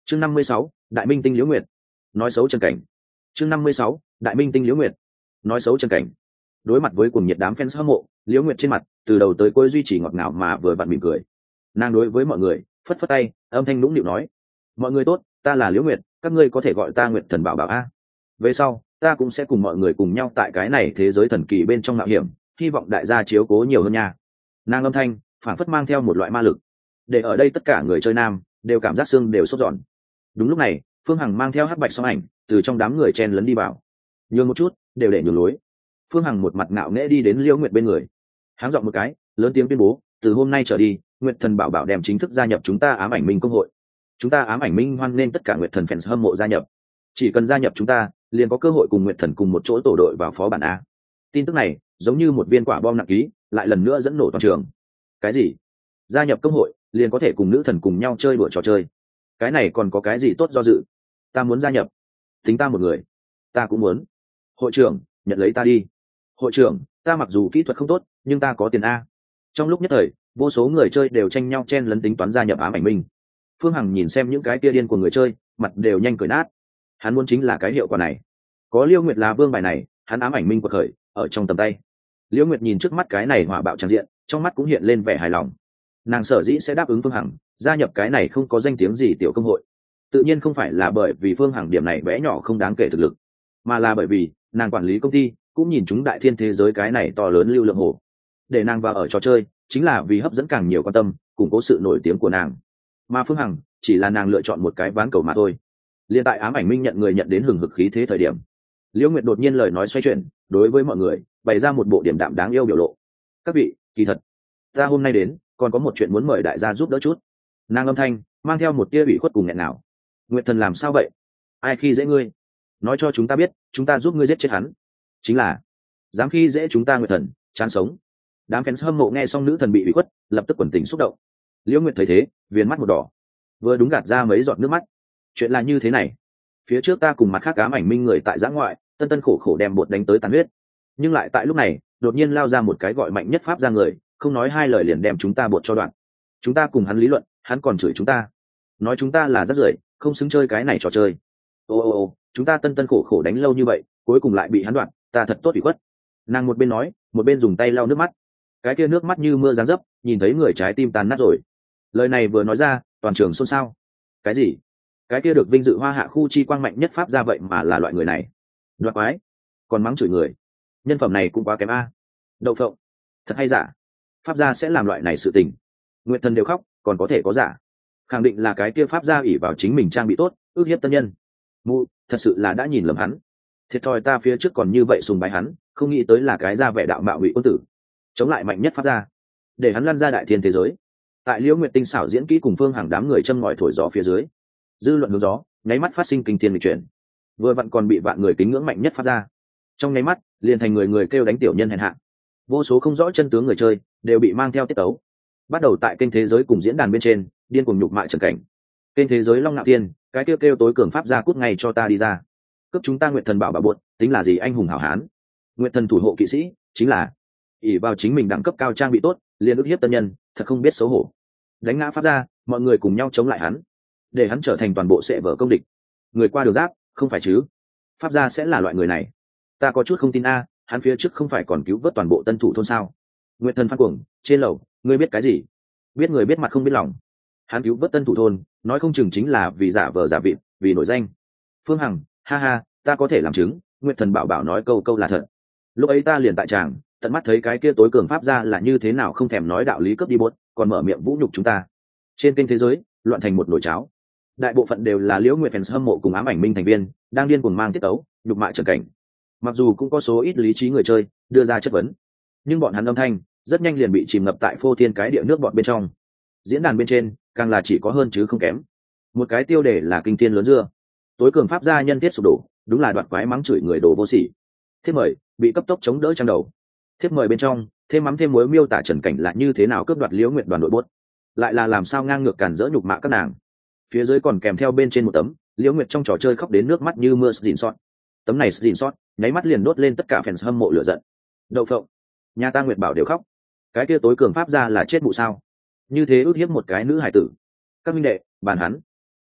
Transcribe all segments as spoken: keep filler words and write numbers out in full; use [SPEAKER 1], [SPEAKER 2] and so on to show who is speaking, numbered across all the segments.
[SPEAKER 1] chương năm mươi sáu đại minh tinh liễu nguyệt nói xấu Trần Cảnh. chương năm mươi sáu đại minh tinh liễu nguyệt nói xấu Trần Cảnh. Đối mặt với cuồng nhiệt đám fans hâm mộ, liễu nguyệt trên mặt từ đầu tới cuối duy trì ngọt ngào mà vừa vặn mỉm cười. Nàng đối với mọi người phất phất tay, âm thanh nũng nịu nói: mọi người tốt, ta là liễu nguyệt, các ngươi có thể gọi ta Nguyệt Thần Bảo Bảo a. Về sau ta cũng sẽ cùng mọi người cùng nhau tại cái này thế giới thần kỳ bên trong mạo hiểm, hy vọng đại gia chiếu cố nhiều hơn nha. Nàng âm thanh phản phất mang theo một loại ma lực, để ở đây tất cả người chơi nam đều cảm giác xương đều sốt giòn. Đúng lúc này, Phương Hằng mang theo hắc bạch song ảnh từ trong đám người chen lấn đi vào, nhường một chút đều để nhường lối. Phương Hằng một mặt ngạo nghễ đi đến Liễu Nguyệt bên người, háng giọng một cái, lớn tiếng tuyên bố: từ hôm nay trở đi, Nguyệt Thần Bảo Bảo đem chính thức gia nhập chúng ta Ám Ảnh Minh công hội. Chúng ta Ám Ảnh Minh hoan nghênh tất cả Nguyệt Thần fans hâm mộ gia nhập. Chỉ cần gia nhập chúng ta, liền có cơ hội cùng Nguyệt Thần cùng một chỗ tổ đội vào phó bản a. Tin tức này giống như một viên quả bom nặng ký, lại lần nữa dẫn nổ toàn trường. Cái gì? Gia nhập công hội liền có thể cùng nữ thần cùng nhau chơi đùa trò chơi? Cái này còn có cái gì tốt do dự? Ta muốn gia nhập. Tính ta một người, ta cũng muốn. Hội trưởng, nhận lấy ta đi. Hội trưởng, ta mặc dù kỹ thuật không tốt, nhưng ta có tiền a. Trong lúc nhất thời, vô số người chơi đều tranh nhau chen lấn tính toán gia nhập Ám Ảnh Minh. Phương Hằng nhìn xem những cái kia điên của người chơi, mặt đều nhanh cười nát. Hắn muốn chính là cái hiệu quả này. Có Liễu Nguyệt là vương bài này, hắn Ám Ảnh Minh quật khởi ở trong tầm tay. Liễu Nguyệt nhìn trước mắt cái này hỏa bạo tràn diện, trong mắt cũng hiện lên vẻ hài lòng. Nàng sở dĩ sẽ đáp ứng Phương Hằng gia nhập cái này không có danh tiếng gì tiểu công hội, tự nhiên không phải là bởi vì Phương Hằng điểm này bé nhỏ không đáng kể thực lực, mà là bởi vì nàng quản lý công ty cũng nhìn chúng đại thiên thế giới cái này to lớn lưu lượng hồ, để nàng vào ở trò chơi chính là vì hấp dẫn càng nhiều quan tâm, củng cố sự nổi tiếng của nàng. Mà Phương Hằng chỉ là nàng lựa chọn một cái ván cầu mà thôi. Liên tại Ám Ảnh Minh nhận người nhận đến hừng hực khí thế thời điểm, Liễu Nguyệt đột nhiên lời nói xoay chuyển, đối với mọi người bày ra một bộ điểm đạm đáng yêu biểu lộ. Các vị, kỳ thật ta hôm nay đến còn có một chuyện muốn mời đại gia giúp đỡ chút. Nàng âm thanh mang theo một tia ủy khuất cùng nghẹn nào. Nguyệt Thần làm sao vậy? Ai khi dễ ngươi? Nói cho chúng ta biết, chúng ta giúp ngươi giết chết hắn. Chính là dám khi dễ chúng ta Nguyệt Thần, chán sống. Đám fans hâm mộ nghe xong nữ thần bị ủy khuất, lập tức quần tình xúc động. Liễu Nguyệt thấy thế, viền mắt một đỏ, vừa đúng gạt ra mấy giọt nước mắt. Chuyện là như thế này, phía trước ta cùng mặt khác Ám Ảnh Minh người tại giã ngoại, tân tân khổ khổ đem bột đánh tới tàn huyết, nhưng lại tại lúc này đột nhiên lao ra một cái gọi mạnh nhất pháp ra người, không nói hai lời liền đem chúng ta bột cho đoạn. Chúng ta cùng hắn lý luận, hắn còn chửi chúng ta, nói chúng ta là rác rưởi, không xứng chơi cái này trò chơi. Ô ô ô, chúng ta tân tân khổ khổ đánh lâu như vậy, cuối cùng lại bị hắn đoạn, ta thật tốt ủy khuất. Nàng một bên nói, một bên dùng tay lau nước mắt. Cái kia nước mắt như mưa giáng dấp, nhìn thấy người trái tim tàn nát rồi. Lời này vừa nói ra, toàn trường xôn xao. Cái gì? Cái kia được vinh dự hoa hạ khu chi quang mạnh nhất pháp ra vậy mà là loại người này? Đoạt quái, còn mắng chửi người, nhân phẩm này cũng quá kém a. Đậu phộng, thật hay giả? Pháp gia sẽ làm loại này sự tình? Nguyệt Thần đều khóc, còn có thể có giả? Khẳng định là cái kia pháp gia ỷ vào chính mình trang bị tốt, ước hiếp tân nhân. Mụ, thật sự là đã nhìn lầm hắn. Thiệt thòi ta phía trước còn như vậy sùng bái hắn, không nghĩ tới là cái ra vẻ đạo mạo ngụy quân tử, chống lại mạnh nhất pháp gia, để hắn lăn ra đại thiên thế giới. Tại Liễu Nguyệt tinh xảo diễn kỹ cùng Phương Hằng đám người châm ngòi thổi gió phía dưới, dư luận hướng gió nháy mắt phát sinh kinh thiên lịch chuyển. Vừa vặn còn bị vạn người kính ngưỡng mạnh nhất pháp gia, trong nháy mắt liền thành người người kêu đánh tiểu nhân hèn hạ. Vô số không rõ chân tướng người chơi đều bị mang theo tiết tấu, bắt đầu tại kênh thế giới cùng diễn đàn bên trên điên cuồng nhục mạ Trần Cảnh. Kênh thế giới Long Nạo Thiên, cái kêu kêu tối cường pháp gia cút ngay cho ta đi ra, cướp chúng ta Nguyệt Thần bảo bảo bột, tính là gì anh hùng hảo hán? Nguyệt Thần thủ hộ kỵ sĩ chính là ỷ vào chính mình đẳng cấp cao trang bị tốt, liền ức hiếp tân nhân, thật không biết xấu hổ. Đánh ngã pháp gia, mọi người cùng nhau chống lại hắn, để hắn trở thành toàn bộ sệ vở công địch. Người qua đường giáp, không phải chứ? Pháp gia sẽ là loại người này? Ta có chút không tin a, hắn phía trước không phải còn cứu vớt toàn bộ tân thủ thôn sao? Nguyệt Thần phát cuồng, trên lầu, ngươi biết cái gì? Biết người biết mặt không biết lòng. Hắn cứu vớt tân thủ thôn, nói không chừng chính là vì giả vờ giả vịt, vì nổi danh. Phương Hằng, ha ha, ta có thể làm chứng, Nguyệt Thần bảo bảo nói câu câu là thật. Lúc ấy ta liền tại tràng, tận mắt thấy cái kia tối cường pháp gia là như thế nào không thèm nói đạo lý cướp đi bốt, còn mở miệng vũ nhục chúng ta. Trên kênh thế giới, loạn thành một nồi cháo. Đại bộ phận đều là Liễu Nguyệt fans hâm mộ cùng Ám Ảnh Minh thành viên, đang điên cuồng mang tiết tấu, nhục mạ Trần Cảnh. Mặc dù cũng có số ít lý trí người chơi đưa ra chất vấn, nhưng bọn hắn âm thanh rất nhanh liền bị chìm ngập tại phô thiên cái địa nước bọn bên trong. Diễn đàn bên trên càng là chỉ có hơn chứ không kém. Một cái tiêu đề là kinh thiên lớn dưa, tối cường pháp gia nhân tiết sụp đổ, đúng là đoạt quái mắng chửi người đồ vô sỉ. Thiếp mời bị cấp tốc chống đỡ trang đầu. Thiếp mời bên trong thêm mắm thêm muối miêu tả Trần Cảnh là như thế nào cướp đoạt Liễu Nguyệt đoàn đội bốt, lại là làm sao ngang ngược cản rỡ nhục mạ các nàng. Phía dưới còn kèm theo bên trên một tấm Liễu Nguyệt trong trò chơi khóc đến nước mắt như mưa dịn sót. Tấm này dịn sót nháy mắt liền đốt lên tất cả fans hâm mộ lửa giận. Đậu phộng, nhà ta Nguyệt bảo đều khóc, cái kia tối cường pháp gia là chết bụ sao? Như thế ước hiếp một cái nữ hải tử. Các minh đệ, bàn hắn.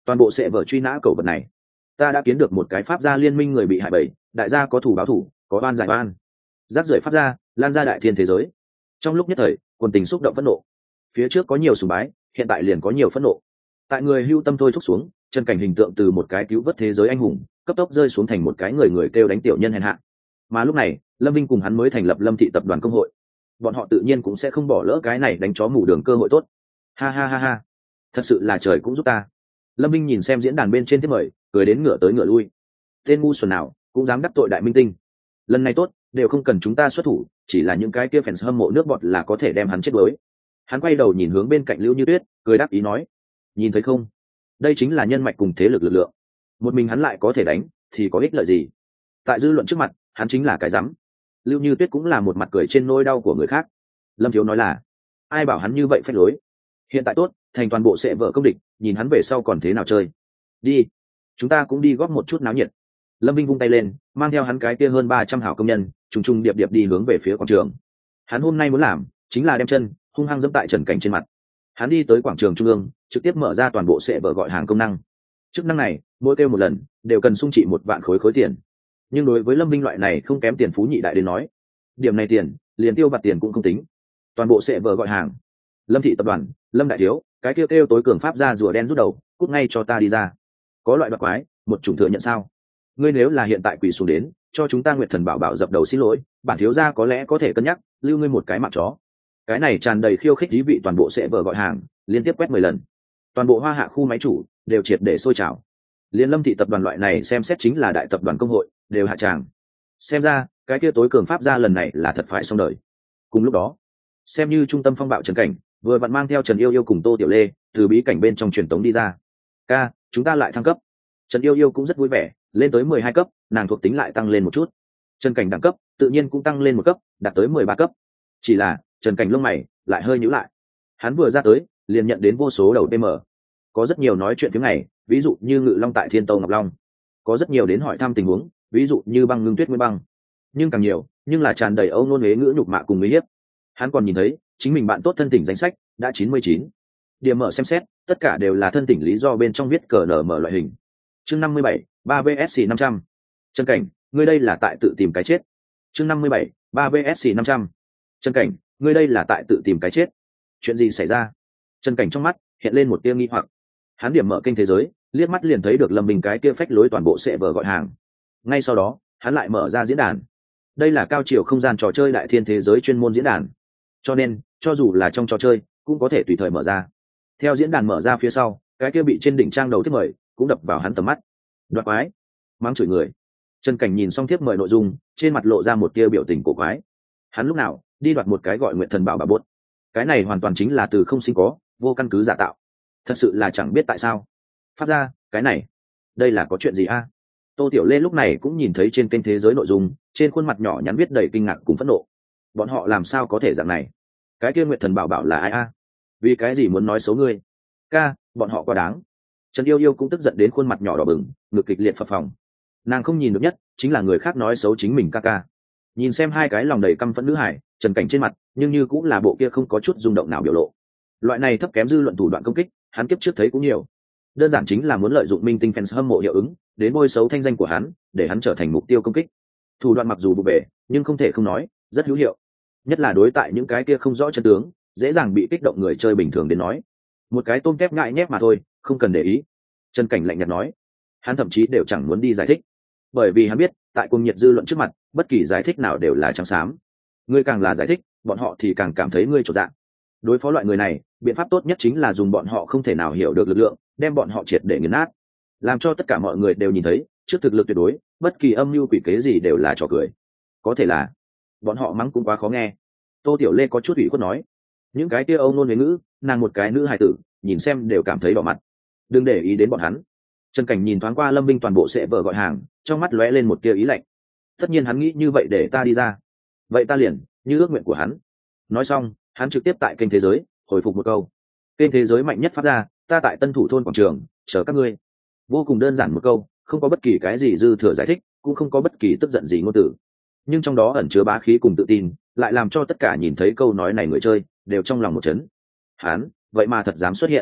[SPEAKER 1] toàn bộ sẽ vở truy nã cầu vật này. Ta đã kiến được một cái pháp gia liên minh người bị hại bảy, đại gia có thủ báo thủ, có oan giải oan. Giáp rưởi pháp gia lan ra đại thiên thế giới. Trong lúc nhất thời, quần tình xúc động phẫn nộ. Phía trước có nhiều sùng bái, hiện tại liền có nhiều phẫn nộ. Tại người hưu tâm thôi thúc xuống, Trần Cảnh hình tượng từ một cái cứu vớt thế giới anh hùng, cấp tốc rơi xuống thành một cái người người kêu đánh tiểu nhân hèn hạ. Mà lúc này, Lâm Vinh cùng hắn mới thành lập Lâm thị tập đoàn công hội. Bọn họ tự nhiên cũng sẽ không bỏ lỡ cái này đánh chó mù đường cơ hội tốt. Ha ha ha ha, thật sự là trời cũng giúp ta. Lâm Vinh nhìn xem diễn đàn bên trên thiết mời, cười đến ngửa tới ngửa lui. Tên ngu xuẩn nào cũng dám đắc tội đại minh tinh. Lần này tốt, đều không cần chúng ta xuất thủ, chỉ là những cái kia fans hâm mộ nước bọt là có thể đem hắn chết đuối. Hắn quay đầu nhìn hướng bên cạnh Lưu Như Tuyết, cười đáp ý nói: nhìn thấy không, đây chính là nhân mạch cùng thế lực lực lượng. Một mình hắn lại có thể đánh, thì có ích lợi gì? Tại dư luận trước mặt, hắn chính là cái rắm. Lưu Như Tuyết cũng là một mặt cười trên nỗi đau của người khác. Lâm Thiếu nói là: ai bảo hắn như vậy phách lối. Hiện tại tốt, thành toàn bộ sẽ vợ công địch, nhìn hắn về sau còn thế nào chơi. Đi, chúng ta cũng đi góp một chút náo nhiệt. Lâm Vinh vung tay lên, mang theo hắn cái kia hơn ba trăm hảo công nhân, trùng trùng điệp điệp đi hướng về phía quảng trường. Hắn hôm nay muốn làm chính là đem chân hung hăng dẫm tại Trần Cảnh trên mặt. Hắn đi tới quảng trường trung ương, trực tiếp mở ra toàn bộ sẽ vợ gọi hàng công năng. Chức năng này, mỗi kêu một lần đều cần sung trị một vạn khối khối tiền. Nhưng đối với Lâm Vinh loại này không kém tiền phú nhị đại đến nói, điểm này tiền liền tiêu vặt tiền cũng không tính. Toàn bộ sẽ vợ gọi hàng. Lâm thị tập đoàn, Lâm đại thiếu, cái kêu kêu tối cường pháp ra rùa đen rút đầu, cút ngay cho ta đi ra. Có loại đoạt quái, một chủng thừa nhận sao? Ngươi nếu là hiện tại quỳ xuống đến, cho chúng ta Nguyệt Thần Bảo Bảo dập đầu xin lỗi, bản thiếu gia có lẽ có thể cân nhắc lưu ngươi một cái mạng chó. Cái này tràn đầy khiêu khích ý vị, toàn bộ sẽ vợ gọi hàng liên tiếp quét mười lần. Toàn bộ Hoa Hạ khu máy chủ đều triệt để sôi trào. Liên Lâm thị tập đoàn loại này xem xét chính là đại tập đoàn công hội, đều hạ tràng. Xem ra cái kia tối cường pháp gia lần này là thật phải xong đời. Cùng lúc đó, xem như trung tâm phong bạo Trần Cảnh vừa vặn mang theo Trần Yêu Yêu cùng Tô Tiểu Lê từ bí cảnh bên trong truyền tống đi ra. Ca, chúng ta lại thăng cấp. Trần Yêu Yêu cũng rất vui vẻ, lên tới mười hai cấp, nàng thuộc tính lại tăng lên một chút. Trần Cảnh đẳng cấp tự nhiên cũng tăng lên một cấp, đạt tới mười ba cấp. Chỉ là Trần Cảnh lông mày lại hơi nhíu lại. Hắn vừa ra tới liền nhận đến vô số đầu pê em, có rất nhiều nói chuyện tiếng này, ví dụ như Ngự Long tại Thiên Tâu Ngọc Long, có rất nhiều đến hỏi thăm tình huống, ví dụ như Băng Ngưng Tuyết Nguyên Băng, nhưng càng nhiều nhưng là tràn đầy âu nôn huế ngữ nhục mạ cùng uy hiếp. Hắn còn nhìn thấy chính mình bạn tốt thân tỉnh danh sách đã chín mươi chín. Điểm mở xem xét, tất cả đều là thân tỉnh lý do bên trong viết cờ nở mở loại hình. Chương năm mươi bảy, ba vs năm trăm. Trần Cảnh, ngươi đây là tại tự tìm cái chết. Chương năm mươi bảy, ba vs năm trăm. Trần Cảnh, ngươi đây là tại tự tìm cái chết. Chuyện gì xảy ra? Trần Cảnh trong mắt hiện lên một tia nghi hoặc. Hắn điểm mở kênh thế giới, liếc mắt liền thấy được Lâm Bình cái kia phách lối toàn bộ sẽ vờ gọi hàng. Ngay sau đó, hắn lại mở ra diễn đàn. Đây là cao chiều không gian trò chơi đại thiên thế giới chuyên môn diễn đàn. Cho nên, cho dù là trong trò chơi, cũng có thể tùy thời mở ra. Theo diễn đàn mở ra phía sau, cái kia bị trên đỉnh trang đầu thiết mời cũng đập vào hắn tầm mắt. Đoạt quái, mắng chửi người. Trần Cảnh nhìn xong thiếp mời nội dung, trên mặt lộ ra một tia biểu tình cổ quái. Hắn lúc nào đi đoạt một cái gọi Nguyệt Thần Bảo Bảo bốt? Cái này hoàn toàn chính là từ không sinh có, vô căn cứ giả tạo. Thật sự là chẳng biết tại sao. Phát ra, cái này, đây là có chuyện gì a? Tô Tiểu Lê lúc này cũng nhìn thấy trên kênh thế giới nội dung, trên khuôn mặt nhỏ nhắn viết đầy kinh ngạc cùng phẫn nộ. Bọn họ làm sao có thể dạng này? Cái kia Nguyệt Thần Bảo Bảo là ai a? Vì cái gì muốn nói xấu ngươi? Ca, bọn họ quá đáng. Trần Yêu Yêu cũng tức giận đến khuôn mặt nhỏ đỏ bừng, ngực kịch liệt phập phồng. Nàng không nhìn được nhất chính là người khác nói xấu chính mình ca ca. Nhìn xem hai cái lòng đầy căm phẫn nữ hải, Trần Cảnh trên mặt nhưng như cũng là bộ kia không có chút rung động nào biểu lộ. Loại này thấp kém dư luận thủ đoạn công kích, hắn kiếp trước thấy cũng nhiều. Đơn giản chính là muốn lợi dụng minh tinh fans hâm mộ hiệu ứng, đến bôi xấu thanh danh của hắn, để hắn trở thành mục tiêu công kích. Thủ đoạn mặc dù vụ bể, nhưng không thể không nói, rất hữu hiệu. Nhất là đối tại những cái kia không rõ chân tướng, dễ dàng bị kích động người chơi bình thường đến nói. Một cái tôm tép ngại nhép mà thôi, không cần để ý. Trần Cảnh lạnh nhạt nói. Hắn thậm chí đều chẳng muốn đi giải thích, bởi vì hắn biết tại cuồng nhiệt dư luận trước mặt, bất kỳ giải thích nào đều là trắng xám. Ngươi càng là giải thích, bọn họ thì càng cảm thấy ngươi trột dạ. Đối phó loại người này, biện pháp tốt nhất chính là dùng bọn họ không thể nào hiểu được lực lượng, đem bọn họ triệt để nghiền nát, làm cho tất cả mọi người đều nhìn thấy trước thực lực tuyệt đối, bất kỳ âm mưu quỷ kế gì đều là trò cười. Có thể là bọn họ mắng cũng quá khó nghe. Tô Tiểu Lê có chút ủy khuất nói, những cái kia âu nôn huế ngữ, nàng một cái nữ hài tử nhìn xem đều cảm thấy đỏ mặt. Đừng để ý đến bọn hắn. Trần Cảnh nhìn thoáng qua Lâm Binh toàn bộ sẽ vợ gọi hàng, trong mắt lóe lên một tia ý lạnh. Tất nhiên hắn nghĩ như vậy để ta đi ra, vậy ta liền như ước nguyện của hắn. Nói xong, hắn trực tiếp tại kênh thế giới hồi phục một câu. Kênh thế giới mạnh nhất phát ra, ta tại Tân Thủ thôn quảng trường chờ các ngươi. Vô cùng đơn giản một câu, không có bất kỳ cái gì dư thừa giải thích, cũng không có bất kỳ tức giận gì ngôn từ, nhưng trong đó ẩn chứa bá khí cùng tự tin, lại làm cho tất cả nhìn thấy câu nói này người chơi đều trong lòng một chấn. Hắn vậy mà thật dám xuất hiện.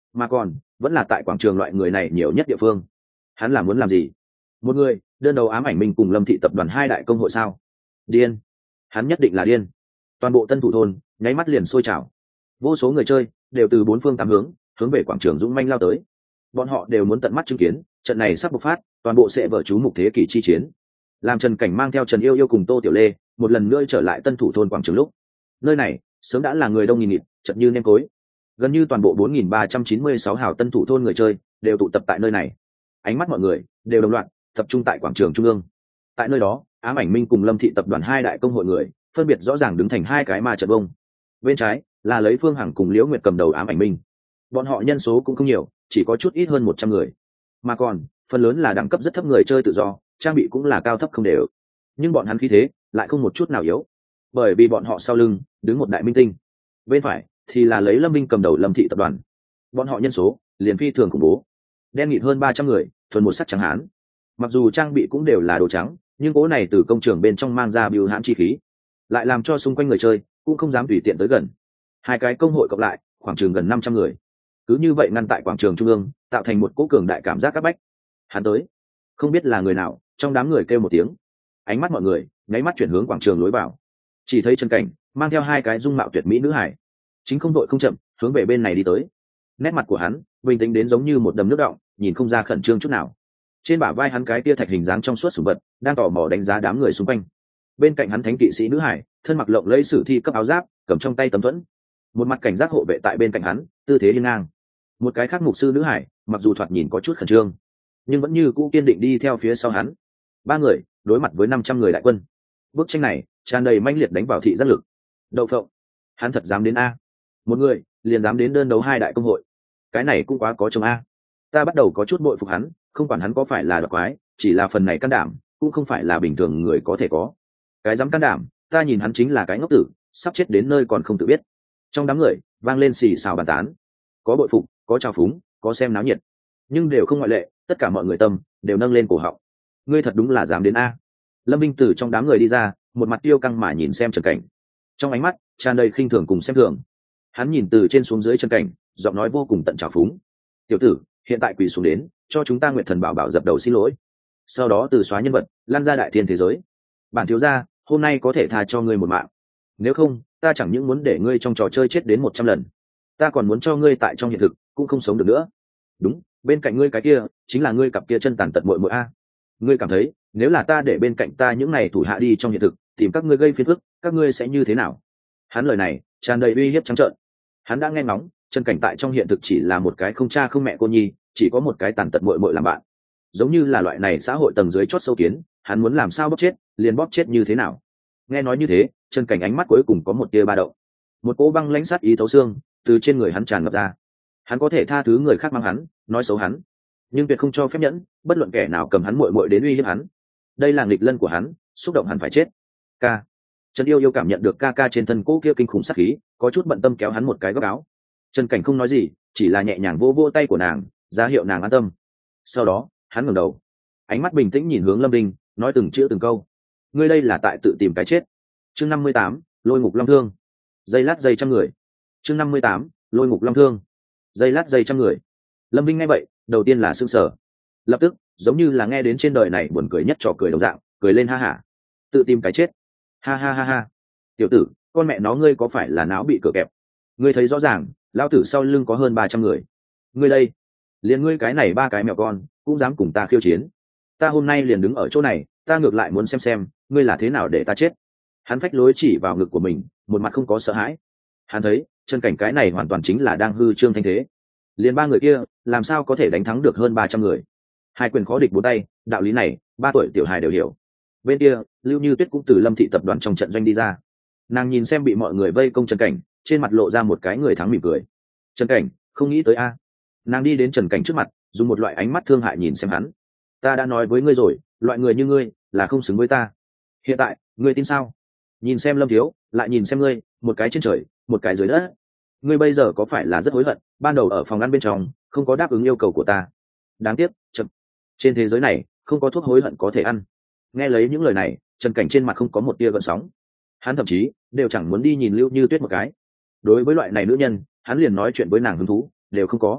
[SPEAKER 1] mà còn vẫn là tại quảng trường loại người này nhiều nhất địa phương. Hắn là muốn làm gì? Một người đơn đầu ám ảnh minh cùng Lâm thị tập đoàn hai đại công hội sao? Điên, hắn nhất định là điên. Toàn bộ tân thủ thôn nháy mắt liền sôi trào, vô số người chơi đều từ bốn phương tám hướng hướng về quảng trường dũng manh lao tới. Bọn họ đều muốn tận mắt chứng kiến trận này sắp bộc phát, toàn bộ sẽ vở chú mục thế kỷ chi chiến. Làm Trần Cảnh mang theo Trần Yêu Yêu cùng Tô Tiểu Lê một lần nữa trở lại tân thủ thôn quảng trường lúc, nơi này sớm đã là người đông nghìn nghịt, chật như nêm cối. Gần như toàn bộ bốn nghìn ba trăm chín mươi sáu hào tân thủ thôn người chơi đều tụ tập tại nơi này. Ánh mắt mọi người đều đồng loạt tập trung tại quảng trường trung ương. Tại nơi đó, ám ảnh minh cùng Lâm thị tập đoàn hai đại công hội người phân biệt rõ ràng đứng thành hai cái ma trận bông. Bên trái là lấy Phương Hằng cùng Liễu Nguyệt cầm đầu ám ảnh minh. Bọn họ nhân số cũng không nhiều, chỉ có chút ít hơn một trăm người. Mà còn, phần lớn là đẳng cấp rất thấp người chơi tự do, trang bị cũng là cao thấp không đều. Nhưng bọn hắn khí thế lại không một chút nào yếu, bởi vì bọn họ sau lưng đứng một đại minh tinh. Bên phải thì là lấy Lâm Minh cầm đầu Lâm thị tập đoàn. Bọn họ nhân số liền phi thường khủng bố, đen nghịt hơn ba trăm người, thuần một sắc trắng hán. Mặc dù trang bị cũng đều là đồ trắng, nhưng cố này từ công trường bên trong mang ra bưu hãn chi khí, lại làm cho xung quanh người chơi cũng không dám tùy tiện tới gần. Hai cái công hội cộng lại khoảng chừng gần năm trăm người, cứ như vậy ngăn tại quảng trường trung ương, tạo thành một cỗ cường đại cảm giác áp bách. Hắn tới, không biết là người nào, trong đám người kêu một tiếng, ánh mắt mọi người nháy mắt chuyển hướng quảng trường lối vào. Chỉ thấy Trần Cảnh mang theo hai cái dung mạo tuyệt mỹ nữ hải, chính không đội không chậm hướng về bên này đi tới. Nét mặt của hắn bình tĩnh đến giống như một đầm nước đọng, nhìn không ra khẩn trương chút nào. Trên bả vai hắn cái tia thạch hình dáng trong suốt sủng vật đang tò mò đánh giá đám người xung quanh. Bên cạnh hắn thánh kỵ sĩ nữ hải thân mặc lộng lẫy sử thi cấp áo giáp, cầm trong tay tấm thuẫn, một mặt cảnh giác hộ vệ tại bên cạnh hắn, tư thế hiên ngang. Một cái khác mục sư nữ hải mặc dù thoạt nhìn có chút khẩn trương, nhưng vẫn như cũ kiên định đi theo phía sau hắn. Ba người đối mặt với năm trăm người đại quân, bức tranh này tràn đầy manh liệt đánh vào thị giác lực. Đậu phộng, hắn thật dám đến a? Một người liền dám đến đơn đấu hai đại công hội, cái này cũng quá có chồng a. Ta bắt đầu có chút bội phục hắn, không quản hắn có phải là đoạt quái, chỉ là phần này can đảm cũng không phải là bình thường người có thể có. Cái dám can đảm, ta nhìn hắn chính là cái ngốc tử, sắp chết đến nơi còn không tự biết. Trong đám người vang lên xì xào bàn tán, có bội phục, có trào phúng, có xem náo nhiệt, nhưng đều không ngoại lệ, tất cả mọi người tâm đều nâng lên cổ họng. Ngươi thật đúng là dám đến a. Lâm Minh từ trong đám người đi ra, một mặt tiêu căng mà nhìn xem Trần Cảnh, trong ánh mắt tràn đầy khinh thường cùng xem thường. Hắn nhìn từ trên xuống dưới Trần Cảnh, giọng nói vô cùng tận trào phúng. Tiểu tử, hiện tại quỳ xuống đến, cho chúng ta Nguyệt Thần Bảo Bảo dập đầu xin lỗi, sau đó từ xóa nhân vật, lan ra đại thiên thế giới. Bản thiếu gia hôm nay có thể tha cho ngươi một mạng, nếu không ta chẳng những muốn để ngươi trong trò chơi chết đến một trăm lần, ta còn muốn cho ngươi tại trong hiện thực cũng không sống được nữa. Đúng, bên cạnh ngươi cái kia chính là ngươi cặp kia chân tàn tật muội muội a. Ngươi cảm thấy nếu là ta để bên cạnh ta những này thủ hạ đi trong hiện thực tìm các ngươi gây phiền phức, các ngươi sẽ như thế nào? Hắn lời này tràn đầy uy hiếp trắng trợn. Hắn đã nghe ngóng Trần Cảnh tại trong hiện thực chỉ là một cái không cha không mẹ cô nhi, chỉ có một cái tàn tật muội muội làm bạn, giống như là loại này xã hội tầng dưới chót sâu kiến, hắn muốn làm sao bóp chết liền bóp chết như thế nào. Nghe nói như thế, Trần Cảnh ánh mắt cuối cùng có một tia ba đậu, một cỗ băng lãnh sát ý thấu xương từ trên người hắn tràn ngập ra. Hắn có thể tha thứ người khác mang hắn, nói xấu hắn, nhưng tuyệt không cho phép nhẫn bất luận kẻ nào cầm hắn muội muội đến uy hiếp hắn. Đây là nghịch lân của hắn, xúc động hắn phải chết. Ca. Trần Yêu Yêu cảm nhận được ca ca trên thân cỗ kia kinh khủng sát khí, có chút bận tâm kéo hắn một cái góc áo. Trần Cảnh không nói gì, chỉ là nhẹ nhàng vô vô tay của nàng, ra hiệu nàng an tâm. Sau đó hắn ngẩng đầu, ánh mắt bình tĩnh nhìn hướng Lâm Đình, nói từng chữ từng câu. Ngươi đây là tại tự tìm cái chết. Chương năm mươi tám, Lôi Ngục Long Thương. Dây lát dây trăm người. Chương năm mươi tám, Lôi Ngục Long Thương. Dây lát dây trăm người. Lâm Vinh nghe vậy, đầu tiên là sững sờ, lập tức giống như là nghe đến trên đời này buồn cười nhất trò cười đồng dạng, cười lên ha hả. Tự tìm cái chết? Ha ha ha ha. Tiểu tử, con mẹ nó ngươi có phải là não bị cửa kẹp? Ngươi thấy rõ ràng, lão tử sau lưng có hơn ba trăm người. Ngươi đây, liền ngươi cái này ba cái mèo con cũng dám cùng ta khiêu chiến. Ta hôm nay liền đứng ở chỗ này, ta ngược lại muốn xem xem ngươi là thế nào để ta chết. Hắn phách lối chỉ vào ngực của mình, một mặt không có sợ hãi. Hắn thấy Trần Cảnh cái này hoàn toàn chính là đang hư trương thanh thế, liền ba người kia làm sao có thể đánh thắng được hơn ba trăm người. Hai quyền khó địch bốn tay, đạo lý này ba tuổi tiểu hài đều hiểu. Bên kia Lưu Như Tuyết cũng từ Lâm thị tập đoàn trong trận doanh đi ra, nàng nhìn xem bị mọi người vây công Trần Cảnh, trên mặt lộ ra một cái người thắng mỉm cười. Trần Cảnh không nghĩ tới a. Nàng đi đến Trần Cảnh trước mặt, dùng một loại ánh mắt thương hại nhìn xem hắn. Ta đã nói với ngươi rồi, loại người như ngươi là không xứng với ta. Hiện tại ngươi tin sao? Nhìn xem Lâm thiếu, lại nhìn xem ngươi, một cái trên trời một cái dưới đất. Ngươi bây giờ có phải là rất hối hận ban đầu ở phòng ăn bên trong không có đáp ứng yêu cầu của ta? Đáng tiếc, chậm. Trên thế giới này không có thuốc hối hận có thể ăn. Nghe lấy những lời này, Trần Cảnh trên mặt không có một tia gợn sóng. Hắn thậm chí đều chẳng muốn đi nhìn Lưu Như Tuyết một cái. Đối với loại này nữ nhân, hắn liền nói chuyện với nàng hứng thú đều không có.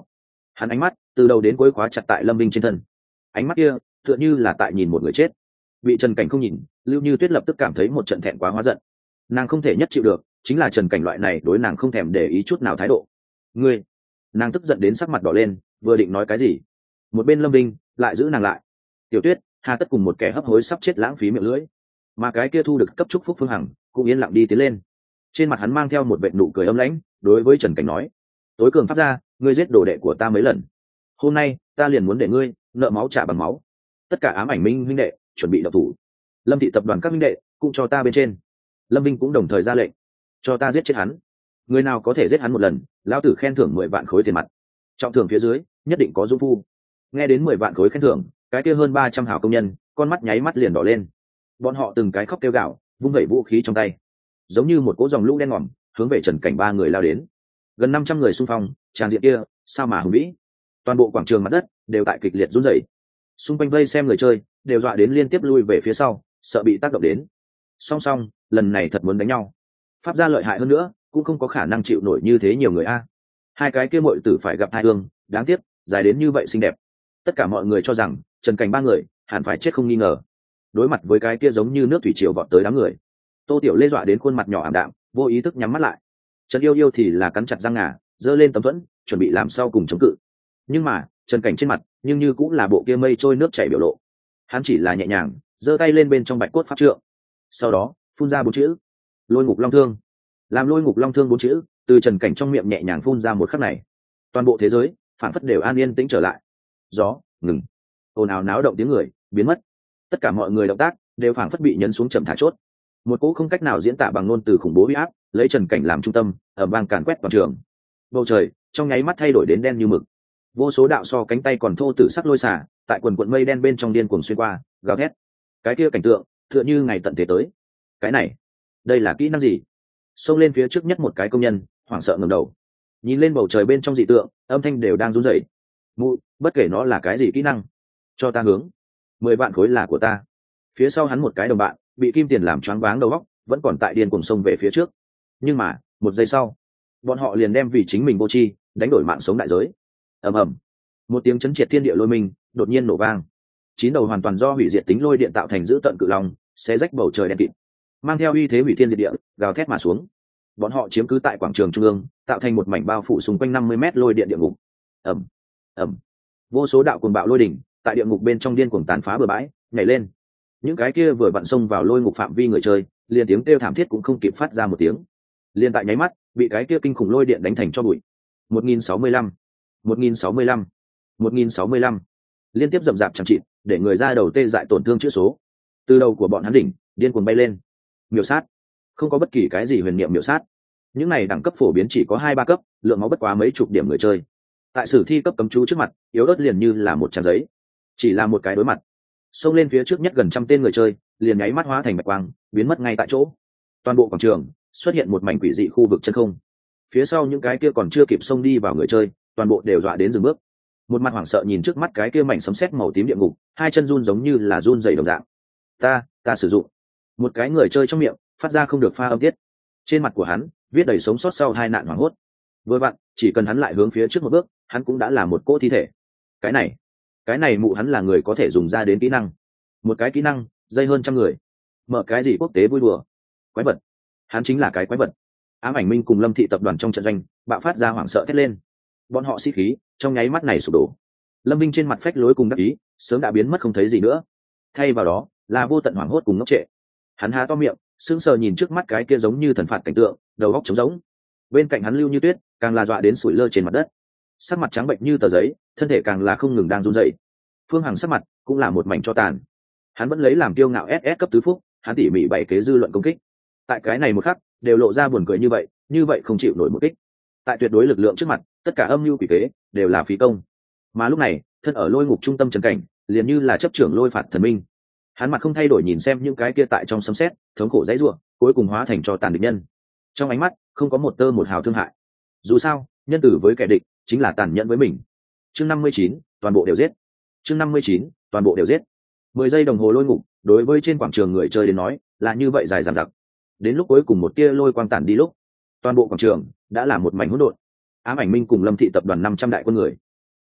[SPEAKER 1] Hắn ánh mắt từ đầu đến cuối khóa chặt tại Lâm Vinh trên thân, ánh mắt kia tựa như là tại nhìn một người chết. Bị Trần Cảnh không nhìn, Lưu Như Tuyết lập tức cảm thấy một trận thẹn quá hóa giận. Nàng không thể nhất chịu được chính là Trần Cảnh loại này đối nàng không thèm để ý chút nào thái độ. Ngươi! Nàng tức giận đến sắc mặt đỏ lên, vừa định nói cái gì, một bên Lâm Vinh lại giữ nàng lại. Tiểu Tuyết, hà tất cùng một kẻ hấp hối sắp chết lãng phí miệng lưỡi. Mà cái kia thu được cấp chúc phúc Phương Hằng cũng yên lặng đi tiến lên, trên mặt hắn mang theo một vệt nụ cười âm lãnh, đối với Trần Cảnh nói: tối cường pháp gia, ngươi giết đồ đệ của ta mấy lần, hôm nay ta liền muốn để ngươi nợ máu trả bằng máu. Tất cả ám ảnh minh huynh đệ chuẩn bị đậu thủ, Lâm thị tập đoàn các huynh đệ cũng cho ta bên trên. Lâm Vinh cũng đồng thời ra lệnh, cho ta giết chết hắn, người nào có thể giết hắn một lần, lão tử khen thưởng mười vạn khối tiền mặt, trọng thưởng phía dưới nhất định có dũng phu. Nghe đến mười vạn khối khen thưởng, cái kia hơn ba trăm hảo công nhân con mắt nháy mắt liền đỏ lên, bọn họ từng cái khóc kêu gào, vung vẩy vũ khí trong tay, giống như một cỗ dòng lũ đen ngòm hướng về Trần Cảnh ba người lao đến. Gần năm trăm người xung phong, tràng diện kia sao mà hùng vĩ, toàn bộ quảng trường mặt đất đều tại kịch liệt run rẩy, xung quanh vây xem người chơi đều dọa đến liên tiếp lui về phía sau, sợ bị tác động đến. Song song lần này thật muốn đánh nhau, pháp gia lợi hại hơn nữa cũng không có khả năng chịu nổi như thế nhiều người a. Hai cái kia muội tử phải gặp hai thương, đáng tiếc dài đến như vậy xinh đẹp. Tất cả mọi người cho rằng Trần Cảnh ba người hẳn phải chết không nghi ngờ. Đối mặt với cái kia giống như nước thủy triều vọt tới đám người, Tô Tiểu Lê dọa đến khuôn mặt nhỏ ảm đạm, vô ý thức nhắm mắt lại. Trần Yêu Yêu thì là cắn chặt răng ngà, giơ lên tấm thuẫn chuẩn bị làm sau cùng chống cự. Nhưng mà Trần Cảnh trên mặt nhưng như cũng là bộ kia mây trôi nước chảy biểu lộ. Hắn chỉ là nhẹ nhàng giơ tay lên bên trong bạch cốt pháp trượng, sau đó phun ra bốn chữ: Lôi Ngục Long Thương. Làm Lôi Ngục Long Thương bốn chữ từ Trần Cảnh trong miệng nhẹ nhàng phun ra một khắc này, toàn bộ thế giới phản phất đều an yên tĩnh trở lại. Gió ngừng, ồn ào náo động tiếng người biến mất, tất cả mọi người động tác đều phản phất bị nhấn xuống chậm thả chốt. Một cỗ không cách nào diễn tả bằng ngôn từ khủng bố uy áp lấy Trần Cảnh làm trung tâm, ở bang càn quét toàn trường. Bầu trời trong nháy mắt thay đổi đến đen như mực, vô số đạo so cánh tay còn thô tử sắc lôi xả tại quần quận mây đen bên trong điên cuồng xuyên qua, gào thét. Cái kia cảnh tượng tựa như ngày tận thế tới. Cái này, đây là kỹ năng gì? Xông lên phía trước nhất một cái công nhân hoảng sợ ngẩng đầu, nhìn lên bầu trời bên trong dị tượng, âm thanh đều đang run rẩy. Mụ, bất kể nó là cái gì kỹ năng, cho ta hướng. Mười vạn khối là của ta. Phía sau hắn một cái đồng bạn bị kim tiền làm choáng váng đầu óc, vẫn còn tại điên cuồng xông về phía trước. Nhưng mà một giây sau, bọn họ liền đem vì chính mình vô tri đánh đổi mạng sống đại giới. Ầm ầm, một tiếng chấn triệt thiên địa lôi minh đột nhiên nổ vang, chín đầu hoàn toàn do hủy diệt tính lôi điện tạo thành dữ tận cự long xé rách bầu trời đen kịt, mang theo uy thế hủy thiên diệt địa gào thét mà xuống. Bọn họ chiếm cứ tại quảng trường trung ương, tạo thành một mảnh bao phủ xung quanh năm mươi mét lôi điện địa ngục. Ầm ầm, vô số đạo cuồng bạo lôi đỉnh tại địa ngục bên trong điên cuồng tàn phá bừa bãi nhảy lên. Những cái kia vừa vặn xông vào lôi ngục phạm vi người chơi liền tiếng kêu thảm thiết cũng không kịp phát ra một tiếng, liền tại nháy mắt bị cái kia kinh khủng lôi điện đánh thành cho bụi. Một nghìn sáu mươi lăm, một nghìn sáu mươi lăm, một nghìn sáu mươi lăm, liên tiếp rầm rạp chẳng chịt, để người ra đầu tê dại tổn thương chữ số. Từ đầu của bọn hắn đỉnh điên cuồng bay lên. Miểu sát, không có bất kỳ cái gì huyền niệm miểu sát. Những này đẳng cấp phổ biến chỉ có hai ba cấp, lượng máu bất quá mấy chục điểm người chơi. Tại sử thi cấp cấm chú trước mặt, yếu ớt liền như là một trang giấy, chỉ là một cái đối mặt, xông lên phía trước nhất gần trăm tên người chơi liền nháy mắt hóa thành bạch quang biến mất ngay tại chỗ. Toàn bộ quảng trường xuất hiện một mảnh quỷ dị khu vực chân không, phía sau những cái kia còn chưa kịp xông đi vào người chơi toàn bộ đều dọa đến dừng bước, một mặt hoảng sợ nhìn trước mắt cái kia mảnh sấm sét màu tím địa ngục, hai chân run giống như là run dày đồng dạng. Ta, ta sử dụng. Một cái người chơi trong miệng phát ra không được pha âm tiết, trên mặt của hắn viết đầy sống sót sau hai nạn hoảng hốt. Vừa vặn, chỉ cần hắn lại hướng phía trước một bước, hắn cũng đã là một cỗ thi thể. Cái này, cái này mụ hắn là người có thể dùng ra đến kỹ năng, một cái kỹ năng dây hơn trăm người, mở cái gì quốc tế vui đùa. Quái vật, hắn chính là cái quái vật. Ám ảnh minh cùng Lâm thị tập đoàn trong trận doanh bạo phát ra hoảng sợ thét lên, bọn họ sĩ khí trong nháy mắt này sụp đổ. Lâm Minh trên mặt phách lối cùng đắc ý sớm đã biến mất không thấy gì nữa, thay vào đó là vô tận hoảng hốt cùng ngốc trệ. Hắn há to miệng sững sờ nhìn trước mắt cái kia giống như thần phạt cảnh tượng, đầu óc trống rỗng. Bên cạnh hắn Lưu Như Tuyết càng là dọa đến sủi lơ trên mặt đất, sắc mặt trắng bệnh như tờ giấy, thân thể càng là không ngừng đang run rẩy. Phương Hằng sắc mặt cũng là một mảnh cho tàn, hắn vẫn lấy làm kiêu ngạo ét ét cấp tứ phúc, hắn tỉ mỉ bày kế dư luận công kích, tại cái này một khắc đều lộ ra buồn cười như vậy, như vậy không chịu nổi một kích. Tại tuyệt đối lực lượng trước mặt, tất cả âm mưu quỷ kế đều là phí công. Mà lúc này thân ở lôi ngục trung tâm Trần Cảnh liền như là chấp trưởng lôi phạt thần minh, hắn mặt không thay đổi nhìn xem những cái kia tại trong sấm sét thống khổ dãy rủa, cuối cùng hóa thành cho tàn địch nhân, trong ánh mắt không có một tơ một hào thương hại. Dù sao nhân tử với kẻ địch chính là tàn nhẫn với mình. Chương năm mươi chín, toàn bộ đều giết. Chương năm mươi chín, toàn bộ đều giết. Mười giây đồng hồ lôi ngục đối với trên quảng trường người chơi đến nói là như vậy dài dằng dặc. Đến lúc cuối cùng một tia lôi quang tàn đi lúc, toàn bộ quảng trường đã là một mảnh hỗn độn. Ám ảnh minh cùng Lâm thị tập đoàn năm trăm đại quân người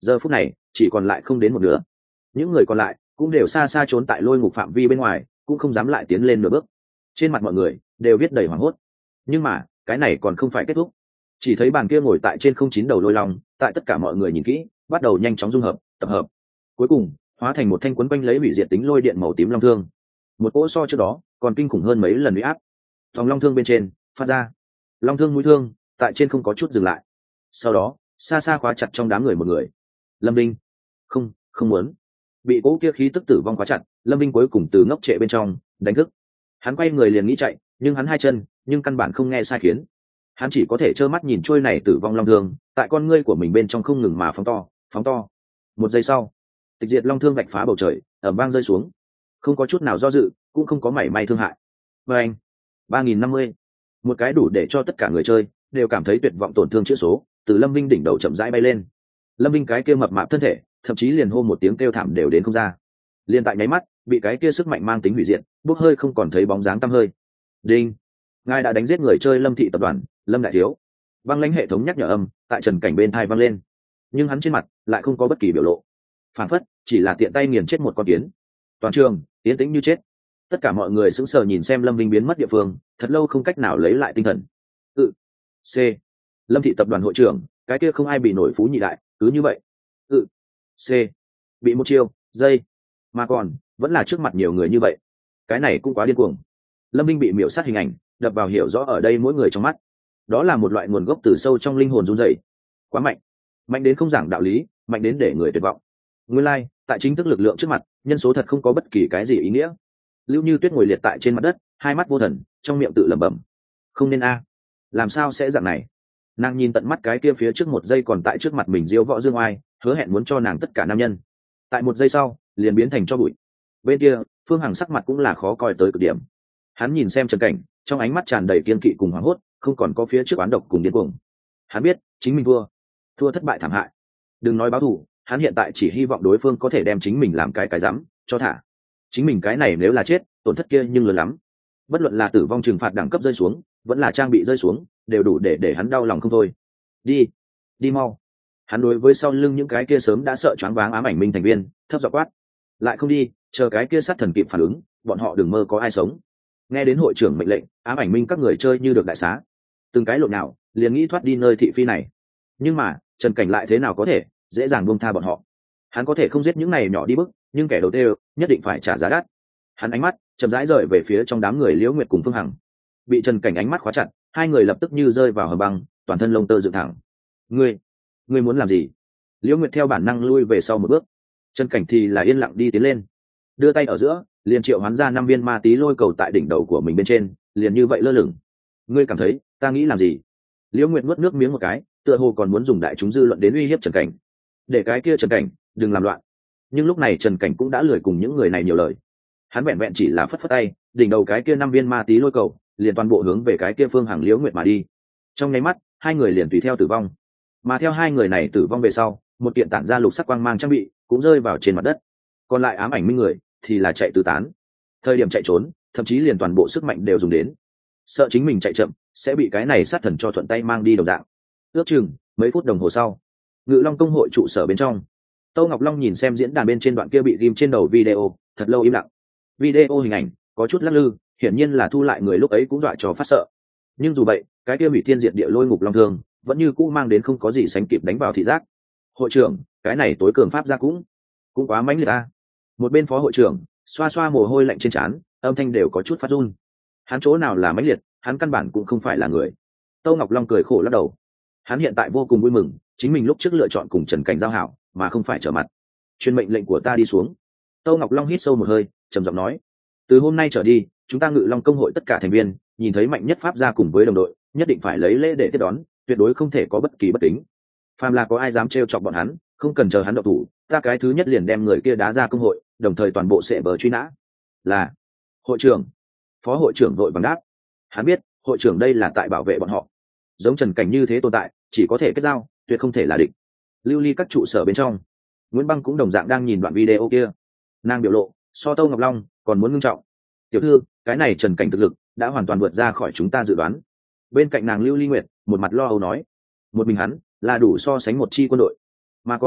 [SPEAKER 1] giờ phút này chỉ còn lại không đến một nửa. Những người còn lại cũng đều xa xa trốn tại lôi ngục phạm vi bên ngoài, cũng không dám lại tiến lên nửa bước. Trên mặt mọi người đều viết đầy hoảng hốt. Nhưng mà cái này còn không phải kết thúc. Chỉ thấy bàn kia ngồi tại trên không chín đầu lôi long, tại tất cả mọi người nhìn kỹ bắt đầu nhanh chóng dung hợp tập hợp, cuối cùng hóa thành một thanh quấn quanh lấy hủy diệt tính lôi điện màu tím long thương. Một cỗ so trước đó còn kinh khủng hơn mấy lần uy áp thòng long thương bên trên phát ra. Long thương mũi thương tại trên không có chút dừng lại, sau đó xa xa khóa chặt trong đám người một người. Lâm Vinh không không muốn bị cỗ kia khí tức tử vong khóa chặt. Lâm Vinh cuối cùng từ ngốc trệ bên trong đánh thức. Hắn quay người liền nghĩ chạy, nhưng hắn hai chân nhưng căn bản không nghe sai khiến. Hắn chỉ có thể trơ mắt nhìn trôi này tử vong long thương tại con ngươi của mình bên trong không ngừng mà phóng to phóng to. Một giây sau, tịch diệt long thương vạch phá bầu trời, ẩm vang rơi xuống, không có chút nào do dự, cũng không có mảy may thương hại. Và anh ba nghìn năm mươi, một cái đủ để cho tất cả người chơi đều cảm thấy tuyệt vọng tổn thương chữ số từ Lâm Vinh đỉnh đầu chậm rãi bay lên. Lâm Vinh cái kia mập mạp thân thể thậm chí liền hô một tiếng kêu thảm đều đến không ra, liền tại nháy mắt bị cái kia sức mạnh mang tính hủy diệt bốc hơi, không còn thấy bóng dáng tăm hơi. Đinh, ngài đã đánh giết người chơi Lâm thị tập đoàn Lâm đại thiếu. Băng lãnh hệ thống nhắc nhở âm tại Trần Cảnh bên thai vang lên, nhưng hắn trên mặt lại không có bất kỳ biểu lộ, phản phất chỉ là tiện tay nghiền chết một con kiến. Toàn trường tiến tĩnh như chết, tất cả mọi người sững sờ nhìn xem Lâm Vinh biến mất địa phương, thật lâu không cách nào lấy lại tinh thần. Ừ. C. Lâm thị tập đoàn hội trưởng, cái kia không ai bị nổi phú nhị đại, cứ như vậy. Ừ. C. Bị một chiêu dây mà còn vẫn là trước mặt nhiều người như vậy, cái này cũng quá điên cuồng. Lâm Vinh bị miểu sát hình ảnh đập vào hiểu rõ ở đây mỗi người trong mắt, đó là một loại nguồn gốc từ sâu trong linh hồn run rẩy. Quá mạnh, mạnh đến không giảng đạo lý, mạnh đến để người tuyệt vọng. Nguyên lai, like, tại chính thức lực lượng trước mặt, nhân số thật không có bất kỳ cái gì ý nghĩa. Lưu Như Tuyết ngồi liệt tại trên mặt đất, hai mắt vô thần, trong miệng tự lẩm bẩm: không nên a, làm sao sẽ dạng này? Nàng nhìn tận mắt cái kia phía trước một giây còn tại trước mặt mình diêu võ dương oai, hứa hẹn muốn cho nàng tất cả nam nhân, tại một giây sau liền biến thành cho bụi. Bên kia, Phương Hằng sắc mặt cũng là khó coi tới cực điểm. Hắn nhìn xem Trần Cảnh, trong ánh mắt tràn đầy kiên kỵ cùng hoảng hốt, không còn có phía trước oán độc cùng điên cuồng. Hắn biết chính mình thua, thua thất bại thảm hại. Đừng nói báo thù, hắn hiện tại chỉ hy vọng đối phương có thể đem chính mình làm cái cái rắm cho thả. Chính mình cái này nếu là chết, tổn thất kia nhưng lớn lắm. Bất luận là tử vong trừng phạt đẳng cấp rơi xuống, vẫn là trang bị rơi xuống, đều đủ để để hắn đau lòng không thôi. Đi, đi mau. Hắn đối với sau lưng những cái kia sớm đã sợ choáng váng ám ảnh minh thành viên thấp giọng quát: lại không đi, chờ cái kia sát thần kịp phản ứng, bọn họ đừng mơ có ai sống. Nghe đến hội trưởng mệnh lệnh, ám ảnh minh các người chơi như được đại xá, từng cái lộn nào liền nghĩ thoát đi nơi thị phi này. Nhưng mà Trần Cảnh lại thế nào có thể dễ dàng buông tha bọn họ? Hắn có thể không giết những này nhỏ đi bức, nhưng kẻ đầu tiên nhất định phải trả giá đắt. Hắn ánh mắt chậm rãi rời về phía trong đám người Liễu Nguyệt cùng Phương Hằng. Bị Trần Cảnh ánh mắt khóa chặt, hai người lập tức như rơi vào hầm băng, toàn thân lông tơ dựng thẳng. Ngươi, ngươi muốn làm gì? Liễu Nguyệt theo bản năng lui về sau một bước. Trần Cảnh thì là yên lặng đi tiến lên, đưa tay ở giữa liền triệu hoán ra năm viên ma tí lôi cầu tại đỉnh đầu của mình bên trên, liền như vậy lơ lửng. Ngươi cảm thấy ta nghĩ làm gì? Liễu Nguyệt nuốt nước miếng một cái, tựa hồ còn muốn dùng đại chúng dư luận đến uy hiếp Trần Cảnh, để cái kia Trần Cảnh đừng làm loạn. Nhưng lúc này Trần Cảnh cũng đã lười cùng những người này nhiều lời. Hắn vẹn vẹn chỉ là phất phất tay, đỉnh đầu cái kia năm viên ma tí lôi cầu liền toàn bộ hướng về cái kia Phương Hằng Liễu Nguyệt mà đi. Trong nháy mắt, hai người liền tùy theo tử vong. Mà theo hai người này tử vong về sau, một kiện tản ra lục sắc quang mang trang bị cũng rơi vào trên mặt đất. Còn lại ám ảnh minh người thì là chạy tứ tán. Thời điểm chạy trốn, thậm chí liền toàn bộ sức mạnh đều dùng đến, sợ chính mình chạy chậm sẽ bị cái này sát thần cho thuận tay mang đi đồng dạng. Ước chừng mấy phút đồng hồ sau, Ngự Long công hội trụ sở bên trong, Tô Ngọc Long nhìn xem diễn đàn bên trên đoạn kia bị ghim trên đầu video, thật lâu im lặng. Video hình ảnh có chút lắc lư, hiển nhiên là thu lại người lúc ấy cũng dọa cho phát sợ. Nhưng dù vậy, cái kia hủy thiên diệt địa lôi ngục long thương vẫn như cũ mang đến không có gì sánh kịp đánh vào thị giác. Hội trưởng, cái này tối cường pháp ra cũng cũng quá mãnh liệt a. Một bên phó hội trưởng xoa xoa mồ hôi lạnh trên trán, âm thanh đều có chút phát run. Hắn chỗ nào là mãnh liệt, hắn căn bản cũng không phải là người. Tô Ngọc Long cười khổ lắc đầu. Hắn hiện tại vô cùng vui mừng, chính mình lúc trước lựa chọn cùng Trần Cảnh giao hảo, mà không phải trở mặt. Truyền mệnh lệnh của ta đi xuống. Tô Ngọc Long hít sâu một hơi, trầm giọng nói: từ hôm nay trở đi, chúng ta Ngự Long công hội tất cả thành viên nhìn thấy mạnh nhất pháp gia cùng với đồng đội, nhất định phải lấy lễ để tiếp đón, tuyệt đối không thể có bất kỳ bất kính. Phàm là có ai dám trêu chọc bọn hắn, không cần chờ hắn động thủ, ta cái thứ nhất liền đem người kia đá ra công hội, đồng thời toàn bộ sẽ bờ truy nã. Là hội trưởng. Phó hội trưởng vội vàng đáp. Hắn biết hội trưởng đây là tại bảo vệ bọn họ, giống Trần Cảnh như thế tồn tại chỉ có thể kết giao, tuyệt không thể là địch. Lưu ly các trụ sở bên trong, Nguyễn Băng cũng đồng dạng đang nhìn đoạn video kia. Nàng biểu lộ so Tô Ngọc Long còn muốn ngưng trọng. Tiểu thư, cái này Trần Cảnh thực lực đã hoàn toàn vượt ra khỏi chúng ta dự đoán. Bên cạnh nàng Lưu Ly Nguyệt một mặt lo âu nói, một mình hắn là đủ so sánh một chi quân đội, mà còn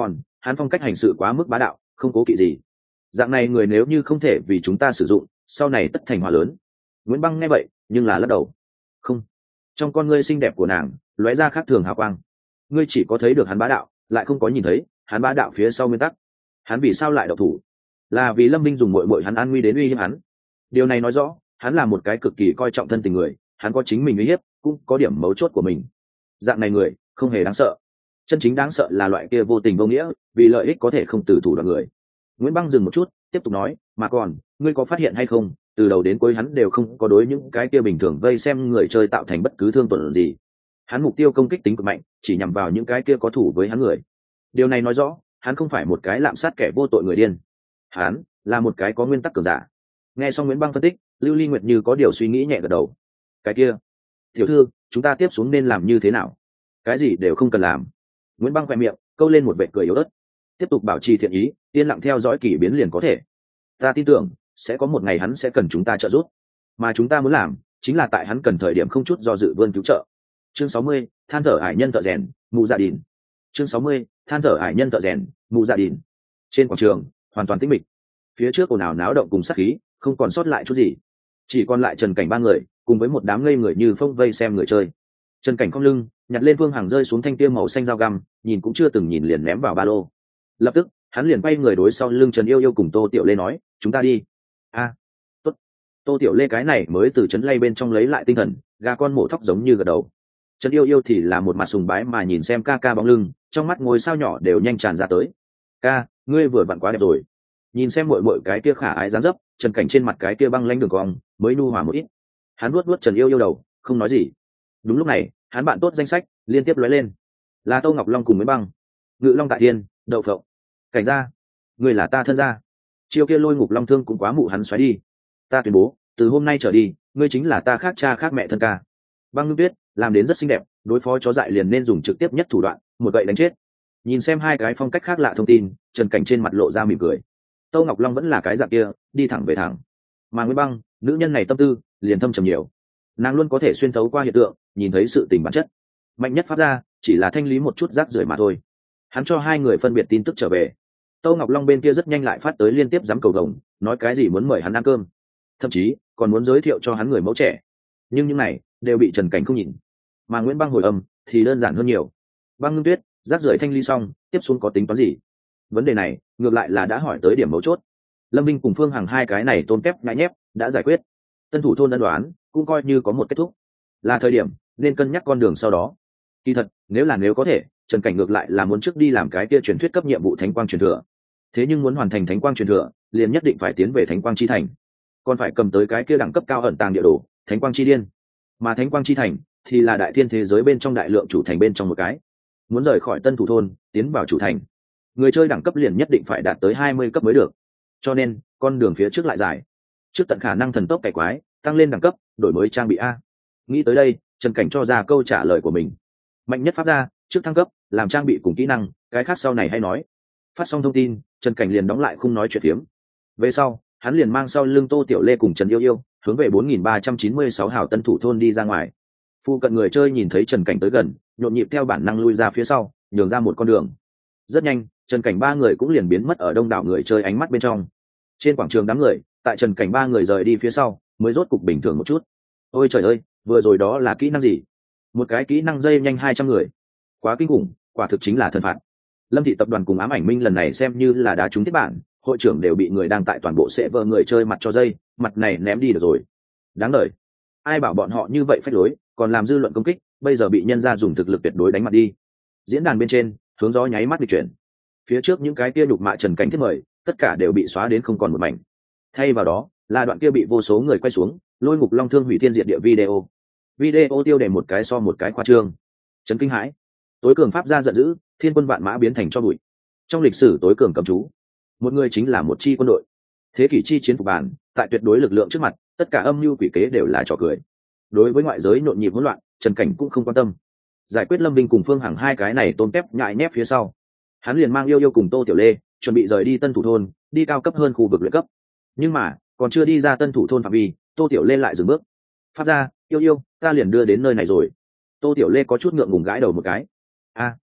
[SPEAKER 1] hắn phong cách hành sự quá mức bá đạo, không cố kỵ gì. Dạng này người nếu như không thể vì chúng ta sử dụng, sau này tất thành họa lớn. Nguyễn Băng nghe vậy nhưng là lắc đầu. Không. Trong con ngươi xinh đẹp của nàng lóe ra khác thường hào quang. Ngươi chỉ có thấy được hắn bá đạo, lại không có nhìn thấy hắn bá đạo phía sau nguyên tắc. Hắn vì sao lại độc thủ? Là vì Lâm Minh dùng muội muội hắn an nguy đến uy hiếp hắn. Điều này nói rõ hắn là một cái cực kỳ coi trọng thân tình người, hắn có chính mình uy hiếp, cũng có điểm mấu chốt của mình. Dạng này người không hề đáng sợ. Chân chính đáng sợ là loại kia vô tình vô nghĩa, vì lợi ích có thể không từ thủ đoạn người. Nguyễn Băng dừng một chút, tiếp tục nói, mà còn ngươi có phát hiện hay không, từ đầu đến cuối hắn đều không có đối những cái kia bình thường vây xem người chơi tạo thành bất cứ thương tổn gì. Hắn mục tiêu công kích tính cực mạnh, chỉ nhằm vào những cái kia có thủ với hắn người. Điều này nói rõ hắn không phải một cái lạm sát kẻ vô tội người điên, hắn là một cái có nguyên tắc cường giả. Nghe xong Nguyễn Băng phân tích, Lưu Ly Nguyệt như có điều suy nghĩ nhẹ gật đầu. Cái kia, tiểu thư, chúng ta tiếp xuống nên làm như thế nào? Cái gì đều không cần làm. Nguyễn Băng khoe miệng câu lên một vệt cười yếu ớt. Tiếp tục bảo trì thiện ý, yên lặng theo dõi kỳ biến liền có thể. Ta tin tưởng sẽ có một ngày hắn sẽ cần chúng ta trợ giúp, mà chúng ta muốn làm chính là tại hắn cần thời điểm không chút do dự vươn cứu trợ. Chương sáu mươi, than thở hải nhân thợ rèn, mụ dạ đìn. Chương sáu mươi, than thở hải nhân thợ rèn, mụ dạ đìn. Trên quảng trường hoàn toàn tĩnh mịch, phía trước ồn ào náo động cùng sát khí không còn sót lại chút gì, chỉ còn lại Trần Cảnh ba người cùng với một đám ngây người như phong vây xem người chơi. Trần Cảnh cong lưng nhặt lên Phương Hằng rơi xuống thanh tiêu màu xanh dao găm, nhìn cũng chưa từng nhìn liền ném vào ba lô. Lập tức hắn liền quay người đối sau lưng Trần Yêu Yêu cùng Tô Tiểu Lê nói, chúng ta đi. A, tốt. Tô Tiểu Lê cái này mới từ trấn lay bên trong lấy lại tinh thần, gà con mổ thóc giống như gật đầu. Trần Yêu Yêu thì là một mặt sùng bái mà nhìn xem ca ca bóng lưng, trong mắt ngôi sao nhỏ đều nhanh tràn ra tới. Ca, ngươi vừa vặn quá đẹp rồi. Nhìn xem muội muội cái kia khả ái dáng dấp, Trần Cảnh trên mặt cái kia băng lãnh đường cong mới nu hòa một ít. Hắn nuốt nuốt Trần Yêu Yêu đầu, không nói gì. Đúng lúc này, hắn bạn tốt danh sách liên tiếp lóe lên, là Tô Ngọc Long cùng Nguyễn Băng, Ngự Long Tại Thiên, Đậu Phộng. Cảnh gia, người là ta thân gia. Chiêu kia Lôi Ngục Long thương cũng quá mụ hắn xoáy đi. Ta tuyên bố, từ hôm nay trở đi, ngươi chính là ta khác cha khác mẹ thân ca. Băng Ngưng Tuyết làm đến rất xinh đẹp, đối phó chó dại liền nên dùng trực tiếp nhất thủ đoạn, một gậy đánh chết. Nhìn xem hai cái phong cách khác lạ thông tin, Trần Cảnh trên mặt lộ ra mỉm cười. Tô Ngọc Long vẫn là cái dạng kia, đi thẳng về thẳng. Mà Nguyễn Băng, nữ nhân này tâm tư liền thâm trầm nhiều, nàng luôn có thể xuyên thấu qua hiện tượng, nhìn thấy sự tình bản chất. Mạnh nhất phát ra chỉ là thanh lý một chút rác rưởi mà thôi. Hắn cho hai người phân biệt tin tức trở về. Tô Ngọc Long bên kia rất nhanh lại phát tới liên tiếp dám cầu đồng, nói cái gì muốn mời hắn ăn cơm, thậm chí còn muốn giới thiệu cho hắn người mẫu trẻ. Nhưng những này đều bị Trần Cảnh không nhìn. Mà Nguyễn Băng hồi âm thì đơn giản hơn nhiều. Băng Ngưng Tuyết, rác rưởi thanh lý xong, tiếp xuống có tính toán gì? Vấn đề này ngược lại là đã hỏi tới điểm mấu chốt. Lâm Minh cùng Phương Hằng hai cái này tôn kép ngại nhép đã giải quyết, tân thủ thôn ân đoán cũng coi như có một kết thúc, là thời điểm nên cân nhắc con đường sau đó. Kỳ thật nếu là nếu có thể, Trần Cảnh ngược lại là muốn trước đi làm cái kia truyền thuyết cấp nhiệm vụ thánh quang truyền thừa. Thế nhưng muốn hoàn thành thánh quang truyền thừa, liền nhất định phải tiến về thánh quang chi thành, còn phải cầm tới cái kia đẳng cấp cao ẩn tàng địa đồ thánh quang chi điên. Mà thánh quang chi thành thì là đại thiên thế giới bên trong đại lượng chủ thành bên trong một cái. Muốn rời khỏi tân thủ thôn tiến vào chủ thành, người chơi đẳng cấp liền nhất định phải đạt tới hai mươi cấp mới được. Cho nên con đường phía trước lại dài, trước tận khả năng thần tốc cải quái, tăng lên đẳng cấp, đổi mới trang bị a. Nghĩ tới đây, Trần Cảnh cho ra câu trả lời của mình. Mạnh nhất pháp ra trước thăng cấp, làm trang bị cùng kỹ năng, cái khác sau này hay nói. Phát xong thông tin, Trần Cảnh liền đóng lại không nói chuyện phiếm. Về sau hắn liền mang sau lưng Tô Tiểu Lê cùng Trần Yêu Yêu hướng về bốn nghìn ba trăm chín mươi sáu hào tân thủ thôn đi ra ngoài. Phu cận người chơi nhìn thấy Trần Cảnh tới gần, nhộn nhịp theo bản năng lui ra phía sau, nhường ra một con đường. Rất nhanh, Trần Cảnh ba người cũng liền biến mất ở đông đảo người chơi ánh mắt bên trong. Trên quảng trường đám người tại Trần Cảnh ba người rời đi phía sau mới rốt cục bình thường một chút. Ôi trời ơi, vừa rồi đó là kỹ năng gì? Một cái kỹ năng dây nhanh hai trăm người, quá kinh khủng, quả thực chính là thần phạt. Lâm thị tập đoàn cùng Ám Ảnh Minh lần này xem như là đá trúng thiết bản, hội trưởng đều bị người đang tại toàn bộ sẽ vờ người chơi mặt cho dây, mặt này ném đi được rồi. Đáng đời. Ai bảo bọn họ như vậy phách lối, còn làm dư luận công kích, bây giờ bị nhân ra dùng thực lực tuyệt đối đánh mặt đi. Diễn đàn bên trên hướng gió nháy mắt di chuyển, phía trước những cái kia nhục mạ Trần Cảnh thiết mời tất cả đều bị xóa đến không còn một mảnh, thay vào đó là đoạn kia bị vô số người quay xuống Lôi Ngục Long thương hủy thiên diệt địa video. Video tiêu đề một cái so một cái khoa trương, chấn kinh hãi. Tối cường pháp gia giận dữ, thiên quân vạn mã biến thành cho bụi. Trong lịch sử tối cường cầm chú, một người chính là một chi quân đội. Thế kỷ chi chiến phục bản, tại tuyệt đối lực lượng trước mặt, tất cả âm mưu quỷ kế đều là trò cười. Đối với ngoại giới nhộn nhịp hỗn loạn, Trần Cảnh cũng không quan tâm. Giải quyết Lâm Vinh cùng Phương Hằng hai cái này tôn kép nhại nhép phía sau, hắn liền mang Yêu Yêu cùng Tô Tiểu Lê chuẩn bị rời đi tân thủ thôn, đi cao cấp hơn khu vực luyện cấp. Nhưng mà còn chưa đi ra tân thủ thôn phạm vi, Tô Tiểu Lê lại dừng bước. Phát ra, Yêu Yêu, ta liền đưa đến nơi này rồi. Tô Tiểu Lê có chút ngượng ngùng gãi đầu một cái. A,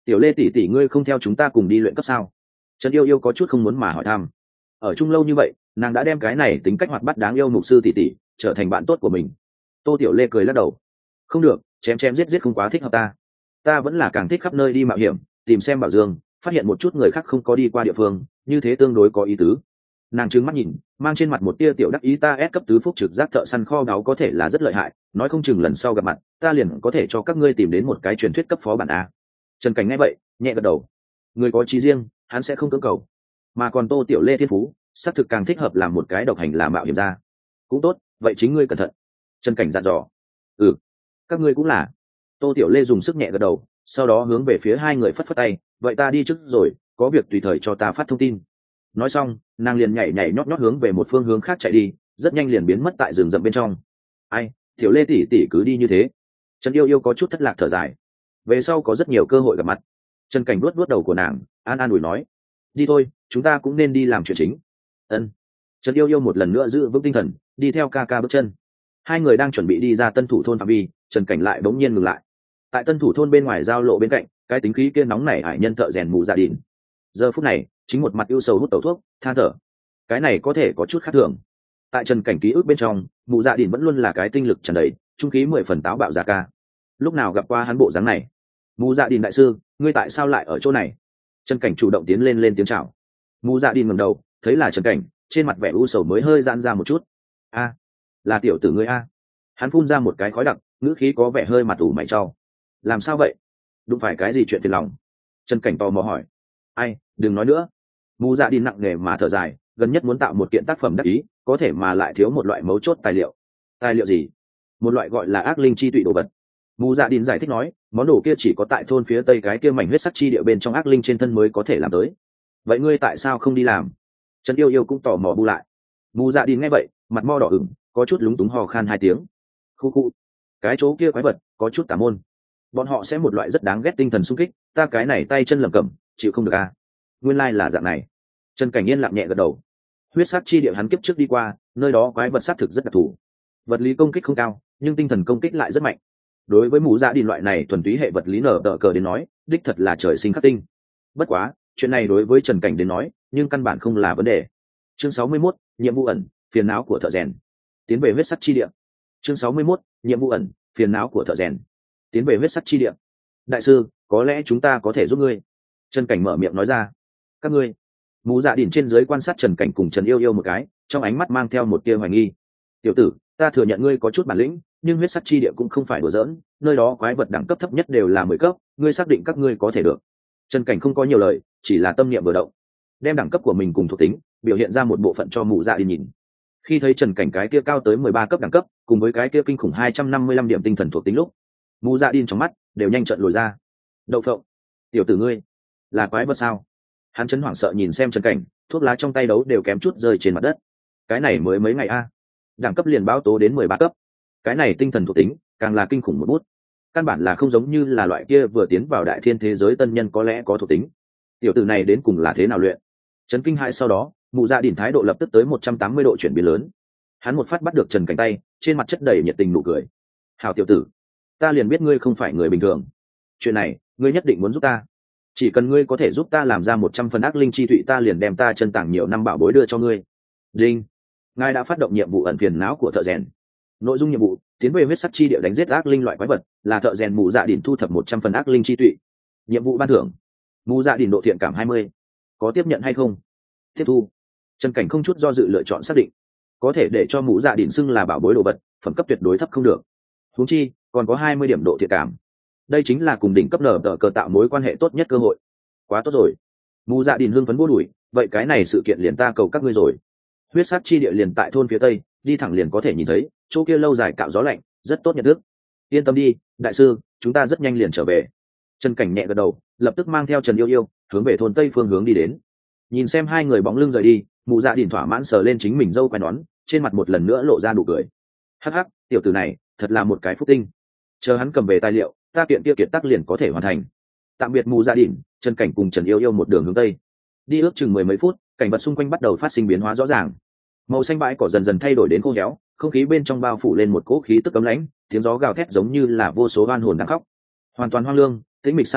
[SPEAKER 1] Tiểu Lê tỷ tỷ ngươi không theo chúng ta cùng đi luyện cấp sao? Trần Yêu Yêu có chút không muốn mà hỏi thăm. Ở chung lâu như vậy, nàng đã đem cái này tính cách hoạt bát đáng yêu mục sư tỷ tỷ trở thành bạn tốt của mình. Tô Tiểu Lê cười lắc đầu. Không được, chém chém giết giết không quá thích hợp ta. Ta vẫn là càng thích khắp nơi đi mạo hiểm, tìm xem bảo dương, phát hiện một chút người khác không có đi qua địa phương, như thế tương đối có ý tứ. Nàng trừng mắt nhìn, mang trên mặt một tia tiểu đắc ý, ta ép cấp tứ phúc trực giác thợ săn kho báu có thể là rất lợi hại, nói không chừng lần sau gặp mặt, ta liền có thể cho các ngươi tìm đến một cái truyền thuyết cấp phó bản a. Trần Cảnh nghe vậy, nhẹ gật đầu. Người có chí riêng, hắn sẽ không cưỡng cầu. Mà còn Tô Tiểu Lê thiên phú, xác thực càng thích hợp làm một cái độc hành làm mạo hiểm ra. Cũng tốt, vậy chính ngươi cẩn thận. Trần Cảnh dặn dò. Ừ, các ngươi cũng là. Tô Tiểu Lê dùng sức nhẹ gật đầu, sau đó hướng về phía hai người phất phất tay, vậy ta đi trước rồi, có việc tùy thời cho ta phát thông tin. Nói xong, nàng liền nhảy nhảy nhót nhót hướng về một phương hướng khác chạy đi, rất nhanh liền biến mất tại rừng rậm bên trong. Ai, Tiểu Lê tỷ tỷ cứ đi như thế. Trần Yêu Yêu có chút thất lạc thở dài. Về sau có rất nhiều cơ hội gặp mặt. Trần Cảnh vuốt vuốt đầu của nàng, an an ủi nói, đi thôi, chúng ta cũng nên đi làm chuyện chính. Ân. Trần Yêu Yêu một lần nữa giữ vững tinh thần, đi theo ca ca bước chân. Hai người đang chuẩn bị đi ra Tân Thủ thôn phạm vi, Trần Cảnh lại bỗng nhiên ngừng lại. Tại Tân Thủ thôn bên ngoài giao lộ bên cạnh, cái tính khí kia nóng nảy hải nhân thợ rèn Mụ Dạ Đỉnh. Giờ phút này, chính một mặt ưu sầu hút tẩu thuốc, than thở. Cái này có thể có chút khác thường. Tại Trần Cảnh ký ức bên trong, Mụ Dạ Đỉnh vẫn luôn là cái tinh lực tràn đầy, trung khí mười phần táo bạo già ca. Lúc nào gặp qua hắn bộ dáng này? Mụ Dạ Đỉnh đại sư, ngươi tại sao lại ở chỗ này? Trần Cảnh chủ động tiến lên lên tiếng chào. Mụ Dạ Đỉnh ngẩng đầu, thấy là Trần Cảnh, trên mặt vẻ u sầu mới hơi giãn ra một chút. A, là tiểu tử ngươi a. Hắn phun ra một cái khói đặc, ngữ khí có vẻ hơi mặt ủ mày trao. Làm sao vậy? Đụng phải cái gì chuyện phiền lòng? Trần Cảnh tò mò hỏi. Ai, đừng nói nữa. Mụ Dạ Đỉnh nặng nề mà thở dài, gần nhất muốn tạo một kiện tác phẩm đắc ý, có thể mà lại thiếu một loại mấu chốt tài liệu. Tài liệu gì? Một loại gọi là ác linh chi tụy đồ vật. Mụ Dạ Đỉnh giải thích nói, món đồ kia chỉ có tại thôn phía tây cái kia mảnh huyết sắc chi địa bên trong ác linh trên thân mới có thể làm tới. Vậy ngươi tại sao không đi làm? Trần Yêu Yêu cũng tò mò bu lại. Mụ Dạ Đỉnh nghe vậy, mặt mo đỏ ửng, có chút lúng túng hò khan hai tiếng. Khu khu, cái chỗ kia quái vật có chút tà môn, bọn họ sẽ một loại rất đáng ghét tinh thần xung kích, ta cái này tay chân lẩm cẩm, chịu không được à? Nguyên lai là dạng này. Trần Cảnh Yên lặng nhẹ gật đầu. Huyết sắc chi địa hắn kiếp trước đi qua, nơi đó quái vật sát thực rất đặc thù, vật lý công kích không cao, nhưng tinh thần công kích lại rất mạnh. Đối với Mụ Dạ Đỉnh loại này thuần túy hệ vật lý nở tờ cờ đến nói, đích thật là trời sinh khắc tinh. Bất quá, chuyện này đối với Trần Cảnh đến nói, nhưng căn bản không là vấn đề. Chương sáu mươi mốt, nhiệm vụ ẩn, phiền não của thợ rèn. Tiến về huyết sắc chi địa. Chương sáu mươi mốt, nhiệm vụ ẩn, phiền não của thợ rèn. Tiến về huyết sắc chi địa. Đại sư, có lẽ chúng ta có thể giúp ngươi. Trần Cảnh mở miệng nói ra. Các ngươi? Mụ Dạ Đỉnh trên dưới quan sát Trần Cảnh cùng Trần Yêu Yêu một cái, trong ánh mắt mang theo một tia hoài nghi. Tiểu tử, ta thừa nhận ngươi có chút bản lĩnh, nhưng huyết sắc chi địa cũng không phải đùa giỡn, nơi đó quái vật đẳng cấp thấp nhất đều là mười cấp, ngươi xác định các ngươi có thể được? Trần Cảnh không có nhiều lời, chỉ là tâm niệm vừa động, đem đẳng cấp của mình cùng thuộc tính biểu hiện ra một bộ phận cho Mụ Dạ Đỉnh nhìn. Khi thấy Trần Cảnh cái kia cao tới mười ba cấp đẳng cấp, cùng với cái kia kinh khủng hai trăm năm mươi lăm điểm tinh thần thuộc tính lúc, Mụ Dạ Đỉnh trong mắt đều nhanh trận lồi ra. Đậu phộng, tiểu tử ngươi là quái vật sao? Hắn chấn hoảng sợ nhìn xem Trần Cảnh, thuốc lá trong tay đấu đều kém chút rơi trên mặt đất. Cái này mới mấy ngày a, đẳng cấp liền báo tố đến mười ba cấp. Cái này tinh thần thuộc tính càng là kinh khủng một bút, căn bản là không giống như là loại kia vừa tiến vào đại thiên thế giới tân nhân có lẽ có thuộc tính. Tiểu tử này đến cùng là thế nào luyện? Trấn kinh hãi sau đó, Mụ Dạ Đỉnh thái độ lập tức tới một trăm tám mươi độ chuyển biến lớn. Hắn một phát bắt được Trần Cảnh tay, trên mặt chất đầy nhiệt tình nụ cười. Hào tiểu tử, ta liền biết ngươi không phải người bình thường. Chuyện này, ngươi nhất định muốn giúp ta. Chỉ cần ngươi có thể giúp ta làm ra một trăm phần ác linh chi thụy, ta liền đem ta chân tàng nhiều năm bảo bối đưa cho ngươi. Đinh, ngài đã phát động nhiệm vụ ẩn phiền não của thợ rèn. Nội dung nhiệm vụ: tiến về huyết sắc chi địa đánh giết ác linh loại quái vật, là thợ rèn Mụ Dạ Đỉnh thu thập một trăm phần ác linh chi thụy. Nhiệm vụ ban thưởng: Mụ Dạ Đỉnh độ thiện cảm hai mươi. Có tiếp nhận hay không? Tiếp thu. Trần Cảnh không chút do dự lựa chọn xác định. Có thể để cho Mụ Dạ Đỉnh xưng là bảo bối đồ vật, phẩm cấp tuyệt đối thấp không được. Huống chi còn có hai mươi điểm độ thiện cảm. Đây chính là cùng đỉnh cấp nở tờ cờ tạo mối quan hệ tốt nhất cơ hội. Quá tốt rồi. Mụ Dạ Đỉnh hưng phấn vô đuổi, vậy cái này sự kiện liền ta cầu các ngươi rồi. Huyết sắc chi địa liền tại thôn phía tây, đi thẳng liền có thể nhìn thấy, chỗ kia lâu dài cạo gió lạnh, rất tốt nhận thức. Yên tâm đi, đại sư, chúng ta rất nhanh liền trở về. Trần Cảnh nhẹ gật đầu, lập tức mang theo Trần Yêu Yêu hướng về thôn tây phương hướng đi đến. Nhìn xem hai người bóng lưng rời đi, Mụ Dạ Đỉnh thỏa mãn sờ lên chính mình râu quai nón, trên mặt một lần nữa lộ ra nụ cười. Hắc hắc, tiểu tử này thật là một cái phúc tinh. Chờ hắn cầm về tài liệu, ta kiện kia kiệt tác liền có thể hoàn thành. Tạm biệt Mụ Dạ Đỉnh, Trần Cảnh cùng Trần Yêu Yêu một đường hướng tây. Đi ước chừng mười mấy phút, cảnh vật xung quanh bắt đầu phát sinh biến hóa rõ ràng. Màu xanh bãi cỏ dần dần thay đổi đến khô héo, không khí bên trong bao phủ lên một cỗ khí tức cấm lãnh, tiếng gió gào thét giống như là vô số oan hồn đang khóc. Hoàn toàn hoang lương, tĩnh mịch sa mạc,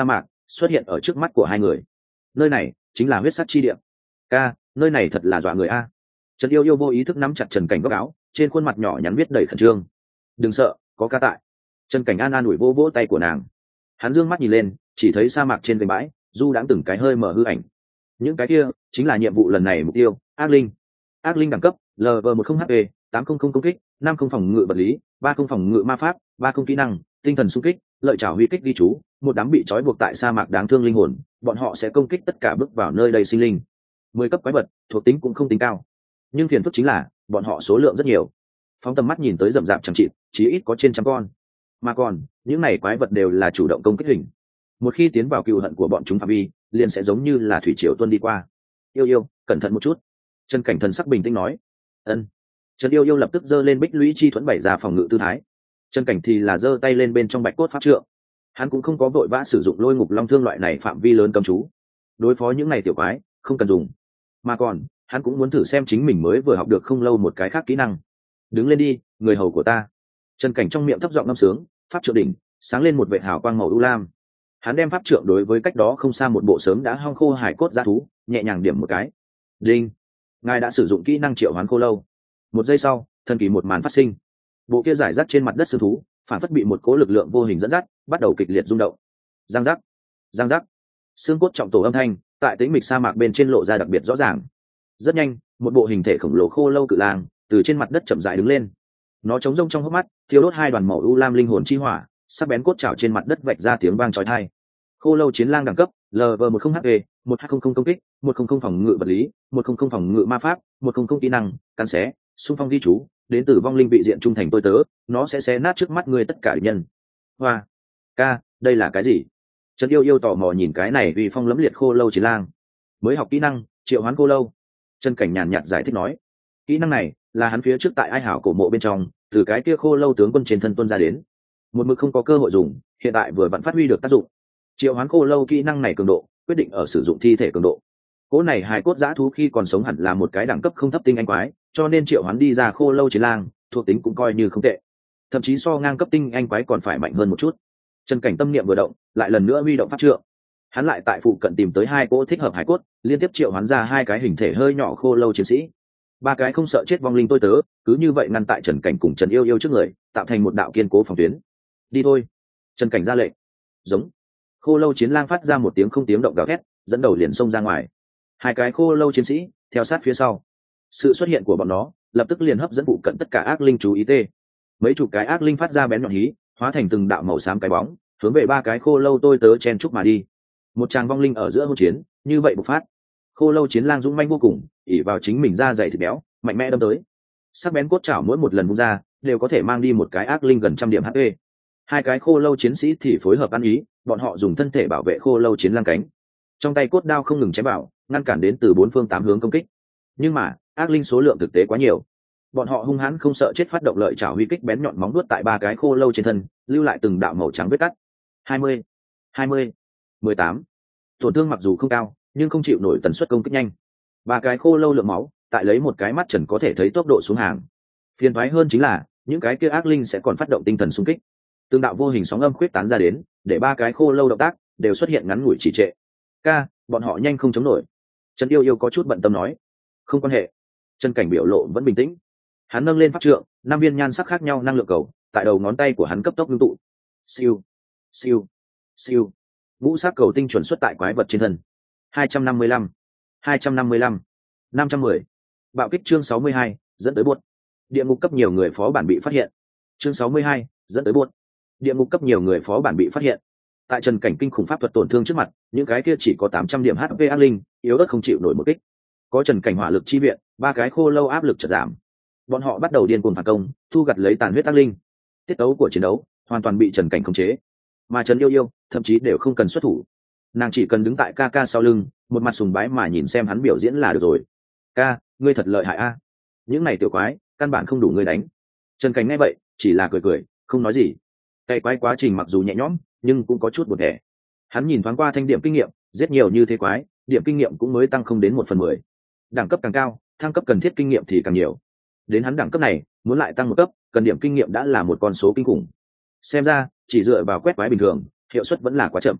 [SPEAKER 1] xuất hiện ở trước mắt của hai người. Nơi này chính là huyết sắc chi địa. Ca, nơi này thật là dọa người a. Trần Yêu Yêu vô ý thức nắm chặt Trần Cảnh góc áo, trên khuôn mặt nhỏ nhắn viết đầy khẩn trương. Đừng sợ, có ca tại. Trần Cảnh an an ủi vô vỗ tay của nàng. Hắn dương mắt nhìn lên, chỉ thấy sa mạc trên vành bãi du đãng từng cái hơi mở hư ảnh. Những cái kia chính là nhiệm vụ lần này mục tiêu. Ác linh. Ác linh đẳng cấp L V một không H P, tám không không công kích, năm không phòng ngự vật lý, ba không phòng ngự ma pháp, ba không kỹ năng, tinh thần xung kích, lợi trảo huy kích ghi chú. Một đám bị trói buộc tại sa mạc đáng thương linh hồn, bọn họ sẽ công kích tất cả bước vào nơi đây sinh linh. Mười cấp quái vật, thuộc tính cũng không tính cao, nhưng phiền phức chính là bọn họ số lượng rất nhiều. Phóng tầm mắt nhìn tới rậm rạp chẳng chịt, chí ít có trên trăm con. Mà còn những này quái vật đều là chủ động công kích hình. Một khi tiến vào cừu hận của bọn chúng phạm vi, liền sẽ giống như là thủy triều tuôn đi qua. Yêu Yêu, cẩn thận một chút. Trần Cảnh thần sắc bình tĩnh nói. Ân. Trần Yêu Yêu lập tức giơ lên bích lũy chi thuẫn bày ra phòng ngự tư thái. Trần Cảnh thì là giơ tay lên bên trong bạch cốt pháp trượng. Hắn cũng không có vội vã sử dụng lôi ngục long thương loại này phạm vi lớn cấm chú. Đối phó những này tiểu quái, không cần dùng. Mà còn, hắn cũng muốn thử xem chính mình mới vừa học được không lâu một cái khác kỹ năng. Đứng lên đi, người hầu của ta. Trần Cảnh trong miệng thấp giọng ngâm sướng, pháp trượng đỉnh sáng lên một vệt hào quang màu u lam. Hắn đem pháp trượng đối với cách đó không xa một bộ sớm đã hong khô hải cốt dã thú, nhẹ nhàng điểm một cái. Đinh, ngài đã sử dụng kỹ năng triệu hoán khô lâu. Một giây sau, thần kỳ một màn phát sinh. Bộ kia giải rác trên mặt đất xương thú, phản phất bị một cỗ lực lượng vô hình dẫn dắt, bắt đầu kịch liệt rung động. Giang giác, giang giác, xương cốt trọng tổ âm thanh tại tĩnh mịch sa mạc bên trên lộ ra đặc biệt rõ ràng. Rất nhanh, một bộ hình thể khổng lồ khô lâu cự lang từ trên mặt đất chậm rãi đứng lên. Nó trống rông trong hốc mắt, thiêu đốt hai đoàn màu u lam linh hồn chi hỏa, sắc bén cốt chảo trên mặt đất vạch ra tiếng vang chói tai. Khô lâu chiến lang đẳng cấp L V một không H P, một hai không không công kích, một không không phòng ngự vật lý, một không không phòng ngự ma pháp, một không không kỹ năng, cắn xé, xung phong ghi chú, đến từ vong linh vị diện trung thành tôi tớ, nó sẽ xé nát trước mắt ngươi tất cả địch nhân. Hoa, ca, đây là cái gì? Trần Yêu Yêu tò mò nhìn cái này vì phong lẫm liệt khô lâu chiến lang. Mới học kỹ năng triệu hoán khô lâu. Trần Cảnh nhàn nhạt giải thích nói, kỹ năng này là hắn phía trước tại ai hảo cổ mộ bên trong, từ cái kia khô lâu tướng quân trên thân tuân ra đến, một mực không có cơ hội dùng, hiện tại vừa vặn phát huy được tác dụng. Triệu hoán khô lâu kỹ năng này cường độ quyết định ở sử dụng thi thể cường độ. Cỗ này hài cốt dã thú khi còn sống hẳn là một cái đẳng cấp không thấp tinh anh quái, cho nên triệu hoán đi ra khô lâu chiến lang thuộc tính cũng coi như không tệ, thậm chí so ngang cấp tinh anh quái còn phải mạnh hơn một chút. Trần Cảnh tâm niệm vừa động, lại lần nữa huy động pháp trượng. Hắn lại tại phụ cận tìm tới hai cỗ thích hợp hải cốt, liên tiếp triệu hoán ra hai cái hình thể hơi nhỏ khô lâu chiến sĩ. Ba cái không sợ chết vong linh tôi tớ, cứ như vậy ngăn tại Trần Cảnh cùng Trần Yêu Yêu trước người, tạo thành một đạo kiên cố phòng tuyến. Đi thôi. Trần Cảnh ra lệnh. Giống. Khô lâu chiến lang phát ra một tiếng không tiếng động gào thét, dẫn đầu liền xông ra ngoài. Hai cái khô lâu chiến sĩ theo sát phía sau. Sự xuất hiện của bọn nó lập tức liền hấp dẫn phụ cận tất cả ác linh chú ý tê. Mấy chục cái ác linh phát ra bén nhọn hí, hóa thành từng đạo màu xám cái bóng, hướng về ba cái khô lâu tôi tớ chen chúc mà đi. Một tràng vong linh ở giữa hỗn chiến, như vậy bộc phát. Khô lâu chiến lang dũng manh vô cùng, ỉ vào chính mình da dày thịt béo, mạnh mẽ đâm tới. Sắc bén cốt chảo mỗi một lần vung ra, đều có thể mang đi một cái ác linh gần trăm điểm H P. Hai cái khô lâu chiến sĩ thì phối hợp ăn ý, bọn họ dùng thân thể bảo vệ khô lâu chiến lang cánh. Trong tay cốt đao không ngừng chém vào, ngăn cản đến từ bốn phương tám hướng công kích. Nhưng mà, ác linh số lượng thực tế quá nhiều. Bọn họ hung hãn không sợ chết phát động lợi chảo huy kích bén nhọn móng vuốt tại ba cái khô lâu trên thân, lưu lại từng đạo màu trắng vết cắt. hai mươi, hai mươi, mười tám. Tổn thương mặc dù không cao, nhưng không chịu nổi tần suất công kích nhanh. Ba cái khô lâu lượng máu, tại lấy một cái mắt trần có thể thấy tốc độ xuống hàng. Phiền toái hơn chính là, những cái kia ác linh sẽ còn phát động tinh thần xung kích. Từng đạo vô hình sóng âm khuyết tán ra đến, để ba cái khô lâu động tác đều xuất hiện ngắn ngủi trì trệ. Ca, bọn họ nhanh không chống nổi. Trần Yêu Yêu có chút bận tâm nói. Không quan hệ. Trần Cảnh biểu lộ vẫn bình tĩnh. Hắn nâng lên pháp trượng, năm viên nhan sắc khác nhau năng lượng cầu, tại đầu ngón tay của hắn cấp tốc ngưng tụ. Siêu, siêu, siêu. Ngũ sắc cầu tinh chuẩn xuất tại quái vật trên thân. hai trăm năm mươi lăm, hai trăm năm mươi lăm, năm trăm mười. Bạo kích chương sáu mươi hai, dẫn tới buốt. Địa ngục cấp nhiều người phó bản bị phát hiện. Chương sáu mươi hai, dẫn tới buốt. Địa ngục cấp nhiều người phó bản bị phát hiện. Tại Trần Cảnh kinh khủng pháp thuật tổn thương trước mặt, những cái kia chỉ có tám trăm điểm H P ác linh, yếu ớt không chịu nổi một kích. Có Trần Cảnh hỏa lực chi viện, ba cái khô lâu áp lực chợt giảm. Bọn họ bắt đầu điên cuồng phản công, thu gặt lấy tàn huyết ác linh. Tiết tấu của chiến đấu hoàn toàn bị Trần Cảnh khống chế, mà Trần Yêu Yêu thậm chí đều không cần xuất thủ. Nàng chỉ cần đứng tại ca ca sau lưng, một mặt sùng bái mà nhìn xem hắn biểu diễn là được rồi. Ca, ngươi thật lợi hại a. Những này tiểu quái căn bản không đủ ngươi đánh. Trần Cảnh nghe vậy chỉ là cười cười, không nói gì. Cái quái quá trình mặc dù nhẹ nhõm, nhưng cũng có chút buồn tẻ. Hắn nhìn thoáng qua thanh điểm kinh nghiệm, giết nhiều như thế quái, điểm kinh nghiệm cũng mới tăng không đến một phần mười. Đẳng cấp càng cao, thăng cấp cần thiết kinh nghiệm thì càng nhiều. Đến hắn đẳng cấp này, muốn lại tăng một cấp, cần điểm kinh nghiệm đã là một con số kinh khủng. Xem ra, chỉ dựa vào quét quái bình thường, hiệu suất vẫn là quá chậm.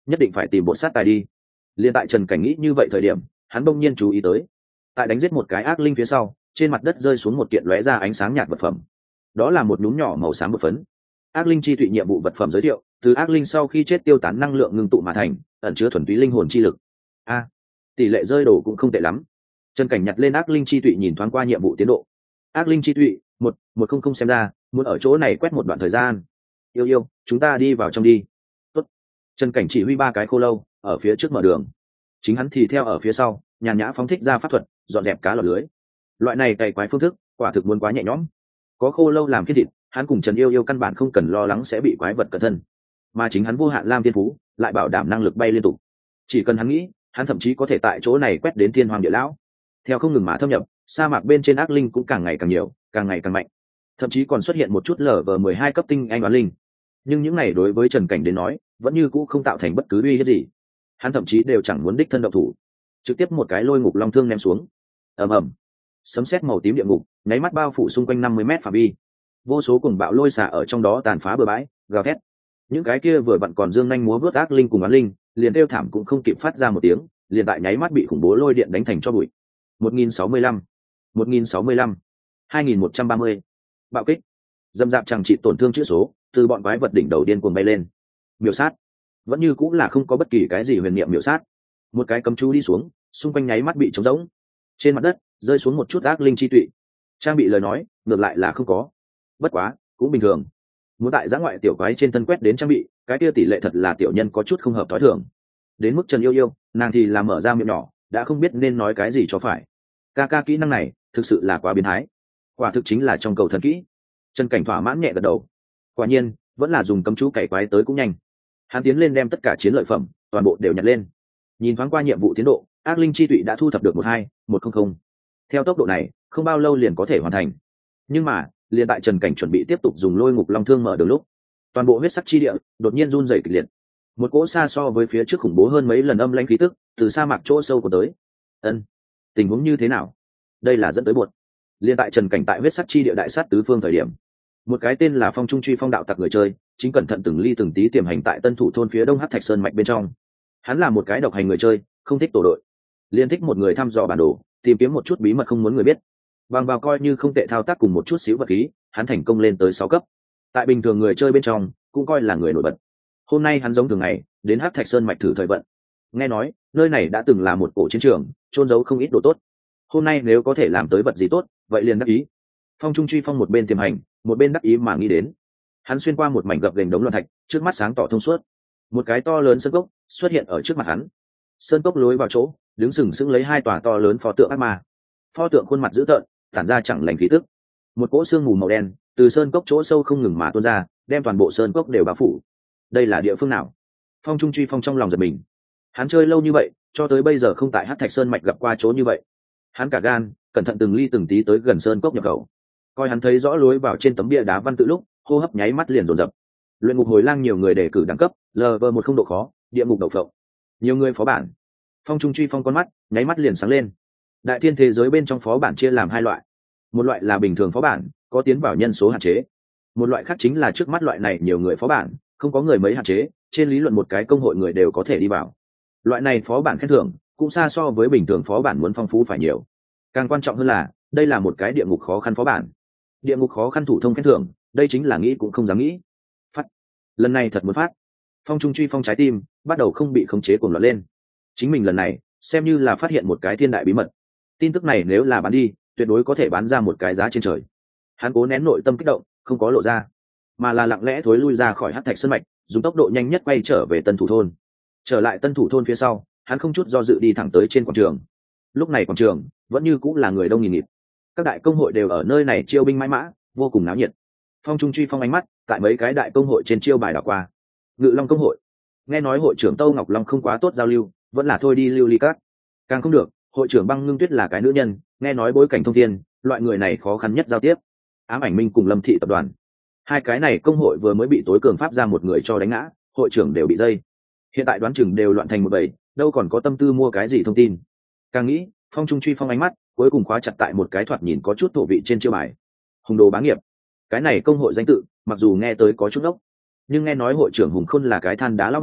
[SPEAKER 1] nhất định phải tìm bộ sát tài đi. Liên tại Trần Cảnh nghĩ như vậy thời điểm, hắn bỗng nhiên chú ý tới, tại đánh giết một cái ác linh phía sau, trên mặt đất rơi xuống một kiện lóe ra ánh sáng nhạt vật phẩm. Đó là một nhúm nhỏ màu xám bột phấn. Ác linh chi tụy nhiệm vụ vật phẩm giới thiệu, từ ác linh sau khi chết tiêu tán năng lượng ngưng tụ mà thành, ẩn chứa thuần túy linh hồn chi lực. A, tỷ lệ rơi đồ cũng không tệ lắm. Trần Cảnh nhặt lên ác linh chi tụy nhìn thoáng qua nhiệm vụ tiến độ. Ác linh chi tụy, một một không không xem ra, muốn ở chỗ này quét một đoạn thời gian. Yêu yêu, chúng ta đi vào trong đi. Tốt. Trần Cảnh chỉ huy ba cái khô lâu ở phía trước mở đường, chính hắn thì theo ở phía sau, nhàn nhã phóng thích ra pháp thuật, dọn dẹp cá lọt lưới. Loại này cày quái phương thức, quả thực muốn quá nhẹ nhõm. Có khô lâu làm kiên thịt, hắn cùng Trần Yêu Yêu căn bản không cần lo lắng sẽ bị quái vật cẩn thân, mà chính hắn vô hạn lam thiên phú, lại bảo đảm năng lực bay liên tục. Chỉ cần hắn nghĩ, hắn thậm chí có thể tại chỗ này quét đến thiên hoàng địa lão. Theo không ngừng mà thâm nhập, sa mạc bên trên ác linh cũng càng ngày càng nhiều, càng ngày càng mạnh, thậm chí còn xuất hiện một chút lở vờ mười hai cấp tinh anh đoán linh. Nhưng những này đối với Trần Cảnh đến nói, vẫn như cũ không tạo thành bất cứ uy hiếp gì. Hắn thậm chí đều chẳng muốn đích thân động thủ, trực tiếp một cái lôi ngục long thương ném xuống. Ầm ầm, sấm sét màu tím địa ngục nháy mắt bao phủ xung quanh năm mươi mét phạm vi, vô số cuồng bạo lôi xả ở trong đó tàn phá bừa bãi, gào thét. Những cái kia vừa vặn còn dương nhanh múa vớt ác linh cùng oán linh, liền kêu thảm cũng không kịp phát ra một tiếng, liền tại nháy mắt bị khủng bố lôi điện đánh thành cho bụi. một nghìn sáu mươi lăm, một nghìn sáu mươi lăm, hai nghìn một trăm ba mươi. Bạo kích, dâm dạp chẳng trị tổn thương chữ số, từ bọn quái vật đỉnh đầu điên cuồng bay lên. Miểu sát, vẫn như cũng là không có bất kỳ cái gì huyền niệm miểu sát. Một cái cấm chú đi xuống, xung quanh nháy mắt bị trống rỗng. Trên mặt đất rơi xuống một chút ác linh chi tụy. Trang bị lời nói, ngược lại là không có. Bất quá, cũng bình thường. Muốn tại giã ngoại tiểu quái trên thân quét đến trang bị, cái kia tỷ lệ thật là tiểu nhân có chút không hợp thói thường. Đến mức Trần Yêu Yêu, nàng thì là mở ra miệng nhỏ, đã không biết nên nói cái gì cho phải. Ca ca kỹ năng này, thực sự là quá biến thái. Quả thực chính là trong cầu thần kỹ. Trần Cảnh thỏa mãn nhẹ gật đầu. Quả nhiên, vẫn là dùng cấm chú cày quái tới cũng nhanh. Hắn tiến lên đem tất cả chiến lợi phẩm, toàn bộ đều nhặt lên. Nhìn thoáng qua nhiệm vụ tiến độ, ác linh chi tụy đã thu thập được một hai một không không. Theo tốc độ này, không bao lâu liền có thể hoàn thành. Nhưng mà, liền tại Trần Cảnh chuẩn bị tiếp tục dùng lôi ngục long thương mở đường lúc, toàn bộ huyết sắc chi địa đột nhiên run rẩy kịch liệt. Một cỗ xa so với phía trước khủng bố hơn mấy lần âm lãnh khí tức từ sa mạc chỗ sâu của tới. Ân, tình huống như thế nào? Đây là dẫn tới buột. Liên tại Trần Cảnh tại huyết sắc chi địa đại sát tứ phương thời điểm, một cái tên là Phong Trung Truy Phong đạo tặc người chơi, chính cẩn thận từng ly từng tí tiềm hành tại Tân Thủ thôn phía đông Hắc Thạch Sơn mạch bên trong. Hắn là một cái độc hành người chơi, không thích tổ đội, liên thích một người thăm dò bản đồ, tìm kiếm một chút bí mật không muốn người biết. Bằng vào coi như không tệ thao tác cùng một chút xíu vật khí, hắn thành công lên tới sáu cấp. Tại bình thường người chơi bên trong, cũng coi là người nổi bật. Hôm nay hắn giống thường ngày, đến Hắc Thạch Sơn mạch thử thời vận. Nghe nói, nơi này đã từng là một cổ chiến trường, trôn giấu không ít đồ tốt. Hôm nay nếu có thể làm tới vật gì tốt, vậy liền đắc ý. Phong Trung Truy Phong một bên tiềm hành, một bên đắc ý mà nghĩ đến. Hắn xuyên qua một mảnh gập ghềnh đống loạn thạch, trước mắt sáng tỏ thông suốt. Một cái to lớn sơn cốc xuất hiện ở trước mặt hắn. Sơn cốc lối vào chỗ, đứng sừng sững lấy hai tòa to lớn pho tượng ác ma. Pho tượng khuôn mặt dữ tợn, tản ra chẳng lành khí tức. Một cỗ sương mù màu đen từ sơn cốc chỗ sâu không ngừng mà tuôn ra, đem toàn bộ sơn cốc đều bao phủ. Đây là địa phương nào? Phong Trung Truy Phong trong lòng giật mình. Hắn chơi lâu như vậy, cho tới bây giờ không tại Hắc Thạch Sơn mạch gặp qua chỗ như vậy. Hắn cả gan, cẩn thận từng ly từng tí tới gần sơn cốc nhập khẩu. Coi hắn thấy rõ lối vào trên tấm bia đá văn tự lúc, hô hấp nháy mắt liền dồn dập. Luyện ngục hồi lang nhiều người đề cử đẳng cấp, lv một không độ khó, địa ngục đậu phộng. Nhiều người phó bản. Phong Trung Truy Phong con mắt nháy mắt liền sáng lên. Đại thiên thế giới bên trong phó bản chia làm hai loại. Một loại là bình thường phó bản, có tiến vào nhân số hạn chế. Một loại khác chính là trước mắt loại này nhiều người phó bản, không có người mấy hạn chế, trên lý luận một cái công hội người đều có thể đi vào. Loại này phó bản khen thưởng cũng xa so với bình thường phó bản muốn phong phú phải nhiều. Càng quan trọng hơn là, đây là một cái địa ngục khó khăn phó bản. Địa ngục khó khăn thủ thông khen thưởng, đây chính là nghĩ cũng không dám nghĩ. Phát. Lần này thật muốn phát. Phong Trung Truy Phong trái tim bắt đầu không bị khống chế cuồng loạn lên. Chính mình lần này xem như là phát hiện một cái thiên đại bí mật. Tin tức này nếu là bán đi, tuyệt đối có thể bán ra một cái giá trên trời. Hắn cố nén nội tâm kích động, không có lộ ra, mà là lặng lẽ thối lui ra khỏi Hắc Thạch Sơn mạch, dùng tốc độ nhanh nhất quay trở về Tân Thủ thôn. Trở lại Tân Thủ thôn phía sau, hắn không chút do dự đi thẳng tới trên quảng trường. Lúc này quảng trường vẫn như cũng là người đông nghìn nghịt. Các đại công hội đều ở nơi này chiêu binh mãi mã, vô cùng náo nhiệt. Phong Trung Truy Phong ánh mắt tại mấy cái đại công hội trên chiêu bài đảo qua. Ngự Long công hội, nghe nói hội trưởng Tâu Ngọc Long không quá tốt giao lưu, vẫn là thôi đi lưu ly cát. Càng không được, hội trưởng Băng Ngưng Tuyết là cái nữ nhân, nghe nói bối cảnh thông thiên, loại người này khó khăn nhất giao tiếp. Ám Ảnh Minh cùng Lâm Thị tập đoàn, hai cái này công hội vừa mới bị tối cường pháp ra một người cho đánh ngã, hội trưởng đều bị dây. Hiện tại đoán chừng đều loạn thành một bầy, đâu còn có tâm tư mua cái gì thông tin. Càng nghĩ, Phong Trung Truy Phong ánh mắt cuối cùng khóa chặt tại một cái thoạt nhìn có chút thổ vị trên chiêu bài. Hùng Đồ Bá Nghiệp. Cái này công hội danh tự, mặc dù nghe tới có chút ốc, nhưng nghe nói hội trưởng Hùng Khôn là cái than đá lão bản,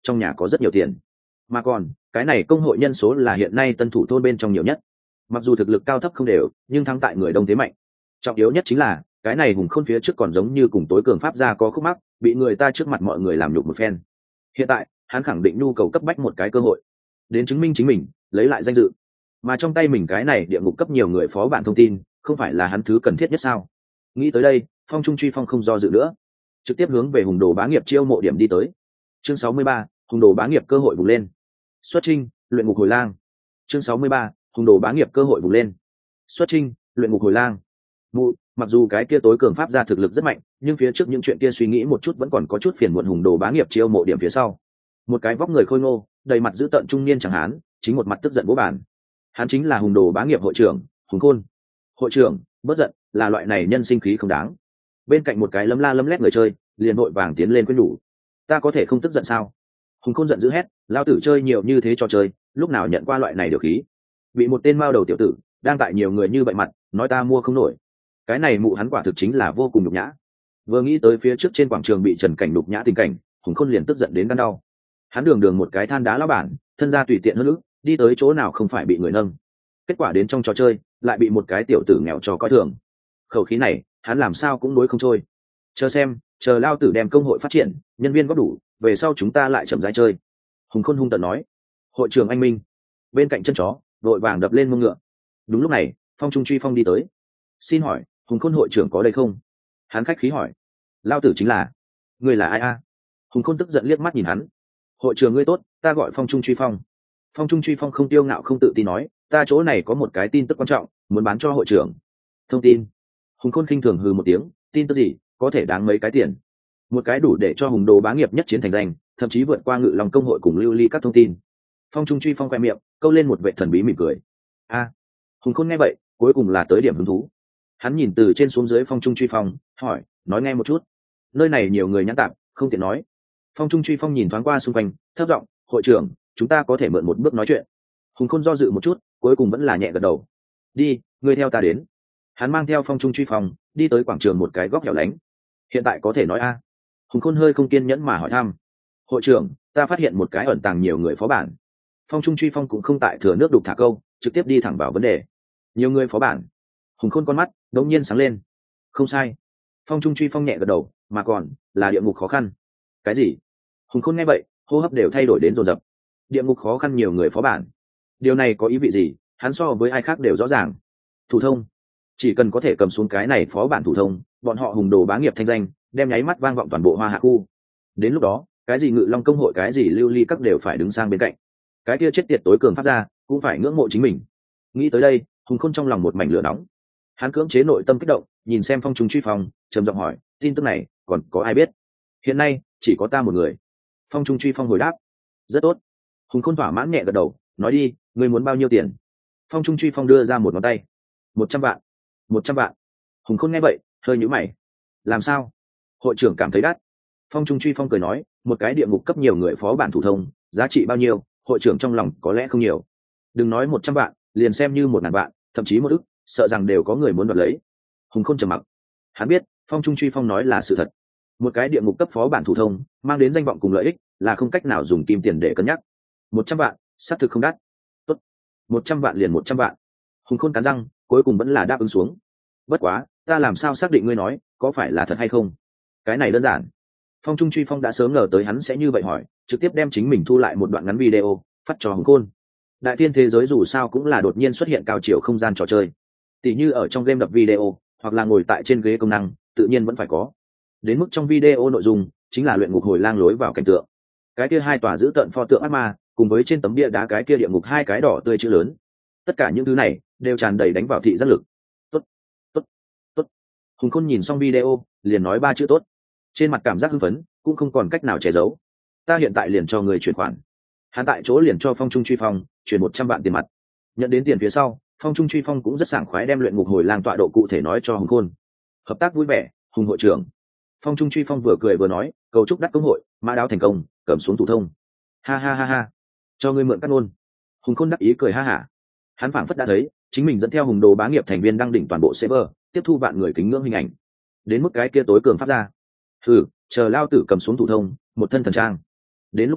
[SPEAKER 1] trong nhà có rất nhiều tiền, mà còn cái này công hội nhân số là hiện nay tân thủ thôn bên trong nhiều nhất. Mặc dù thực lực cao thấp không đều, nhưng thắng tại người đông thế mạnh. Trọng yếu nhất chính là cái này hùng khôn phía trước còn giống như cùng tối cường pháp gia có khúc mắc, bị người ta trước mặt mọi người làm nhục một phen. Hiện tại hắn khẳng định nhu cầu cấp bách một cái cơ hội đến chứng minh chính mình, lấy lại danh dự. Mà trong tay mình cái này địa ngục cấp nhiều người phó bản thông tin, không phải là hắn thứ cần thiết nhất sao? Nghĩ tới đây, Phong Trung Truy Phong không do dự nữa, trực tiếp hướng về hùng đồ bá nghiệp chiêu mộ điểm đi tới. Chương sáu mươi ba, hùng đồ bá nghiệp cơ hội vùng lên. Xuất trinh, luyện ngục hồi lang. Chương sáu mươi ba, hùng đồ bá nghiệp cơ hội vùng lên. Xuất trinh, luyện ngục hồi lang. Mụ, mặc dù cái kia tối cường pháp gia thực lực rất mạnh, nhưng phía trước những chuyện kia suy nghĩ một chút vẫn còn có chút phiền muộn. Hùng đồ bá nghiệp chiêu mộ điểm phía sau, một cái vóc người khôi ngô, đầy mặt dữ tợn trung niên chẳng hán, chính một mặt tức giận bố bàn. Hắn chính là hùng đồ bá nghiệp hội trưởng Hùng Khôn. Hội trưởng, bớt giận, là loại này nhân sinh khí không đáng. Bên cạnh một cái lấm la lấm lét người chơi liền vội vàng tiến lên khuyên nhủ. Ta có thể không tức giận sao? Hùng Khôn giận dữ hét, lao tử chơi nhiều như thế trò chơi, lúc nào nhận qua loại này điều khí? Bị một tên mao đầu tiểu tử đang tại nhiều người như vậy mặt nói ta mua không nổi. Cái này mụ hắn quả thực chính là vô cùng nhục nhã. Vừa nghĩ tới phía trước trên quảng trường bị Trần Cảnh nhục nhã tình cảnh, Hùng Khôn liền tức giận đến gan đau. Hắn đường đường một cái than đá lão bản, thân gia tùy tiện hơn nữa, đi tới chỗ nào không phải bị người nâng. Kết quả đến trong trò chơi lại bị một cái tiểu tử nghèo trò coi thường. Khẩu khí này hắn làm sao cũng đối không trôi. Chờ xem, chờ lao tử đem công hội phát triển, nhân viên góp đủ, về sau chúng ta lại chậm rãi chơi. Hùng Khôn hung tợn nói. Hội trưởng anh minh bên cạnh chân chó vội vàng đập lên mông ngựa. Đúng lúc này, Phong Trung Truy Phong đi tới. Xin hỏi, Hùng Khôn hội trưởng có đây không? Hắn khách khí hỏi. Lao tử chính là. Người là ai a? Hùng Khôn tức giận liếc mắt nhìn hắn. Hội trưởng ngươi tốt, ta gọi Phong Trung Truy Phong. Phong Trung Truy Phong không tiêu ngạo không tự tin nói, ta chỗ này có một cái tin tức quan trọng, muốn bán cho hội trưởng. Thông tin? Hùng Khôn khinh thường hừ một tiếng, tin tức gì, có thể đáng mấy cái tiền? Một cái đủ để cho hùng đồ bá nghiệp nhất chiến thành danh, thậm chí vượt qua ngự lòng công hội cùng lưu ly các thông tin. Phong Trung Truy Phong khoe miệng câu lên một vệ thần bí mỉm cười. A, Hùng Khôn nghe vậy cuối cùng là tới điểm hứng thú. Hắn nhìn từ trên xuống dưới Phong Trung Truy Phong, hỏi, nói nghe một chút. Nơi này nhiều người nhãn tạm, không tiện nói. Phong Trung Truy Phong nhìn thoáng qua xung quanh, thấp giọng, hội trưởng, chúng ta có thể mượn một bước nói chuyện. Hùng Khôn do dự một chút, cuối cùng vẫn là nhẹ gật đầu. Đi, ngươi theo ta đến. Hắn mang theo Phong Trung Truy Phong đi tới quảng trường một cái góc hẻo lánh. Hiện tại có thể nói a? Hùng Khôn hơi không kiên nhẫn mà hỏi thăm. Hội trưởng, ta phát hiện một cái ẩn tàng nhiều người phó bản. Phong Trung Truy Phong cũng không tại thừa nước đục thả câu, trực tiếp đi thẳng vào vấn đề. Nhiều người phó bản? Hùng Khôn con mắt đột nhiên sáng lên. Không sai. Phong Trung Truy Phong nhẹ gật đầu, mà còn là địa ngục khó khăn. Cái gì? Hùng Khôn nghe vậy hô hấp đều thay đổi đến dồn dập. Địa ngục khó khăn nhiều người phó bản, điều này có ý vị gì? Hắn so với ai khác đều rõ ràng. Thủ thông, chỉ cần có thể cầm xuống cái này phó bản thủ thông, bọn họ hùng đồ bá nghiệp thanh danh đem nháy mắt vang vọng toàn bộ Hoa Hạ khu. Đến lúc đó cái gì ngự long công hội, cái gì lưu ly các đều phải đứng sang bên cạnh. Cái kia chết tiệt tối cường phát ra cũng phải ngưỡng mộ chính mình. Nghĩ tới đây, Hùng Khôn trong lòng một mảnh lửa nóng. Hắn cưỡng chế nội tâm kích động, nhìn xem Phong Trung Truy Phong, trầm giọng hỏi, tin tức này còn có ai biết? Hiện nay chỉ có ta một người. Phong Trung Truy Phong hồi đáp. Rất tốt. Hùng Khôn thỏa mãn nhẹ gật đầu, nói đi, ngươi muốn bao nhiêu tiền? Phong Trung Truy Phong đưa ra một ngón tay. Một trăm vạn. Một trăm vạn. Hùng Khôn nghe vậy hơi nhíu mày. Làm sao? Hội trưởng cảm thấy đắt. Phong Trung Truy Phong cười nói, một cái địa ngục cấp nhiều người phó bản thủ thông, giá trị bao nhiêu, hội trưởng trong lòng có lẽ không nhiều. Đừng nói một trăm vạn, liền xem như một ngàn vạn, thậm chí một ức, sợ rằng đều có người muốn đoạt lấy. Hùng Khôn trầm mặc. Hắn biết Phong Trung Truy Phong nói là sự thật. Một cái địa ngục cấp phó bản thủ thông mang đến danh vọng cùng lợi ích là không cách nào dùng kim tiền để cân nhắc. Một trăm vạn xác thực không đắt. Tốt, một trăm vạn liền một trăm vạn. Hùng Khôn cắn răng cuối cùng vẫn là đáp ứng xuống. Bất quá ta làm sao xác định ngươi nói có phải là thật hay không? Cái này đơn giản. Phong Trung Truy Phong đã sớm ngờ tới hắn sẽ như vậy hỏi, trực tiếp đem chính mình thu lại một đoạn ngắn video phát cho Hùng Khôn. Đại thiên thế giới dù sao cũng là đột nhiên xuất hiện cao chiều không gian trò chơi, tỉ như ở trong game đập video hoặc là ngồi tại trên ghế công năng, tự nhiên vẫn phải có. Đến mức trong video nội dung chính là luyện ngục hồi lang lối vào cảnh tượng, cái kia hai tòa giữ tận pho tượng ác ma cùng với trên tấm bia đá cái kia địa ngục hai cái đỏ tươi chữ lớn, tất cả những thứ này đều tràn đầy đánh vào thị giác lực. Tốt, tốt, tốt. Hùng Khôn nhìn xong video liền nói ba chữ tốt, trên mặt cảm giác hưng phấn cũng không còn cách nào che giấu. Ta hiện tại liền cho người chuyển khoản. Hắn tại chỗ liền cho Phong Trung Truy Phong chuyển một trăm vạn tiền mặt. Nhận đến tiền phía sau, Phong Trung Truy Phong cũng rất sảng khoái đem luyện ngục hồi lang tọa độ cụ thể nói cho Hùng Khôn. Hợp tác vui vẻ, Hùng hội trưởng. Phong Trung Truy Phong vừa cười vừa nói, cầu chúc đắc công hội mã đáo thành công, cầm xuống thủ thông. Ha ha ha ha, cho ngươi mượn cắt ngôn. Hùng Khôn đắc ý cười ha hả. Hắn phảng phất đã thấy chính mình dẫn theo hùng đồ bá nghiệp thành viên đăng đỉnh toàn bộ server, tiếp thu vạn người kính ngưỡng hình ảnh. Đến mức cái kia tối cường phát ra, thử chờ lao tử cầm xuống thủ thông, một thân thần trang. Đến lúc đó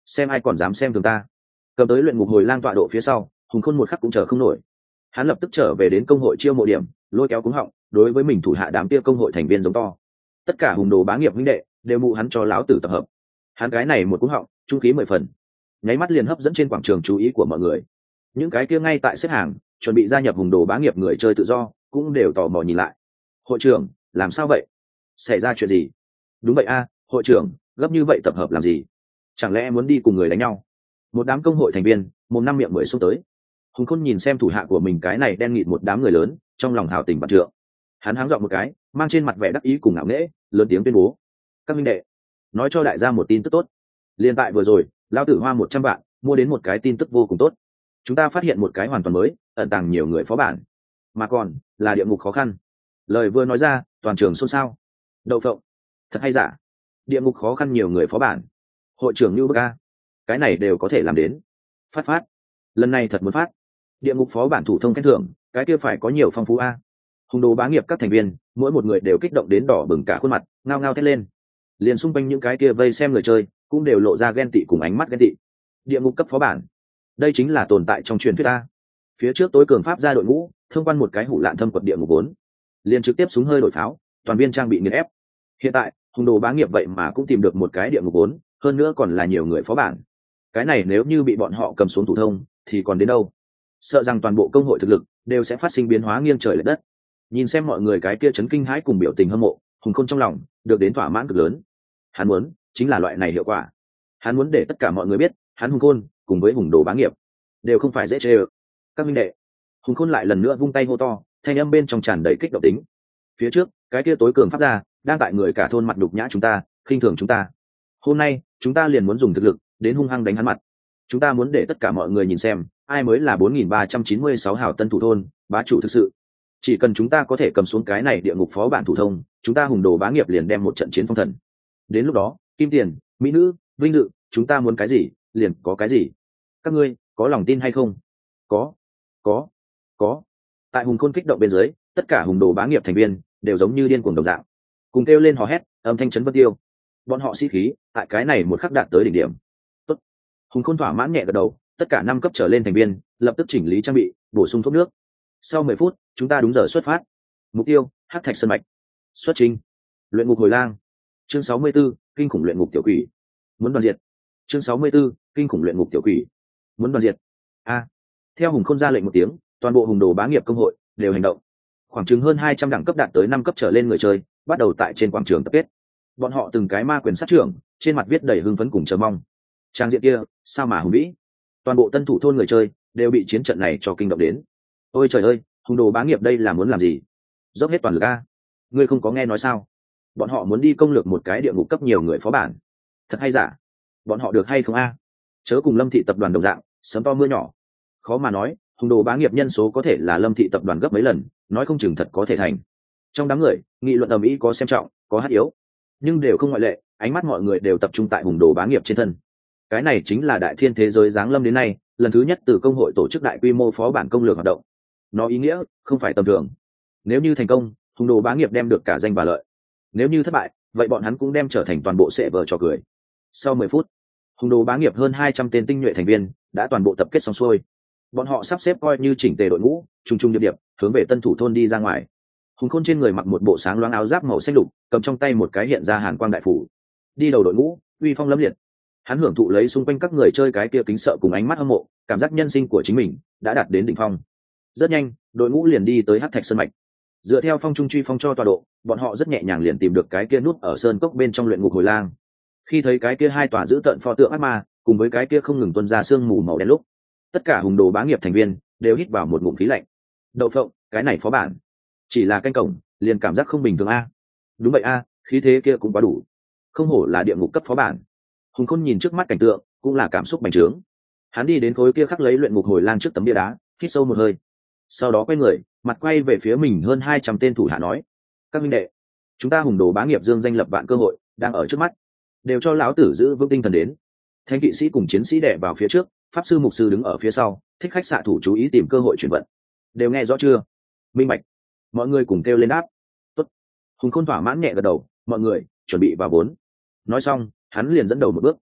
[SPEAKER 1] xem ai còn dám xem thường ta. Cầm tới luyện ngục hồi lang tọa độ phía sau, Hùng Khôn một khắc cũng chờ không nổi. Hắn lập tức trở về đến công hội chiêu mộ điểm, lôi kéo cúng họng, đối với mình thủ hạ đám kia công hội thành viên giống to. Tất cả hùng đồ bá nghiệp huynh đệ đều mụ hắn cho lão tử tập hợp. Hắn cái này một cúng họng, trung khí mười phần, nháy mắt liền hấp dẫn trên quảng trường chú ý của mọi người. Những cái kia ngay tại xếp hàng chuẩn bị gia nhập hùng đồ bá nghiệp người chơi tự do cũng đều tò mò nhìn lại. Hội trưởng, làm sao vậy? Xảy ra chuyện gì? Đúng vậy a, hội trưởng, gấp như vậy tập hợp làm gì? Chẳng lẽ muốn đi cùng người đánh nhau? Một đám công hội thành viên mồm năm miệng mười xông tới. Hùng Khôn nhìn xem thủ hạ của mình cái này đen nghịt một đám người lớn, trong lòng hào tình vạn trượng. Hắn háng dọn một cái, mang trên mặt vẻ đắc ý cùng ngạo nghễ, lớn tiếng tuyên bố: các minh đệ, nói cho đại gia một tin tức tốt. Liên tại vừa rồi, lão tử hoa một trăm vạn mua đến một cái tin tức vô cùng tốt. Chúng ta phát hiện một cái hoàn toàn mới, ẩn tàng nhiều người phó bản, mà còn là địa ngục khó khăn. Lời vừa nói ra, toàn trường xôn xao. Đậu phộng, thật hay giả? Địa ngục khó khăn nhiều người phó bản. Hội trưởng như bức a, cái này đều có thể làm đến. Phát phát, lần này thật muốn phát. Địa ngục phó bản thủ thông khen thưởng, cái kia phải có nhiều phong phú a. Hùng đồ bá nghiệp các thành viên, mỗi một người đều kích động đến đỏ bừng cả khuôn mặt, ngao ngao thét lên. Liền xung quanh những cái kia vây xem người chơi, cũng đều lộ ra ghen tị cùng ánh mắt ghen tị. Địa ngục cấp phó bản, đây chính là tồn tại trong truyền thuyết a. Phía trước tối cường pháp ra đội ngũ, thông quan một cái hủ lạn thâm quật địa ngục vốn, liền trực tiếp súng hơi đổi pháo, toàn viên trang bị nghiền ép. Hiện tại, hùng đồ bá nghiệp vậy mà cũng tìm được một cái địa ngục vốn, hơn nữa còn là nhiều người phó bản. Cái này nếu như bị bọn họ cầm xuống thủ thông, thì còn đến đâu? Sợ rằng toàn bộ công hội thực lực đều sẽ phát sinh biến hóa nghiêng trời lệch đất. Nhìn xem mọi người cái kia chấn kinh hãi cùng biểu tình hâm mộ, Hùng Khôn trong lòng được đến thỏa mãn cực lớn. Hắn muốn chính là loại này hiệu quả. Hắn muốn để tất cả mọi người biết, hắn Hùng Khôn cùng với hùng đồ bá nghiệp đều không phải dễ chê ơ. Các minh đệ, Hùng Khôn lại lần nữa vung tay hô to, thanh âm bên trong tràn đầy kích động tính. Phía trước, cái kia tối cường pháp ra đang tại người cả thôn mặt đục nhã chúng ta, khinh thường chúng ta. Hôm nay, chúng ta liền muốn dùng thực lực đến hung hăng đánh hắn mặt. Chúng ta muốn để tất cả mọi người nhìn xem, ai mới là bốn nghìn ba trăm chín mươi sáu hảo tân thủ thôn, bá chủ thực sự. Chỉ cần chúng ta có thể cầm xuống cái này địa ngục phó bản thủ thông, chúng ta hùng đồ bá nghiệp liền đem một trận chiến phong thần. Đến lúc đó, kim tiền, mỹ nữ, vinh dự, chúng ta muốn cái gì, liền có cái gì. Các ngươi có lòng tin hay không? Có, có, có. Tại Hùng Khôn kích động bên dưới, tất cả hùng đồ bá nghiệp thành viên đều giống như điên cuồng đồng dạng, cùng kêu lên hò hét, âm thanh chấn vân tiêu. Bọn họ sĩ khí tại cái này một khắc đạt tới đỉnh điểm. Tốt. Hùng Khôn thỏa mãn nhẹ gật đầu, tất cả năm cấp trở lên thành viên lập tức chỉnh lý trang bị, bổ sung thuốc nước. Sau mười phút, chúng ta đúng giờ xuất phát. Mục tiêu: Hắc Thạch Sơn mạch. Xuất trình. Luyện ngục hồi lang. Chương sáu mươi tư, kinh khủng luyện ngục tiểu quỷ. Muốn đoàn diệt. Chương sáu mươi tư, kinh khủng luyện ngục tiểu quỷ. Muốn đoàn diệt. A. Theo Hùng Khôn ra lệnh một tiếng, toàn bộ hùng đồ bá nghiệp công hội đều hành động. Khoảng chừng hơn hai trăm đẳng cấp đạt tới năm cấp trở lên người chơi, bắt đầu tại trên quảng trường tập kết. Bọn họ từng cái ma quyền sát trưởng, trên mặt viết đầy hưng phấn cùng chờ mong. Trang diện kia, sao mà hùng vĩ. Toàn bộ tân thủ thôn người chơi đều bị chiến trận này cho kinh động đến. Ôi trời ơi, hùng đồ bá nghiệp đây là muốn làm gì? Dốc hết toàn lực a. Ngươi không có nghe nói sao? Bọn họ muốn đi công lược một cái địa ngục cấp nhiều người phó bản. Thật hay giả? Bọn họ được hay không a? Chớ cùng Lâm thị tập đoàn đồng dạng, sớm to mưa nhỏ. Khó mà nói, hùng đồ bá nghiệp nhân số có thể là Lâm thị tập đoàn gấp mấy lần, nói không chừng thật có thể thành. Trong đám người, nghị luận ầm ĩ có xem trọng, có hát yếu, nhưng đều không ngoại lệ, ánh mắt mọi người đều tập trung tại hùng đồ bá nghiệp trên thân. Cái này chính là đại thiên thế giới giáng lâm đến nay, lần thứ nhất từ công hội tổ chức đại quy mô phó bản công lược hoạt động. Nó ý nghĩa không phải tầm thường. Nếu như thành công, hùng đồ bá nghiệp đem được cả danh và lợi. Nếu như thất bại, vậy bọn hắn cũng đem trở thành toàn bộ sệ vờ trò cười. Sau mười phút, hùng đồ bá nghiệp hơn hai trăm tên tinh nhuệ thành viên đã toàn bộ tập kết xong xuôi. Bọn họ sắp xếp coi như chỉnh tề đội ngũ, trùng trùng điệp điệp hướng về tân thủ thôn đi ra ngoài. Hùng Khôn trên người mặc một bộ sáng loáng áo giáp màu xanh lục, cầm trong tay một cái hiện ra hàn quang đại phủ, đi đầu đội ngũ, uy phong lẫm liệt. Hắn hưởng thụ lấy xung quanh các người chơi cái kia kính sợ cùng ánh mắt hâm mộ, cảm giác nhân sinh của chính mình đã đạt đến đỉnh phong. Rất nhanh, đội ngũ liền đi tới Hắc Thạch Sơn mạch. Dựa theo phong trung truy phong cho tọa độ, bọn họ rất nhẹ nhàng liền tìm được cái kia nút ở sơn cốc bên trong luyện ngục hồi lang. Khi thấy cái kia hai tòa giữ tận pho tượng ác ma, cùng với cái kia không ngừng tuôn ra sương mù màu đen lúc, tất cả hùng đồ bá nghiệp thành viên đều hít vào một ngụm khí lạnh. Đậu phộng, cái này phó bản chỉ là canh cổng, liền cảm giác không bình thường a. Đúng vậy a, khí thế kia cũng quá đủ. Không hổ là địa ngục cấp phó bản. Hùng Khôn nhìn trước mắt cảnh tượng, cũng là cảm xúc bành trướng. Hắn đi đến khối kia khắc lấy luyện ngục hồi lang trước tấm bia đá, hít sâu một hơi, sau đó quay người, mặt quay về phía mình hơn hai trăm tên thủ hạ nói: các minh đệ, chúng ta hùng đồ bá nghiệp dương danh lập vạn cơ hội đang ở trước mắt, đều cho lão tử giữ vững tinh thần đến. Thánh kỵ sĩ cùng chiến sĩ đè vào phía trước, pháp sư mục sư đứng ở phía sau, thích khách xạ thủ chú ý tìm cơ hội chuyển vận. Đều nghe rõ chưa? Minh bạch. Mọi người cùng kêu lên đáp. Tốt. Hùng Khôn thỏa mãn nhẹ gật đầu, mọi người chuẩn bị vào vốn. Nói xong, hắn liền dẫn đầu một bước.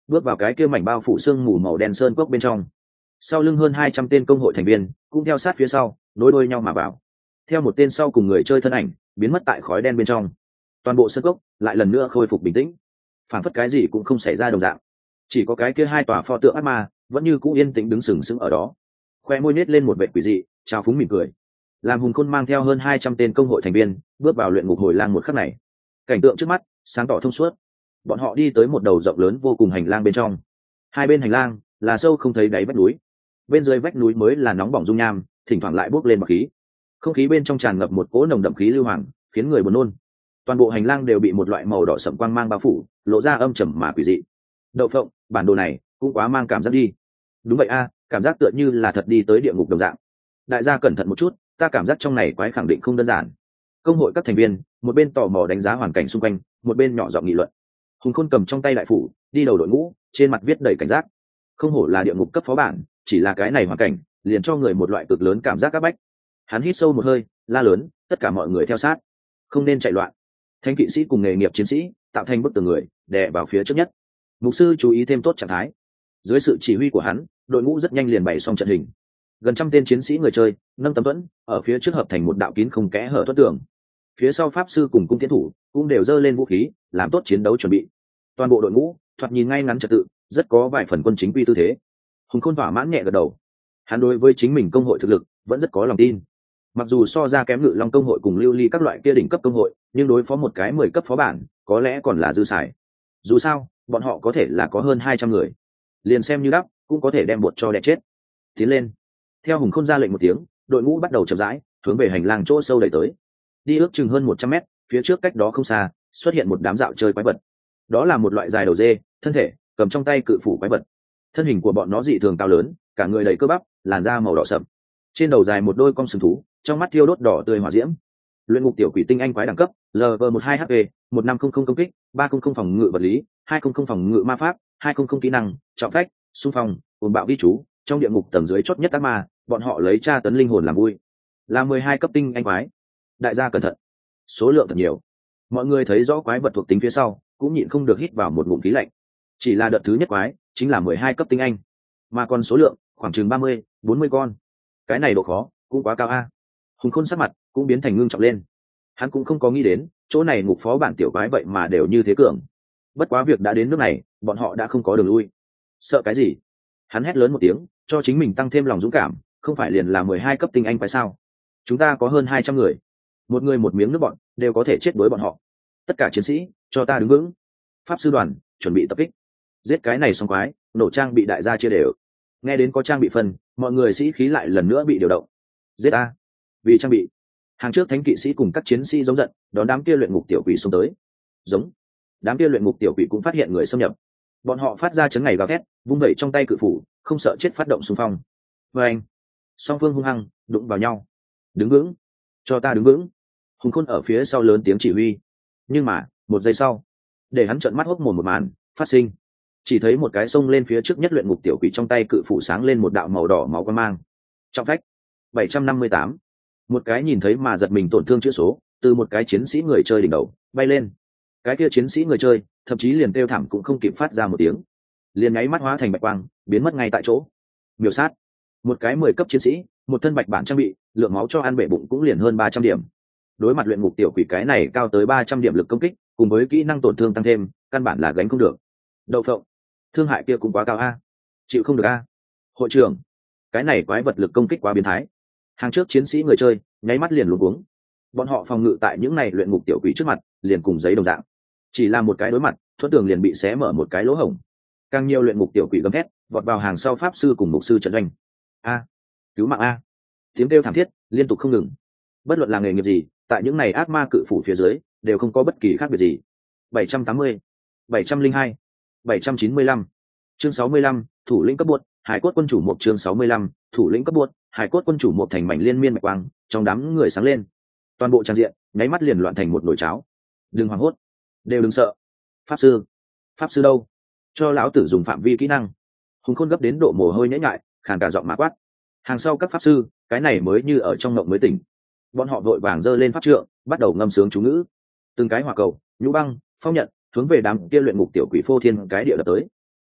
[SPEAKER 1] bước vào cái kia mảnh bao phủ sương mù màu đen sơn cốc bên trong. Sau lưng hơn hai trăm tên công hội thành viên cũng theo sát phía sau, nối đuôi nhau mà vào. Theo một tên sau cùng người chơi thân ảnh biến mất tại khói đen bên trong, toàn bộ sơn cốc lại lần nữa khôi phục bình tĩnh, phản phất cái gì cũng không xảy ra đồng dạng. Chỉ có cái kia hai tòa pho tượng ác ma vẫn như cũ yên tĩnh đứng sừng sững ở đó, khoe môi nết lên một vẻ quỷ dị, trao phúng mỉm cười. Làm Hùng Khôn mang theo hơn hai trăm tên công hội thành viên bước vào luyện ngục hồi lang một khắc này, cảnh tượng trước mắt sáng tỏ thông suốt. Bọn họ đi tới một đầu rộng lớn vô cùng hành lang bên trong. Hai bên hành lang là sâu không thấy đáy vách núi, bên dưới vách núi mới là nóng bỏng dung nham, thỉnh thoảng lại bốc lên bọt khí. Không khí bên trong tràn ngập một cỗ nồng đậm khí lưu hoàng, khiến người buồn nôn. Toàn bộ hành lang đều bị một loại màu đỏ sẫm quang mang bao phủ, lộ ra âm trầm mà quỷ dị. Đậu phộng, bản đồ này cũng quá mang cảm giác đi. Đúng vậy a, cảm giác tựa như là thật đi tới địa ngục đồng dạng. Đại gia cẩn thận một chút, ta cảm giác trong này quái khẳng định không đơn giản. Công hội các thành viên một bên tò mò đánh giá hoàn cảnh xung quanh, một bên nhỏ giọng nghị luận. Hùng Khôn cầm trong tay đại phủ đi đầu đội ngũ, trên mặt viết đầy cảnh giác. Không hổ là địa ngục cấp phó bản, chỉ là cái này hoàn cảnh liền cho người một loại cực lớn cảm giác áp bách. Hắn hít sâu một hơi, la lớn, tất cả mọi người theo sát, không nên chạy loạn. Thánh kỵ sĩ cùng nghề nghiệp chiến sĩ tạo thành bức tường người đè vào phía trước nhất. Mục sư chú ý thêm tốt trạng thái. Dưới sự chỉ huy của hắn, đội ngũ rất nhanh liền bày xong trận hình. Gần trăm tên chiến sĩ người chơi nâng tấm thuẫn ở phía trước hợp thành một đạo kín không kẽ hở thoát tường. Phía sau pháp sư cùng cung tiến thủ cũng đều giơ lên vũ khí, làm tốt chiến đấu chuẩn bị. Toàn bộ đội ngũ thoạt nhìn ngay ngắn trật tự, rất có vài phần quân chính quy tư thế. Hùng Khôn thỏa mãn nhẹ gật đầu. Hắn đối với chính mình công hội thực lực vẫn rất có lòng tin. Mặc dù so ra kém Ngự Long công hội cùng Lưu Ly các loại kia đỉnh cấp công hội, nhưng đối phó một cái mười cấp phó bản có lẽ còn là dư xài. Dù sao bọn họ có thể là có hơn hai trăm người, liền xem như đắp cũng có thể đem bột cho đẻ chết. Tiến lên. Theo Hùng Khôn ra lệnh một tiếng, đội ngũ bắt đầu chậm rãi hướng về hành lang chỗ sâu đẩy tới. Đi ước chừng hơn một trăm mét, phía trước cách đó không xa xuất hiện một đám dạo chơi quái vật. Đó là một loại dài đầu dê, thân thể cầm trong tay cự phủ quái vật. Thân hình của bọn nó dị thường cao lớn, cả người đầy cơ bắp, làn da màu đỏ sậm, trên đầu dài một đôi cong sừng thú, trong mắt thiêu đốt đỏ tươi hỏa diễm. Luyện ngục tiểu quỷ tinh anh quái đẳng cấp L V mười hai H P, một năm không không công kích, ba không không phòng ngự vật lý, hai không không phòng ngự ma pháp, hai không không kỹ năng, trọng phách, xung phong, ồn bạo vi chú. Trong địa ngục tầng dưới chót nhất ác ma, bọn họ lấy tra tấn linh hồn làm vui. Là mười hai cấp tinh anh quái. Đại gia cẩn thận, số lượng thật nhiều. Mọi người thấy rõ quái vật thuộc tính phía sau, cũng nhịn không được hít vào một ngụm khí lạnh. Chỉ là đợt thứ nhất quái chính là mười hai cấp tinh anh, mà còn số lượng khoảng chừng ba mươi, bốn mươi con. Cái này độ khó cũng quá cao a. Hùng Khôn sắc mặt cũng biến thành ngưng trọng lên. Hắn cũng không có nghĩ đến chỗ này ngục phó bản tiểu quái vậy mà đều như thế cường. Bất quá việc đã đến nước này, bọn họ đã không có đường lui. Sợ cái gì? Hắn hét lớn một tiếng, cho chính mình tăng thêm lòng dũng cảm. Không phải liền là mười hai cấp tinh anh quái sao? Chúng ta có hơn hai trăm người, một người một miếng nước bọn đều có thể chết đối bọn họ. Tất cả chiến sĩ cho ta đứng vững. Pháp sư đoàn chuẩn bị tập kích, giết cái này xong quái, nổ trang bị đại gia chia đều. Nghe đến có trang bị phân, mọi người sĩ khí lại lần nữa bị điều động. Giết a! Vì trang bị. Hàng trước thánh kỵ sĩ cùng các chiến sĩ giống giận, đón đám kia luyện ngục tiểu quỷ xông tới. Giống. Đám kia luyện ngục tiểu quỷ cũng phát hiện người xâm nhập. Bọn họ phát ra chấn ngày gào thét, vung vẩy trong tay cự phủ, không sợ chết phát động xung phong. Và anh. Song phương hung hăng đụng vào nhau. Đứng vững, cho ta đứng vững. Hùng Khôn ở phía sau lớn tiếng chỉ huy. Nhưng mà một giây sau, để hắn trợn mắt hốc mồm một màn phát sinh. Chỉ thấy một cái sông lên phía trước nhất luyện ngục tiểu quỷ trong tay cự phủ sáng lên một đạo màu đỏ máu quang mang. Trọng phách bảy trăm năm mươi tám. Một cái nhìn thấy mà giật mình tổn thương chữ số từ một cái chiến sĩ người chơi đỉnh đầu bay lên. Cái kia chiến sĩ người chơi thậm chí liền kêu thảm cũng không kịp phát ra một tiếng, liền nháy mắt hóa thành bạch quang biến mất ngay tại chỗ. Miểu sát. Một cái mười cấp chiến sĩ, một thân bạch bản trang bị, lượng máu cho ăn bể bụng cũng liền hơn ba trăm điểm. Đối mặt luyện ngục tiểu quỷ cái này cao tới ba trăm điểm lực công kích, cùng với kỹ năng tổn thương tăng thêm, căn bản là gánh không được. Đậu phộng, thương hại kia cũng quá cao a. Chịu không được a. Hội trưởng, cái này quái vật lực công kích quá biến thái. Hàng trước chiến sĩ người chơi nháy mắt liền luống cuống. Bọn họ phòng ngự tại những này luyện ngục tiểu quỷ trước mặt liền cùng giấy đồng dạng, chỉ là một cái đối mặt thuẫn tường liền bị xé mở một cái lỗ hổng. Càng nhiều luyện ngục tiểu quỷ gầm thét vọt vào hàng sau pháp sư cùng mục sư trận doanh. A, cứu mạng a. Tiếng kêu thảm thiết liên tục không ngừng. Bất luận là nghề nghiệp gì, tại những này ác ma cự phủ phía dưới đều không có bất kỳ khác biệt gì. bảy trăm tám mươi, bảy trăm lẻ hai, bảy trăm chín mươi lăm. Chương sáu mươi lăm, thủ lĩnh cấp buốt, hải cốt quân chủ một. Chương sáu mươi lăm, thủ lĩnh cấp buốt, hải cốt quân chủ một. Thành mảnh liên miên mạch quang, trong đám người sáng lên. Toàn bộ trang diện nháy mắt liền loạn thành một nồi cháo. Đừng hoảng hốt, đều đừng sợ. Pháp sư, pháp sư đâu? Cho lão tử dùng phạm vi kỹ năng. Hùng Khôn gấp đến độ mồ hôi nhễ nhại, khàn cả giọng mà quát. Hàng sau các pháp sư, cái này mới như ở trong mộng mới tỉnh. Bọn họ vội vàng giơ lên pháp trượng, bắt đầu ngâm sướng chú ngữ. Từng cái hỏa cầu, nhũ băng, phong nhận, hướng về đám kia luyện ngục tiểu quỷ phô thiên cái địa đập tới.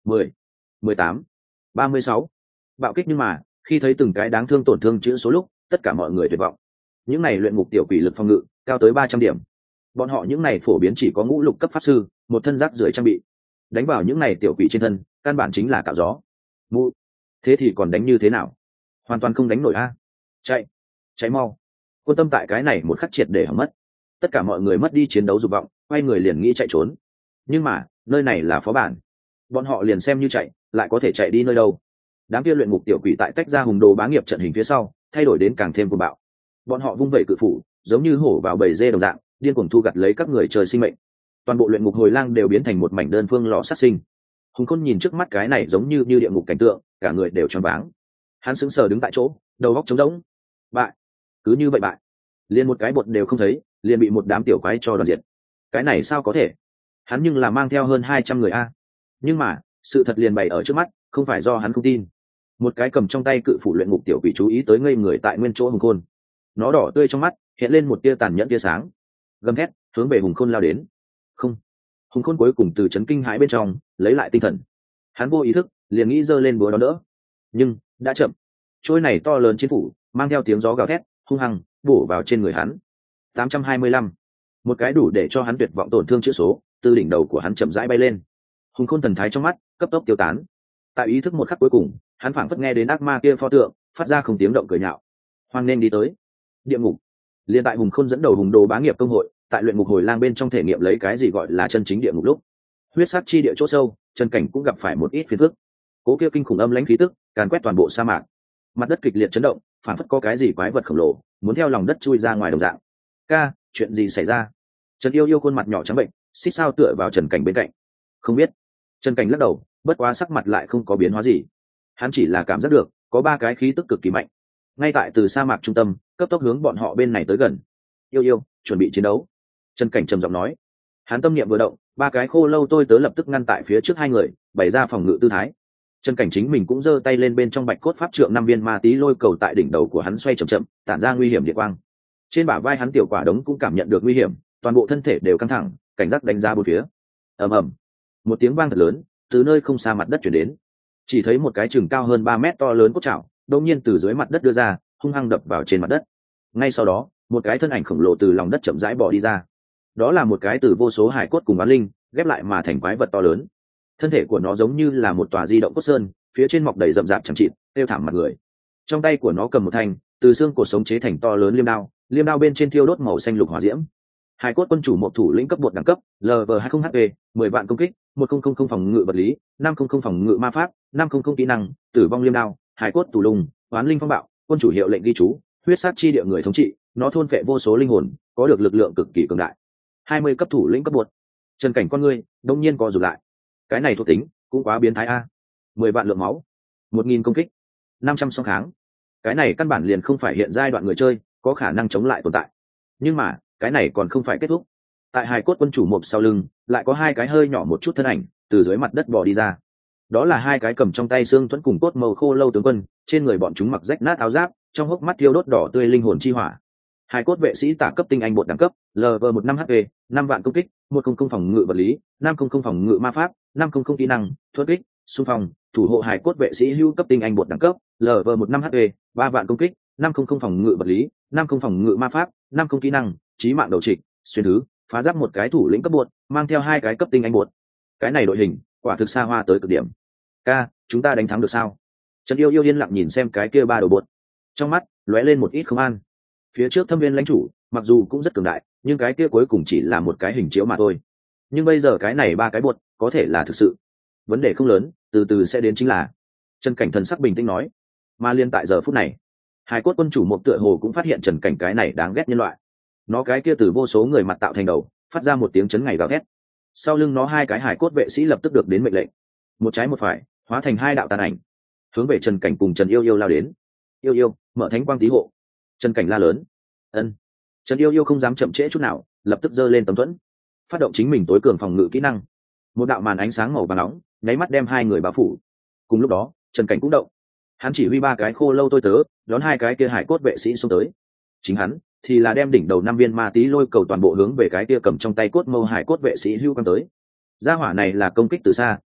[SPEAKER 1] mười, mười tám, ba mươi sáu. Bạo kích, nhưng mà khi thấy từng cái đáng thương tổn thương chữ số lúc, tất cả mọi người tuyệt vọng. Những này luyện ngục tiểu quỷ lực phòng ngự cao tới ba trăm điểm. Bọn họ những này phổ biến chỉ có ngũ lục cấp pháp sư, một thân rác rưởi trang bị. Đánh vào những này tiểu quỷ trên thân, căn bản chính là cạo gió. Mụ, thế thì còn đánh như thế nào? Hoàn toàn không đánh nổi a. Chạy, chạy mau. Quân tâm tại cái này một khắc triệt để hỏng mất. Tất cả mọi người mất đi chiến đấu dục vọng, quay người liền nghĩ chạy trốn. Nhưng mà nơi này là phó bản, bọn họ liền xem như chạy lại có thể chạy đi nơi đâu? Đám kia luyện ngục tiểu quỷ tại tách ra hùng đồ bá nghiệp trận hình phía sau, thay đổi đến càng thêm cuồng bạo. Bọn họ vung vẩy cự phủ, giống như hổ vào bầy dê đồng dạng, điên cuồng thu gặt lấy các người trời sinh mệnh. Toàn bộ luyện ngục hồi lang đều biến thành một mảnh đơn phương lò sát sinh. Hùng Khôn nhìn trước mắt cái này giống như như địa ngục cảnh tượng, cả người đều choáng váng. Hắn sững sờ đứng tại chỗ, đầu óc trống rỗng. Bại, cứ như vậy bại, liền một cái bột đều không thấy, liền bị một đám tiểu quái cho đoàn diệt. Cái này sao có thể? Hắn nhưng là mang theo hơn hai trăm người a. Nhưng mà sự thật liền bày ở trước mắt, không phải do hắn không tin. Một cái cầm trong tay cự phủ luyện ngục tiểu quỷ chú ý tới ngây người tại nguyên chỗ Hùng Khôn. Nó đỏ tươi trong mắt hiện lên một tia tàn nhẫn tia sáng, gầm thét hướng về Hùng Khôn lao đến. Không, Hùng Khôn cuối cùng từ chấn kinh hãi bên trong lấy lại tinh thần. Hắn vô ý thức liền nghĩ giơ lên búa đó đỡ, nhưng đã chậm. Trôi này to lớn chiến phủ mang theo tiếng gió gào thét hung hăng bổ vào trên người hắn. tám trăm hai mươi lăm, một cái đủ để cho hắn tuyệt vọng tổn thương chữ số từ đỉnh đầu của hắn chậm rãi bay lên. Hùng Khôn thần thái trong mắt cấp tốc tiêu tán. Tại ý thức một khắc cuối cùng, hắn phảng phất nghe đến ác ma kia pho tượng phát ra không tiếng động cười nhạo. Hoan nên đi tới địa ngục. Liên tại Hùng Khôn dẫn đầu hùng đồ bá nghiệp công hội tại luyện ngục hồi lang bên trong thể nghiệm lấy cái gì gọi là chân chính địa ngục lúc, huyết sát chi địa chỗ sâu, Trần Cảnh cũng gặp phải một ít phiền phức. Cố kia kinh khủng âm lãnh khí tức càn quét toàn bộ sa mạc, mặt đất kịch liệt chấn động, phảng phất có cái gì quái vật khổng lồ muốn theo lòng đất chui ra ngoài đồng dạng. Ca, chuyện gì xảy ra? Trần Yêu Yêu khuôn mặt nhỏ trắng bệnh, xích sao tựa vào Trần Cảnh bên cạnh. Không biết. Trần Cảnh lắc đầu, bất quá sắc mặt lại không có biến hóa gì. Hắn chỉ là cảm giác được có ba cái khí tức cực kỳ mạnh, ngay tại từ sa mạc trung tâm cấp tốc hướng bọn họ bên này tới gần. Yêu Yêu, chuẩn bị chiến đấu. Trần Cảnh trầm giọng nói. Hắn tâm niệm vừa động, ba cái khô lâu tôi tớ lập tức ngăn tại phía trước hai người, bày ra phòng ngự tư thái. Trần Cảnh chính mình cũng giơ tay lên, bên trong bạch cốt pháp trượng năm viên ma tí lôi cầu tại đỉnh đầu của hắn xoay chậm chậm, tản ra nguy hiểm điện quang. Trên bả vai hắn tiểu quả đống cũng cảm nhận được nguy hiểm, toàn bộ thân thể đều căng thẳng, cảnh giác đánh ra bốn phía. Ầm ầm, một tiếng vang thật lớn từ nơi không xa mặt đất chuyển đến. Chỉ thấy một cái chừng cao hơn ba mét to lớn cốt chảo đột nhiên từ dưới mặt đất đưa ra, hung hăng đập vào trên mặt đất. Ngay sau đó, một cái thân ảnh khổng lồ từ lòng đất chậm rãi bò đi ra. Đó là một cái từ vô số hải cốt cùng bán linh ghép lại mà thành quái vật to lớn. Thân thể của nó giống như là một tòa di động cốt sơn, phía trên mọc đầy rậm rạp chẳng chịt, tiêu thảm mặt người. Trong tay của nó cầm một thanh từ xương cổ sống chế thành to lớn liêm đao, liêm đao bên trên thiêu đốt màu xanh lục hỏa diễm. Hải cốt quân chủ một thủ lĩnh cấp bột đẳng cấp, Level hai mươi H P, mười vạn công kích, một không không không phòng ngự vật lý, năm không không phòng ngự ma pháp, năm không không kỹ năng, tử vong liêm đao, hải cốt tù lùng, oán linh phong bạo, quân chủ hiệu lệnh ghi chú, huyết sát chi địa người thống trị, nó thôn phệ vô số linh hồn, có được lực lượng cực kỳ cường đại. hai mươi cấp thủ lĩnh cấp bột. Trần Cảnh con ngươi đông nhiên co rụt lại. Cái này thuộc tính cũng quá biến thái a. mười vạn lượng máu, một nghìn công kích, năm trăm song kháng. Cái này căn bản liền không phải hiện giai đoạn người chơi có khả năng chống lại tồn tại. Nhưng mà cái này còn không phải kết thúc. Tại hài cốt quân chủ mộp sau lưng lại có hai cái hơi nhỏ một chút thân ảnh từ dưới mặt đất bò đi ra. Đó là hai cái cầm trong tay xương thuẫn cùng cốt màu khô lâu tướng quân, trên người bọn chúng mặc rách nát áo giáp, trong hốc mắt thiêu đốt đỏ tươi linh hồn chi hỏa. Hai cốt vệ sĩ tả cấp tinh anh bột đẳng cấp, Level một năm H P, năm vạn công kích, một không không phòng ngự vật lý, năm không không phòng ngự ma pháp, năm không không kỹ năng, thuẫn kích, xung phong, thủ hộ hài cốt vệ sĩ hưu cấp tinh anh bột đẳng cấp, Level một năm H P, ba vạn công kích, năm không không phòng ngự vật lý, năm không phòng ngự ma pháp, năm không kỹ năng, chí mạng đầu trịch, xuyên thứ, phá giáp một cái thủ lĩnh cấp bột, mang theo hai cái cấp tinh anh bột. Cái này đội hình, quả thực xa hoa tới cực điểm. Ca, chúng ta đánh thắng được sao? Trần Yêu Yêu yên lặng nhìn xem cái kia ba đầu bột, trong mắt lóe lên một ít không an. Phía trước thâm viên lãnh chủ mặc dù cũng rất cường đại, nhưng cái kia cuối cùng chỉ là một cái hình chiếu mà thôi. Nhưng bây giờ cái này ba cái bột có thể là thực sự. Vấn đề không lớn, từ từ sẽ đến chính là. Trần Cảnh thần sắc bình tĩnh nói. Mà liên tại giờ phút này, Hải cốt quân chủ một tựa hồ cũng phát hiện Trần Cảnh cái này đáng ghét nhân loại. Nó cái kia từ vô số người mặt tạo thành đầu, phát ra một tiếng chấn ngày gào thét. Sau lưng nó hai cái hải cốt vệ sĩ lập tức được đến mệnh lệnh, một trái một phải hóa thành hai đạo tàn ảnh, hướng về Trần Cảnh cùng Trần Yêu Yêu lao đến. Yêu Yêu, mở thánh quang tí hộ. Trần Cảnh la lớn. Ân. Trần Yêu Yêu không dám chậm trễ chút nào, lập tức giơ lên tấm thuẫn, phát động chính mình tối cường phòng ngự kỹ năng. Một đạo màn ánh sáng màu vàng nóng nháy mắt đem hai người bao phủ. Cùng lúc đó, Trần Cảnh cũng động. Hắn chỉ huy ba cái khô lâu tôi tớ đón hai cái kia hải cốt vệ sĩ xông tới. Chính hắn thì là đem đỉnh đầu năm viên ma tí lôi cầu toàn bộ hướng về cái kia cầm trong tay cốt mâu hải cốt vệ sĩ hưu quăng tới. Gia hỏa này là công kích từ xa,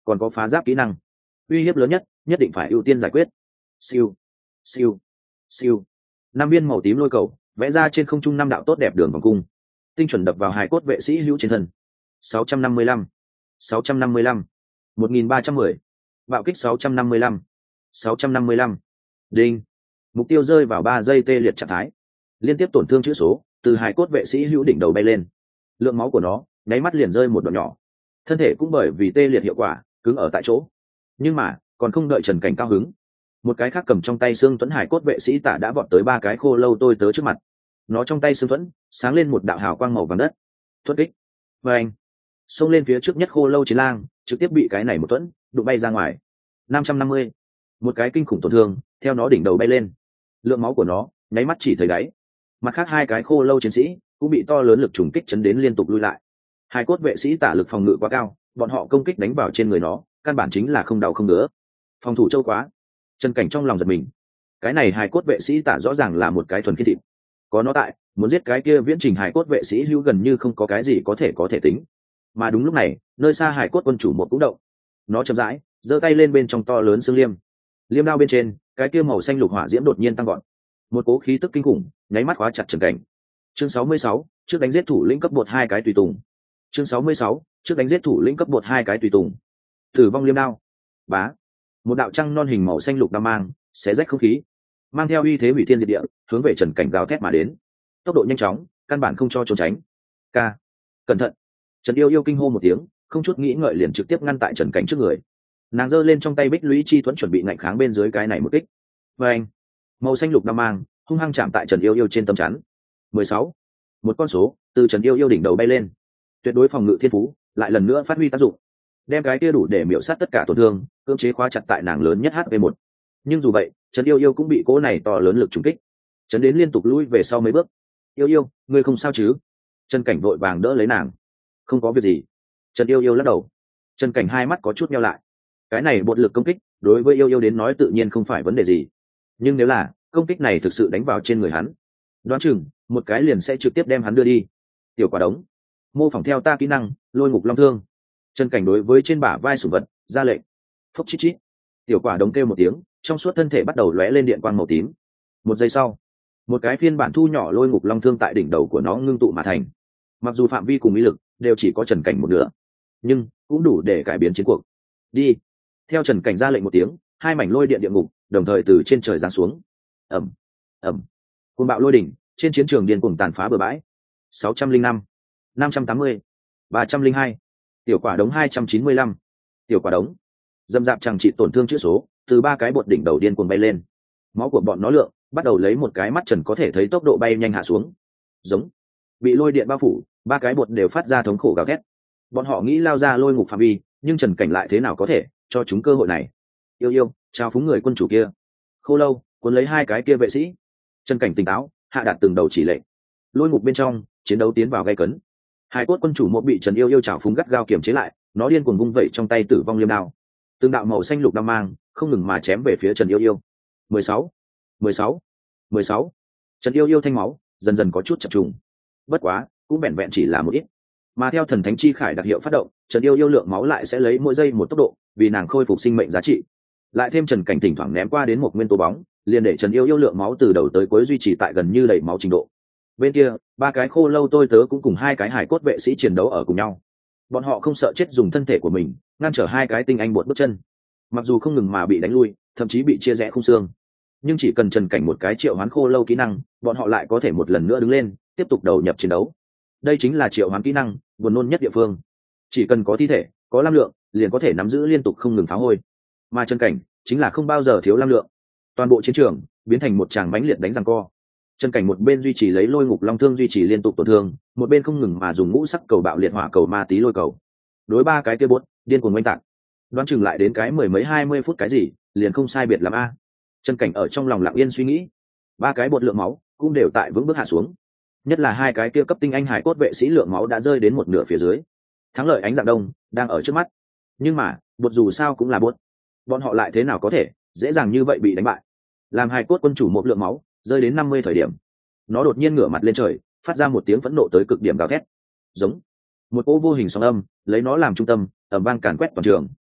[SPEAKER 1] còn có phá giáp kỹ năng. Uy hiếp lớn nhất nhất định phải ưu tiên giải quyết. Siêu siêu siêu, năm viên màu tím lôi cầu vẽ ra trên không trung năm đạo tốt đẹp đường vòng cung, tinh chuẩn đập vào hài cốt vệ sĩ hữu trên thân. sáu trăm năm mươi lăm, sáu trăm năm mươi lăm, một nghìn ba trăm mười, bạo kích sáu trăm năm mươi lăm, sáu trăm năm mươi lăm. Đinh, mục tiêu rơi vào ba giây tê liệt trạng thái, liên tiếp tổn thương chữ số từ hài cốt vệ sĩ hữu đỉnh đầu bay lên, lượng máu của nó nháy mắt liền rơi một đoạn nhỏ, thân thể cũng bởi vì tê liệt hiệu quả cứng ở tại chỗ. Nhưng mà còn không đợi Trần Cảnh cao hứng, một cái khác cầm trong tay xương tuấn hải cốt vệ sĩ tả đã vọt tới ba cái khô lâu tôi tớ trước mặt. Nó trong tay xương tuấn sáng lên một đạo hào quang màu vàng đất, thuất kích và anh xông lên phía trước nhất khô lâu chiến lang, trực tiếp bị cái này một tuấn đụng bay ra ngoài. năm trăm năm mươi, một cái kinh khủng tổn thương theo nó đỉnh đầu bay lên, lượng máu của nó nháy mắt chỉ thấy đáy. Mặt khác hai cái khô lâu chiến sĩ cũng bị to lớn lực trùng kích chấn đến liên tục lui lại. Hai cốt vệ sĩ tả lực phòng ngự quá cao, bọn họ công kích đánh vào trên người nó căn bản chính là không đau không ngứa, phòng thủ châu quá. Trần Cảnh trong lòng giật mình, cái này hài cốt vệ sĩ tả rõ ràng là một cái thuần khiết thịt, có nó tại muốn giết cái kia viễn trình hài cốt vệ sĩ hữu gần như không có cái gì có thể có thể tính. Mà đúng lúc này nơi xa hài cốt quân chủ một cũng động, nó chậm rãi giơ tay lên, bên trong to lớn xương liêm liêm đao bên trên cái kia màu xanh lục hỏa diễm đột nhiên tăng gọn, một cố khí tức kinh khủng nháy mắt khóa chặt Trần Cảnh. Chương sáu mươi sáu, trước đánh giết thủ lĩnh cấp bột hai cái tùy tùng. Chương sáu mươi sáu, trước đánh giết thủ lĩnh cấp bột hai cái tùy tùng. Tử vong liêm đao. Bá. Một đạo trăng non hình màu xanh lục đao mang xé rách không khí, mang theo uy thế hủy thiên diệt địa, hướng về Trần Cảnh gào thét mà đến. Tốc độ nhanh chóng, căn bản không cho trốn tránh. Ca, cẩn thận! Trần Yêu Yêu kinh hô một tiếng, không chút nghĩ ngợi liền trực tiếp ngăn tại Trần Cảnh trước người. Nàng giơ lên trong tay bích lũy chi thuẫn chuẩn bị ngạnh kháng bên dưới cái này một kích. Và anh, màu xanh lục đao mang hung hăng chạm tại Trần Yêu Yêu trên tấm chắn. mười sáu, một con số từ Trần Yêu Yêu đỉnh đầu bay lên, tuyệt đối phòng ngự thiên phú lại lần nữa phát huy tác dụng, đem cái kia đủ để miểu sát tất cả tổn thương cưỡng chế khóa chặt tại nàng lớn nhất H P một. Nhưng dù vậy Trần Yêu Yêu cũng bị cỗ này to lớn lực trùng kích chấn đến liên tục lui về sau mấy bước. Yêu Yêu, ngươi không sao chứ? Trần Cảnh vội vàng đỡ lấy nàng. Không có việc gì. Trần Yêu Yêu lắc đầu. Trần Cảnh hai mắt có chút nheo lại, cái này bột lực công kích đối với Yêu Yêu đến nói tự nhiên không phải vấn đề gì, nhưng nếu là công kích này thực sự đánh vào trên người hắn, đoán chừng một cái liền sẽ trực tiếp đem hắn đưa đi. Tiểu quả đống, mô phỏng theo ta kỹ năng lôi ngục long thương. Trần Cảnh đối với trên bả vai sủng vật ra lệnh. Phốc chít chít, tiểu quả đống kêu một tiếng, trong suốt thân thể bắt đầu lóe lên điện quang màu tím. Một giây sau, một cái phiên bản thu nhỏ lôi ngục long thương tại đỉnh đầu của nó ngưng tụ mà thành. Mặc dù phạm vi cùng ý lực đều chỉ có Trần Cảnh một nửa, nhưng cũng đủ để cải biến chiến cuộc. Đi. Theo Trần Cảnh ra lệnh một tiếng, hai mảnh lôi điện địa ngục đồng thời từ trên trời giáng xuống. Ầm, ầm, cuồng bạo lôi đỉnh trên chiến trường điên cuồng tàn phá bừa bãi. sáu trăm linh năm, năm trăm tám mươi, ba trăm linh hai, tiểu quả đống hai trăm chín mươi lăm, tiểu quả đống dâm dạp chẳng trị tổn thương chữ số từ ba cái bột đỉnh đầu điên cuồng bay lên, máu của bọn nó lượng bắt đầu lấy một cái mắt trần có thể thấy tốc độ bay nhanh hạ xuống. Giống, bị lôi điện bao phủ, ba cái bột đều phát ra thống khổ gào thét. Bọn họ nghĩ lao ra lôi ngục phạm vi, nhưng Trần Cảnh lại thế nào có thể cho chúng cơ hội này. Yêu Yêu, chào phúng người quân chủ kia. Khô lâu cuốn lấy hai cái kia vệ sĩ. Trần Cảnh tỉnh táo hạ đạt từng đầu chỉ lệnh. Lôi ngục bên trong chiến đấu tiến vào gay cấn. Hai cốt quân chủ một bị Trần Yêu Yêu chào phúng gắt gao kiềm chế lại, nó điên cuồng vung vẩy trong tay tử vong liêm đao, từng đạo màu xanh lục đao mang không ngừng mà chém về phía Trần Yêu Yêu. mười sáu, mười sáu, mười sáu. Trần Yêu Yêu thanh máu dần dần có chút chập trùng, bất quá cũng vẹn vẹn chỉ là một ít. Mà theo thần thánh chi khải đặc hiệu phát động, Trần Yêu Yêu lượng máu lại sẽ lấy mỗi giây một tốc độ, vì nàng khôi phục sinh mệnh giá trị. Lại thêm Trần Cảnh thỉnh thoảng ném qua đến một nguyên tố bóng, liền để Trần Yêu Yêu lượng máu từ đầu tới cuối duy trì tại gần như đầy máu trình độ. Bên kia, ba cái khô lâu tôi tớ cũng cùng hai cái hải cốt vệ sĩ chiến đấu ở cùng nhau. Bọn họ không sợ chết dùng thân thể của mình ngăn trở hai cái tinh anh bột bước chân. Mặc dù không ngừng mà bị đánh lui, thậm chí bị chia rẽ khung xương, nhưng chỉ cần Trần Cảnh một cái triệu hoán khô lâu kỹ năng, bọn họ lại có thể một lần nữa đứng lên, tiếp tục đầu nhập chiến đấu. Đây chính là triệu hoán kỹ năng buồn nôn nhất địa phương. Chỉ cần có thi thể, có lam lượng, liền có thể nắm giữ liên tục không ngừng phá hôi. Mà Trần Cảnh chính là không bao giờ thiếu lam lượng. Toàn bộ chiến trường biến thành một tràng mãnh liệt đánh giằng co. Trần Cảnh một bên duy trì lấy lôi ngục long thương duy trì liên tục tổn thương, một bên không ngừng mà dùng ngũ sắc cầu bạo liệt hỏa cầu ma tí lôi cầu. Đối ba cái kia bốt điên cuồng oanh tạc. Đoán chừng lại đến cái mười mấy hai mươi phút cái gì, liền không sai biệt lắm a. Trần Cảnh ở trong lòng lặng yên suy nghĩ, ba cái bột lượng máu cũng đều tại vững bước hạ xuống. Nhất là hai cái kia cấp tinh anh hải cốt vệ sĩ lượng máu đã rơi đến một nửa phía dưới. Thắng lợi ánh dạng đông đang ở trước mắt, nhưng mà bột dù sao cũng là bột, bọn họ lại thế nào có thể dễ dàng như vậy bị đánh bại. Làm hải cốt quân chủ một lượng máu rơi đến năm mươi thời điểm, nó đột nhiên ngửa mặt lên trời, phát ra một tiếng phẫn nộ tới cực điểm gào thét. Giống một cỗ vô hình sóng âm lấy nó làm trung tâm, ầm vang càn quét toàn trường.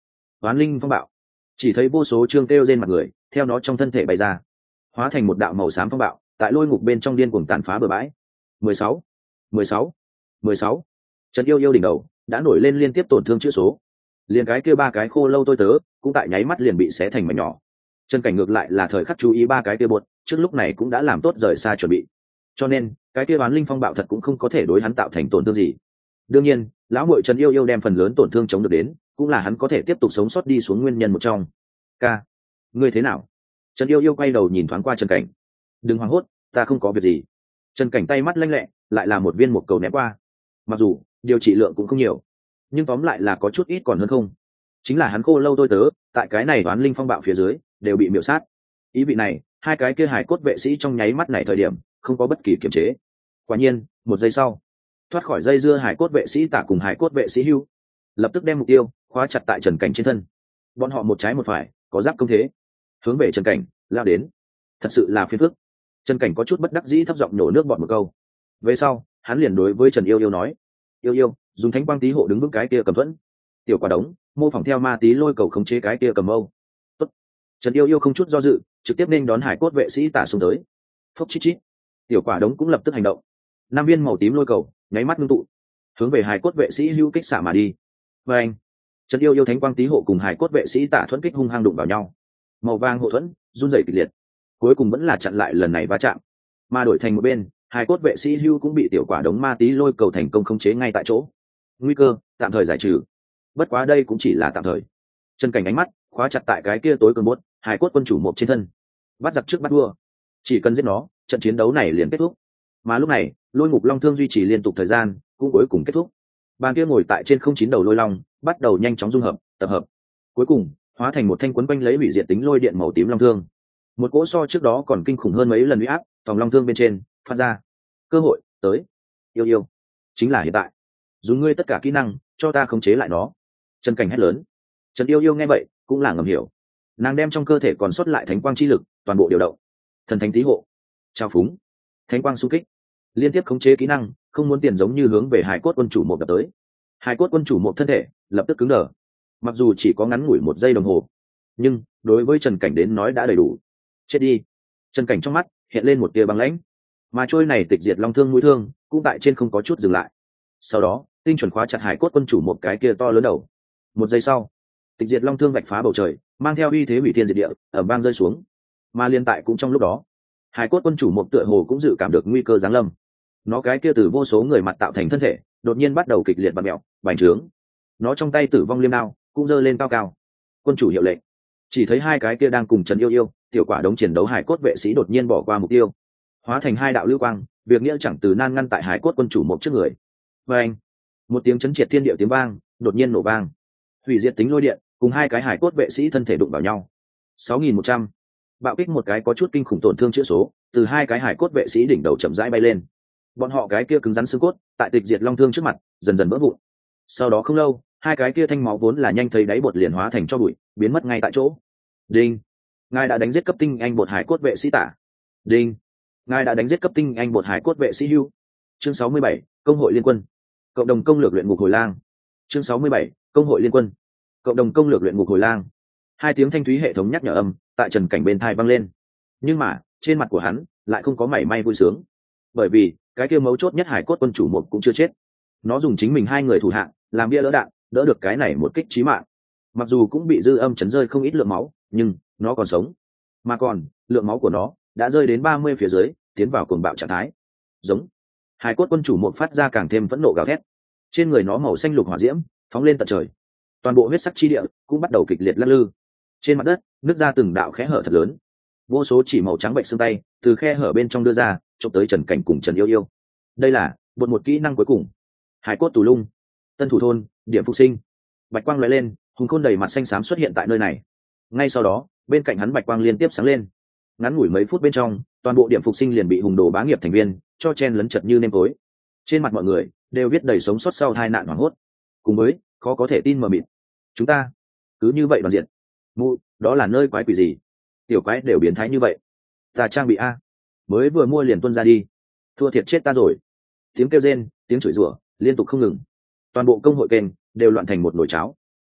[SPEAKER 1] oán linh phong bạo. Chỉ thấy vô số chương kêu trên mặt người theo nó trong thân thể bay ra, hóa thành một đạo màu xám phong bạo, tại lôi ngục bên trong điên cuồng tàn phá bừa bãi. mười sáu, mười sáu, mười sáu. Trần Yêu Yêu đỉnh đầu đã nổi lên liên tiếp tổn thương chữ số, liền cái kia ba cái khô lâu tôi tớ cũng tại nháy mắt liền bị xé thành mảnh nhỏ. Trần Cảnh ngược lại là thời khắc chú ý ba cái kia bột, trước lúc này cũng đã làm tốt rời xa chuẩn bị, cho nên cái kia oán linh phong bạo thật cũng không có thể đối hắn tạo thành tổn thương gì. Đương nhiên, lão muội Trần Yêu Yêu đem phần lớn tổn thương chống được đến, cũng là hắn có thể tiếp tục sống sót đi xuống nguyên nhân một trong. Ca, ngươi thế nào? Trần Yêu Yêu quay đầu nhìn thoáng qua Trần Cảnh. Đừng hoảng hốt, ta không có việc gì. Trần Cảnh tay mắt lanh lẹ, lại là một viên một cầu ném qua. Mặc dù điều trị lượng cũng không nhiều, nhưng tóm lại là có chút ít còn hơn không. Chính là hắn khô lâu tôi tớ, tại cái này oán linh phong bạo phía dưới đều bị miểu sát. Ý vị này, hai cái kia hải cốt vệ sĩ trong nháy mắt này thời điểm không có bất kỳ kiềm chế. Quả nhiên, một giây sau, thoát khỏi dây dưa hải cốt vệ sĩ Tả cùng hải cốt vệ sĩ Hưu, lập tức đem mục tiêu khóa chặt tại Trần Cảnh trên thân. Bọn họ một trái một phải, có giáp công thế, hướng về Trần Cảnh lao đến. Thật sự là phiền phức. Trần Cảnh có chút bất đắc dĩ thấp giọng nổ nước bọt một câu. Về sau, hắn liền đối với Trần Yêu Yêu nói: "Yêu Yêu, dùng thánh quang tí hộ đứng vững cái kia cầm thuẫn. Tiểu quả đống, mô phỏng theo ma tí lôi cầu khống chế cái kia cầm âu." Tốt. Trần Yêu Yêu không chút do dự, trực tiếp nên đón hải cốt vệ sĩ Tả xuống tới. Phốc chít chít. Tiểu quả đống cũng lập tức hành động. Năm viên màu tím lôi cầu nháy mắt ngưng tụ, hướng về hải cốt vệ sĩ Hưu kích xạ mà đi. Và anh, Trần Yêu Yêu thánh quang tí hộ cùng hải cốt vệ sĩ Tả thuẫn kích hung hăng đụng vào nhau. Màu vàng hộ thuẫn run rẩy kịch liệt, cuối cùng vẫn là chặn lại lần này va chạm. Mà đổi thành một bên, hải cốt vệ sĩ Hưu cũng bị tiểu quả đống ma tí lôi cầu thành công khống chế ngay tại chỗ. Nguy cơ tạm thời giải trừ. Bất quá đây cũng chỉ là tạm thời. Trần Cảnh ánh mắt khóa chặt tại cái kia tối cường bốt, hải cốt quân chủ một trên thân. Bắt giặc trước bắt vua, chỉ cần giết nó, trận chiến đấu này liền kết thúc. Mà lúc này, lôi ngục long thương duy trì liên tục thời gian, cũng cuối cùng kết thúc. Bàn kia ngồi tại trên không chín đầu lôi long, bắt đầu nhanh chóng dung hợp, tập hợp. Cuối cùng, hóa thành một thanh quấn quanh lấy hủy diệt tính lôi điện màu tím long thương. Một cỗ so trước đó còn kinh khủng hơn mấy lần uy áp, tòng long thương bên trên phát ra. Cơ hội tới. Yêu Yêu, chính là hiện tại. Dùng ngươi tất cả kỹ năng, cho ta khống chế lại nó. Trần Cảnh hét lớn. Trần Yêu Yêu nghe vậy, cũng là ngầm hiểu. Nàng đem trong cơ thể còn sót lại thánh quang chi lực toàn bộ điều động. Thần thánh tí hộ, trao phúng, thánh quang xung kích, liên tiếp khống chế kỹ năng, không muốn tiền giống như hướng về hải cốt quân chủ một đập tới. Hải cốt quân chủ một thân thể lập tức cứng đờ. Mặc dù chỉ có ngắn ngủi một giây đồng hồ, nhưng đối với Trần Cảnh đến nói đã đầy đủ. Chết đi. Trần Cảnh trong mắt hiện lên một tia băng lãnh, mà trôi này tịch diệt long thương mũi thương cũng tại trên không có chút dừng lại. Sau đó, tinh chuẩn khóa chặt hải cốt quân chủ một cái kia to lớn đầu. Một giây sau, tịch diệt long thương vạch phá bầu trời, mang theo uy thế hủy thiên diệt địa, ở vang rơi xuống. Mà liên tại cũng trong lúc đó, hải cốt quân chủ một tựa hồ cũng dự cảm được nguy cơ giáng lâm. Nó cái kia từ vô số người mặt tạo thành thân thể, đột nhiên bắt đầu kịch liệt bặm mèo, bành trướng. Nó trong tay tử vong liêm đao cũng giơ lên cao cao. Quân chủ hiệu lệnh. Chỉ thấy hai cái kia đang cùng Trần Yêu Yêu, tiểu quả đống chiến đấu hải cốt vệ sĩ đột nhiên bỏ qua mục tiêu, hóa thành hai đạo lưu quang, việc nghĩa chẳng từ nan ngăn tại hải cốt quân chủ một trước người. Và anh, một tiếng chấn triệt thiên địa tiếng vang đột nhiên nổ vang, hủy diệt tính lôi điện cùng hai cái hải cốt vệ sĩ thân thể đụng vào nhau. sáu nghìn một trăm bạo kích một cái có chút kinh khủng tổn thương chữa số từ hai cái hải cốt vệ sĩ đỉnh đầu chậm rãi bay lên. Bọn họ cái kia cứng rắn xương cốt tại tịch diệt long thương trước mặt dần dần vỡ vụn. Sau đó không lâu, hai cái kia thanh máu vốn là nhanh thấy đáy bột liền hóa thành cho bụi, biến mất ngay tại chỗ. Đinh, ngài đã đánh giết cấp tinh anh bột hải cốt vệ sĩ Tả. Đinh, ngài đã đánh giết cấp tinh anh bột hải cốt vệ sĩ Hưu. Chương sáu mươi bảy, công hội liên quân, cộng đồng công lược luyện ngục hồi lang. Chương sáu mươi bảy, công hội liên quân, cộng đồng công lược luyện ngục hồi lang. Hai tiếng thanh thúy hệ thống nhắc nhở âm tại Trần Cảnh bên tai vang lên, nhưng mà trên mặt của hắn lại không có mảy may vui sướng, bởi vì cái kia mấu chốt nhất hải cốt quân chủ một cũng chưa chết. Nó dùng chính mình hai người thủ hạng làm bia đỡ đạn, đỡ được cái này một kích chí mạng. Mặc dù cũng bị dư âm chấn rơi không ít lượng máu, nhưng nó còn sống, mà còn lượng máu của nó đã rơi đến ba mươi phía dưới, tiến vào cuồng bạo trạng thái. Giống. Hải cốt quân chủ một phát ra càng thêm phẫn nộ gào thét. Trên người nó màu xanh lục hỏa diễm phóng lên tận trời, toàn bộ huyết sắc chi địa cũng bắt đầu kịch liệt lắc lư. Trên mặt đất nứt ra từng đạo khe hở thật lớn, vô số chỉ màu trắng bệnh xương tay từ khe hở bên trong đưa ra, chụp tới Trần Cảnh cùng Trần Yêu Yêu. Đây là một một kỹ năng cuối cùng. Hải cốt tù lung, tân thủ thôn, điểm phục sinh. Bạch quang lóe lên, hùng khôn đầy mặt xanh xám xuất hiện tại nơi này. Ngay sau đó, bên cạnh hắn bạch quang liên tiếp sáng lên. Ngắn ngủi mấy phút bên trong, toàn bộ điểm phục sinh liền bị hùng đồ bá nghiệp thành viên cho chen lấn chật như nêm tối. Trên mặt mọi người đều viết đầy sống sót sau tai nạn hoảng hốt, cùng với khó có thể tin mờ mịt. Chúng ta cứ như vậy đoàn diện. Mụ, đó là nơi quái quỷ gì? Tiểu quái đều biến thái như vậy. Ta trang bị a, mới vừa mua liền tuân ra đi. Thua thiệt chết ta rồi. Tiếng kêu rên, tiếng chửi rủa liên tục không ngừng. Toàn bộ công hội kênh đều loạn thành một nồi cháo.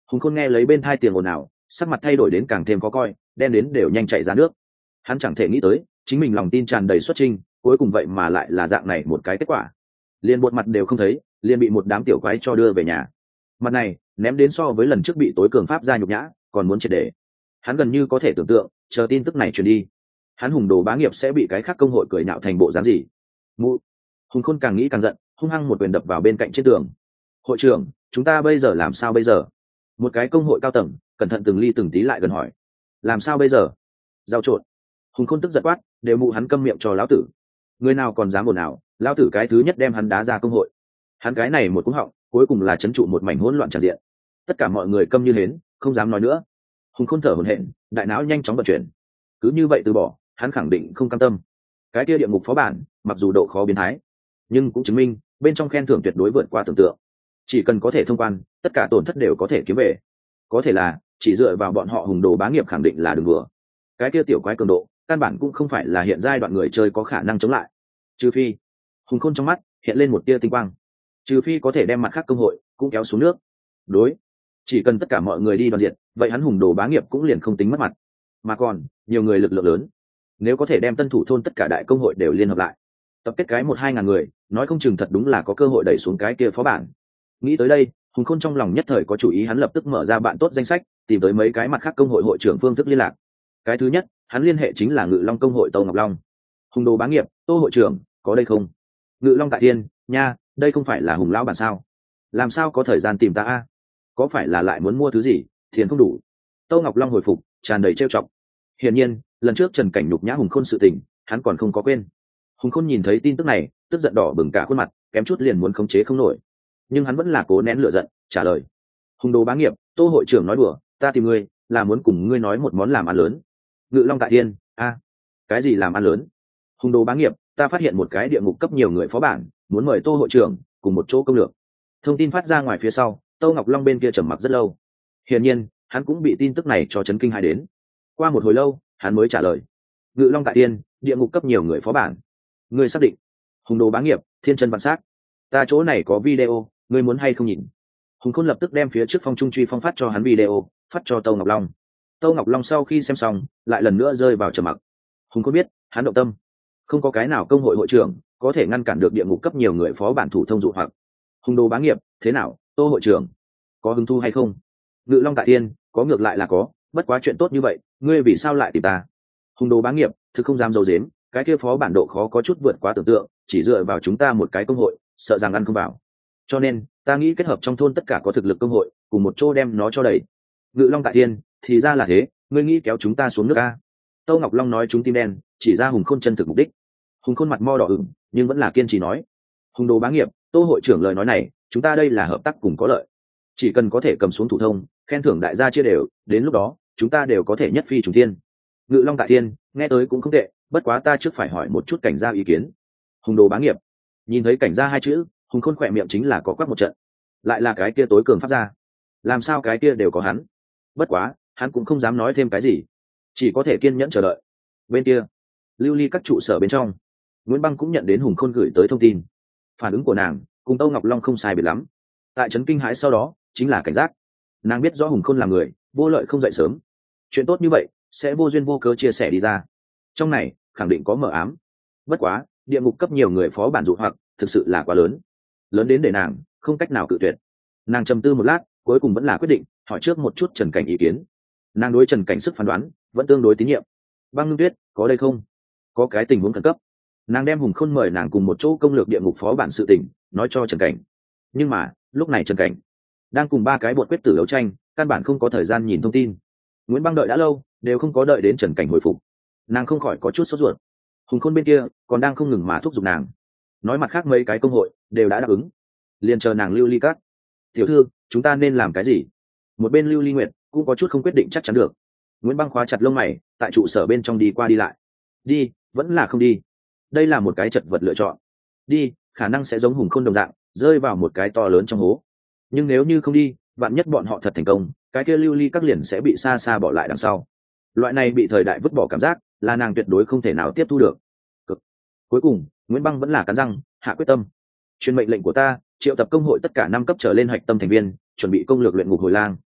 [SPEAKER 1] Hùng Khôn nghe lấy bên thai tiền ồn ào, sắc mặt thay đổi đến càng thêm khó coi, đen đến đều nhanh chảy ra nước. Hắn chẳng thể nghĩ tới chính mình lòng tin tràn đầy xuất trình, cuối cùng vậy mà lại là dạng này một cái kết quả. Liền một mặt đều không thấy, liền bị một đám tiểu quái cho đưa về nhà. Mặt này ném đến so với lần trước bị tối cường pháp gia nhục nhã còn muốn triệt để. Hắn gần như có thể tưởng tượng chờ tin tức này truyền đi, hắn Hùng Đồ Bá Nghiệp sẽ bị cái khác công hội cười nhạo thành bộ dáng gì. Mụ. Hùng Khôn càng nghĩ càng giận, hung hăng một quyền đập vào bên cạnh trên tường. Hội trưởng, chúng ta bây giờ làm sao bây giờ? Một cái công hội cao tầng cẩn thận từng ly từng tí lại gần hỏi. Làm sao bây giờ? Giao trộn. Hùng Khôn tức giận quát, đều mụ hắn câm miệng cho lão tử. Người nào còn dám ồn nào, lão tử cái thứ nhất đem hắn đá ra công hội. Hắn cái này một cú họng, cuối cùng là trấn trụ một mảnh hỗn loạn tràn diện. Tất cả mọi người câm như hến, không dám nói nữa. Hùng Khôn thở hổn hển, đại não nhanh chóng vận chuyển. Cứ như vậy từ bỏ, hắn khẳng định không cam tâm. Cái kia địa ngục phó bản, mặc dù độ khó biến thái, nhưng cũng chứng minh bên trong khen thưởng tuyệt đối vượt qua tưởng tượng. Chỉ cần có thể thông quan, tất cả tổn thất đều có thể kiếm về. Có thể là chỉ dựa vào bọn họ Hùng Đồ Bá Nghiệp khẳng định là đừng đùa. Cái kia tiểu quái cường độ, căn bản cũng không phải là hiện giai đoạn người chơi có khả năng chống lại. Trừ phi, Hùng Khôn trong mắt hiện lên một tia tinh quang. Trừ phi có thể đem mặt khác công hội cũng kéo xuống nước. Đối, chỉ cần tất cả mọi người đi đoàn diện, vậy hắn Hùng Đồ Bá Nghiệp cũng liền không tính mất mặt. Mà còn, nhiều người lực lượng lớn, nếu có thể đem tân thủ thôn tất cả đại công hội đều liên hợp lại, tập kết cái một hai ngàn người, nói không chừng thật đúng là có cơ hội đẩy xuống cái kia phó bản. Nghĩ tới đây, Hùng Khôn trong lòng nhất thời có chủ ý, hắn lập tức mở ra bạn tốt danh sách, tìm tới mấy cái mặt khác công hội hội trưởng phương thức liên lạc. Cái thứ nhất, hắn liên hệ chính là Ngự Long công hội Tô Ngọc Long. Hùng Đồ Bá Nghiệp, Tô hội trưởng, có đây không? Ngự Long tại thiên, nha, đây không phải là Hùng lão bản sao? Làm sao có thời gian tìm ta a? Có phải là lại muốn mua thứ gì, tiền không đủ? Tô Ngọc Long hồi phục, tràn đầy trêu chọc. Hiển nhiên, lần trước Trần Cảnh nhục nhã Hùng Khôn sự tình, hắn còn không có quên. Hùng Khôn nhìn thấy tin tức này, tức giận đỏ bừng cả khuôn mặt, kém chút liền muốn khống chế không nổi. Nhưng hắn vẫn là cố nén lửa giận, trả lời. Hùng Đồ Bá Nghiệp, Tô hội trưởng nói đùa, ta tìm ngươi là muốn cùng ngươi nói một món làm ăn lớn. Ngự Long tại thiên, a, cái gì làm ăn lớn? Hùng Đồ Bá Nghiệp, ta phát hiện một cái địa ngục cấp nhiều người phó bản, muốn mời Tô hội trưởng cùng một chỗ công lược. Thông tin phát ra ngoài phía sau, Tô Ngọc Long bên kia trầm mặc rất lâu. Hiển nhiên, hắn cũng bị tin tức này cho chấn kinh hãi đến. Qua một hồi lâu, hắn mới trả lời. Ngự Long tại tiên, địa ngục cấp nhiều người phó bản. Ngươi xác định? Hùng Đồ Bá Nghiệp, thiên chân vạn sát. Ta chỗ này có video, ngươi muốn hay không nhìn? Hùng Khôn lập tức đem phía trước phong trung truy phong phát cho hắn video, phát cho Tô Ngọc Long. Tô Ngọc Long sau khi xem xong, lại lần nữa rơi vào trầm mặc. Hùng Khôn biết, hắn động tâm. Không có cái nào công hội hội trưởng có thể ngăn cản được địa ngục cấp nhiều người phó bản thủ thông dụ hoặc. Hùng Đồ Bá Nghiệp, thế nào, Tô hội trưởng, có hứng thu hay không? Ngự Long tại tiên, có ngược lại là có, bất quá chuyện tốt như vậy, ngươi vì sao lại tìm ta? Hùng Đồ Bá Nghiệp, thực không dám dầu dếm, cái kia phó bản độ khó có chút vượt quá tưởng tượng, chỉ dựa vào chúng ta một cái công hội, sợ rằng ăn không vào. Cho nên, ta nghĩ kết hợp trong thôn tất cả có thực lực công hội, cùng một chỗ đem nó cho đầy. Ngự Long tại tiên, thì ra là thế, ngươi nghĩ kéo chúng ta xuống nước a? Tô Ngọc Long nói chúng tim đen, chỉ ra Hùng Khôn chân thực mục đích. Hùng Khôn mặt mo đỏ ửng, nhưng vẫn là kiên trì nói. Hùng Đồ Bá Nghiệp, Tô hội trưởng lời nói này, chúng ta đây là hợp tác cùng có lợi. Chỉ cần có thể cầm xuống thủ thông, khen thưởng đại gia chia đều, đến lúc đó, chúng ta đều có thể nhất phi trùng thiên. Ngự Long tại thiên, nghe tới cũng không tệ, bất quá ta trước phải hỏi một chút cảnh gia ý kiến. Hùng Đồ Bá Nghiệp, nhìn thấy cảnh gia hai chữ, Hùng Khôn khỏe miệng chính là có quắc một trận. Lại là cái kia tối cường pháp gia, làm sao cái kia đều có hắn? Bất quá, hắn cũng không dám nói thêm cái gì, chỉ có thể kiên nhẫn chờ đợi. Bên kia, lưu ly các trụ sở bên trong, Nguyễn Băng cũng nhận đến Hùng Khôn gửi tới thông tin. Phản ứng của nàng cùng Tô Ngọc Long không sai biệt lắm. Tại trấn kinh hãi sau đó, chính là cảnh giác. Nàng biết rõ Hùng Khôn là người vô lợi không dậy sớm, chuyện tốt như vậy sẽ vô duyên vô cớ chia sẻ đi ra, trong này khẳng định có mờ ám. Bất quá, địa ngục cấp nhiều người phó bản dụ hoặc thực sự là quá lớn, lớn đến để nàng không cách nào cự tuyệt. Nàng trầm tư một lát, cuối cùng vẫn là quyết định hỏi trước một chút Trần Cảnh ý kiến. Nàng đối Trần Cảnh sức phán đoán vẫn tương đối tín nhiệm. Băng Ngưng Tuyết, có đây không? Có cái tình huống khẩn cấp. Nàng đem Hùng Khôn mời nàng cùng một chỗ công lược địa ngục phó bản sự tình nói cho Trần Cảnh. Nhưng mà lúc này Trần Cảnh đang cùng ba cái bột quyết tử đấu tranh, căn bản không có thời gian nhìn thông tin. Nguyễn Băng đợi đã lâu đều không có đợi đến Trần Cảnh hồi phục, nàng không khỏi có chút sốt ruột. Hùng Khôn bên kia còn đang không ngừng mà thúc giục nàng, nói mặt khác mấy cái công hội đều đã đáp ứng, liền chờ nàng lưu ly cát. Tiểu thư, chúng ta nên làm cái gì? Một bên lưu ly nguyệt cũng có chút không quyết định chắc chắn được. Nguyễn Băng khóa chặt lông mày, tại trụ sở bên trong đi qua đi lại. Đi vẫn là không đi? Đây là một cái chật vật lựa chọn. Đi khả năng sẽ giống Hùng Khôn đồng dạng rơi vào một cái to lớn trong hố, nhưng nếu như không đi, vạn nhất bọn họ thật thành công, cái kia lưu ly các liền sẽ bị xa xa bỏ lại đằng sau. Loại này bị thời đại vứt bỏ cảm giác là nàng tuyệt đối không thể nào tiếp thu được. Cực. Cuối cùng Nguyễn Băng vẫn là cắn răng hạ quyết tâm. Truyền mệnh lệnh của ta, triệu tập công hội tất cả năm cấp trở lên hạch tâm thành viên, chuẩn bị công lược luyện ngục hồi lang.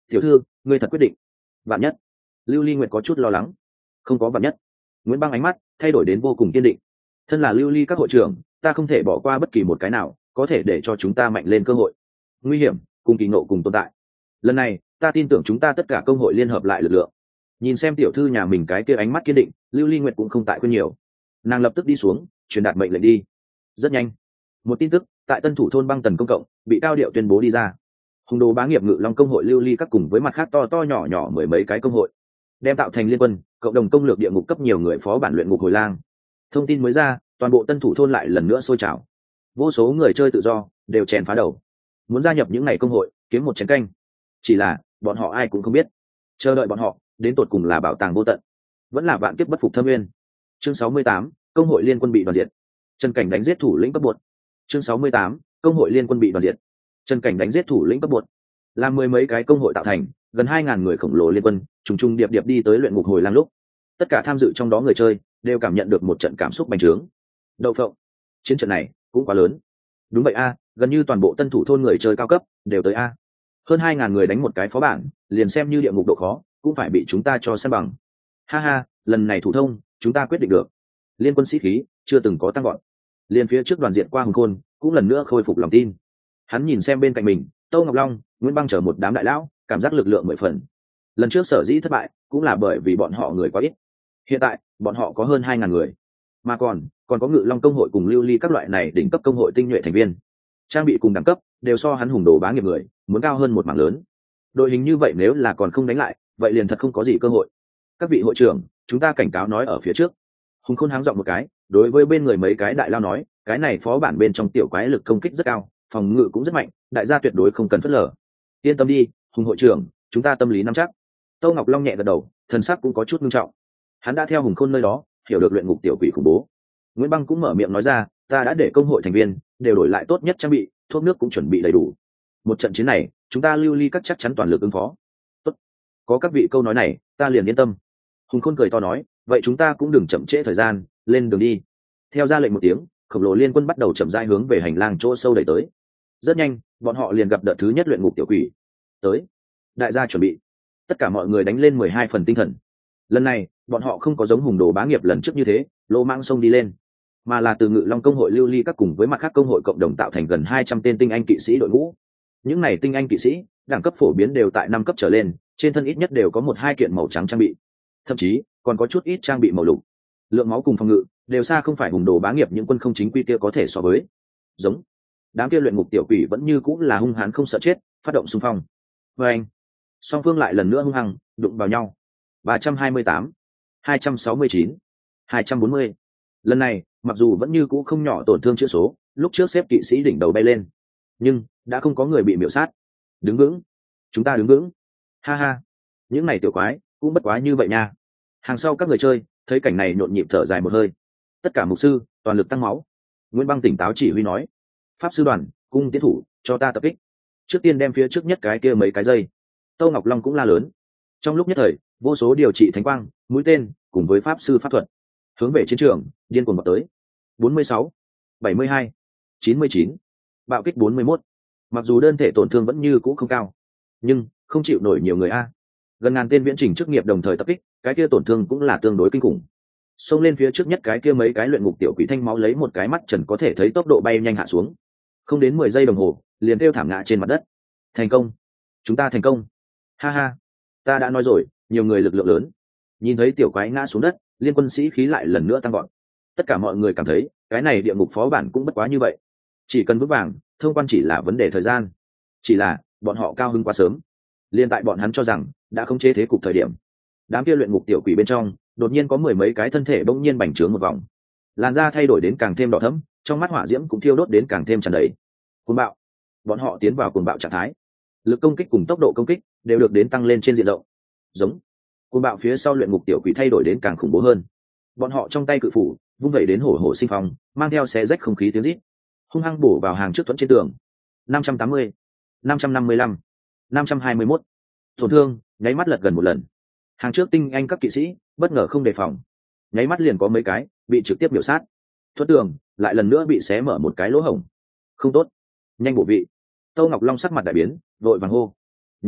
[SPEAKER 1] tiểu thư ngươi thật quyết định? Vạn nhất. Lưu Ly Nguyệt có chút lo lắng. Không có vạn nhất. Nguyễn Băng ánh mắt thay đổi đến vô cùng kiên định. Thân là Lưu Ly các hội trưởng, ta không thể bỏ qua bất kỳ một cái nào có thể để cho chúng ta mạnh lên cơ hội. Nguy hiểm cùng kỳ ngộ cùng tồn tại. Lần này ta tin tưởng chúng ta tất cả công hội liên hợp lại lực lượng. Nhìn xem tiểu thư nhà mình cái kia ánh mắt kiên định, Lưu Ly Nguyệt cũng không tại khuyên nhiều. Nàng lập tức đi xuống truyền đạt mệnh lệnh đi. Rất nhanh, một tin tức tại Tân Thủ thôn Băng Tần công cộng bị cao điệu tuyên bố đi ra. Hùng Đồ Bá Nghiệp Ngự Long công hội Lưu Ly các cùng với mặt khác to to nhỏ nhỏ mười mấy cái công hội đem tạo thành liên quân, cộng đồng công lược địa ngục cấp nhiều người phó bản luyện ngục hồi lang. Thông tin mới ra, toàn bộ Tân Thủ thôn lại lần nữa sôi trào. Vô số người chơi tự do đều chèn phá đầu, muốn gia nhập những ngày công hội kiếm một chén canh. Chỉ là bọn họ ai cũng không biết, chờ đợi bọn họ đến tột cùng là bảo tàng vô tận, vẫn là vạn kiếp bất phục thâm nguyên. Chương sáu mươi tám, công hội liên quân bị đoàn diệt. Trần Cảnh đánh giết thủ lĩnh cấp bột. Chương sáu mươi tám, công hội liên quân bị đoàn diệt. Trần Cảnh đánh giết thủ lĩnh cấp bột. Là mười mấy cái công hội tạo thành, gần hai ngàn người khổng lồ liên quân, trùng trùng điệp điệp đi tới luyện ngục hồi lang lúc, tất cả tham dự trong đó người chơi đều cảm nhận được một trận cảm xúc bành trướng. Đậu phộng, chiến trận này cũng quá lớn. Đúng vậy a, gần như toàn bộ Tân Thủ thôn người chơi cao cấp đều tới a. Hơn hai ngàn người đánh một cái phó bản, liền xem như địa ngục độ khó, cũng phải bị chúng ta cho san bằng. Ha ha, lần này thủ thông, chúng ta quyết định được. Liên quân sĩ khí chưa từng có tăng gọn. Liên phía trước đoàn diện qua Hùng Khôn, cũng lần nữa khôi phục lòng tin. Hắn nhìn xem bên cạnh mình, Tô Ngọc Long, Nguyễn Băng chở một đám đại lão, cảm giác lực lượng mười phần. Lần trước sở dĩ thất bại, cũng là bởi vì bọn họ người quá ít. Hiện tại, bọn họ có hơn hai ngàn người, mà còn còn có Ngự Long công hội cùng Lưu Ly các loại này đỉnh cấp công hội tinh nhuệ thành viên, trang bị cùng đẳng cấp đều so hắn Hùng Đồ Bá Nghiệp người muốn cao hơn một mảng lớn. Đội hình như vậy nếu là còn không đánh lại, vậy liền thật không có gì cơ hội. Các vị hội trưởng, chúng ta cảnh cáo nói ở phía trước. Hùng Khôn háng giọng một cái, đối với bên người mấy cái đại lao nói, cái này phó bản bên trong tiểu quái lực công kích rất cao, phòng ngự cũng rất mạnh, đại gia tuyệt đối không cần phớt lờ. Yên tâm đi, Hùng hội trưởng, chúng ta tâm lý nắm chắc. Tô Ngọc Long nhẹ gật đầu, thần sắc cũng có chút nghiêm trọng. Hắn đã theo Hùng Khôn nơi đó hiểu được luyện ngục tiểu quỷ khủng bố. Nguyễn Băng cũng mở miệng nói ra, ta đã để công hội thành viên đều đổi lại tốt nhất trang bị, thuốc nước cũng chuẩn bị đầy đủ. Một trận chiến này, chúng ta Lưu Ly các chắc chắn toàn lực ứng phó. Tốt, có các vị câu nói này, ta liền yên tâm. Hùng Khôn cười to nói, vậy chúng ta cũng đừng chậm trễ thời gian, lên đường đi. Theo ra lệnh một tiếng, khổng lồ liên quân bắt đầu chậm rãi hướng về hành lang chỗ sâu đẩy tới. Rất nhanh, bọn họ liền gặp đợt thứ nhất luyện ngục tiểu quỷ. Tới, đại gia chuẩn bị. Tất cả mọi người đánh lên mười hai phần tinh thần. Lần này, bọn họ không có giống Hùng Đồ Bá Nghiệp lần trước như thế, lô mang sông đi lên, mà là từ Ngự Long công hội Lưu Ly các cùng với mặt khác công hội cộng đồng tạo thành gần hai trăm tên tinh anh kỵ sĩ đội ngũ. Những này tinh anh kỵ sĩ, đẳng cấp phổ biến đều tại năm cấp trở lên, trên thân ít nhất đều có một hai kiện màu trắng trang bị, thậm chí còn có chút ít trang bị màu lục. Lượng máu cùng phòng ngự đều xa không phải Hùng Đồ Bá Nghiệp những quân không chính quy kia có thể so với. Giống đám kia luyện ngục tiểu quỷ vẫn như cũng là hung hãn không sợ chết, phát động xung phong. Và anh, song phương lại lần nữa hung hăng đụng vào nhau. ba trăm hai mươi tám, hai trăm sáu mươi chín, hai trăm bốn mươi. Lần này, mặc dù vẫn như cũ không nhỏ tổn thương chữa số, lúc trước xếp kỵ sĩ đỉnh đầu bay lên, nhưng đã không có người bị miểu sát. Đứng vững, chúng ta đứng vững. Ha ha, những này tiểu quái cũng bất quá như vậy nha. Hàng sau các người chơi thấy cảnh này nhộn nhịp thở dài một hơi. Tất cả mục sư toàn lực tăng máu. Nguyễn Băng tỉnh táo chỉ huy nói, pháp sư đoàn, cung tiến thủ, cho ta tập kích. Trước tiên đem phía trước nhất cái kia mấy cái dây. Tô Ngọc Long cũng la lớn. Trong lúc nhất thời, vô số điều trị thánh quang, mũi tên cùng với pháp sư pháp thuật hướng về chiến trường điên cuồng vào tới. bốn mươi sáu, bảy mươi hai, chín mươi chín, bạo kích bốn mươi mốt. Mặc dù đơn thể tổn thương vẫn như cũ không cao, nhưng không chịu nổi nhiều người a. Gần ngàn tên viễn trình chức nghiệp đồng thời tập kích, cái kia tổn thương cũng là tương đối kinh khủng. Xông lên phía trước nhất cái kia mấy cái luyện ngục tiểu quỷ thanh máu lấy một cái mắt trần có thể thấy tốc độ bay nhanh hạ xuống. Không đến mười giây đồng hồ, liền kêu thảm ngã trên mặt đất. Thành công, chúng ta thành công. Ha ha, ta đã nói rồi, nhiều người lực lượng lớn. Nhìn thấy tiểu quái ngã xuống đất, liên quân sĩ khí lại lần nữa tăng gọn. Tất cả mọi người cảm thấy cái này địa ngục phó bản cũng bất quá như vậy, chỉ cần vững vàng thông quan chỉ là vấn đề thời gian. Chỉ là bọn họ cao hứng quá sớm. Liên tại bọn hắn cho rằng đã không chế thế cục thời điểm, đám kia luyện ngục tiểu quỷ bên trong đột nhiên có mười mấy cái thân thể bỗng nhiên bành trướng một vòng, làn da thay đổi đến càng thêm đỏ thẫm, trong mắt hỏa diễm cũng thiêu đốt đến càng thêm tràn đầy. Cuồng bạo, bọn họ tiến vào cuồng bạo trạng thái, lực công kích cùng tốc độ công kích đều được đến tăng lên trên diện rộng. Giống cuồng bạo phía sau luyện ngục tiểu quỷ thay đổi đến càng khủng bố hơn, bọn họ trong tay cự phủ vung vẩy đến hổ hổ sinh phong, mang theo xé rách không khí tiếng rít, hung hăng bổ vào hàng trước thuẫn trên tường. năm trăm tám mươi, năm trăm năm mươi lăm, năm trăm hai mươi mốt. Tổn thương nháy mắt lật gần một lần. Hàng trước tinh anh các kỵ sĩ bất ngờ không đề phòng, nháy mắt liền có mấy cái bị trực tiếp biểu sát. Thuẫn tường lại lần nữa bị xé mở một cái lỗ hổng. Không tốt, nhanh bổ vị. Tô Ngọc Long sắc mặt đại biến, vội vàng hô. Nhưng mà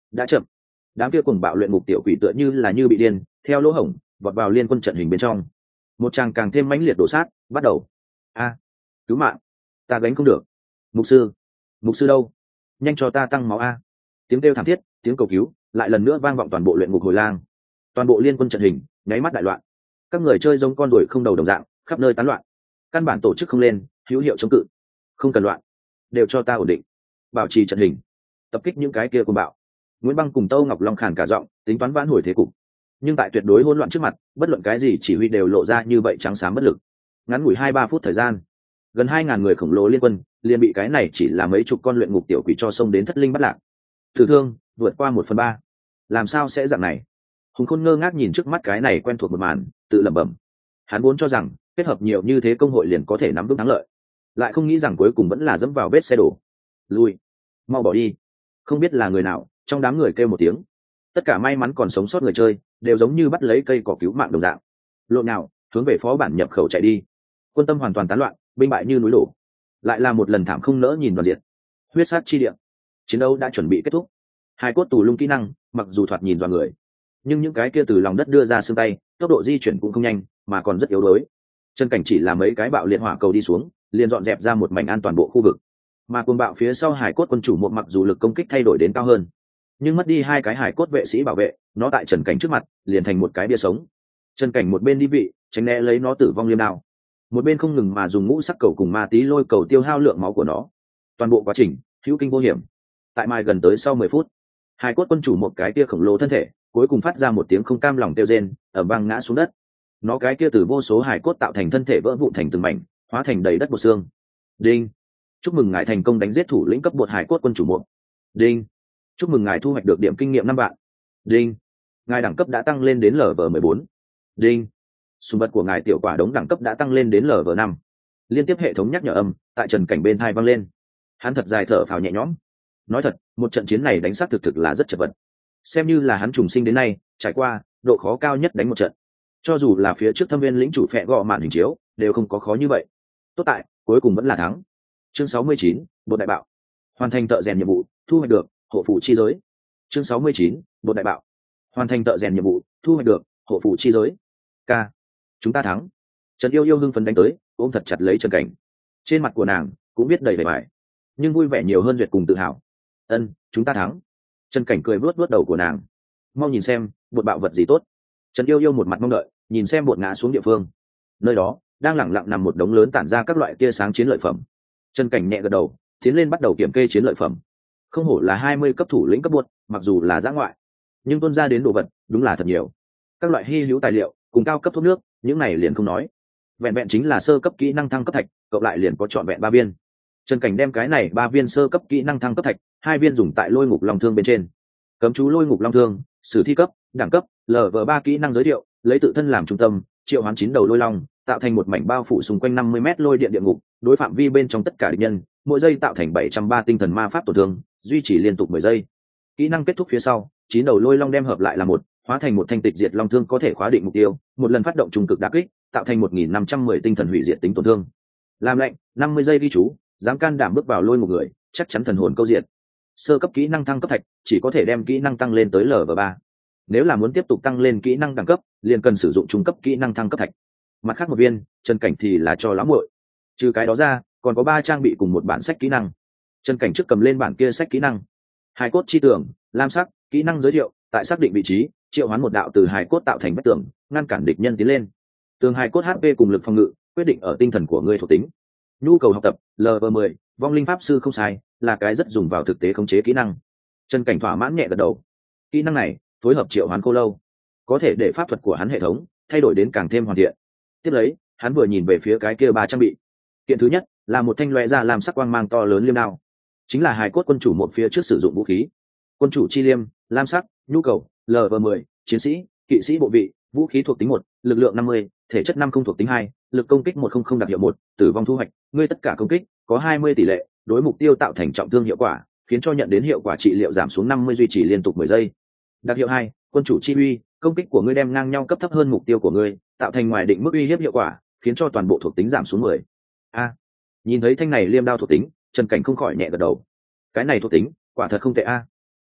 [SPEAKER 1] đã chậm. Đám kia cùng bạo luyện ngục tiểu quỷ tựa như là như bị điên, theo lỗ hổng vọt vào liên quân trận hình bên trong. Một tràng càng thêm mãnh liệt đổ sát bắt đầu. A, cứu mạng, ta gánh không được. Mục sư, mục sư đâu? Nhanh cho ta tăng máu a. Tiếng kêu thảm thiết, tiếng cầu cứu lại lần nữa vang vọng toàn bộ luyện ngục hồi lang. Toàn bộ liên quân trận hình nháy mắt đại loạn. Các người chơi giống con ruồi không đầu đồng dạng, khắp nơi tán loạn. Căn bản tổ chức không lên, hữu hiệu chống cự. Không cần loạn, đều cho ta ổn định, bảo trì trận hình, tập kích những cái kia cuồng bạo. Nguyễn Băng cùng Tâu Ngọc Long khàn cả giọng, tính toán vãn hồi thế cục. Nhưng tại tuyệt đối hỗn loạn trước mặt, bất luận cái gì chỉ huy đều lộ ra như vậy trắng xám bất lực. Ngắn ngủi hai ba phút thời gian, gần hai ngàn người khổng lồ liên quân liền bị cái này chỉ là mấy chục con luyện ngục tiểu quỷ cho xông đến thất linh bắt lạc. Tử thương vượt qua một phần ba. Làm sao sẽ dạng này? Hùng Khôn ngơ ngác nhìn trước mắt cái này quen thuộc một màn, tự lẩm bẩm. Hắn vốn cho rằng kết hợp nhiều như thế công hội liền có thể nắm vững thắng lợi, lại không nghĩ rằng cuối cùng vẫn là dẫm vào vết xe đổ. Lui, mau bỏ đi. Không biết là người nào, trong đám người kêu một tiếng. Tất cả may mắn còn sống sót người chơi đều giống như bắt lấy cây cỏ cứu mạng đồng dạng, lộn nào hướng về phó bản nhập khẩu chạy đi. Quân tâm hoàn toàn tán loạn, binh bại như núi đổ. Lại là một lần thảm không nỡ nhìn đoàn diện. Huyết sát chi địa, chiến đấu đã chuẩn bị kết thúc. Hai cốt tù lung kỹ năng mặc dù thoạt nhìn vào người, nhưng những cái kia từ lòng đất đưa ra xương tay, tốc độ di chuyển cũng không nhanh, mà còn rất yếu đuối. Chân cảnh chỉ là mấy cái bạo liệt hỏa cầu đi xuống, liền dọn dẹp ra một mảnh an toàn bộ khu vực. Mà cuồng bạo phía sau hải cốt quân chủ một mặc dù lực công kích thay đổi đến cao hơn, nhưng mất đi hai cái hải cốt vệ sĩ bảo vệ, nó tại Trần Cảnh trước mặt liền thành một cái bia sống. Trần Cảnh một bên đi vị tránh né lấy nó tử vong liêm đao, một bên không ngừng mà dùng ngũ sắc cầu cùng ma tí lôi cầu tiêu hao lượng máu của nó. Toàn bộ quá trình hữu kinh vô hiểm. Tại mai gần tới sau mười phút, hải cốt quân chủ một cái kia khổng lồ thân thể cuối cùng phát ra một tiếng không cam lòng kêu rên, ở băng ngã xuống đất. Nó cái kia từ vô số hải cốt tạo thành thân thể vỡ vụn thành từng mảnh, hóa thành đầy đất bột xương. Đinh, chúc mừng ngài thành công đánh giết thủ lĩnh cấp bột hải cốt quân chủ một. Đinh, chúc mừng ngài thu hoạch được điểm kinh nghiệm năm vạn. Đinh, ngài đẳng cấp đã tăng lên đến lv mười bốn. Đinh, sùng vật của ngài tiểu quả đống đẳng cấp đã tăng lên đến lv năm. Liên tiếp hệ thống nhắc nhở âm tại Trần Cảnh bên thai vang lên. Hắn thật dài thở phào nhẹ nhõm. Nói thật, một trận chiến này đánh sát thực thực là rất chật vật. Xem như là hắn trùng sinh đến nay trải qua độ khó cao nhất đánh một trận. Cho dù là phía trước thâm viên lĩnh chủ phệ gọ màn hình chiếu đều không có khó như vậy. Tốt tại cuối cùng vẫn là thắng. Chương sáu mươi chín, bột đại bạo. Hoàn thành thợ rèn nhiệm vụ, thu hoạch được hộ phủ chi giới. Chương sáu mươi chín, bột đại bạo. Hoàn thành thợ rèn nhiệm vụ, thu hoạch được hộ phủ chi giới. K, chúng ta thắng. Trần Yêu Yêu hưng phấn đánh tới, ôm thật chặt lấy Trần Cảnh. Trên mặt của nàng cũng biết đầy vẻ vải, nhưng vui vẻ nhiều hơn duyệt cùng tự hào. Ân, chúng ta thắng. Trần Cảnh cười vuốt vuốt đầu của nàng. Mau nhìn xem, bột bạo vật gì tốt. Trần Yêu Yêu một mặt mong đợi, nhìn xem bột ngã xuống địa phương. Nơi đó đang lẳng lặng nằm một đống lớn tản ra các loại tia sáng chiến lợi phẩm. Trần Cảnh nhẹ gật đầu, tiến lên bắt đầu kiểm kê chiến lợi phẩm. Không hổ là hai mươi cấp thủ lĩnh cấp bột, mặc dù là dã ngoại, nhưng tuôn ra đến đồ vật đúng là thật nhiều. Các loại hi hữu tài liệu cùng cao cấp thuốc nước, những này liền không nói. Vẹn vẹn chính là sơ cấp kỹ năng thăng cấp thạch, cộng lại liền có trọn vẹn ba viên. Trần Cảnh đem cái này ba viên sơ cấp kỹ năng thăng cấp thạch, hai viên dùng tại lôi ngục long thương bên trên. Cấm chú lôi ngục long thương, sử thi cấp, đẳng cấp, lv ba kỹ năng giới thiệu, lấy tự thân làm trung tâm, triệu hoán chín đầu lôi long, tạo thành một mảnh bao phủ xung quanh năm mươi mét lôi điện địa ngục, đối phạm vi bên trong tất cả địch nhân, mỗi giây tạo thành bảy trăm ba tinh thần ma pháp tổn thương, duy trì liên tục mười giây. Kỹ năng kết thúc phía sau, chín đầu lôi long đem hợp lại là một, hóa thành một thanh tịch diệt long thương có thể khóa định mục tiêu, một lần phát động trùng cực đả kích, tạo thành một nghìn năm trăm mười tinh thần hủy diệt tính tổn thương. Làm lệnh, năm mươi giây ghi chú, dám can đảm bước vào lôi một người, chắc chắn thần hồn câu diệt. Sơ cấp kỹ năng thăng cấp thạch, chỉ có thể đem kỹ năng tăng lên tới lv ba. Nếu là muốn tiếp tục tăng lên kỹ năng đẳng cấp, liền cần sử dụng trung cấp kỹ năng thăng cấp thạch. Mặt khác một viên, Trần Cảnh thì là cho lão muội. Trừ cái đó ra, còn có ba trang bị cùng một bản sách kỹ năng. Trần Cảnh trước cầm lên bản kia sách kỹ năng. Hài cốt chi tường, lam sắc, kỹ năng giới thiệu, tại xác định vị trí, triệu hoán một đạo từ hài cốt tạo thành vách tường, ngăn cản địch nhân tiến lên. Tường hài cốt hát pê cùng lực phòng ngự, quyết định ở tinh thần của ngươi thuộc tính. Nhu cầu học tập, lv mười, vong linh pháp sư không sai, là cái rất dùng vào thực tế khống chế kỹ năng. Trần Cảnh thỏa mãn nhẹ gật đầu. Kỹ năng này phối hợp triệu hoán cô lâu, có thể để pháp thuật của hắn hệ thống thay đổi đến càng thêm hoàn thiện. Tiếp lấy, hắn vừa nhìn về phía cái kia ba trang bị. Kiện thứ nhất là một thanh loe ra làm sắc quang mang to lớn liêm đao, chính là hài cốt quân chủ một phía trước sử dụng vũ khí. Quân chủ chi liêm, lam sắc, nhu cầu, lv mười, chiến sĩ, kỵ sĩ bộ vị, vũ khí thuộc tính một, lực lượng năm mươi, thể chất năm không thuộc tính hai, lực công kích một không không đặc hiệu một, tử vong thu hoạch, ngươi tất cả công kích có hai mươi tỷ lệ, đối mục tiêu tạo thành trọng thương hiệu quả, khiến cho nhận đến hiệu quả trị liệu giảm xuống năm mươi, duy trì liên tục mười giây. Đặc hiệu hai, quân chủ chi uy, công kích của ngươi đem ngang nhau cấp thấp hơn mục tiêu của ngươi, tạo thành ngoài định mức uy hiếp hiệu quả, khiến cho toàn bộ thuộc tính giảm xuống mười. A, nhìn thấy thanh này liêm đao thuộc tính, Trần Cảnh không khỏi nhẹ gật đầu. Cái này thuộc tính quả thật không tệ a.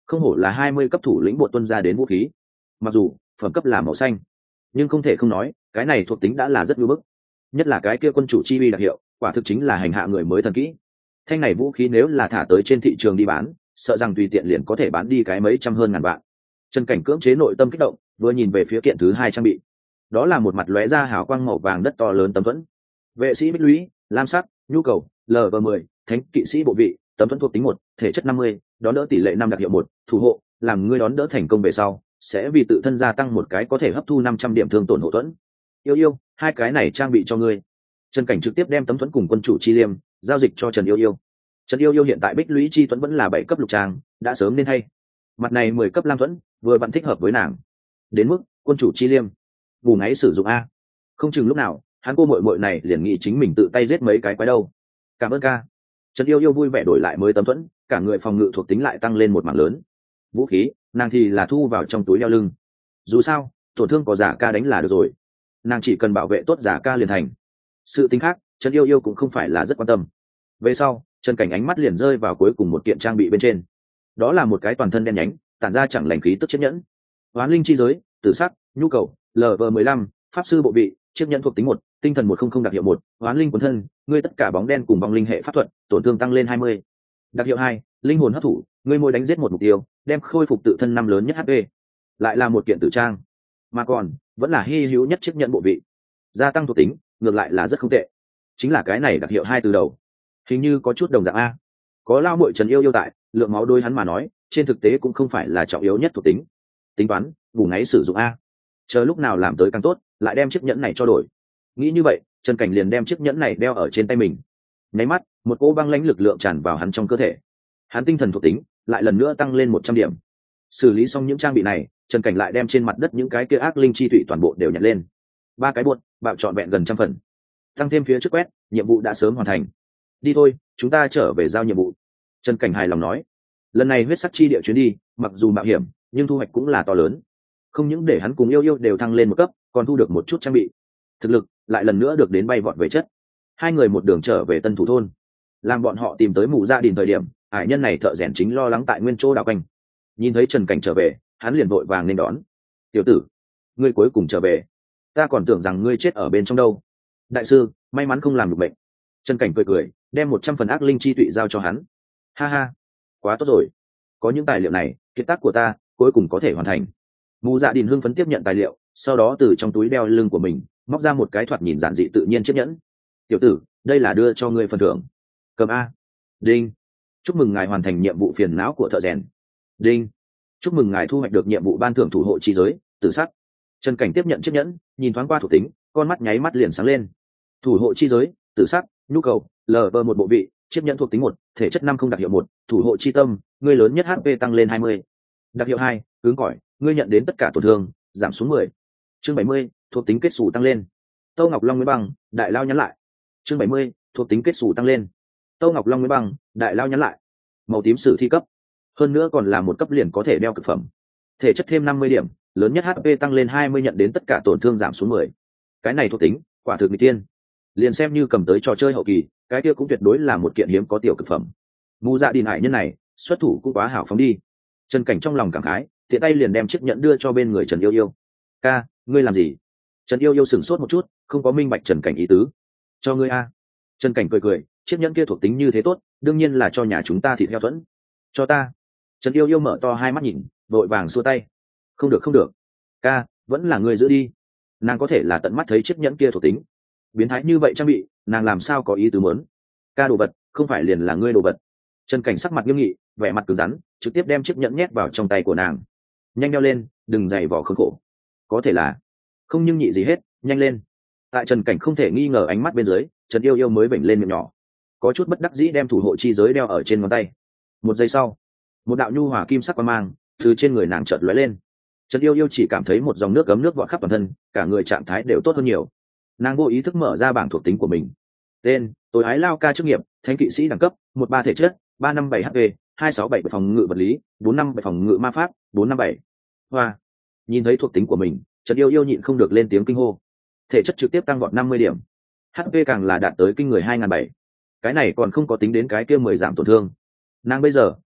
[SPEAKER 1] không hổ là hai mươi cấp thủ lĩnh bộ tuân ra đến vũ khí, mặc dù phẩm cấp là màu xanh nhưng không thể không nói cái này thuộc tính đã là rất ngưỡng bức, nhất là cái kia quân chủ chi uy đặc hiệu quả thực chính là hành hạ người mới thần kỹ. Thanh này vũ khí nếu là thả tới trên thị trường đi bán, sợ rằng tùy tiện liền có thể bán đi cái mấy trăm hơn ngàn vạn. Trần Cảnh cưỡng chế nội tâm kích động, vừa nhìn về phía kiện thứ hai trang bị, đó là một mặt lóe ra hào quang màu vàng đất to lớn tấm thuẫn. Vệ sĩ bích lũy, lam sắc, nhu cầu, L V mười, thánh kỵ sĩ bộ vị, tấm thuẫn thuộc tính một, thể chất năm mươi, đón đỡ tỷ lệ năm đặc hiệu một, thủ hộ, làm ngươi đón đỡ thành công về sau, sẽ vì tự thân gia tăng một cái có thể hấp thu năm trăm điểm thương tổn hộ thuẫn. Yêu yêu, hai cái này trang bị cho ngươi. Trần Cảnh trực tiếp đem tấm thuẫn cùng quân chủ chi liêm giao dịch cho Trần Yêu Yêu. Trần Yêu Yêu hiện tại bích lũy chi thuẫn vẫn là bảy cấp lục trang, đã sớm nên hay. Mặt này mười cấp lam thuẫn, vừa vặn thích hợp với nàng. Đến mức quân chủ chi liêm, bù ngáy sử dụng a. Không chừng lúc nào, hắn cô muội muội này liền nghĩ chính mình tự tay giết mấy cái quái đâu. Cảm ơn ca. Trần Yêu Yêu vui vẻ đổi lại mới tấm thuẫn, cả người phòng ngự thuộc tính lại tăng lên một mảng lớn. Vũ khí, nàng thì là thu vào trong túi đeo lưng. Dù sao, tổn thương có giả ca đánh là được rồi. Nàng chỉ cần bảo vệ tốt giả ca liền thành. Sự tính khác, Trần Yêu Yêu cũng không phải là rất quan tâm. Về sau, Trần Cảnh ánh mắt liền rơi vào cuối cùng một kiện trang bị bên trên. Đó là một cái toàn thân đen nhánh, tản ra chẳng lành khí tức chiếc nhẫn. Hoán linh chi giới, tử sắc, nhu cầu, L V mười lăm, pháp sư bộ vị, chiếc nhẫn thuộc tính một, tinh thần một không không đặc hiệu một, hoán linh cuốn thân, ngươi tất cả bóng đen cùng vong linh hệ pháp thuật, tổn thương tăng lên hai mươi. Đặc hiệu hai, linh hồn hấp thụ, ngươi mỗi đánh giết một mục tiêu, đem khôi phục tự thân năm lớn nhất H P. Lại là một kiện tử trang, mà còn vẫn là hy hữu nhất chiếc nhẫn bộ vị. Gia tăng thuộc tính, ngược lại là rất không tệ. Chính là cái này đặc hiệu hai từ đầu, hình như có chút đồng dạng a. Có lao muội Trần Yêu Yêu tại, lượng máu đôi hắn mà nói, trên thực tế cũng không phải là trọng yếu nhất thuộc tính. Tính toán, bù ngáy sử dụng a. Chờ lúc nào làm tới càng tốt, lại đem chiếc nhẫn này cho đổi. Nghĩ như vậy, Trần Cảnh liền đem chiếc nhẫn này đeo ở trên tay mình. Nháy mắt, một cỗ băng lãnh lực lượng tràn vào hắn trong cơ thể. Hắn tinh thần thuộc tính lại lần nữa tăng lên một trăm điểm. Xử lý xong những trang bị này, Trần Cảnh lại đem trên mặt đất những cái kia ác linh chi tụy toàn bộ đều nhặt lên. Ba cái buột, bạo trọn vẹn gần trăm phần. Tăng thêm phía trước quét, nhiệm vụ đã sớm hoàn thành. Đi thôi, chúng ta trở về giao nhiệm vụ. Trần Cảnh hài lòng nói. Lần này huyết sắc chi địa chuyến đi, mặc dù mạo hiểm, nhưng thu hoạch cũng là to lớn. Không những để hắn cùng Yêu Yêu đều thăng lên một cấp, còn thu được một chút trang bị. Thực lực lại lần nữa được đến bay vọt về chất. Hai người một đường trở về Tân Thủ thôn. Làm bọn họ tìm tới mụ gia đình thời điểm, hải nhân này thợ rèn chính lo lắng tại nguyên chỗ đảo quanh. Nhìn thấy Trần Cảnh trở về, hắn liền vội vàng nên đón. Tiểu tử, ngươi cuối cùng trở về, ta còn tưởng rằng ngươi chết ở bên trong đâu. Đại sư, may mắn không làm được bệnh. Trần Cảnh cười cười, đem một trăm phần ác linh chi tụy giao cho hắn. Ha ha, quá tốt rồi, có những tài liệu này, kiệt tác của ta cuối cùng có thể hoàn thành. Mù dạ đình hưng phấn tiếp nhận tài liệu, sau đó từ trong túi đeo lưng của mình móc ra một cái thoạt nhìn giản dị tự nhiên chiếc nhẫn. Tiểu tử, đây là đưa cho ngươi phần thưởng. Cầm a. Đinh, chúc mừng ngài hoàn thành nhiệm vụ phiền não của thợ rèn. Đinh, chúc mừng ngài thu hoạch được nhiệm vụ ban thưởng thủ hộ chi giới, tử sắc. Trần Cảnh tiếp nhận chiếc nhẫn, nhìn thoáng qua thuộc tính, con mắt nháy mắt liền sáng lên. Thủ hộ chi giới, tử sắc, nhu cầu, L V một bộ vị, chiếc nhẫn thuộc tính một, thể chất năm không đặc hiệu một, thủ hộ chi tâm, ngươi lớn nhất H P tăng lên hai mươi. Đặc hiệu hai, cứng cỏi, ngươi nhận đến tất cả tổn thương giảm xuống mười. Chương bảy mươi, thuộc tính kết xù tăng lên. Tâu Ngọc Long Nguyễn Băng, đại lao nhắn lại. Chương bảy mươi, thuộc tính kết xù tăng lên. Tâu Ngọc Long Nguyễn Băng, đại lao nhắn lại. Màu tím sử thi cấp, hơn nữa còn là một cấp liền có thể đeo cực phẩm. Thể chất thêm năm mươi điểm, lớn nhất H P tăng lên hai mươi, nhận đến tất cả tổn thương giảm xuống mười. Cái này thuộc tính quả thực mỹ tiên, liền xem như cầm tới trò chơi hậu kỳ, cái kia cũng tuyệt đối là một kiện hiếm có tiểu cực phẩm. Mù dạ đi hải nhân này xuất thủ cũng quá hảo phóng đi. Trần Cảnh trong lòng cảm khái, tiện tay liền đem chiếc nhẫn đưa cho bên người Trần Yêu Yêu. Ca, ngươi làm gì? Trần Yêu Yêu sửng sốt một chút, không có minh bạch Trần Cảnh ý tứ. Cho ngươi a. Trần Cảnh cười cười, chiếc nhẫn kia thuộc tính như thế tốt, đương nhiên là cho nhà chúng ta thịt heo thuẫn. Cho ta. Trần Yêu Yêu mở to hai mắt nhìn, vội vàng xua tay. Không được không được. Ca, vẫn là ngươi giữ đi. Nàng có thể là tận mắt thấy chiếc nhẫn kia thuộc tính. Biến thái như vậy trang bị, nàng làm sao có ý tứ muốn. Ca đồ vật, không phải liền là ngươi đồ vật. Trần Cảnh sắc mặt nghiêm nghị, vẻ mặt cứng rắn, trực tiếp đem chiếc nhẫn nhét vào trong tay của nàng. Nhanh đeo lên, đừng dày vỏ khốn khổ. Có thể là không, nhưng nhị gì hết, nhanh lên. Tại Trần Cảnh không thể nghi ngờ ánh mắt bên dưới, Trần Yêu Yêu mới vểnh lên miệng nhỏ, có chút bất đắc dĩ đem thủ hộ chi giới đeo ở trên ngón tay. Một giây sau, một đạo nhu hòa kim sắc quang mang từ trên người nàng chợt lóe lên. Trần Yêu Yêu chỉ cảm thấy một dòng nước gấm nước vọt khắp toàn thân, cả người trạng thái đều tốt hơn nhiều. Nàng vô ý thức mở ra bảng thuộc tính của mình. Tên: Tối ái lao ca chức nghiệp, thánh kỵ sĩ đẳng cấp, một ba thể chất, ba năm bảy H P, hai sáu bảy phòng ngự vật lý, bốn năm bảy phòng ngự ma pháp, bốn năm bảy. Hoa. Nhìn thấy thuộc tính của mình, Trần Yêu Yêu nhịn không được lên tiếng kinh hô. Thể chất trực tiếp tăng vọt năm mươi điểm, H P càng là đạt tới kinh người hai nghìn bảy. Cái này còn không có tính đến cái kia mười giảm tổn thương. Nàng bây giờ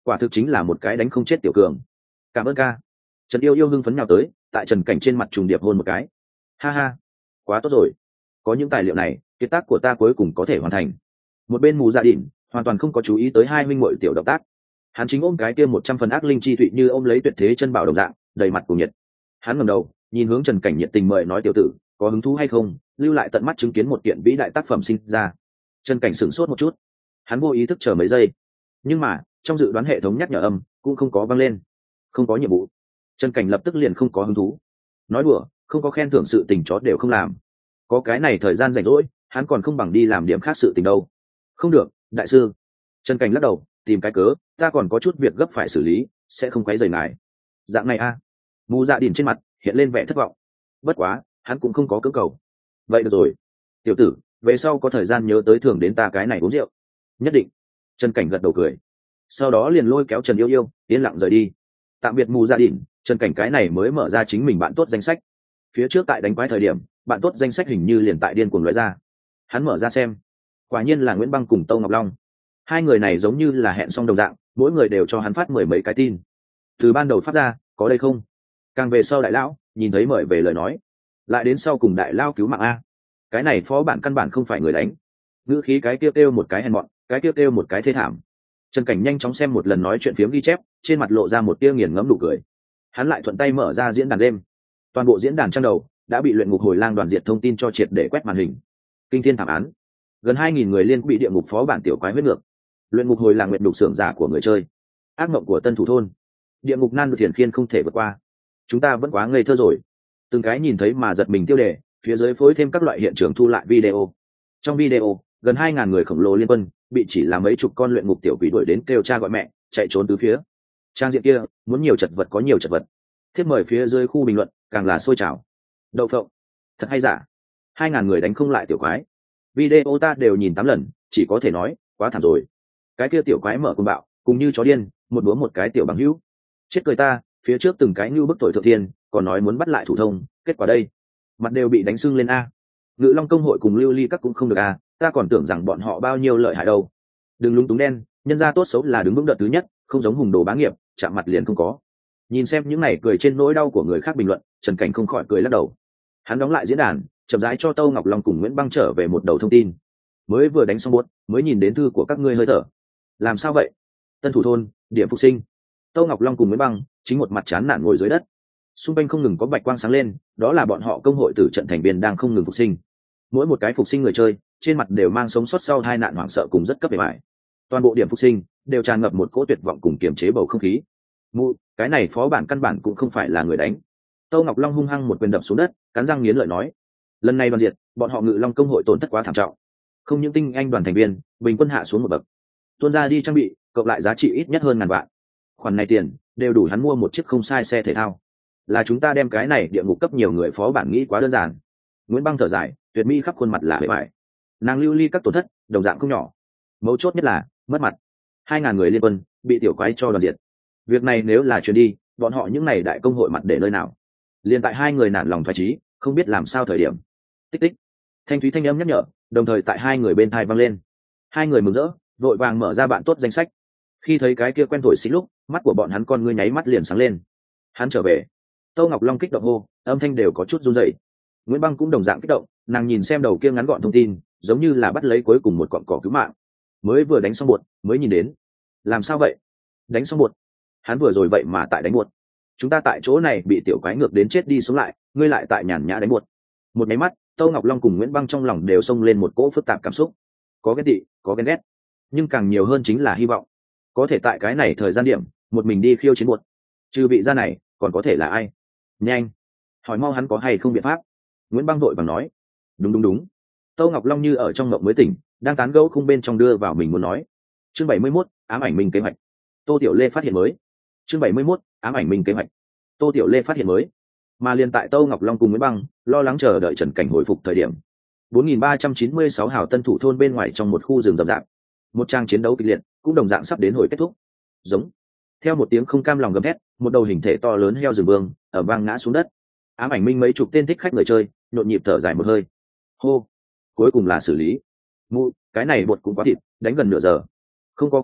[SPEAKER 1] quả thực chính là một cái đánh không chết tiểu cường. Cảm ơn ca. Trần Yêu Yêu hưng phấn nhào tới, tại Trần Cảnh trên mặt trùng điệp hôn một cái. Ha ha, quá tốt rồi, có những tài liệu này, kiệt tác của ta cuối cùng có thể hoàn thành. Một bên Mù Dạ Đỉnh hoàn toàn không có chú ý tới hai huynh muội tiểu động tác, hắn chính ôm cái kia một trăm phần ác linh chi thụy như ôm lấy tuyệt thế chân bảo đồng dạng, đầy mặt cùng nhiệt. Hắn ngẩng đầu nhìn hướng Trần Cảnh nhiệt tình mời nói, tiểu tử có hứng thú hay không lưu lại tận mắt chứng kiến một kiện vĩ đại tác phẩm sinh ra. Trần Cảnh sửng sốt một chút, hắn vô ý thức chờ mấy giây, nhưng mà trong dự đoán hệ thống nhắc nhở âm cũng không có vang lên. Không có nhiệm vụ. Trần Cảnh lập tức liền không có hứng thú. Nói đùa, không có khen thưởng sự tình chó đều không làm. Có cái này thời gian rảnh rỗi, hắn còn không bằng đi làm điểm khác sự tình đâu. Không được, đại sư. Trần Cảnh lắc đầu, tìm cái cớ, ta còn có chút việc gấp phải xử lý, sẽ không quấy rầy ngài. Dạng này a. À. Mù Dạ Đỉnh trên mặt hiện lên vẻ thất vọng. Bất quá, hắn cũng không có cưỡng cầu. Vậy được rồi. Tiểu tử, về sau có thời gian nhớ tới thường đến ta cái này uống rượu. Nhất định. Trần Cảnh gật đầu cười. Sau đó liền lôi kéo Trần Yêu Yêu, yên lặng rời đi. Tạm biệt Mù Dạ Đỉnh, Trần Cảnh cái này mới mở ra chính mình bạn tốt danh sách. Phía trước tại đánh quái thời điểm, bạn tốt danh sách hình như liền tại điên cuồng lóe ra. Hắn mở ra xem, quả nhiên là Nguyễn Băng cùng Tâu Ngọc Long. Hai người này giống như là hẹn xong đồng dạng, mỗi người đều cho hắn phát mười mấy cái tin. Từ ban đầu phát ra, có đây không? Càng về sau đại lão, nhìn thấy mời về lời nói, lại đến sau cùng đại lao cứu mạng a. Cái này phó bản căn bản không phải người đánh. Ngữ khí cái kia kêu một cái hèn mọn, cái kia kêu một cái thê thảm. Trần Cảnh nhanh chóng xem một lần nói chuyện phiếm ghi chép, trên mặt lộ ra một tia nghiền ngẫm nụ cười. Hắn lại thuận tay mở ra diễn đàn đêm. Toàn bộ diễn đàn trang đầu đã bị luyện ngục hồi lang đoàn diệt thông tin cho triệt để quét màn hình. Kinh thiên thảm án, gần hai nghìn người liên bị địa ngục phó bản tiểu quái huyết ngược. Luyện ngục hồi lang nguyệt đục xưởng giả của người chơi. Ác mộng của tân thủ thôn. Địa ngục nan thiền khiên không thể vượt qua. Chúng ta vẫn quá ngây thơ rồi. Từng cái nhìn thấy mà giật mình tiêu đề, phía dưới phối thêm các loại hiện trường thu lại video. Trong video, gần hai ngàn người khổng lồ liên quân bị chỉ là mấy chục con luyện ngục tiểu quỷ đuổi đến kêu cha gọi mẹ, chạy trốn từ phía. Trang diện kia, muốn nhiều chật vật có nhiều chật vật. Thiếp mời phía dưới khu bình luận càng là sôi trào. Đậu phộng, thật hay giả? Hai ngàn người đánh không lại tiểu quái. Video ta đều nhìn tám lần, chỉ có thể nói, quá thảm rồi. Cái kia tiểu quái mở cùng bạo, cùng như chó điên, một búa một cái tiểu bằng hữu. Chết cười ta, phía trước từng cái như bức tội thượng thiên, còn nói muốn bắt lại thủ thông, kết quả đây, mặt đều bị đánh sưng lên a. Ngự Long công hội cùng Lưu Ly các cũng không được a, ta còn tưởng rằng bọn họ bao nhiêu lợi hại đâu. Đừng lúng túng đen, nhân gia tốt xấu là đứng vững đợt thứ nhất, không giống hùng đồ bá nghiệp, chạm mặt liền không có. Nhìn xem những này cười trên nỗi đau của người khác bình luận, Trần Cảnh không khỏi cười lắc đầu. Hắn đóng lại diễn đàn, chậm rãi cho Tâu Ngọc Long cùng Nguyễn Băng trở về một đầu thông tin. Mới vừa đánh xong buốt, mới nhìn đến thư của các ngươi hơi thở. Làm sao vậy? Tân thủ thôn, điểm phục sinh. Tâu Ngọc Long cùng Nguyễn Băng chính một mặt chán nản ngồi dưới đất. Xung quanh không ngừng có bạch quang sáng lên, đó là bọn họ công hội tử trận thành viên đang không ngừng phục sinh. Mỗi một cái phục sinh người chơi, trên mặt đều mang sống sót sau hai nạn hoảng sợ cùng rất cấp bề bại. Toàn bộ điểm phục sinh đều tràn ngập một cỗ tuyệt vọng cùng kiềm chế bầu không khí. Mụ, cái này phó bản căn bản cũng không phải là người đánh. Tâu Ngọc Long hung hăng một quyền đập xuống đất, cắn răng nghiến lợi nói: lần này đoàn diệt, bọn họ Ngự Long công hội tổn thất quá thảm trọng. Không những tinh anh đoàn thành viên bình quân hạ xuống một bậc, tuôn ra đi trang bị cộng lại giá trị ít nhất hơn ngàn vạn. Khoản này tiền đều đủ hắn mua một chiếc không sai xe thể thao. Là chúng ta đem cái này địa ngục cấp nhiều người phó bản nghĩ quá đơn giản. Nguyễn Băng thở dài, tuyệt mỹ khắp khuôn mặt là bề bại. Nàng Lưu Ly các tổn thất đồng dạng không nhỏ. Mấu chốt nhất là mất mặt. Hai ngàn người liên quân bị tiểu quái cho đoàn diệt. Việc này nếu là truyền đi, bọn họ những này đại công hội mặt để nơi nào? Liên tại hai người nản lòng thoái chí, không biết làm sao thời điểm. Tích tích. Thanh thúy thanh âm nhắc nhở, đồng thời tại hai người bên tai vang lên. Hai người mừng rỡ, vội vàng mở ra bạn tốt danh sách. Khi thấy cái kia quen thổi xích lúc, mắt của bọn hắn con ngươi nháy mắt liền sáng lên. Hắn trở về. Tâu Ngọc Long kích động hô, âm thanh đều có chút run rẩy. Nguyễn Băng cũng đồng dạng kích động, nàng nhìn xem đầu kia ngắn gọn thông tin, giống như là bắt lấy cuối cùng một cọng cỏ cứu mạng. Mới vừa đánh xong buột, mới nhìn đến. Làm sao vậy? Đánh xong buột? Hắn vừa rồi vậy mà tại đánh buột. Chúng ta tại chỗ này bị tiểu quái ngược đến chết đi sống lại, ngươi lại tại nhàn nhã đánh buột. Một máy mắt, Tâu Ngọc Long cùng Nguyễn Băng trong lòng đều xông lên một cỗ phức tạp cảm xúc. Có ghét tị, có ghen ghét, nhưng càng nhiều hơn chính là hy vọng. Có thể tại cái này thời gian điểm, một mình đi khiêu chiến buột. Trừ vị gia này, còn có thể là ai? Nhanh, hỏi mau hắn có hay không biện pháp. Nguyễn Băng vội vàng nói. Đúng đúng đúng. Tâu Ngọc Long như ở trong ngộng mới tỉnh, đang tán gẫu khung bên trong đưa vào mình muốn nói. Chương bảy mươi mốt, ám ảnh minh kế hoạch. Tô Tiểu Lê phát hiện mới. Chương bảy mươi mốt, ám ảnh minh kế hoạch. Tô Tiểu Lê phát hiện mới. Mà liền tại Tâu Ngọc Long cùng Nguyễn Băng lo lắng chờ đợi Trần Cảnh hồi phục thời điểm, bốn nghìn ba trăm chín mươi sáu hào tân thủ thôn bên ngoài trong một khu rừng rậm rạp, một trang chiến đấu kịch liệt cũng đồng dạng sắp đến hồi kết thúc. Giống. Theo một tiếng không cam lòng gầm thét, một đầu hình thể to lớn heo rừng vương ở vang ngã xuống đất. Ám ảnh minh mấy chục tên thích khách người chơi nhộn nhịp thở dài một hơi. Hô, cuối cùng là xử lý. Mụ, cái này bột cũng quá thịt, đánh gần nửa giờ. Không có cách nào,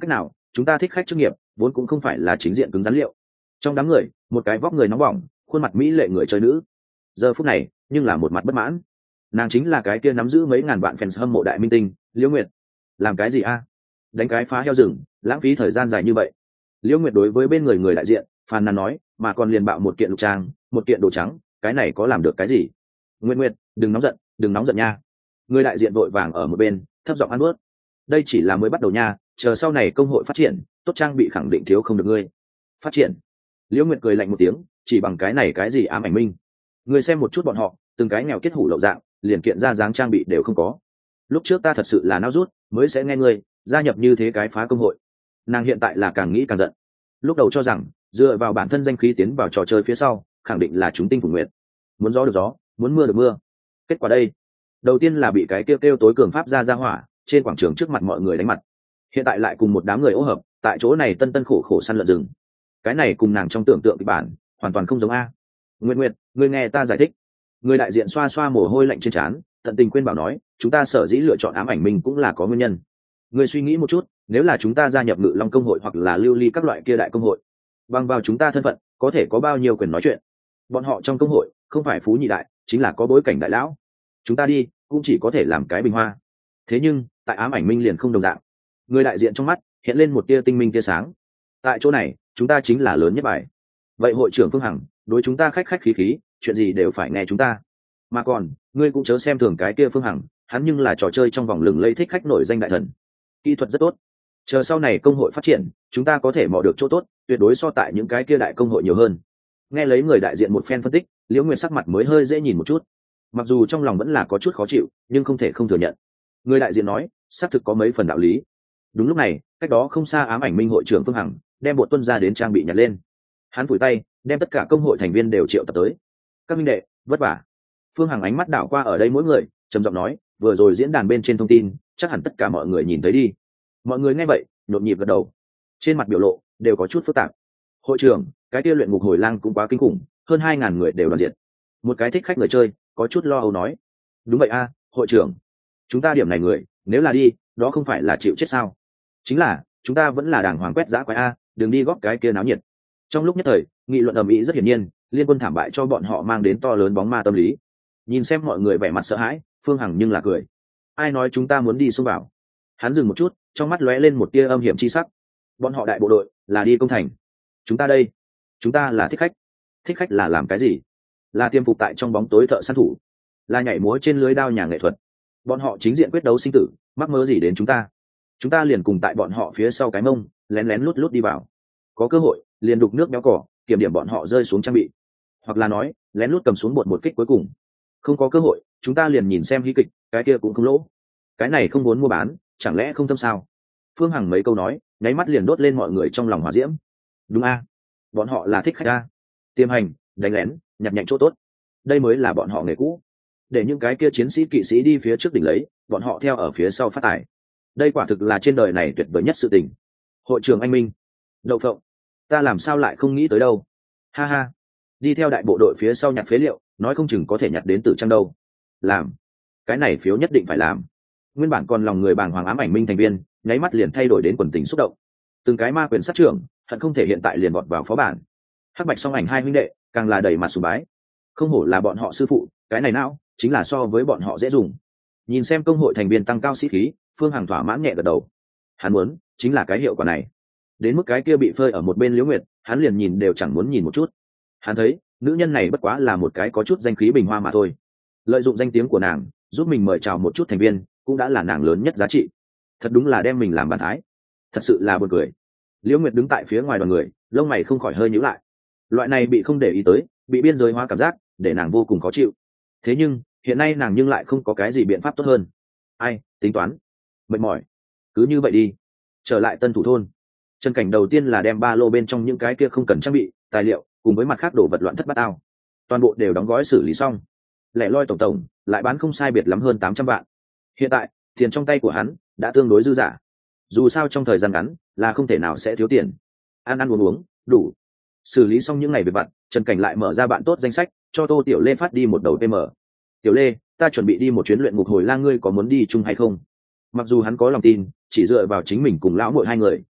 [SPEAKER 1] chúng ta thích khách chức nghiệp vốn cũng không phải là chính diện cứng rắn liệu. Trong đám người một cái vóc người nóng bỏng, khuôn mặt mỹ lệ người chơi nữ giờ phút này nhưng là một mặt bất mãn. Nàng chính là cái kia nắm giữ mấy ngàn vạn fans hâm mộ đại minh tinh Liễu Nguyệt. Làm cái gì a? Đánh cái phá heo rừng, lãng phí thời gian dài như vậy. Liễu Nguyệt đối với bên người người đại diện phàn nàn nói, mà còn liền bạo một kiện lục trang, một kiện đồ trắng, cái này có làm được cái gì? Nguyệt Nguyệt, đừng nóng giận, đừng nóng giận nha. Người đại diện vội vàng ở một bên thấp giọng ăn bớt. Đây chỉ là mới bắt đầu nha, chờ sau này công hội phát triển, tốt trang bị khẳng định thiếu không được ngươi. Phát triển? Liễu Nguyệt cười lạnh một tiếng, chỉ bằng cái này cái gì ám ảnh minh? Ngươi xem một chút bọn họ, từng cái nghèo kết hủ lậu dạng, liền kiện ra dáng trang bị đều không có. Lúc trước ta thật sự là nao rút, mới sẽ nghe ngươi gia nhập như thế cái phá công hội. Nàng hiện tại là càng nghĩ càng giận. Lúc đầu cho rằng dựa vào bản thân danh khí tiến vào trò chơi phía sau, khẳng định là chúng tinh phủ nguyệt, muốn gió được gió, muốn mưa được mưa. Kết quả đây, đầu tiên là bị cái kêu kêu tối cường pháp ra ra hỏa trên quảng trường trước mặt mọi người đánh mặt, hiện tại lại cùng một đám người ô hợp tại chỗ này tân tân khổ khổ săn lợn rừng. Cái này cùng nàng trong tưởng tượng kịch bản hoàn toàn không giống a. Nguyệt Nguyệt, ngươi nghe ta giải thích. Người đại diện xoa xoa mồ hôi lạnh trên trán, tận tình khuyên bảo nói, chúng ta sở dĩ lựa chọn ám ảnh minh cũng là có nguyên nhân. Ngươi suy nghĩ một chút, nếu là chúng ta gia nhập Ngự Long công hội hoặc là lưu ly các loại kia đại công hội, bằng vào chúng ta thân phận có thể có bao nhiêu quyền nói chuyện. Bọn họ trong công hội không phải phú nhị đại, chính là có bối cảnh đại lão. Chúng ta đi cũng chỉ có thể làm cái bình hoa. Thế nhưng tại ám ảnh minh liền không đồng dạng. Người đại diện trong mắt hiện lên một tia tinh minh tia sáng. Tại chỗ này chúng ta chính là lớn nhất bài. Vậy hội trưởng Phương Hằng đối chúng ta khách khách khí khí, chuyện gì đều phải nghe chúng ta. Mà còn ngươi cũng chớ xem thường cái kia Phương Hằng, hắn nhưng là trò chơi trong vòng lừng lây thích khách nổi danh đại thần, kỹ thuật rất tốt. Chờ sau này công hội phát triển, chúng ta có thể mò được chỗ tốt, tuyệt đối so tại những cái kia đại công hội nhiều hơn. Nghe lấy người đại diện một phen phân tích, Liễu Nguyệt sắc mặt mới hơi dễ nhìn một chút. Mặc dù trong lòng vẫn là có chút khó chịu, nhưng không thể không thừa nhận. Người đại diện nói, xác thực có mấy phần đạo lý. Đúng lúc này, cách đó không xa ám ảnh minh hội trưởng Phương Hằng đem bộ tuân ra đến trang bị nhặt lên. Hắn phủi tay, đem tất cả công hội thành viên đều triệu tập tới. Các minh đệ, vất vả. Phương Hằng ánh mắt đảo qua ở đây mỗi người, trầm giọng nói, vừa rồi diễn đàn bên trên thông tin, chắc hẳn tất cả mọi người nhìn thấy đi. Mọi người nghe vậy, nhộn nhịp gật đầu. Trên mặt biểu lộ đều có chút phức tạp. Hội trưởng, cái kia luyện ngục hồi lang cũng quá kinh khủng, hơn hai ngàn người đều đoàn diện. Một cái thích khách người chơi có chút lo âu nói, đúng vậy a, hội trưởng, chúng ta điểm này người nếu là đi, đó không phải là chịu chết sao? Chính là chúng ta vẫn là đàng hoàng quét dã quái a, đừng đi góp cái kia náo nhiệt. Trong lúc nhất thời nghị luận ầm ĩ rất hiển nhiên, liên quân thảm bại cho bọn họ mang đến to lớn bóng ma tâm lý. Nhìn xem mọi người vẻ mặt sợ hãi, Phương Hằng nhưng là cười. Ai nói chúng ta muốn đi xông vào? Hắn dừng một chút, trong mắt lóe lên một tia âm hiểm chi sắc. Bọn họ đại bộ đội là đi công thành, chúng ta đây, chúng ta là thích khách. Thích khách là làm cái gì? Là tiêm phục tại trong bóng tối thợ săn thủ, là nhảy múa trên lưới đao nhà nghệ thuật. Bọn họ chính diện quyết đấu sinh tử, mắc mơ gì đến chúng ta? Chúng ta liền cùng tại bọn họ phía sau cái mông, lén lén lút lút đi vào. Có cơ hội liền đục nước béo cỏ, kiểm điểm bọn họ rơi xuống trang bị, hoặc là nói lén lút cầm xuống bột một kích cuối cùng. Không có cơ hội, chúng ta liền nhìn xem hí kịch, cái kia cũng không lỗ. Cái này không muốn mua bán, chẳng lẽ không thâm sao? Phương Hằng mấy câu nói, nháy mắt liền đốt lên mọi người trong lòng hỏa diễm. Đúng a, bọn họ là thích khách a, tiềm hành, đánh lén, nhặt nhạnh chỗ tốt, đây mới là bọn họ nghề cũ. Để những cái kia chiến sĩ kỵ sĩ đi phía trước đỉnh lấy, bọn họ theo ở phía sau phát tài. Đây quả thực là trên đời này tuyệt vời nhất sự tình. Hội trưởng anh minh, đậu phộng, ta làm sao lại không nghĩ tới đâu. Ha ha, đi theo đại bộ đội phía sau nhặt phế liệu, nói không chừng có thể nhặt đến từ trang đâu. Làm, cái này phiếu nhất định phải làm. Nguyên bản còn lòng người bàng hoàng ám ảnh minh thành viên, nháy mắt liền thay đổi đến quần tình xúc động. Từng cái ma quyền sát trưởng, hận không thể hiện tại liền vọt vào phó bản. Hắc bạch song ảnh hai huynh đệ càng là đầy mặt sùng bái. Không hổ là bọn họ sư phụ, cái này não chính là so với bọn họ dễ dùng. Nhìn xem công hội thành viên tăng cao sĩ khí, Phương Hằng thỏa mãn nhẹ gật đầu. Hắn muốn chính là cái hiệu quả này. Đến mức cái kia bị phơi ở một bên Liễu Nguyệt, hắn liền nhìn đều chẳng muốn nhìn một chút. Hắn thấy nữ nhân này bất quá là một cái có chút danh khí bình hoa mà thôi. Lợi dụng danh tiếng của nàng giúp mình mời chào một chút thành viên, cũng đã là nàng lớn nhất giá trị. Thật đúng là đem mình làm bàn thái, thật sự là buồn cười. Liễu Nguyệt đứng tại phía ngoài đoàn người, lông mày không khỏi hơi nhíu lại. Loại này bị không để ý tới, bị biên giới hóa cảm giác, để nàng vô cùng khó chịu. Thế nhưng hiện nay nàng nhưng lại không có cái gì biện pháp tốt hơn. Ai tính toán, mệt mỏi, cứ như vậy đi. Trở lại Tân Thủ thôn, Trần Cảnh đầu tiên là đem ba lô bên trong những cái kia không cần trang bị tài liệu cùng với mặt khác đồ vật loạn thất bát ao, toàn bộ đều đóng gói xử lý xong. Lẻ loi tổng tổng lại bán không sai biệt lắm hơn tám trăm vạn. Hiện tại tiền trong tay của hắn đã tương đối dư dả, dù sao trong thời gian ngắn là không thể nào sẽ thiếu tiền. Ăn ăn uống uống đủ. Xử lý xong những ngày về vặt, Trần Cảnh lại mở ra bạn tốt danh sách, cho Tô Tiểu Lê phát đi một đầu pê em. Tiểu Lê, ta chuẩn bị đi một chuyến luyện ngục hồi lang, ngươi có muốn đi chung hay không? Mặc dù hắn có lòng tin, chỉ dựa vào chính mình cùng lão muội hai người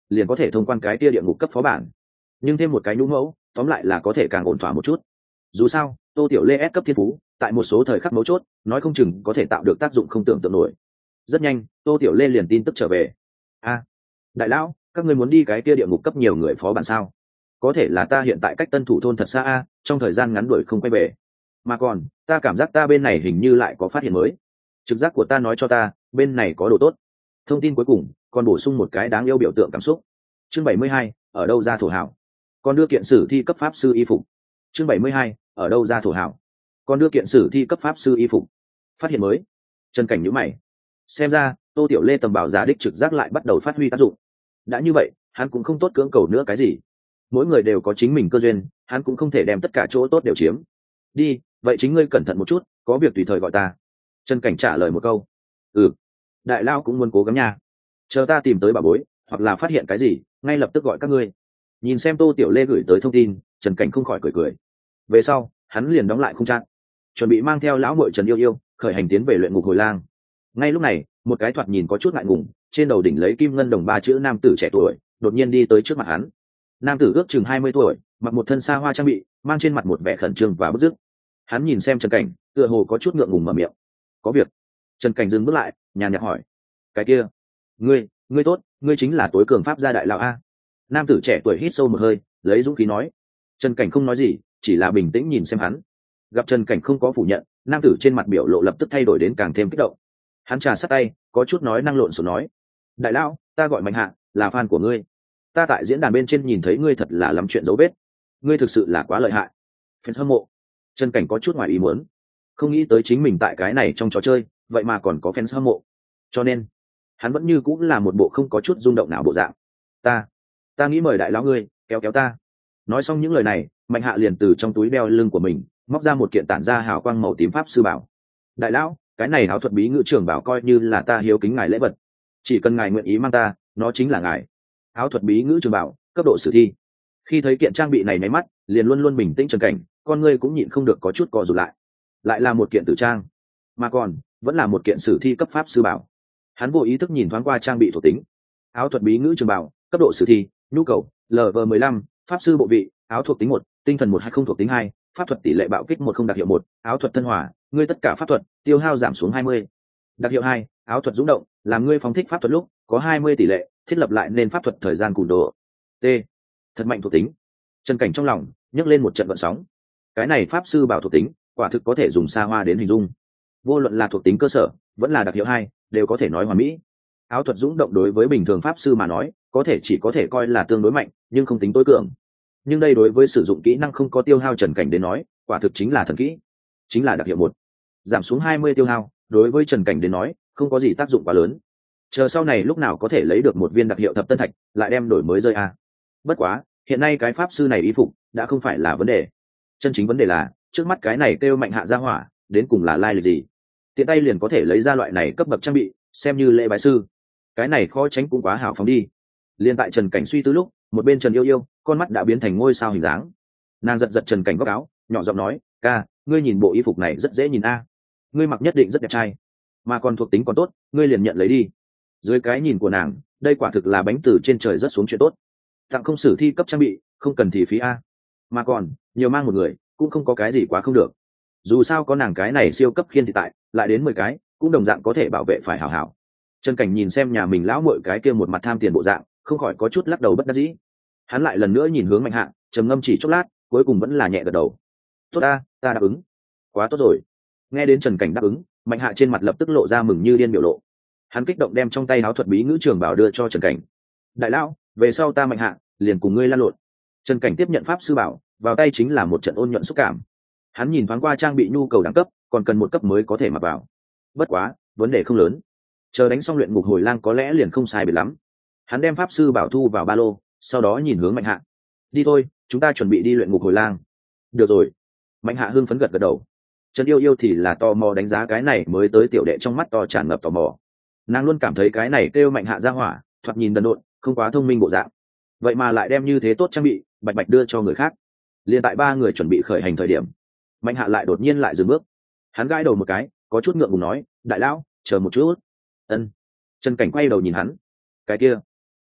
[SPEAKER 1] liền có thể thông quan cái tia địa ngục cấp phó bản, nhưng thêm một cái nhũ mẫu tóm lại là có thể càng ổn thỏa một chút. Dù sao Tô Tiểu Lê ép cấp thiên phú tại một số thời khắc mấu chốt nói không chừng có thể tạo được tác dụng không tưởng tượng nổi. Rất nhanh Tô Tiểu Lê liền tin tức trở về. A, đại lão, các ngươi muốn đi cái kia địa ngục cấp nhiều người phó bản sao? Có thể là ta hiện tại cách Tân Thủ thôn thật xa a, trong thời gian ngắn đuổi không quay về. Mà còn ta cảm giác ta bên này hình như lại có phát hiện mới. Trực giác của ta nói cho ta bên này có đồ tốt. Thông tin cuối cùng còn bổ sung một cái đáng yêu biểu tượng cảm xúc. Chương bảy mươi hai, ở đâu ra thổ hảo? Còn đưa kiện sử thi cấp pháp sư y phục. Chương bảy mươi hai, ở đâu ra thổ hảo? Còn đưa kiện sử thi cấp pháp sư y phục. Phát hiện mới. Trần Cảnh nhíu mày. Xem ra Tô Tiểu Lê tầm bảo giá đích trực giác lại bắt đầu phát huy tác dụng. Đã như vậy hắn cũng không tốt cưỡng cầu nữa cái gì. Mỗi người đều có chính mình cơ duyên, hắn cũng không thể đem tất cả chỗ tốt đều chiếm. Đi, vậy chính ngươi cẩn thận một chút, có việc tùy thời gọi ta. Trần Cảnh trả lời một câu. Ừ, đại lao cũng muốn cố gắng nha. Chờ ta tìm tới bảo bối hoặc là phát hiện cái gì ngay lập tức gọi các ngươi. Nhìn xem Tô Tiểu Lê gửi tới thông tin, Trần Cảnh không khỏi cười cười. Về sau hắn liền đóng lại khung trang, chuẩn bị mang theo lão muội Trần Yêu Yêu khởi hành tiến về luyện ngục hồi lang. Ngay lúc này một cái thoạt nhìn có chút ngại ngùng, trên đầu đỉnh lấy kim ngân đồng ba chữ nam tử trẻ tuổi đột nhiên đi tới trước mặt hắn. Nam tử ước chừng hai mươi tuổi, mặc một thân xa hoa trang bị, mang trên mặt một vẻ khẩn trương và bức dứt. Hắn nhìn xem Trần Cảnh, tựa hồ có chút ngượng ngùng mở miệng. Có việc? Trần Cảnh dừng bước lại, nhàn nhạt hỏi. Cái kia, ngươi, ngươi tốt, ngươi chính là tối cường pháp gia đại lão a? Nam tử trẻ tuổi hít sâu một hơi, lấy dũng khí nói. Trần Cảnh không nói gì, chỉ là bình tĩnh nhìn xem hắn. Gặp Trần Cảnh không có phủ nhận, nam tử trên mặt biểu lộ lập tức thay đổi đến càng thêm kích động. Hắn trà sát tay, có chút nói năng lộn xộn nói. Đại lão, ta gọi Mạnh Hạ, là fan của ngươi. Ta tại diễn đàn bên trên nhìn thấy ngươi thật là lắm chuyện dấu vết. Ngươi thực sự là quá lợi hại. Fan hâm mộ. Trần Cảnh có chút ngoài ý muốn, không nghĩ tới chính mình tại cái này trong trò chơi vậy mà còn có fans hâm mộ, cho nên hắn vẫn như cũng là một bộ không có chút rung động nào bộ dạng. Ta, ta nghĩ mời đại lão ngươi kéo kéo ta. Nói xong những lời này, Mạnh Hạ liền từ trong túi đeo lưng của mình móc ra một kiện tản ra hào quang màu tím pháp sư bảo. Đại lão, cái này áo thuật bí ngữ trưởng bảo coi như là ta hiếu kính ngài lễ vật, chỉ cần ngài nguyện ý mang ta, nó chính là ngài. Áo thuật bí ngữ trưởng bảo cấp độ sử thi. Khi thấy kiện trang bị này nháy mắt liền luôn luôn bình tĩnh Trần Cảnh, con ngươi cũng nhịn không được có chút co rụt lại. Lại là một kiện tử trang, mà còn vẫn là một kiện sử thi cấp pháp sư bảo. Hắn vô ý thức nhìn thoáng qua trang bị thuộc tính. Áo thuật bí ngữ trường bảo cấp độ sử thi, nhu cầu lv mười lăm, pháp sư bộ vị, áo thuộc tính một, tinh thần một hai không thuộc tính hai, pháp thuật tỷ lệ bạo kích một không đặc hiệu một, áo thuật thân hỏa, ngươi tất cả pháp thuật tiêu hao giảm xuống hai mươi. Đặc hiệu hai, áo thuật dũng động, làm ngươi phóng thích pháp thuật lúc có hai mươi tỷ lệ thiết lập lại nên pháp thuật thời gian cùn đồ. T, thật mạnh thuộc tính. Trần Cảnh trong lòng nhấc lên một trận gợn sóng. Cái này pháp sư bảo thuộc tính quả thực có thể dùng xa hoa đến hình dung. Vô luận là thuộc tính cơ sở vẫn là đặc hiệu hai đều có thể nói hoàn mỹ. Áo thuật dũng động đối với bình thường pháp sư mà nói có thể chỉ có thể coi là tương đối mạnh nhưng không tính tối cường, nhưng đây đối với sử dụng kỹ năng không có tiêu hao Trần Cảnh đến nói quả thực chính là thần kỹ, chính là đặc hiệu một, giảm xuống hai mươi tiêu hao. Đối với Trần Cảnh đến nói không có gì tác dụng quá lớn, chờ sau này lúc nào có thể lấy được một viên đặc hiệu thập tân thạch lại đem đổi mới rơi a. Bất quá hiện nay cái pháp sư này y phục đã không phải là vấn đề, chân chính vấn đề là trước mắt cái này kêu Mạnh Hạ ra hỏa đến cùng là lai lịch gì, tiện tay liền có thể lấy ra loại này cấp bậc trang bị xem như lễ bái sư, cái này khó tránh cũng quá hào phóng đi. Liên tại Trần Cảnh suy tư lúc, một bên Trần Yêu Yêu con mắt đã biến thành ngôi sao hình dáng, nàng giật giật Trần Cảnh góc áo, nhỏ giọng nói, ca, ngươi nhìn bộ y phục này rất dễ nhìn a, ngươi mặc nhất định rất đẹp trai, mà còn thuộc tính còn tốt, ngươi liền nhận lấy đi. Dưới cái nhìn của nàng, đây quả thực là bánh từ trên trời rớt xuống chuyện tốt, tặng không sử thi cấp trang bị không cần thì phí a, mà còn nhiều mang một người cũng không có cái gì quá không được. Dù sao có nàng cái này siêu cấp khiên thì tại lại đến mười cái cũng đồng dạng có thể bảo vệ phải hảo hảo. Trần Cảnh nhìn xem nhà mình lão muội cái kia một mặt tham tiền bộ dạng, không khỏi có chút lắc đầu bất đắc dĩ. Hắn lại lần nữa nhìn hướng Mạnh Hạ, trầm ngâm chỉ chốc lát, cuối cùng vẫn là nhẹ gật đầu. Tốt ta, ta đáp ứng. Quá tốt rồi. Nghe đến Trần Cảnh đáp ứng, Mạnh Hạ trên mặt lập tức lộ ra mừng như điên biểu lộ. Hắn kích động đem trong tay áo thuật bí ngữ trường bảo đưa cho Trần Cảnh. Đại lão, về sau ta Mạnh Hạ liền cùng ngươi lan lộn. Trần Cảnh tiếp nhận pháp sư bảo, vào tay chính là một trận ôn nhuận xúc cảm. Hắn nhìn thoáng qua trang bị nhu cầu đẳng cấp, còn cần một cấp mới có thể mặc vào. Bất quá, vấn đề không lớn. Chờ đánh xong luyện ngục hồi lang có lẽ liền không sai biệt lắm. Hắn đem pháp sư bảo thu vào ba lô, sau đó nhìn hướng Mạnh Hạ. Đi thôi, chúng ta chuẩn bị đi luyện ngục hồi lang. Được rồi. Mạnh Hạ hưng phấn gật gật đầu. Trần Yêu Yêu thì là tò mò đánh giá cái này mới tới tiểu đệ trong mắt to tràn ngập tò mò. Nàng luôn cảm thấy cái này kêu Mạnh Hạ ra hỏa, thoạt nhìn đần độn, không quá thông minh bộ dạng. Vậy mà lại đem như thế tốt trang bị, bạch bạch đưa cho người khác. Liên tại ba người chuẩn bị khởi hành thời điểm, Mạnh Hạ lại đột nhiên lại dừng bước. Hắn gãi đầu một cái, có chút ngượng ngùng nói, đại lão, chờ một chút. Ân. Trần Cảnh quay đầu nhìn hắn. Cái kia,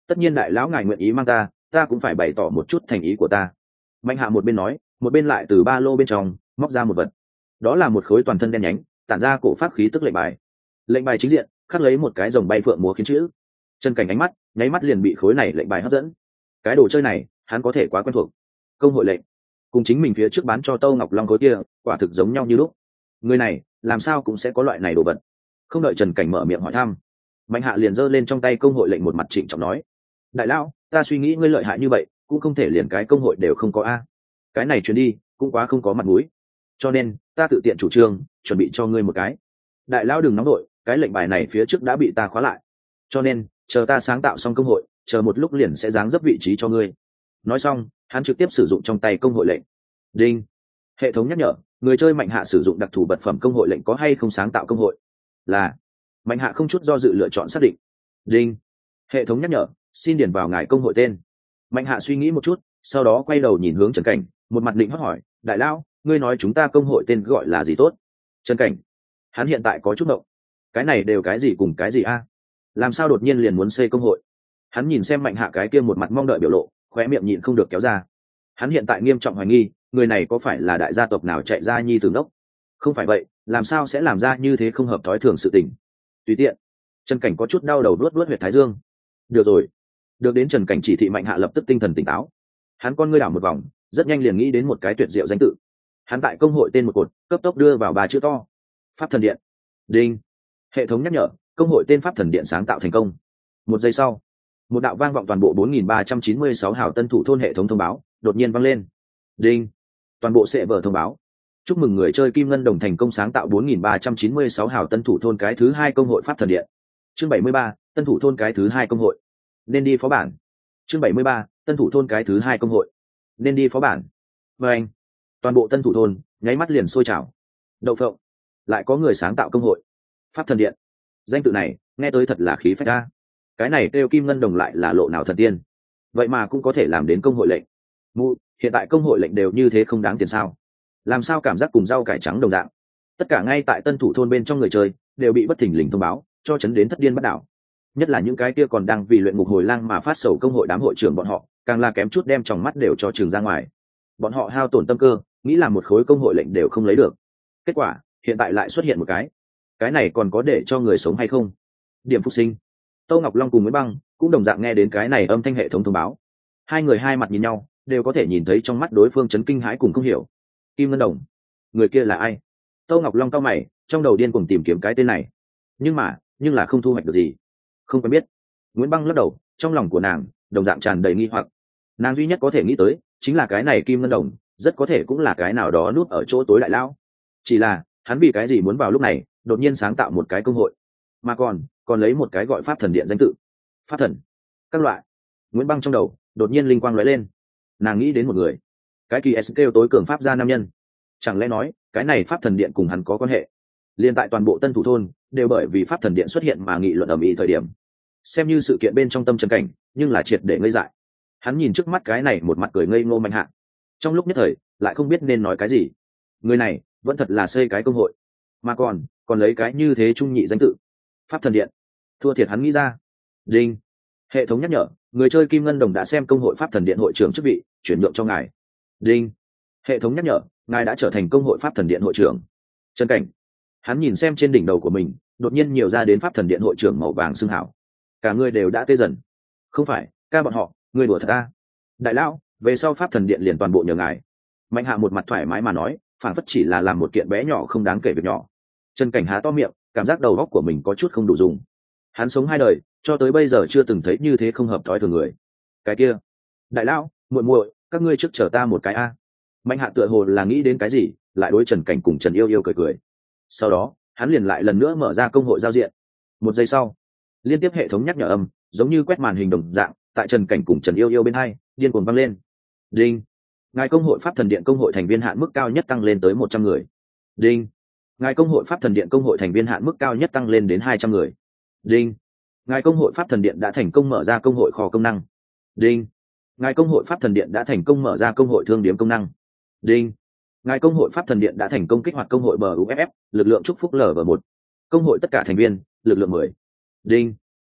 [SPEAKER 1] tất nhiên đại lão ngài nguyện ý mang ta ta cũng phải bày tỏ một chút thành ý của ta. Mạnh hạ một bên nói một bên lại từ ba lô bên trong móc ra một vật. Đó là một khối toàn thân đen nhánh tản ra cổ pháp khí tức lệnh bài. Lệnh bài chính diện khắc lấy một cái rồng bay phượng múa khiến chữ. Trần Cảnh ánh mắt nháy mắt liền bị khối này lệnh bài hấp dẫn. Cái đồ chơi này hắn có thể quá quen thuộc. Công hội lệnh cùng chính mình phía trước bán cho Tâu Ngọc Long khối kia quả thực giống nhau như lúc. Người này làm sao cũng sẽ có loại này đồ vật. Không đợi Trần Cảnh mở miệng hỏi thăm, Mạnh hạ liền giơ lên trong tay công hội lệnh, một mặt trịnh trọng nói: đại lão, ta suy nghĩ ngươi lợi hại như vậy cũng không thể liền cái công hội đều không có a. Cái này chuyến đi cũng quá không có mặt mũi, cho nên ta tự tiện chủ trương chuẩn bị cho ngươi một cái. Đại lão đừng nóng đội, cái lệnh bài này phía trước đã bị ta khóa lại, cho nên chờ ta sáng tạo xong công hội, chờ một lúc liền sẽ giáng dấp vị trí cho ngươi. Nói xong hắn trực tiếp sử dụng trong tay công hội lệnh. Đinh, hệ thống nhắc nhở người chơi Mạnh hạ sử dụng đặc thù vật phẩm công hội lệnh có hay không sáng tạo công hội. Là. Mạnh hạ không chút do dự lựa chọn xác định. Đinh, hệ thống nhắc nhở xin điền vào ngài công hội tên. Mạnh hạ suy nghĩ một chút, sau đó quay đầu nhìn hướng Trần Cảnh, một mặt định hót hỏi: đại lão, ngươi nói chúng ta công hội tên gọi là gì tốt? Trần Cảnh hắn hiện tại có chút động, cái này đều cái gì cùng cái gì a? Làm sao đột nhiên liền muốn xây công hội? Hắn nhìn xem Mạnh hạ cái kia một mặt mong đợi biểu lộ, khóe miệng nhịn không được kéo ra. Hắn hiện tại nghiêm trọng hoài nghi người này có phải là đại gia tộc nào chạy ra nhi từ ngốc. Không phải vậy làm sao sẽ làm ra như thế không hợp thói thường sự tình. Tùy tiện. Trần Cảnh có chút đau đầu luốt luốt huyệt thái dương. Được rồi. Được đến Trần Cảnh chỉ thị, Mạnh hạ lập tức tinh thần tỉnh táo. Hắn con ngươi đảo một vòng, rất nhanh liền nghĩ đến một cái tuyệt diệu danh tự. Hắn tại công hội tên một cột cấp tốc đưa vào ba chữ to: Pháp Thần Điện. Đinh, hệ thống nhắc nhở công hội tên Pháp Thần Điện sáng tạo thành công. Một giây sau, một đạo vang vọng toàn bộ bốn nghìn ba trăm chín mươi sáu hào tân thủ thôn hệ thống thông báo đột nhiên vang lên. Đinh, toàn bộ sẽ vở thông báo: chúc mừng người chơi Kim Ngân Đồng thành công sáng tạo bốn nghìn ba trăm chín mươi sáu hào tân thủ thôn cái thứ hai công hội Pháp Thần Điện. Chương bảy mươi ba, tân thủ thôn cái thứ hai công hội. Nên đi phó bản. Chương bảy mươi ba, tân thủ thôn cái thứ hai công hội. Nên đi phó bản. Và anh, toàn bộ tân thủ thôn nháy mắt liền sôi trào. Đậu phộng, lại có người sáng tạo công hội Pháp Thần Điện. Danh tự này nghe tới thật là khí phách ra. Cái này kêu Kim Ngân Đồng lại là lộ nào thần tiên, vậy mà cũng có thể làm đến công hội lệnh. Mụ, hiện tại công hội lệnh đều như thế không đáng tiền sao? Làm sao cảm giác cùng rau cải trắng đồng dạng? Tất cả ngay tại tân thủ thôn bên trong người chơi đều bị bất thình lình thông báo cho chấn đến thất điên bắt đảo. Nhất là những cái kia còn đang vì luyện ngục hồi lang mà phát sầu công hội đám hội trưởng bọn họ, càng là kém chút đem tròng mắt đều cho trường ra ngoài. Bọn họ hao tổn tâm cơ, nghĩ là một khối công hội lệnh đều không lấy được. Kết quả hiện tại lại xuất hiện một cái. Cái này còn có để cho người sống hay không? Điểm phục sinh. Tô Ngọc Long cùng Nguyễn Băng cũng đồng dạng nghe đến cái này âm thanh hệ thống thông báo. Hai người hai mặt nhìn nhau, đều có thể nhìn thấy trong mắt đối phương chấn kinh hãi cùng không hiểu. Kim Ngân Đồng, người kia là ai? Tô Ngọc Long cau mày, trong đầu điên cuồng tìm kiếm cái tên này, nhưng mà nhưng là không thu hoạch được gì. Không quen biết. Nguyễn Băng lắc đầu, trong lòng của nàng đồng dạng tràn đầy nghi hoặc. Nàng duy nhất có thể nghĩ tới chính là cái này Kim Ngân Đồng rất có thể cũng là cái nào đó núp ở chỗ tối đại lão. Chỉ là hắn vì cái gì muốn vào lúc này đột nhiên sáng tạo một cái công hội, mà còn còn lấy một cái gọi Pháp Thần Điện danh tự. Pháp thần các loại. Nguyễn Băng trong đầu đột nhiên linh quang lóe lên, nàng nghĩ đến một người, cái kỳ s kêu tối cường pháp gia nam nhân. Chẳng lẽ nói cái này Pháp Thần Điện cùng hắn có quan hệ? Liên tại toàn bộ tân thủ thôn đều bởi vì Pháp Thần Điện xuất hiện mà nghị luận ầm ĩ thời điểm, xem như sự kiện bên trong tâm Trần Cảnh nhưng là triệt để ngây dại. Hắn nhìn trước mắt cái này một mặt cười ngây ngô Mạnh hạ, trong lúc nhất thời lại không biết nên nói cái gì. Người này vẫn thật là xây cái công hội, mà còn còn lấy cái như thế trung nhị danh tự Pháp Thần Điện. Thua thiệt hắn nghĩ ra. Đinh, hệ thống nhắc nhở người chơi Kim Ngân Đồng đã xem công hội Pháp Thần Điện hội trưởng chức vị chuyển nhượng cho ngài. Đinh, hệ thống nhắc nhở ngài đã trở thành công hội Pháp Thần Điện hội trưởng. Trần Cảnh hắn nhìn xem trên đỉnh đầu của mình đột nhiên nhiều ra đến Pháp Thần Điện hội trưởng màu vàng xưng hảo, cả người đều đã tê dần. Không phải ca bọn họ, người đùa thật ta. Đại lão, về sau Pháp Thần Điện liền toàn bộ nhờ ngài. Mạnh hạ một mặt thoải mái mà nói, phản phất chỉ là làm một kiện bé nhỏ không đáng kể việc nhỏ. Trần Cảnh há to miệng, cảm giác đầu óc của mình có chút không đủ dùng. Hắn sống hai đời cho tới bây giờ chưa từng thấy như thế không hợp thói thường người. Cái kia đại lão, muội muội, các ngươi trước chờ ta một cái a. Mạnh hạ tựa hồ là nghĩ đến cái gì, lại đối Trần Cảnh cùng Trần Yêu Yêu cười cười. Sau đó hắn liền lại lần nữa mở ra công hội giao diện. Một giây sau, liên tiếp hệ thống nhắc nhở âm giống như quét màn hình đồng dạng tại Trần Cảnh cùng Trần Yêu Yêu bên hai điên cuồng vang lên. Đinh, ngài công hội Pháp Thần Điện công hội thành viên hạn mức cao nhất tăng lên tới một trăm người. Đinh, ngài công hội Pháp Thần Điện công hội thành viên hạn mức cao nhất tăng lên đến hai trăm người. Đinh, ngài công hội Pháp Thần Điện đã thành công mở ra công hội kho công năng. Đinh, ngài công hội Pháp Thần Điện đã thành công mở ra công hội thương điểm công năng. Đinh, ngài công hội Pháp Thần Điện đã thành công kích hoạt công hội bờ u ép ép lực lượng chúc phúc lv một, công hội tất cả thành viên lực lượng mười. Đinh,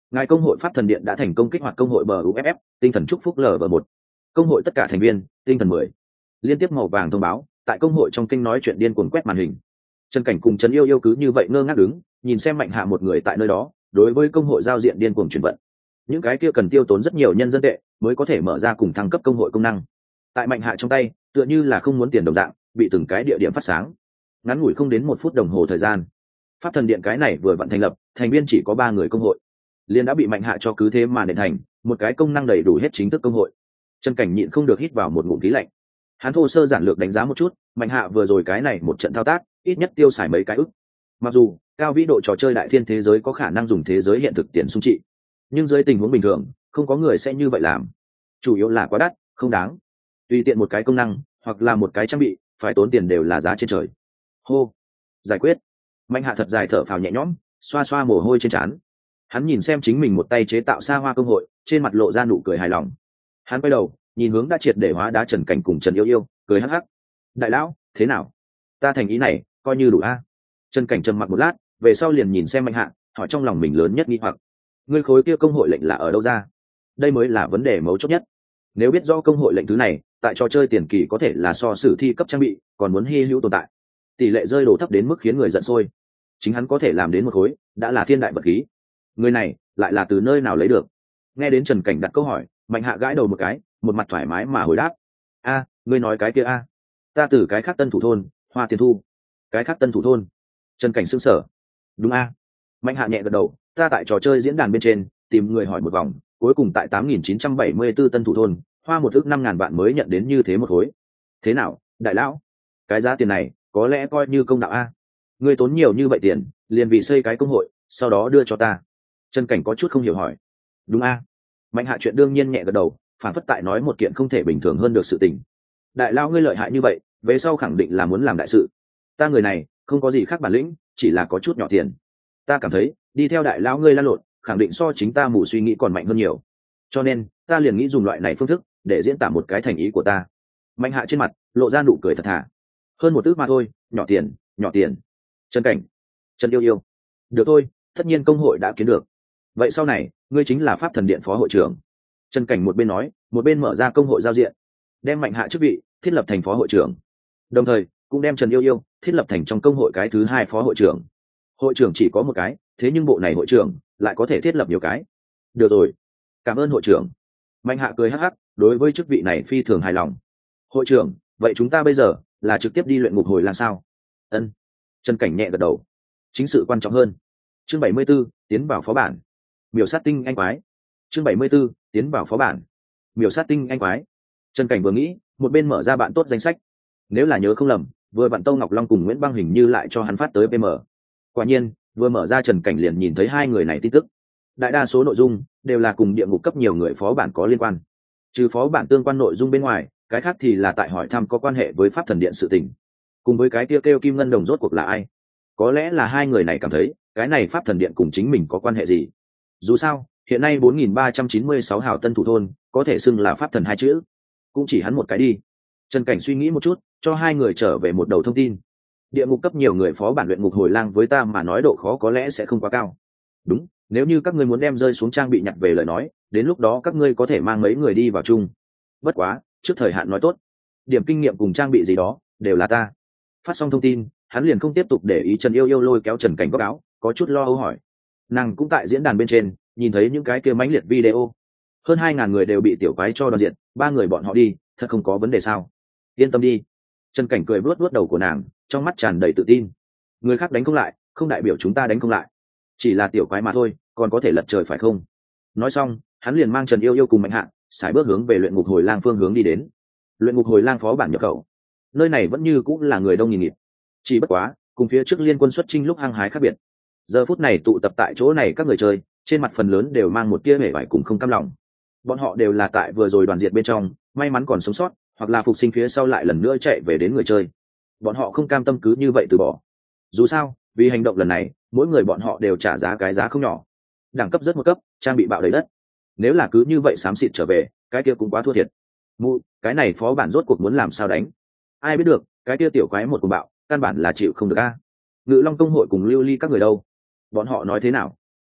[SPEAKER 1] ngài công hội pháp thần điện đã thành công kích hoạt công hội bờ u ép ép tinh thần chúc phúc lv một công hội tất cả thành viên tinh thần mười liên tiếp màu vàng thông báo tại công hội trong kinh nói chuyện điên cuồng quét màn hình. Trần Cảnh cùng Trần Yêu Yêu cứ như vậy ngơ ngác đứng nhìn xem Mạnh Hạ một người tại nơi đó đối với công hội giao diện điên cuồng chuyển vận. Những cái kia cần tiêu tốn rất nhiều nhân dân tệ mới có thể mở ra cùng thăng cấp công hội công năng, tại Mạnh Hạ trong tay tựa như là không muốn tiền đồng dạng bị từng cái địa điểm phát sáng. Ngắn ngủi không đến một phút đồng hồ thời gian, pháp thần điện cái này vừa vận thành lập, thành viên chỉ có ba người công hội liền đã bị Mạnh Hạ cho cứ thế mà nền thành một cái công năng đầy đủ hết chính thức công hội. Trần Cảnh nhịn không được hít vào một ngụm khí lạnh. Hắn thô sơ giản lược đánh giá một chút Mạnh Hạ vừa rồi cái này một trận thao tác ít nhất tiêu xài mấy cái ức. Mặc dù cao vĩ độ trò chơi đại thiên thế giới có khả năng dùng thế giới hiện thực tiền xung trị, nhưng dưới tình huống bình thường không có người sẽ như vậy làm, chủ yếu là quá đắt, không đáng. Tùy tiện một cái công năng hoặc là một cái trang bị phải tốn tiền đều là giá trên trời. Hô, giải quyết. Mạnh Hạ thật dài thở phào nhẹ nhõm, xoa xoa mồ hôi trên trán. Hắn nhìn xem chính mình một tay chế tạo xa hoa công hội, trên mặt lộ ra nụ cười hài lòng. Hắn quay đầu nhìn hướng đã triệt để hóa đá Trần Cảnh cùng Trần Yêu Yêu, cười hắc hắc. Đại lão, thế nào? Ta thành ý này coi như đủ a. Trần Cảnh trầm mặc một lát, về sau liền nhìn xem Mạnh Hạ, hỏi trong lòng mình lớn nhất nghi hoặc: ngươi khối kia công hội lệnh là ở đâu ra? Đây mới là vấn đề mấu chốt nhất. Nếu biết rõ công hội lệnh thứ này tại trò chơi tiền kỳ có thể là so sử thi cấp trang bị, còn muốn hy hữu tồn tại, tỷ lệ rơi đồ thấp đến mức khiến người giận sôi. Chính hắn có thể làm đến một khối đã là thiên đại vật khí. Người này lại là từ nơi nào lấy được? Nghe đến Trần Cảnh đặt câu hỏi, Mạnh Hạ gãi đầu một cái, một mặt thoải mái mà hồi đáp: a, ngươi nói cái kia a, ta từ cái khác Tân Thủ thôn, Hoa Tiền Thu. Cái khác Tân Thủ thôn? Trần Cảnh sững sờ. Đúng a. Mạnh Hạ nhẹ gật đầu, ta tại trò chơi diễn đàn bên trên tìm người hỏi một vòng, cuối cùng tại tám nghìn chín trăm bảy mươi tư Tân Thủ thôn, hoa một ước năm ngàn vạn mới nhận đến như thế một khối. Thế nào, đại lão? Cái giá tiền này có lẽ coi như công đạo a. Ngươi tốn nhiều như vậy tiền liền vì xây cái công hội, sau đó đưa cho ta. Trần Cảnh có chút không hiểu hỏi. Đúng a. Mạnh Hạ chuyện đương nhiên nhẹ gật đầu, phản phất tại nói một kiện không thể bình thường hơn được sự tình. Đại lão ngươi lợi hại như vậy, về sau khẳng định là muốn làm đại sự. Ta người này không có gì khác bản lĩnh, chỉ là có chút nhỏ tiền. Ta cảm thấy đi theo đại lão ngươi lan lộn khẳng định so chính ta mù suy nghĩ còn mạnh hơn nhiều, cho nên ta liền nghĩ dùng loại này phương thức để diễn tả một cái thành ý của ta. Mạnh Hạ trên mặt lộ ra nụ cười thật thà. Hơn một ước mà thôi, nhỏ tiền, nhỏ tiền. Trần Cảnh, Trần Yêu Yêu, được thôi, tất nhiên công hội đã kiến được, vậy sau này ngươi chính là pháp thần điện phó hội trưởng. Trần Cảnh một bên nói một bên mở ra công hội giao diện, đem Mạnh Hạ chức vị thiết lập thành phó hội trưởng, đồng thời cũng đem Trần Yêu Yêu thiết lập thành trong công hội cái thứ hai phó hội trưởng. Hội trưởng chỉ có một cái, thế nhưng bộ này hội trưởng lại có thể thiết lập nhiều cái. Được rồi, cảm ơn hội trưởng. Mạnh Hạ cười hắc hắc, đối với chức vị này phi thường hài lòng. Hội trưởng, vậy chúng ta bây giờ là trực tiếp đi luyện ngục hồi là sao? Ân. Trần Cảnh nhẹ gật đầu. Chính sự quan trọng hơn. Chương bảy mươi 74, tiến vào phó bản. Miểu sát tinh anh quái. Chương bảy mươi 74, tiến vào phó bản. Miểu sát tinh anh quái. Trần Cảnh vừa nghĩ, một bên mở ra bạn tốt danh sách. Nếu là nhớ không lầm, vừa bạn Tô Ngọc Long cùng Nguyễn Băng hình như lại cho hắn phát tới pê em. Quả nhiên, vừa mở ra Trần Cảnh liền nhìn thấy hai người này tin tức. Đại đa số nội dung đều là cùng địa ngục cấp nhiều người phó bản có liên quan. Trừ phó bản tương quan nội dung bên ngoài, cái khác thì là tại hỏi thăm có quan hệ với pháp thần điện sự tình. Cùng với cái kia kêu, kêu Kim Ngân Đồng rốt cuộc là ai? Có lẽ là hai người này cảm thấy, cái này pháp thần điện cùng chính mình có quan hệ gì? Dù sao, hiện nay bốn nghìn ba trăm chín mươi sáu hào Tân Thủ thôn, có thể xưng là pháp thần hai chữ. Cũng chỉ hắn một cái đi. Trần Cảnh suy nghĩ một chút, cho hai người trở về một đầu thông tin. Địa ngục cấp nhiều người phó bản luyện ngục hồi lang với ta mà nói độ khó có lẽ sẽ không quá cao. Đúng, nếu như các ngươi muốn đem rơi xuống trang bị nhặt về lời nói, đến lúc đó các ngươi có thể mang mấy người đi vào chung. Bất quá, trước thời hạn nói tốt, điểm kinh nghiệm cùng trang bị gì đó đều là ta. Phát xong thông tin, hắn liền không tiếp tục để ý Trần Yêu Yêu lôi kéo Trần Cảnh góc áo, có chút lo âu hỏi. Nàng cũng tại diễn đàn bên trên nhìn thấy những cái kia mãnh liệt video, hơn hai ngàn người đều bị tiểu quái cho đoàn diện, ba người bọn họ đi, thật không có vấn đề sao? Yên tâm đi. Trần Cảnh cười vuốt vuốt đầu của nàng, trong mắt tràn đầy tự tin. Người khác đánh không lại, không đại biểu chúng ta đánh không lại. Chỉ là tiểu quái mà thôi, còn có thể lật trời phải không? Nói xong, hắn liền mang Trần Yêu Yêu cùng Mạnh Hạ, sải bước hướng về luyện ngục hồi lang phương hướng đi đến. Luyện ngục hồi lang phó bản nhập khẩu, nơi này vẫn như cũng là người đông nghìn nghịt. Chỉ bất quá, cùng phía trước liên quân xuất chinh lúc hăng hái khác biệt. Giờ phút này tụ tập tại chỗ này các người chơi, trên mặt phần lớn đều mang một tia hề vải cùng không cam lòng. Bọn họ đều là tại vừa rồi đoàn diệt bên trong, may mắn còn sống sót, hoặc là phục sinh phía sau lại lần nữa chạy về đến người chơi. Bọn họ không cam tâm cứ như vậy từ bỏ. Dù sao, vì hành động lần này, mỗi người bọn họ đều trả giá cái giá không nhỏ. Đẳng cấp rất một cấp, trang bị bạo đầy đất. Nếu là cứ như vậy xám xịt trở về, cái kia cũng quá thua thiệt. Mụ, cái này phó bản rốt cuộc muốn làm sao đánh? Ai biết được, cái kia tiểu quái một cùng bạo, căn bản là chịu không được a. Ngự Long công hội cùng Lưu Ly các người đâu? Bọn họ nói thế nào?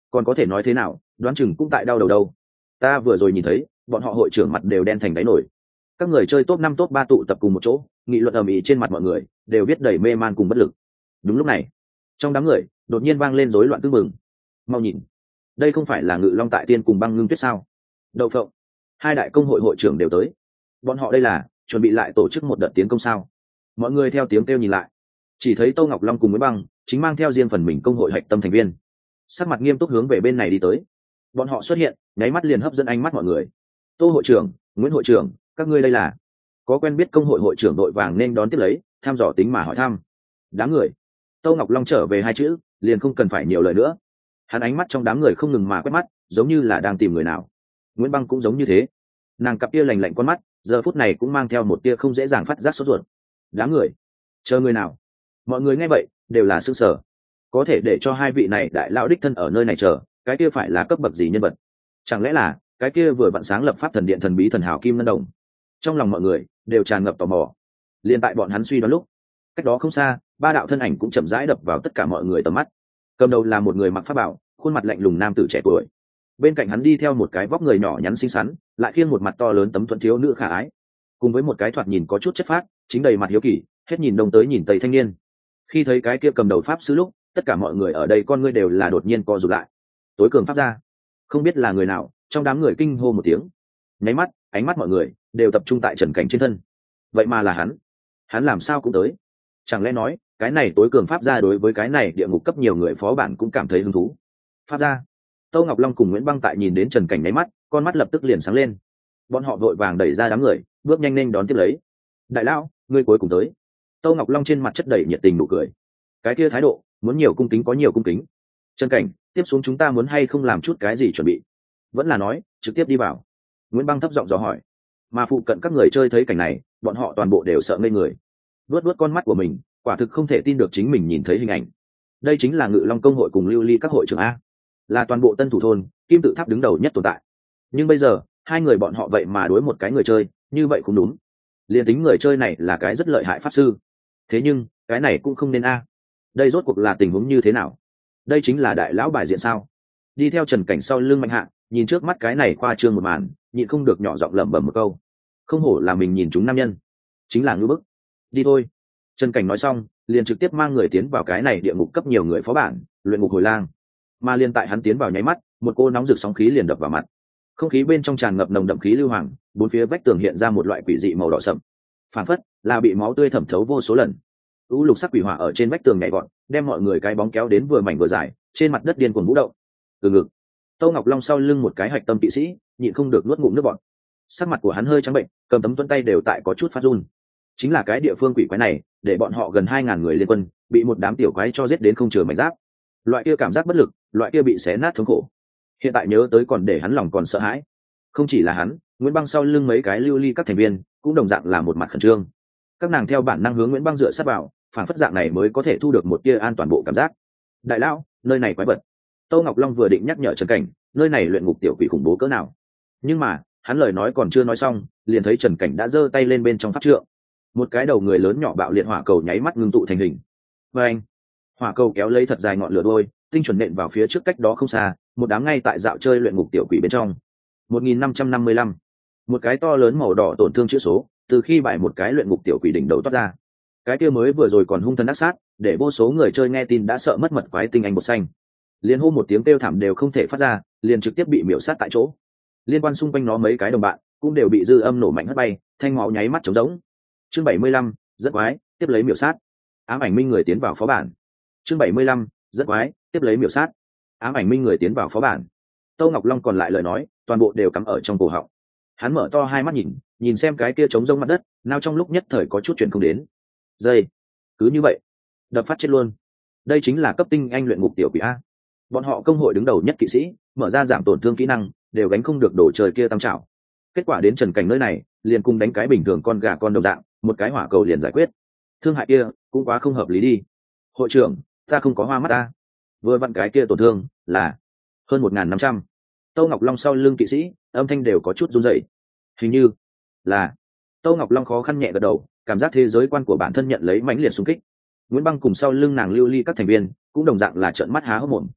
[SPEAKER 1] còn có thể nói thế nào, đoán chừng cũng tại đau đầu đâu. Ta vừa rồi nhìn thấy bọn họ hội trưởng mặt đều đen thành đáy nổi. Các người chơi top năm top ba tụ tập cùng một chỗ, nghị luận ầm ĩ trên mặt mọi người đều biết đầy mê man cùng bất lực. Đúng lúc này, trong đám người đột nhiên vang lên rối loạn tưng bừng. Mau nhìn, đây không phải là Ngự Long tại tiên cùng Băng Ngưng Tuyết sao? Đậu phộng, hai đại công hội hội trưởng đều tới. Bọn họ đây là chuẩn bị lại tổ chức một đợt tiến công sao? Mọi người theo tiếng kêu nhìn lại, chỉ thấy Tô Ngọc Long cùng Nguyễn Băng chính mang theo riêng phần mình công hội hạch tâm thành viên, sắc mặt nghiêm túc hướng về bên này đi tới. Bọn họ xuất hiện, nháy mắt liền hấp dẫn ánh mắt mọi người. Tô hội trưởng, Nguyễn hội trưởng, các ngươi đây là? Có quen biết công hội hội trưởng đội vàng nên đón tiếp lấy, thăm dò tính mà hỏi thăm. Đám người, Tô Ngọc Long trở về hai chữ, liền không cần phải nhiều lời nữa. Hắn ánh mắt trong đám người không ngừng mà quét mắt, giống như là đang tìm người nào. Nguyễn Băng cũng giống như thế, nàng cặp tia lành lạnh con mắt, giờ phút này cũng mang theo một tia không dễ dàng phát giác sốt ruột. Đám người, chờ người nào? Mọi người nghe vậy đều là sững sờ. Có thể để cho hai vị này đại lão đích thân ở nơi này chờ, cái kia phải là cấp bậc gì nhân vật? Chẳng lẽ là cái kia vừa vặn sáng lập pháp thần điện thần bí thần hào Kim Ngân Đồng? Trong lòng mọi người đều tràn ngập tò mò. Liên tại bọn hắn suy đoán lúc, cách đó không xa, ba đạo thân ảnh cũng chậm rãi đập vào tất cả mọi người tầm mắt. Cầm đầu là một người mặc pháp bảo, khuôn mặt lạnh lùng nam tử trẻ tuổi. Bên cạnh hắn đi theo một cái vóc người nhỏ nhắn xinh xắn, lại khiêng một mặt to lớn tấm thuận thiếu nữ khả ái, cùng với một cái thoạt nhìn có chút chất phác, chính đầy mặt hiếu kỳ, hết nhìn đông tới nhìn tây thanh niên. Khi thấy cái kia cầm đầu pháp sư lúc, tất cả mọi người ở đây con ngươi đều là đột nhiên co rụt lại. Tối cường pháp gia, không biết là người nào, trong đám người kinh hô một tiếng. Nháy mắt, ánh mắt mọi người đều tập trung tại Trần Cảnh trên thân. Vậy mà là hắn, hắn làm sao cũng tới? Chẳng lẽ nói cái này tối cường pháp gia đối với cái này địa ngục cấp nhiều người phó bản cũng cảm thấy hứng thú? Pháp gia. Tô Ngọc Long cùng Nguyễn Băng tại nhìn đến Trần Cảnh nháy mắt, con mắt lập tức liền sáng lên. Bọn họ vội vàng đẩy ra đám người, bước nhanh lên đón tiếp lấy. Đại lão, ngươi cuối cùng tới. Tô Ngọc Long trên mặt chất đầy nhiệt tình nụ cười. Cái kia thái độ, muốn nhiều cung kính có nhiều cung kính. Trần Cảnh, tiếp xuống chúng ta muốn hay không làm chút cái gì chuẩn bị? Vẫn là nói, trực tiếp đi vào. Nguyễn Băng thấp giọng dò hỏi. Mà phụ cận các người chơi thấy cảnh này, bọn họ toàn bộ đều sợ ngây người. Vớt vớt con mắt của mình, quả thực không thể tin được chính mình nhìn thấy hình ảnh. Đây chính là Ngự Long công hội cùng Lưu Ly các hội trưởng a, là toàn bộ Tân Thủ thôn, kim tự tháp đứng đầu nhất tồn tại. Nhưng bây giờ, hai người bọn họ vậy mà đối một cái người chơi, như vậy cũng đúng. Liên tính người chơi này là cái rất lợi hại pháp sư. Thế nhưng, cái này cũng không nên a. Đây rốt cuộc là tình huống như thế nào? Đây chính là đại lão bài diện sao? Đi theo Trần Cảnh sau lưng Mạnh Hạ, nhìn trước mắt cái này khoa trương một màn, nhịn không được nhỏ giọng lẩm bẩm một câu. Không hổ là mình nhìn chúng nam nhân, chính là ngư bức. Đi thôi. Trần Cảnh nói xong, liền trực tiếp mang người tiến vào cái này địa ngục cấp nhiều người phó bản, luyện ngục hồi lang. Mà liên tại hắn tiến vào nháy mắt, một cô nóng rực sóng khí liền đập vào mặt. Không khí bên trong tràn ngập nồng đậm khí lưu hoàng, bốn phía vách tường hiện ra một loại quỷ dị màu đỏ sậm, phản phất là bị máu tươi thẩm thấu vô số lần. U lục sắc quỷ hỏa ở trên vách tường nhảy vọt, đem mọi người cái bóng kéo đến vừa mảnh vừa dài, trên mặt đất điên cuồng vũ động. Từ ngực, Tô Ngọc Long sau lưng một cái hạch tâm kỵ sĩ, nhịn không được nuốt ngụm nước bọt. Sắc mặt của hắn hơi trắng bệnh, cầm tấm tuấn tay đều tại có chút phát run. Chính là cái địa phương quỷ quái này, để bọn họ gần hai ngàn người liên quân, bị một đám tiểu quái cho giết đến không chừa mảnh giáp. Loại kia cảm giác bất lực, loại kia bị xé nát thống khổ. Hiện tại nhớ tới còn để hắn lòng còn sợ hãi. Không chỉ là hắn, Nguyễn Băng sau lưng mấy cái Lưu Ly các thành viên cũng đồng dạng là một mặt khẩn trương. Các nàng theo bản năng hướng Nguyễn Băng dựa sát vào, phản phất dạng này mới có thể thu được một tia an toàn bộ cảm giác. Đại lão, nơi này quái vật. Tô Ngọc Long vừa định nhắc nhở Trần Cảnh, nơi này luyện ngục tiểu quỷ khủng bố cỡ nào. Nhưng mà, hắn lời nói còn chưa nói xong, liền thấy Trần Cảnh đã giơ tay lên bên trong pháp trượng. Một cái đầu người lớn nhỏ bạo liệt hỏa cầu nháy mắt ngưng tụ thành hình. Và anh, hỏa cầu kéo lấy thật dài ngọn lửa đôi, tinh chuẩn nện vào phía trước cách đó không xa, một đám ngay tại dạo chơi luyện ngục tiểu quỷ bên trong. một nghìn năm trăm năm mươi lăm, một cái to lớn màu đỏ tổn thương chữ số, từ khi bại một cái luyện ngục tiểu quỷ đỉnh đầu toát ra. Cái kia mới vừa rồi còn hung thần ác sát, để vô số người chơi nghe tin đã sợ mất mật quái tinh anh bột xanh. Liên hô một tiếng kêu thảm đều không thể phát ra, liền trực tiếp bị miểu sát tại chỗ. Liên quan xung quanh nó mấy cái đồng bạn cũng đều bị dư âm nổ mạnh hất bay, thanh máu nháy mắt trống rỗng. Chương bảy mươi lăm, rất quái, tiếp lấy miểu sát. Ám ảnh minh người tiến vào phó bản. Chương bảy mươi lăm, rất quái, tiếp lấy miểu sát. Ám ảnh minh người tiến vào phó bản. Tô Ngọc Long còn lại lời nói, toàn bộ đều cắm ở trong cổ họng. Hắn mở to hai mắt nhìn, nhìn xem cái kia trống rỗng mặt đất, nào trong lúc nhất thời có chút chuyện không đến. Dây, cứ như vậy, đập phát chết luôn. Đây chính là cấp tinh anh luyện ngục tiểu quỷ a. Bọn họ công hội đứng đầu nhất kỵ sĩ, mở ra giảm tổn thương kỹ năng, đều gánh không được đổ trời kia tăng trào. Kết quả đến Trần Cảnh nơi này, liền cùng đánh cái bình thường con gà con đồng dạng, một cái hỏa cầu liền giải quyết. Thương hại kia cũng quá không hợp lý đi. Hội trưởng, ta không có hoa mắt ta. Vừa vặn cái kia tổn thương là hơn một nghìn năm trăm. Tô Ngọc Long sau lưng kỵ sĩ, âm thanh đều có chút run rẩy. Hình như là Tô Ngọc Long khó khăn nhẹ gật đầu, cảm giác thế giới quan của bản thân nhận lấy mãnh liệt xung kích. Nguyễn Băng cùng sau lưng nàng Lưu Ly các thành viên cũng đồng dạng là trợn mắt há hốc mồm.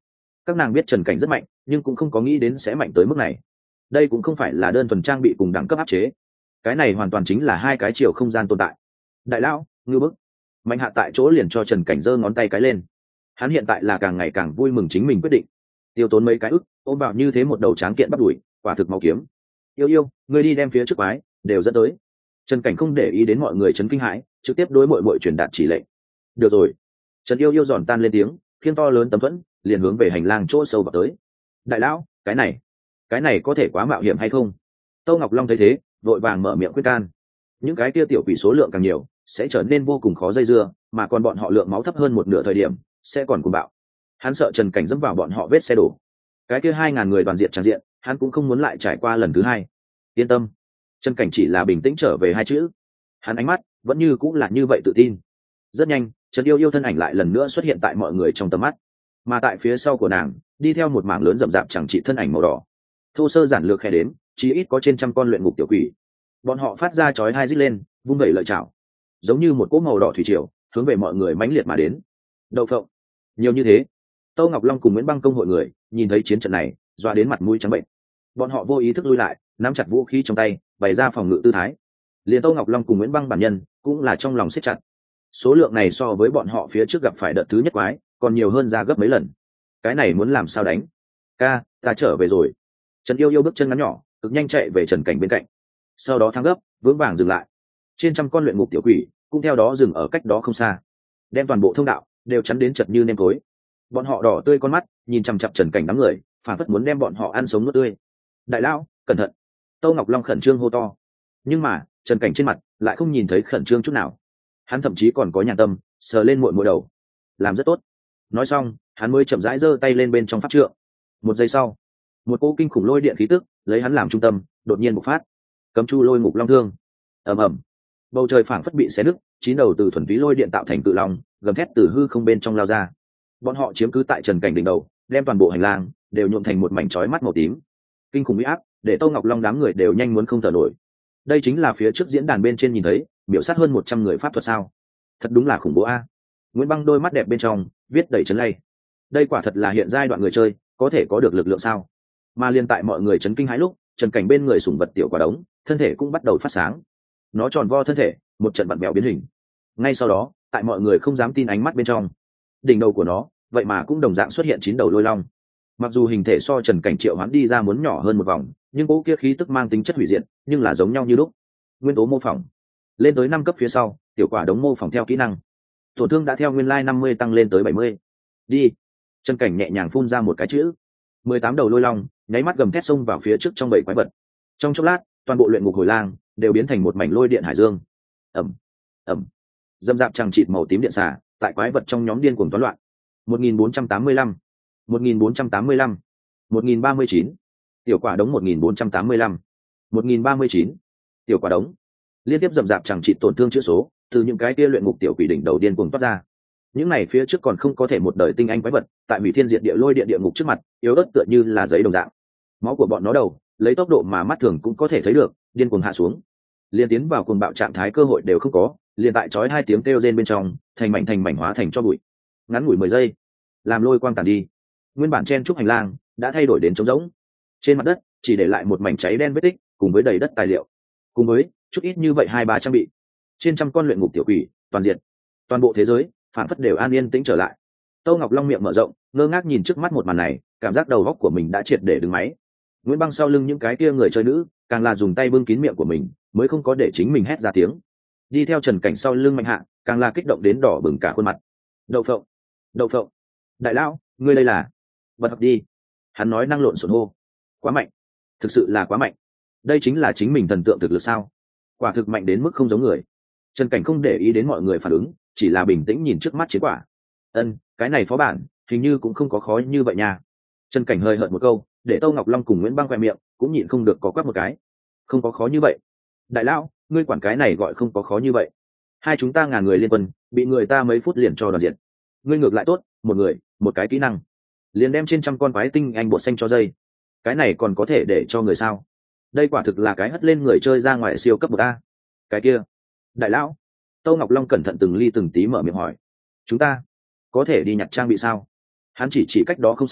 [SPEAKER 1] các nàng biết Trần Cảnh rất mạnh, nhưng cũng không có nghĩ đến sẽ mạnh tới mức này. Đây cũng không phải là đơn thuần trang bị cùng đẳng cấp áp chế, cái này hoàn toàn chính là hai cái chiều không gian tồn tại. Đại lão, ngư bức. Mạnh Hạ tại chỗ liền cho Trần Cảnh giơ ngón tay cái lên. Hắn hiện tại là càng ngày càng vui mừng chính mình quyết định, tiêu tốn mấy cái ức ôm vào như thế một đầu tráng kiện bắt đuổi, quả thực máu kiếm. Yêu yêu, ngươi đi đem phía trước quái đều dẫn tới. Trần Cảnh không để ý đến mọi người chấn kinh hãi, trực tiếp đối mọi mọi truyền đạt chỉ lệnh. Được rồi. Trần Yêu yêu giòn tan lên tiếng, khiêng to lớn tấm thuẫn, liền hướng về hành lang chỗ sâu vào tới. Đại lão, cái này, cái này có thể quá mạo hiểm hay không? Tô Ngọc Long thấy thế, vội vàng mở miệng khuyên can. Những cái kia tiểu quỷ số lượng càng nhiều, sẽ trở nên vô cùng khó dây dưa, mà còn bọn họ lượng máu thấp hơn một nửa thời điểm, sẽ còn cuồng bạo. Hắn sợ Trần Cảnh dẫm vào bọn họ vết xe đổ. Cái kia hai ngàn người đoàn diện tràn diện, hắn cũng không muốn lại trải qua lần thứ hai. Yên tâm. Trần Cảnh chỉ là bình tĩnh trở về hai chữ. Hắn ánh mắt vẫn như cũng là như vậy tự tin. Rất nhanh, Trần Yêu yêu thân ảnh lại lần nữa xuất hiện tại mọi người trong tầm mắt, mà tại phía sau của nàng đi theo một mảng lớn rậm rạp chẳng trị thân ảnh màu đỏ. Thô sơ giản lược khe đếm, chỉ ít có trên trăm con luyện ngục tiểu quỷ. Bọn họ phát ra chói hai rít lên, vung vẩy lợi chảo, giống như một cỗ màu đỏ thủy triều, hướng về mọi người mãnh liệt mà đến. Đậu phộng, nhiều như thế. Tô Ngọc Long cùng Nguyễn Băng công hội người nhìn thấy chiến trận này, doa đến mặt mũi trắng bệnh. Bọn họ vô ý thức lui lại, nắm chặt vũ khí trong tay, bày ra phòng ngự tư thái. Liền Tô Ngọc Long cùng Nguyễn Băng bản nhân cũng là trong lòng siết chặt. Số lượng này so với bọn họ phía trước gặp phải đợt thứ nhất quái còn nhiều hơn ra gấp mấy lần. Cái này muốn làm sao đánh? Ca, ta trở về rồi. Trần Yêu yêu bước chân ngắn nhỏ, cực nhanh chạy về Trần Cảnh bên cạnh. Sau đó thắng gấp, vững vàng dừng lại. Trên trăm con luyện ngục tiểu quỷ cũng theo đó dừng ở cách đó không xa, đem toàn bộ thông đạo đều chắn đến chật như nêm tối. Bọn họ đỏ tươi con mắt nhìn chằm chằm Trần Cảnh đám người, phản phất muốn đem bọn họ ăn sống nuốt tươi. Đại lão, cẩn thận. Tô Ngọc Long khẩn trương hô to. Nhưng mà Trần Cảnh trên mặt lại không nhìn thấy khẩn trương chút nào. Hắn thậm chí còn có nhàn tâm sờ lên muội muội đầu. Làm rất tốt. Nói xong, hắn mới chậm rãi giơ tay lên bên trong pháp trượng. Một giây sau, một cỗ kinh khủng lôi điện khí tức lấy hắn làm trung tâm đột nhiên bộc phát. Cấm chu lôi ngục long thương. Ầm ầm. Bầu trời phảng phất bị xé nứt, chín đầu từ thuần túy lôi điện tạo thành cự long gầm thét từ hư không bên trong lao ra. Bọn họ chiếm cứ tại Trần Cảnh đỉnh đầu, đem toàn bộ hành lang đều nhuộm thành một mảnh chói mắt màu tím. Kinh khủng uy áp để Tô Ngọc Long đám người đều nhanh muốn không thở nổi. Đây chính là phía trước diễn đàn bên trên nhìn thấy biểu sát hơn một trăm người pháp thuật sao? Thật đúng là khủng bố a. Nguyễn Băng đôi mắt đẹp bên trong viết đầy chấn lay. Đây quả thật là hiện giai đoạn người chơi có thể có được lực lượng sao? Mà liên tại mọi người chấn kinh hãi lúc, Trần Cảnh bên người sủng vật tiểu quả đống thân thể cũng bắt đầu phát sáng. Nó tròn vo thân thể, một trận vặn vẹo biến hình. Ngay sau đó, tại mọi người không dám tin ánh mắt bên trong, đỉnh đầu của nó vậy mà cũng đồng dạng xuất hiện chín đầu lôi long. Mặc dù hình thể so Trần Cảnh triệu hoán đi ra muốn nhỏ hơn một vòng, nhưng cỗ kia khí tức mang tính chất hủy diệt, nhưng là giống nhau như lúc. Nguyên tố mô phỏng lên tới năm cấp phía sau, tiểu quả đống mô phỏng theo kỹ năng, tổn thương đã theo nguyên lai năm mươi tăng lên tới bảy mươi. Đi. Trần Cảnh nhẹ nhàng phun ra một cái chữ. Mười tám đầu lôi long nháy mắt gầm thét xông vào phía trước trong bảy quái vật. Trong chốc lát, toàn bộ luyện ngục hồi lang đều biến thành một mảnh lôi điện hải dương. Ầm, ầm. Dâm dạp chằng chịt màu tím điện xả tại quái vật trong nhóm điên cuồng toán loạn. một nghìn bốn trăm tám mươi lăm, một nghìn bốn trăm tám mươi lăm, một nghìn ba mươi chín. Tiểu quả đống một nghìn bốn trăm tám mươi lăm, một nghìn ba mươi chín. Tiểu quả đống liên tiếp dầm dạp chẳng trị tổn thương chữa số từ những cái kia luyện ngục tiểu quỷ đỉnh đầu điên cuồng toát ra. Những này phía trước còn không có thể một đời tinh anh quái vật, tại hủy thiên diệt địa lôi điện địa ngục trước mặt yếu ớt tựa như là giấy đồng dạng. Máu của bọn nó đầu lấy tốc độ mà mắt thường cũng có thể thấy được điên cuồng hạ xuống, liên tiến vào cuồng bạo trạng thái cơ hội đều không có, liền tại chói hai tiếng kêu rên bên trong thành mảnh thành mảnh hóa thành cho bụi. Ngắn ngủi mười giây, làm lôi quang tàn đi, nguyên bản chen trúc hành lang đã thay đổi đến trống rỗng. Trên mặt đất chỉ để lại một mảnh cháy đen vết tích cùng với đầy đất tài liệu, cùng với chút ít như vậy hai ba trang bị. Trên trăm con luyện ngục tiểu quỷ toàn diện, toàn bộ thế giới phản phất đều an yên tĩnh trở lại. Tô Ngọc Long miệng mở rộng, ngơ ngác nhìn trước mắt một màn này, cảm giác đầu óc của mình đã triệt để đứng máy. Nguyễn Băng sau lưng những cái kia người chơi nữ càng là dùng tay bưng kín miệng của mình, mới không có để chính mình hét ra tiếng. Đi theo Trần Cảnh sau lưng Mạnh Hạ càng là kích động đến đỏ bừng cả khuôn mặt. Đậu phộng, đậu phộng, đại lão, ngươi đây là bật học đi. Hắn nói năng lộn xộn hô. Quá mạnh, thực sự là quá mạnh. Đây chính là chính mình thần tượng thực lực sao? Quả thực mạnh đến mức không giống người. Trần Cảnh không để ý đến mọi người phản ứng, chỉ là bình tĩnh nhìn trước mắt chiến quả. Ân, cái này phó bản hình như cũng không có khó như vậy nha. Trần Cảnh hơi hợt một câu, để Tô Ngọc Long cùng Nguyễn Băng khoe miệng cũng nhịn không được có quắc một cái. Không có khó như vậy. Đại lão, ngươi quản cái này gọi không có khó như vậy? Hai chúng ta ngàn người liên quân, bị người ta mấy phút liền cho đoàn diện. Ngươi ngược lại tốt, một người, một cái kỹ năng, liền đem trên trăm con quái tinh anh bột xanh cho dây. Cái này còn có thể để cho người sao? Đây quả thực là cái hất lên người chơi ra ngoài siêu cấp một a. Cái kia, đại lão. Tô Ngọc Long cẩn thận từng ly từng tí mở miệng hỏi. Chúng ta có thể đi nhặt trang bị sao? Hắn chỉ chỉ cách đó không xa,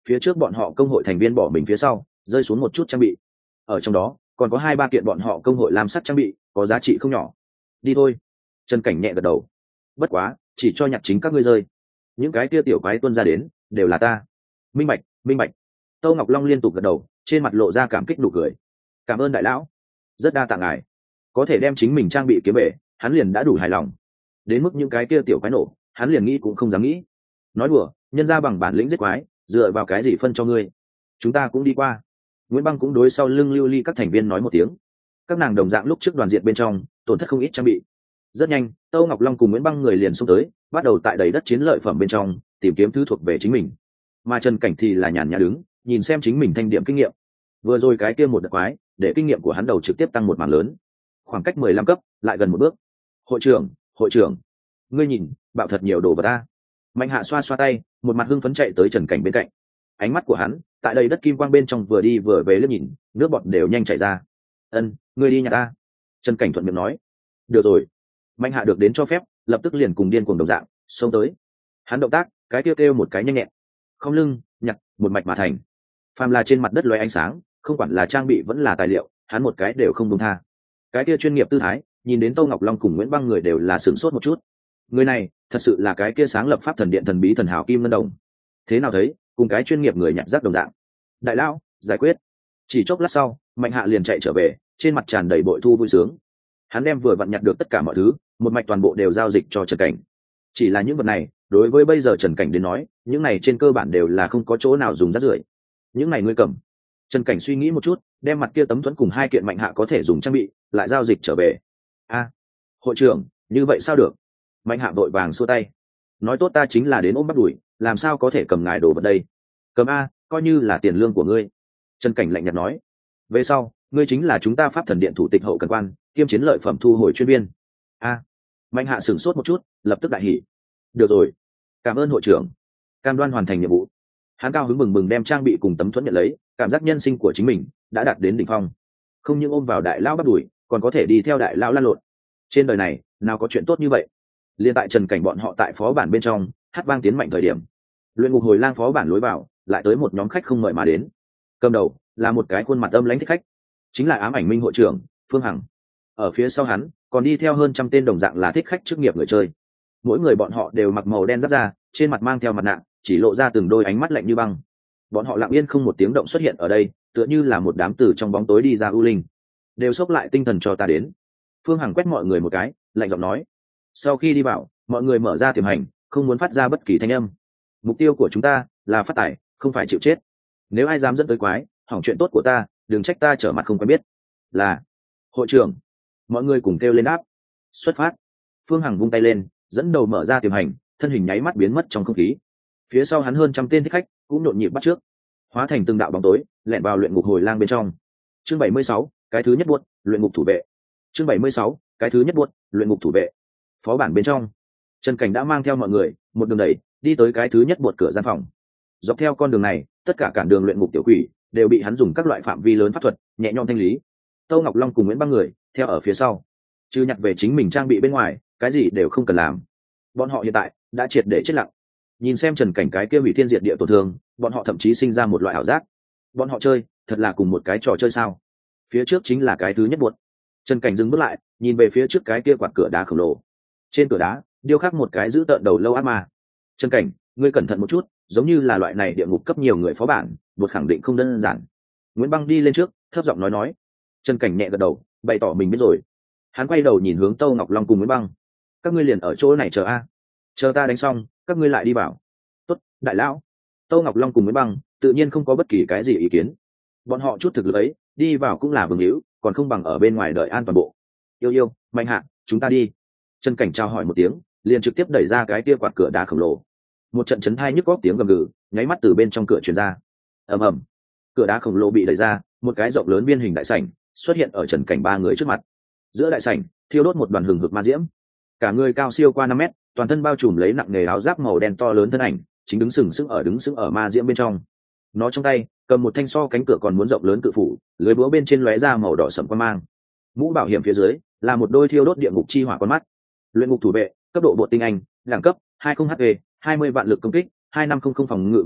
[SPEAKER 1] phía trước bọn họ công hội thành viên bỏ mình phía sau rơi xuống một chút trang bị, ở trong đó còn có hai ba kiện bọn họ công hội lam sắc trang bị có giá trị không nhỏ. Đi thôi. Trần Cảnh nhẹ gật đầu. Bất quá chỉ cho nhặt chính các ngươi rơi, những cái kia tiểu quái tuân ra đến đều là ta. Minh bạch, minh bạch. Tô Ngọc Long liên tục gật đầu, trên mặt lộ ra cảm kích nụ cười. Cảm ơn đại lão, rất đa tạ ngài. Có thể đem chính mình trang bị kiếm về, hắn liền đã đủ hài lòng. Đến mức những cái kia tiểu quái nổ, hắn liền nghĩ cũng không dám nghĩ. Nói đùa, nhân ra bằng bản lĩnh giết quái, dựa vào cái gì phân cho ngươi? Chúng ta cũng đi qua. Nguyễn Băng cũng đối sau lưng Lưu Ly các thành viên nói một tiếng. Các nàng đồng dạng lúc trước đoàn diện bên trong tổn thất không ít trang bị. Rất nhanh, Tô Ngọc Long cùng Nguyễn Băng người liền xông tới, bắt đầu tại đầy đất chiến lợi phẩm bên trong tìm kiếm thứ thuộc về chính mình. Mà Trần Cảnh thì là nhàn nhã đứng, nhìn xem chính mình thanh điểm kinh nghiệm. Vừa rồi cái kia một đợt quái, để kinh nghiệm của hắn đầu trực tiếp tăng một mảng lớn, khoảng cách mười lăm cấp, lại gần một bước. Hội trưởng, hội trưởng, ngươi nhìn, bạo thật nhiều đồ vật ta. Mạnh Hạ xoa xoa tay, một mặt hưng phấn chạy tới Trần Cảnh bên cạnh. Ánh mắt của hắn tại đây đất kim quang bên trong vừa đi vừa về liếc nhìn, nước bọt đều nhanh chảy ra. Ân, ngươi đi nhà ta. Trần Cảnh thuận miệng nói. Được rồi. Mạnh Hạ được đến cho phép, lập tức liền cùng điên cuồng đồng dạng xông tới. Hắn động tác cái kêu kêu một cái nhanh nhẹn, không lưng nhặt một mạch mà thành. Phàm là trên mặt đất loé ánh sáng, không quản là trang bị vẫn là tài liệu, hắn một cái đều không buông tha. Cái kia chuyên nghiệp tư thái, nhìn đến Tô Ngọc Long cùng Nguyễn Băng người đều là sửng sốt một chút. Người này thật sự là cái kia sáng lập pháp thần điện thần bí thần hào Kim Ngân Đồng. Thế nào thấy cùng cái chuyên nghiệp người nhặt rác đồng dạng. Đại lão, giải quyết. Chỉ chốc lát sau, Mạnh Hạ liền chạy trở về, trên mặt tràn đầy bội thu vui sướng. Hắn đem vừa vặn nhặt được tất cả mọi thứ, một mạch toàn bộ đều giao dịch cho Trần Cảnh. Chỉ là những vật này, đối với bây giờ Trần Cảnh đến nói, những này trên cơ bản đều là không có chỗ nào dùng rác rưởi. Những này ngươi cầm. Trần Cảnh suy nghĩ một chút, đem mặt kia tấm thuẫn cùng hai kiện Mạnh Hạ có thể dùng trang bị, lại giao dịch trở về. A, hội trưởng, như vậy sao được? Mạnh Hạ vội vàng xua tay. Nói tốt ta chính là đến ôm bắt đuổi, làm sao có thể cầm ngài đồ vật đây? Cầm a, coi như là tiền lương của ngươi. Trần Cảnh lạnh nhạt nói. Về sau, ngươi chính là chúng ta pháp thần điện thủ tịch hậu cần quan, kiêm chiến lợi phẩm thu hồi chuyên viên. A. Mạnh Hạ sửng sốt một chút, lập tức đại hỉ. Được rồi, cảm ơn hội trưởng. Cam đoan hoàn thành nhiệm vụ. Hắn cao hứng mừng mừng đem trang bị cùng tấm thuẫn nhận lấy, cảm giác nhân sinh của chính mình đã đạt đến đỉnh phong. Không những ôm vào đại lao bắt đuổi, còn có thể đi theo đại lao lăn lộn. Trên đời này, nào có chuyện tốt như vậy? Liên tại Trần Cảnh bọn họ tại phó bản bên trong, hát vang tiến mạnh thời điểm, luyện ngục hồi lang phó bản lối vào, lại tới một nhóm khách không mời mà đến. Cầm đầu là một cái khuôn mặt âm lãnh thích khách, chính là Ám Ảnh Minh hội trưởng Phương Hằng. Ở phía sau hắn còn đi theo hơn trăm tên đồng dạng là thích khách chức nghiệp người chơi. Mỗi người bọn họ đều mặc màu đen giáp da, trên mặt mang theo mặt nạ, chỉ lộ ra từng đôi ánh mắt lạnh như băng. Bọn họ lặng yên không một tiếng động xuất hiện ở đây, tựa như là một đám tử trong bóng tối đi ra ưu linh. Đều xốc lại tinh thần cho ta đến. Phương Hằng quét mọi người một cái, lạnh giọng nói. Sau khi đi vào, mọi người mở ra tiềm hành, không muốn phát ra bất kỳ thanh âm. Mục tiêu của chúng ta là phát tài, không phải chịu chết. Nếu ai dám dẫn tới quái, hỏng chuyện tốt của ta, đừng trách ta trở mặt không quen biết. Là hội trưởng. Mọi người cùng kêu lên đáp. Xuất phát. Phương Hằng vung tay lên, dẫn đầu mở ra tiềm hành, thân hình nháy mắt biến mất trong không khí. Phía sau hắn hơn trăm tên thích khách cũng nhộn nhịp bắt trước, hóa thành từng đạo bóng tối, lẻn vào luyện ngục hồi lang bên trong. Chương bảy mươi sáu, cái thứ nhất buốt, luyện ngục thủ vệ. Chương bảy mươi sáu, cái thứ nhất buốt, luyện ngục thủ vệ. Phó bản bên trong, Trần Cảnh đã mang theo mọi người một đường đẩy đi tới cái thứ nhất buột cửa gian phòng. Dọc theo con đường này, tất cả cản đường luyện ngục tiểu quỷ đều bị hắn dùng các loại phạm vi lớn pháp thuật nhẹ nhõm thanh lý. Tô Ngọc Long cùng Nguyễn Băng người theo ở phía sau, chứ nhặt về chính mình trang bị bên ngoài, cái gì đều không cần làm. Bọn họ hiện tại đã triệt để chết lặng. Nhìn xem Trần Cảnh cái kia hủy thiên diệt địa tổn thương, bọn họ thậm chí sinh ra một loại ảo giác. Bọn họ chơi, thật là cùng một cái trò chơi sao? Phía trước chính là cái thứ nhất buột. Trần Cảnh dừng bước lại, nhìn về phía trước cái kia quạt cửa đá khổng lồ. Trên cửa đá điêu khắc một cái giữ tợn đầu lâu ác ma. Trần Cảnh, ngươi cẩn thận một chút, giống như là loại này địa ngục cấp nhiều người phó bản, buộc khẳng định không đơn giản. Nguyễn Băng đi lên trước, thấp giọng nói nói. Trần Cảnh nhẹ gật đầu, bày tỏ mình biết rồi. Hắn quay đầu nhìn hướng Tô Ngọc Long cùng Nguyễn Băng. Các ngươi liền ở chỗ này chờ a, chờ ta đánh xong, các ngươi lại đi vào. Tốt, đại lão. Tô Ngọc Long cùng Nguyễn Băng tự nhiên không có bất kỳ cái gì ý kiến. Bọn họ chút thực lực ấy, đi vào cũng là vương hữu, còn không bằng ở bên ngoài đợi an toàn bộ. Yêu yêu, Mạnh Hạ, chúng ta đi. Trần Cảnh chào hỏi một tiếng, liền trực tiếp đẩy ra cái kia quạt cửa đá khổng lồ. Một trận chấn thai nhức góc tiếng gầm gừ, nháy mắt từ bên trong cửa truyền ra. Ầm ầm, cửa đá khổng lồ bị đẩy ra, một cái rộng lớn viên hình đại sảnh xuất hiện ở Trần Cảnh ba người trước mặt. Giữa đại sảnh thiêu đốt một đoàn hừng hực ma diễm. Cả người cao siêu qua năm mét, toàn thân bao trùm lấy nặng nề áo giáp màu đen to lớn thân ảnh, chính đứng sừng sững ở đứng sững ở ma diễm bên trong. Nó trong tay cầm một thanh so cánh cửa còn muốn rộng lớn cự phủ, lưới búa bên trên lóe ra màu đỏ sẫm quang mang. Mũ bảo hiểm phía dưới là một đôi thiêu đốt địa ngục chi hỏa con mắt. Luyện ngục thủ vệ, cấp độ bộ tinh anh, đẳng cấp hai mươi H P, hai mươi vạn lực công kích, hai năm không không phòng ngự vật lý,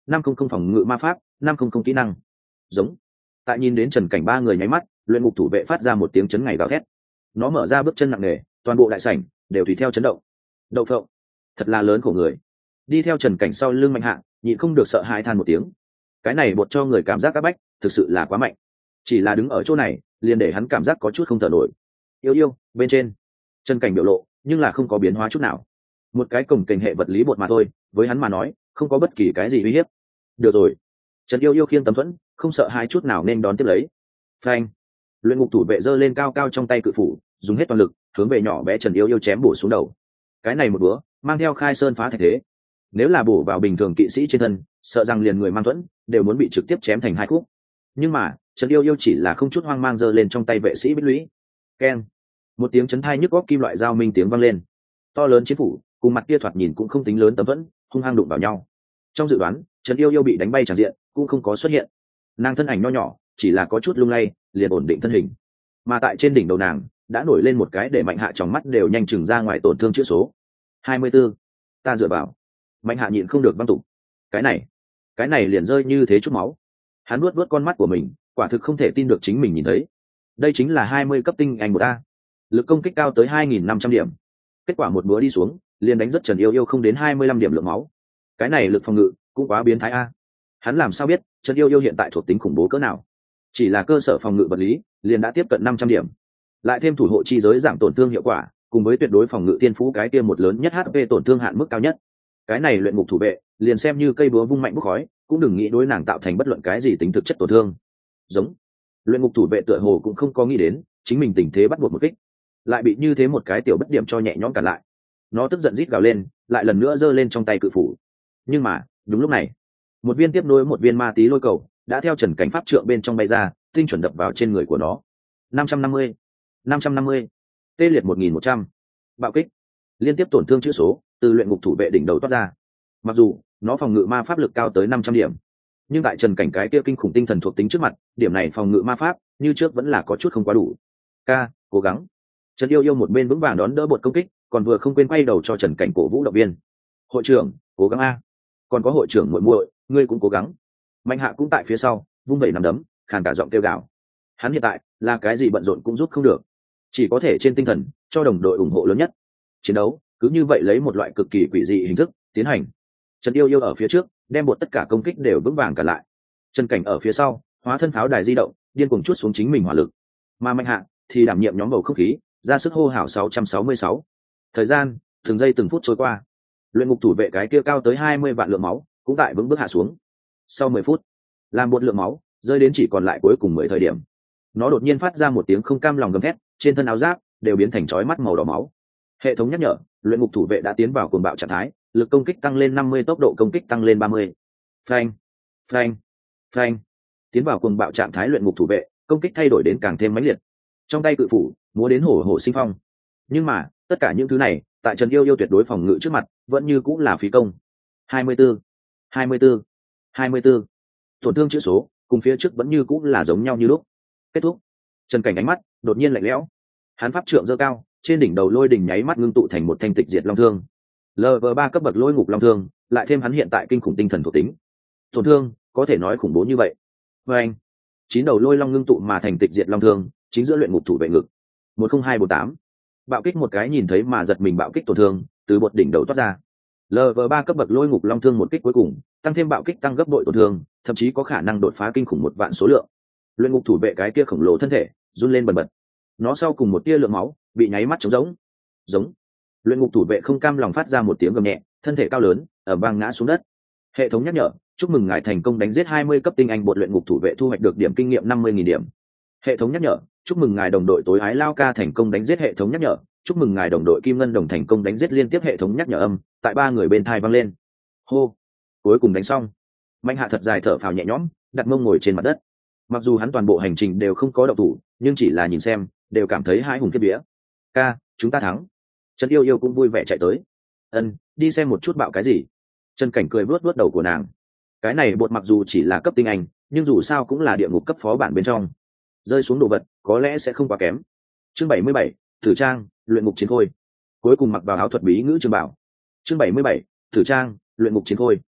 [SPEAKER 1] năm không không phòng ngự ma pháp, năm không không kỹ năng. Giống. Tại nhìn đến Trần Cảnh ba người nháy mắt, luyện ngục thủ vệ phát ra một tiếng chấn ngày gào thét. Nó mở ra bước chân nặng nề, toàn bộ đại sảnh đều tùy theo chấn động. Đậu phộng, thật là lớn của người. Đi theo Trần Cảnh sau lưng Mạnh Hạ, nhịn không được sợ hãi than một tiếng. Cái này bột cho người cảm giác áp bách, thực sự là quá mạnh. Chỉ là đứng ở chỗ này, liền để hắn cảm giác có chút không thở nổi. Yêu yêu, bên trên. Trần Cảnh biểu lộ, nhưng là không có biến hóa chút nào. Một cái cổng kềnh hệ vật lý bột mà thôi, với hắn mà nói, không có bất kỳ cái gì uy hiếp. Được rồi. Trần Yêu Yêu khiêng tấm thuẫn, không sợ hai chút nào nên đón tiếp lấy. Phanh. Luyện ngục thủ vệ giơ lên cao cao trong tay cự phủ, dùng hết toàn lực, hướng về nhỏ bé Trần Yêu Yêu chém bổ xuống đầu. Cái này một búa, mang theo khai sơn phá thạch thế. Nếu là bổ vào bình thường kỵ sĩ trên thân, sợ rằng liền người mang thuẫn đều muốn bị trực tiếp chém thành hai khúc. Nhưng mà, Trần Yêu Yêu chỉ là không chút hoang mang giơ lên trong tay vệ sĩ bích lũy. Keng. Một tiếng chấn thai nhức góc kim loại dao minh tiếng vang lên. To lớn chiến phủ, cùng mặt kia thoạt nhìn cũng không tính lớn tấm thuẫn, hung hăng đụng vào nhau. Trong dự đoán, Trần Yêu Yêu bị đánh bay tràn diện, cũng không có xuất hiện. Nàng thân ảnh nho nhỏ, chỉ là có chút lung lay, liền ổn định thân hình. Mà tại trên đỉnh đầu nàng, đã nổi lên một cái để Mạnh Hạ trong mắt đều nhanh chừng ra ngoài tổn thương chữ số. hai mươi 24. Ta dựa vào. Mạnh Hạ nhịn không được văng tục. Cái này, cái này liền rơi như thế chút máu. Hắn nuốt nuốt con mắt của mình, quả thực không thể tin được chính mình nhìn thấy. Đây chính là hai mươi cấp tinh anh một a. Lực công kích cao tới hai nghìn năm trăm điểm. Kết quả một búa đi xuống, liền đánh rất Trần Yêu Yêu không đến hai mươi lăm điểm lượng máu. Cái này lực phòng ngự cũng quá biến thái a. Hắn làm sao biết Trần Yêu Yêu hiện tại thuộc tính khủng bố cỡ nào? Chỉ là cơ sở phòng ngự vật lý, liền đã tiếp cận năm trăm điểm. Lại thêm thủ hộ chi giới giảm tổn thương hiệu quả, cùng với tuyệt đối phòng ngự tiên phú cái kia một lớn nhất hát pê tổn thương hạn mức cao nhất. Cái này luyện ngục thủ vệ, liền xem như cây búa vung mạnh bốc khói, cũng đừng nghĩ đối nàng tạo thành bất luận cái gì tính thực chất tổn thương. Giống. Luyện ngục thủ vệ tựa hồ cũng không có nghĩ đến, chính mình tình thế bắt buộc một kích, lại bị như thế một cái tiểu bất điểm cho nhẹ nhõm cả lại. Nó tức giận rít gào lên, lại lần nữa giơ lên trong tay cự phủ. Nhưng mà, đúng lúc này, một viên tiếp nối một viên ma tí lôi cầu đã theo Trần Cảnh pháp trượng bên trong bay ra, tinh chuẩn đập vào trên người của nó. năm trăm năm mươi, năm trăm năm mươi, tê liệt một nghìn một trăm. Bạo kích, liên tiếp tổn thương chữ số từ luyện ngục thủ vệ đỉnh đầu toát ra. Mặc dù nó phòng ngự ma pháp lực cao tới năm trăm điểm, nhưng tại Trần Cảnh cái kia kinh khủng tinh thần thuộc tính trước mặt, điểm này phòng ngự ma pháp như trước vẫn là có chút không quá đủ. Ca, cố gắng. Trần Yêu Yêu một bên vững vàng đón đỡ bột công kích, còn vừa không quên quay đầu cho Trần Cảnh cổ vũ động viên. Hội trưởng, cố gắng a. Còn có hội trưởng muội muội, ngươi cũng cố gắng. Mạnh Hạ cũng tại phía sau, vung vẩy nắm đấm, khàn cả giọng kêu gào. Hắn hiện tại là cái gì bận rộn cũng giúp không được, chỉ có thể trên tinh thần cho đồng đội ủng hộ lớn nhất. Chiến đấu cứ như vậy lấy một loại cực kỳ quỷ dị hình thức tiến hành. Trần Yêu Yêu ở phía trước, đem bột tất cả công kích đều vững vàng cả lại. Trần Cảnh ở phía sau, hóa thân pháo đài di động, điên cuồng chuốt xuống chính mình hỏa lực. Mà Mạnh Hạ thì đảm nhiệm nhóm bầu không khí, ra sức hô hào sáu trăm sáu mươi sáu. Thời gian từng giây từng phút trôi qua, luyện ngục thủ vệ cái kia cao tới hai mươi vạn lượng máu cũng tại vững bước hạ xuống. Sau mười phút, làm bột lượng máu rơi đến chỉ còn lại cuối cùng mười thời điểm, nó đột nhiên phát ra một tiếng không cam lòng gầm thét, trên thân áo giáp đều biến thành chói mắt màu đỏ máu. Hệ thống nhắc nhở, luyện ngục thủ vệ đã tiến vào cuồng bạo trạng thái, lực công kích tăng lên năm mươi, tốc độ công kích tăng lên ba mươi. Phanh, phanh, phanh. Tiến vào cuồng bạo trạng thái luyện ngục thủ vệ, công kích thay đổi đến càng thêm mãnh liệt. Trong tay cự phủ múa đến hổ hổ sinh phong. Nhưng mà, tất cả những thứ này, tại Trần Yêu Yêu tuyệt đối phòng ngự trước mặt, vẫn như cũng là phí công. hai mươi tư, hai mươi tư, hai mươi tư. Tổn thương chữ số, cùng phía trước vẫn như cũng là giống nhau như lúc. Kết thúc. Trần Cảnh ánh mắt đột nhiên lạnh lẽo. Hắn pháp trượng giơ cao, trên đỉnh đầu lôi đỉnh nháy mắt ngưng tụ thành một thanh tịch diệt long thương. Level ba cấp bậc lôi ngục long thương, lại thêm hắn hiện tại kinh khủng tinh thần thuộc tính. Tổn thương có thể nói khủng bố như vậy. Và anh, chín đầu lôi long ngưng tụ mà thành tịch diệt long thương, chính giữa luyện ngục thủ vệ ngực. một không hai bốn tám. Bạo kích một cái nhìn thấy mà giật mình bạo kích tổn thương, từ bột đỉnh đầu toát ra. Level ba cấp bậc lôi ngục long thương một kích cuối cùng, tăng thêm bạo kích tăng gấp bội tổn thương, thậm chí có khả năng đột phá kinh khủng một vạn số lượng. Luyện ngục thủ vệ cái kia khổng lồ thân thể run lên bần bật. Nó sau cùng một tia lượng máu bị nháy mắt trống rỗng. Giống. Luyện ngục thủ vệ không cam lòng phát ra một tiếng gầm nhẹ, thân thể cao lớn ở vang ngã xuống đất. Hệ thống nhắc nhở, chúc mừng ngài thành công đánh giết hai mươi cấp tinh anh bột luyện ngục thủ vệ thu hoạch được điểm kinh nghiệm năm mươi nghìn điểm. Hệ thống nhắc nhở, chúc mừng ngài đồng đội tối ái lao ca thành công đánh giết. Hệ thống nhắc nhở, chúc mừng ngài đồng đội kim ngân đồng thành công đánh giết. Liên tiếp hệ thống nhắc nhở âm tại ba người bên thai vang lên. Hô, cuối cùng đánh xong. Mạnh Hạ thật dài thở phào nhẹ nhõm, đặt mông ngồi trên mặt đất. Mặc dù hắn toàn bộ hành trình đều không có động thủ, nhưng chỉ là nhìn xem đều cảm thấy hãi hùng kiếp vía. Ca, chúng ta thắng. Trần Yêu Yêu cũng vui vẻ chạy tới. Ân, đi xem một chút bạo cái gì. Trần Cảnh cười vuốt vuốt đầu của nàng. Cái này bột mặc dù chỉ là cấp tinh anh, nhưng dù sao cũng là địa ngục cấp phó bản bên trong, rơi xuống đồ vật có lẽ sẽ không quá kém. Chương bảy mươi bảy, thử trang, luyện ngục chiến khôi. Cuối cùng mặc vào áo thuật bí ngữ trường bảo. Chương bảy mươi bảy, thử trang, luyện ngục chiến khôi.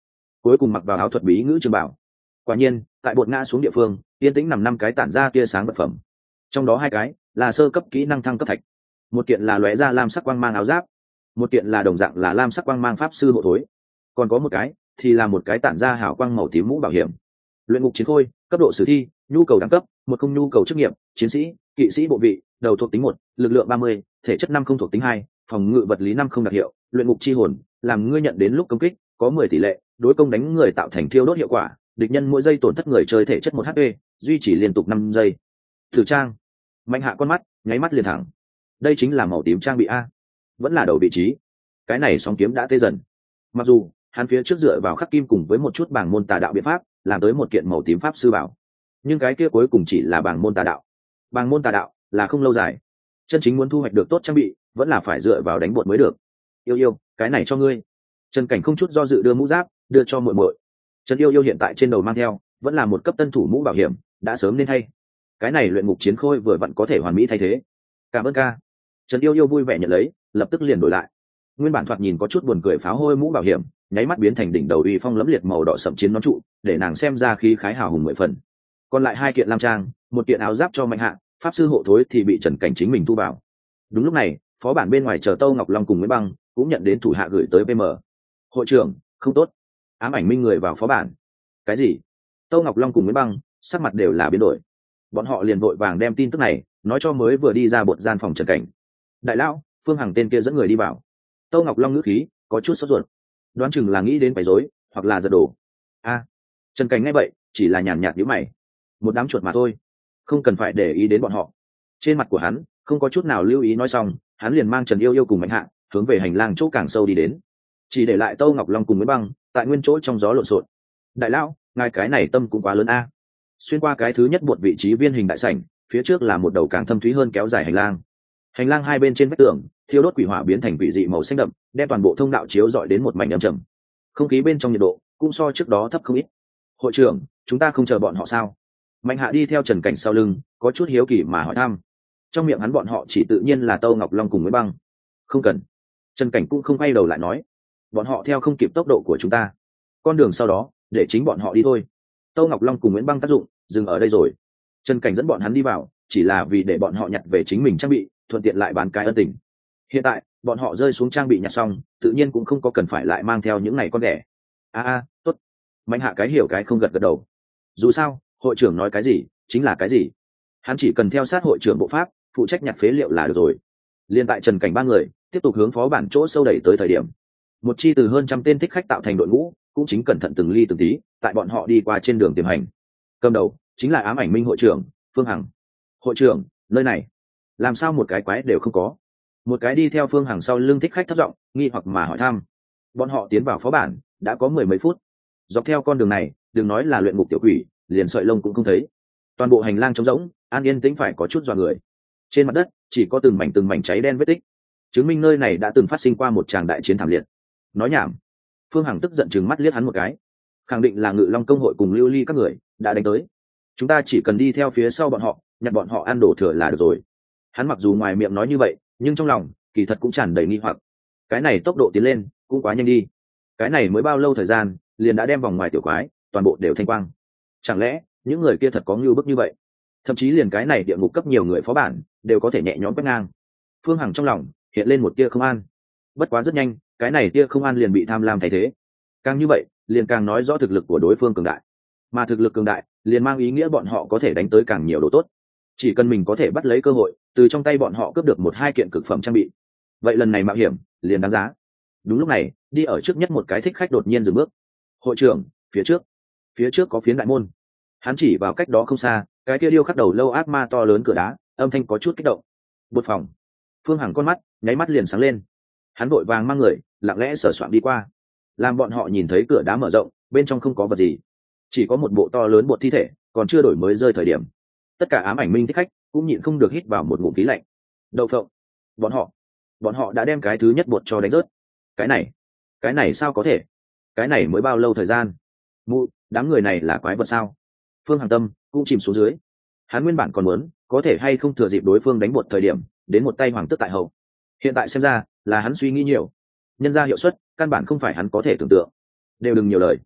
[SPEAKER 1] cuối cùng mặc vào áo thuật bí ngữ trường bảo. Quả nhiên tại bột ngã xuống địa phương yên tĩnh nằm năm cái tản ra tia sáng vật phẩm, trong đó hai cái là sơ cấp kỹ năng thăng cấp thạch, một kiện là lóe ra lam sắc quang mang áo giáp, một kiện là đồng dạng là lam sắc quang mang pháp sư hộ thối, còn có một cái thì là một cái tản ra hào quang màu tím mũ bảo hiểm. Luyện ngục chiến khôi, cấp độ sử thi, nhu cầu đẳng cấp một, không nhu cầu chức nghiệp chiến sĩ, kỵ sĩ bộ vị, đầu thuộc tính một, lực lượng ba mươi, thể chất năm không thuộc tính hai, phòng ngự vật lý năm không đặc hiệu. Luyện ngục chi hồn, làm ngươi nhận đến lúc công kích có mười tỷ lệ đối công đánh người tạo thành thiêu đốt hiệu quả, địch nhân mỗi giây tổn thất người chơi thể chất một hp, duy trì liên tục năm giây. Thử trang. Mạnh hạ con mắt nháy mắt liền thẳng, đây chính là màu tím trang bị a, vẫn là đầu vị trí. Cái này sóng kiếm đã tê dần, mặc dù hắn phía trước dựa vào khắc kim cùng với một chút bảng môn tà đạo biện pháp làm tới một kiện màu tím pháp sư bảo, nhưng cái kia cuối cùng chỉ là bảng môn tà đạo. Bảng môn tà đạo là không lâu dài, chân chính muốn thu hoạch được tốt trang bị vẫn là phải dựa vào đánh bột mới được. Yêu yêu, cái này cho ngươi. Trần Cảnh không chút do dự đưa mũ giáp đưa cho muội muội. Trần Yêu Yêu hiện tại trên đầu mang theo vẫn là một cấp tân thủ mũ bảo hiểm, đã sớm nên thay. Cái này luyện ngục chiến khôi vừa vặn có thể hoàn mỹ thay thế. Cảm ơn ca. Trần Yêu Yêu vui vẻ nhận lấy, lập tức liền đổi lại. Nguyên bản thoạt nhìn có chút buồn cười pháo hôi mũ bảo hiểm, nháy mắt biến thành đỉnh đầu uy phong lẫm liệt màu đỏ sẫm chiến nón trụ, để nàng xem ra khí khái hào hùng mười phần. Còn lại hai kiện lam trang, một kiện áo giáp cho Mạnh Hạ, pháp sư hộ thối thì bị Trần Cảnh chính mình thu vào. Đúng lúc này, phó bản bên ngoài chờ Tâu Ngọc Long cùng Nguyễn Băng cũng nhận đến thủ hạ gửi tới pê em. Hội trưởng, không tốt. Ám ảnh minh người vào phó bản. Cái gì? Tâu Ngọc Long cùng Nguyễn Băng sắc mặt đều là biến đổi. Bọn họ liền vội vàng đem tin tức này nói cho mới vừa đi ra bột gian phòng Trần Cảnh. Đại lão, Phương Hằng tên kia dẫn người đi vào. Tâu Ngọc Long ngữ khí có chút sốt ruột, đoán chừng là nghĩ đến quấy rối hoặc là giật đổ. A, Trần Cảnh nghe vậy chỉ là nhàn nhạt nhíu mày. Một đám chuột mà thôi, không cần phải để ý đến bọn họ. Trên mặt của hắn không có chút nào lưu ý, nói xong hắn liền mang Trần Yêu Yêu cùng Mạnh Hạ hướng về hành lang chỗ càng sâu đi đến, chỉ để lại Tâu Ngọc Long cùng Nguyễn Băng tại nguyên chỗ trong gió lộn xộn. Đại lão, ngài cái này tâm cũng quá lớn a. Xuyên qua cái thứ nhất một vị trí viên hình đại sảnh, phía trước là một đầu càng thâm thúy hơn kéo dài hành lang. Hành lang hai bên trên vách tường thiêu đốt quỷ hỏa biến thành quỷ dị màu xanh đậm, đem toàn bộ thông đạo chiếu rọi đến một mảnh âm trầm. Không khí bên trong nhiệt độ cũng so trước đó thấp không ít. Hội trưởng, chúng ta không chờ bọn họ sao? Mạnh Hạ đi theo Trần Cảnh sau lưng, có chút hiếu kỳ mà hỏi thăm. Trong miệng hắn bọn họ chỉ tự nhiên là Tâu Ngọc Long cùng Nguyễn Băng. Không cần. Trần Cảnh cũng không quay đầu lại nói, bọn họ theo không kịp tốc độ của chúng ta, con đường sau đó để chính bọn họ đi thôi. Tâu Ngọc Long cùng Nguyễn Băng tác dụng dừng ở đây rồi. Trần Cảnh dẫn bọn hắn đi vào chỉ là vì để bọn họ nhặt về chính mình trang bị, thuận tiện lại bán cái ân tình. Hiện tại bọn họ rơi xuống trang bị nhặt xong, tự nhiên cũng không có cần phải lại mang theo những này con ghẻ. A a, tốt. Mạnh Hạ cái hiểu cái không gật gật đầu. Dù sao hội trưởng nói cái gì chính là cái gì, hắn chỉ cần theo sát hội trưởng bộ pháp phụ trách nhặt phế liệu là được rồi. Liên tại Trần Cảnh ba người tiếp tục hướng phó bản chỗ sâu đẩy tới thời điểm, một chi từ hơn trăm tên thích khách tạo thành đội ngũ cũng chính cẩn thận từng ly từng tí tại bọn họ đi qua trên đường tiềm hành. Cầm đầu chính là ám ảnh minh hội trưởng Phương Hằng. Hội trưởng, nơi này làm sao một cái quái đều không có? Một cái đi theo Phương Hằng sau lưng thích khách thấp giọng nghi hoặc mà hỏi thăm. Bọn họ tiến vào phó bản đã có mười mấy phút, dọc theo con đường này đừng nói là luyện ngục tiểu quỷ, liền sợi lông cũng không thấy. Toàn bộ hành lang trống rỗng, an yên tĩnh phải có chút dọa người. Trên mặt đất chỉ có từng mảnh từng mảnh cháy đen vết tích, chứng minh nơi này đã từng phát sinh qua một tràng đại chiến thảm liệt. Nói nhảm. Phương Hằng tức giận chừng mắt liếc hắn một cái, khẳng định là Ngự Long công hội cùng Lưu Ly các người đã đánh tới. Chúng ta chỉ cần đi theo phía sau bọn họ, nhặt bọn họ ăn đổ thừa là được rồi. Hắn mặc dù ngoài miệng nói như vậy, nhưng trong lòng kỳ thật cũng tràn đầy nghi hoặc. Cái này tốc độ tiến lên cũng quá nhanh đi. Cái này mới bao lâu thời gian, liền đã đem vòng ngoài tiểu quái toàn bộ đều thanh quang. Chẳng lẽ những người kia thật có ngưu bức như vậy? Thậm chí liền cái này địa ngục cấp nhiều người phó bản đều có thể nhẹ nhõm quét ngang. Phương Hằng trong lòng hiện lên một tia không an. Bất quá rất nhanh, cái này tia không an liền bị tham lam thay thế. Càng như vậy, liền càng nói rõ thực lực của đối phương cường đại. Mà thực lực cường đại, liền mang ý nghĩa bọn họ có thể đánh tới càng nhiều đồ tốt. Chỉ cần mình có thể bắt lấy cơ hội, từ trong tay bọn họ cướp được một hai kiện cực phẩm trang bị, vậy lần này mạo hiểm liền đáng giá. Đúng lúc này, đi ở trước nhất một cái thích khách đột nhiên dừng bước. Hội trưởng, phía trước, phía trước có phiến đại môn. Hắn chỉ vào cách đó không xa, cái kia điêu khắc đầu lâu ác ma to lớn cửa đá, âm thanh có chút kích động. Bột phòng. Phương Hằng con mắt nháy mắt liền sáng lên. Hắn vội vàng mang người lặng lẽ sờ soạng đi qua, làm bọn họ nhìn thấy cửa đá mở rộng, bên trong không có vật gì, chỉ có một bộ to lớn bột thi thể còn chưa đổi mới rơi thời điểm. Tất cả ám ảnh minh thích khách cũng nhịn không được hít vào một ngụm khí lạnh. Đậu phộng, bọn họ bọn họ đã đem cái thứ nhất bột cho đánh rớt. Cái này cái này sao có thể? Cái này mới bao lâu thời gian? Mụ, đám người này là quái vật sao? Phương Hằng tâm cũng chìm xuống dưới. Hắn nguyên bản còn muốn có thể hay không thừa dịp đối phương đánh bột thời điểm đến một tay hoàng tước tại hậu. Hiện tại xem ra là hắn suy nghĩ nhiều, nhân ra hiệu suất căn bản không phải hắn có thể tưởng tượng. Đều đừng nhiều lời,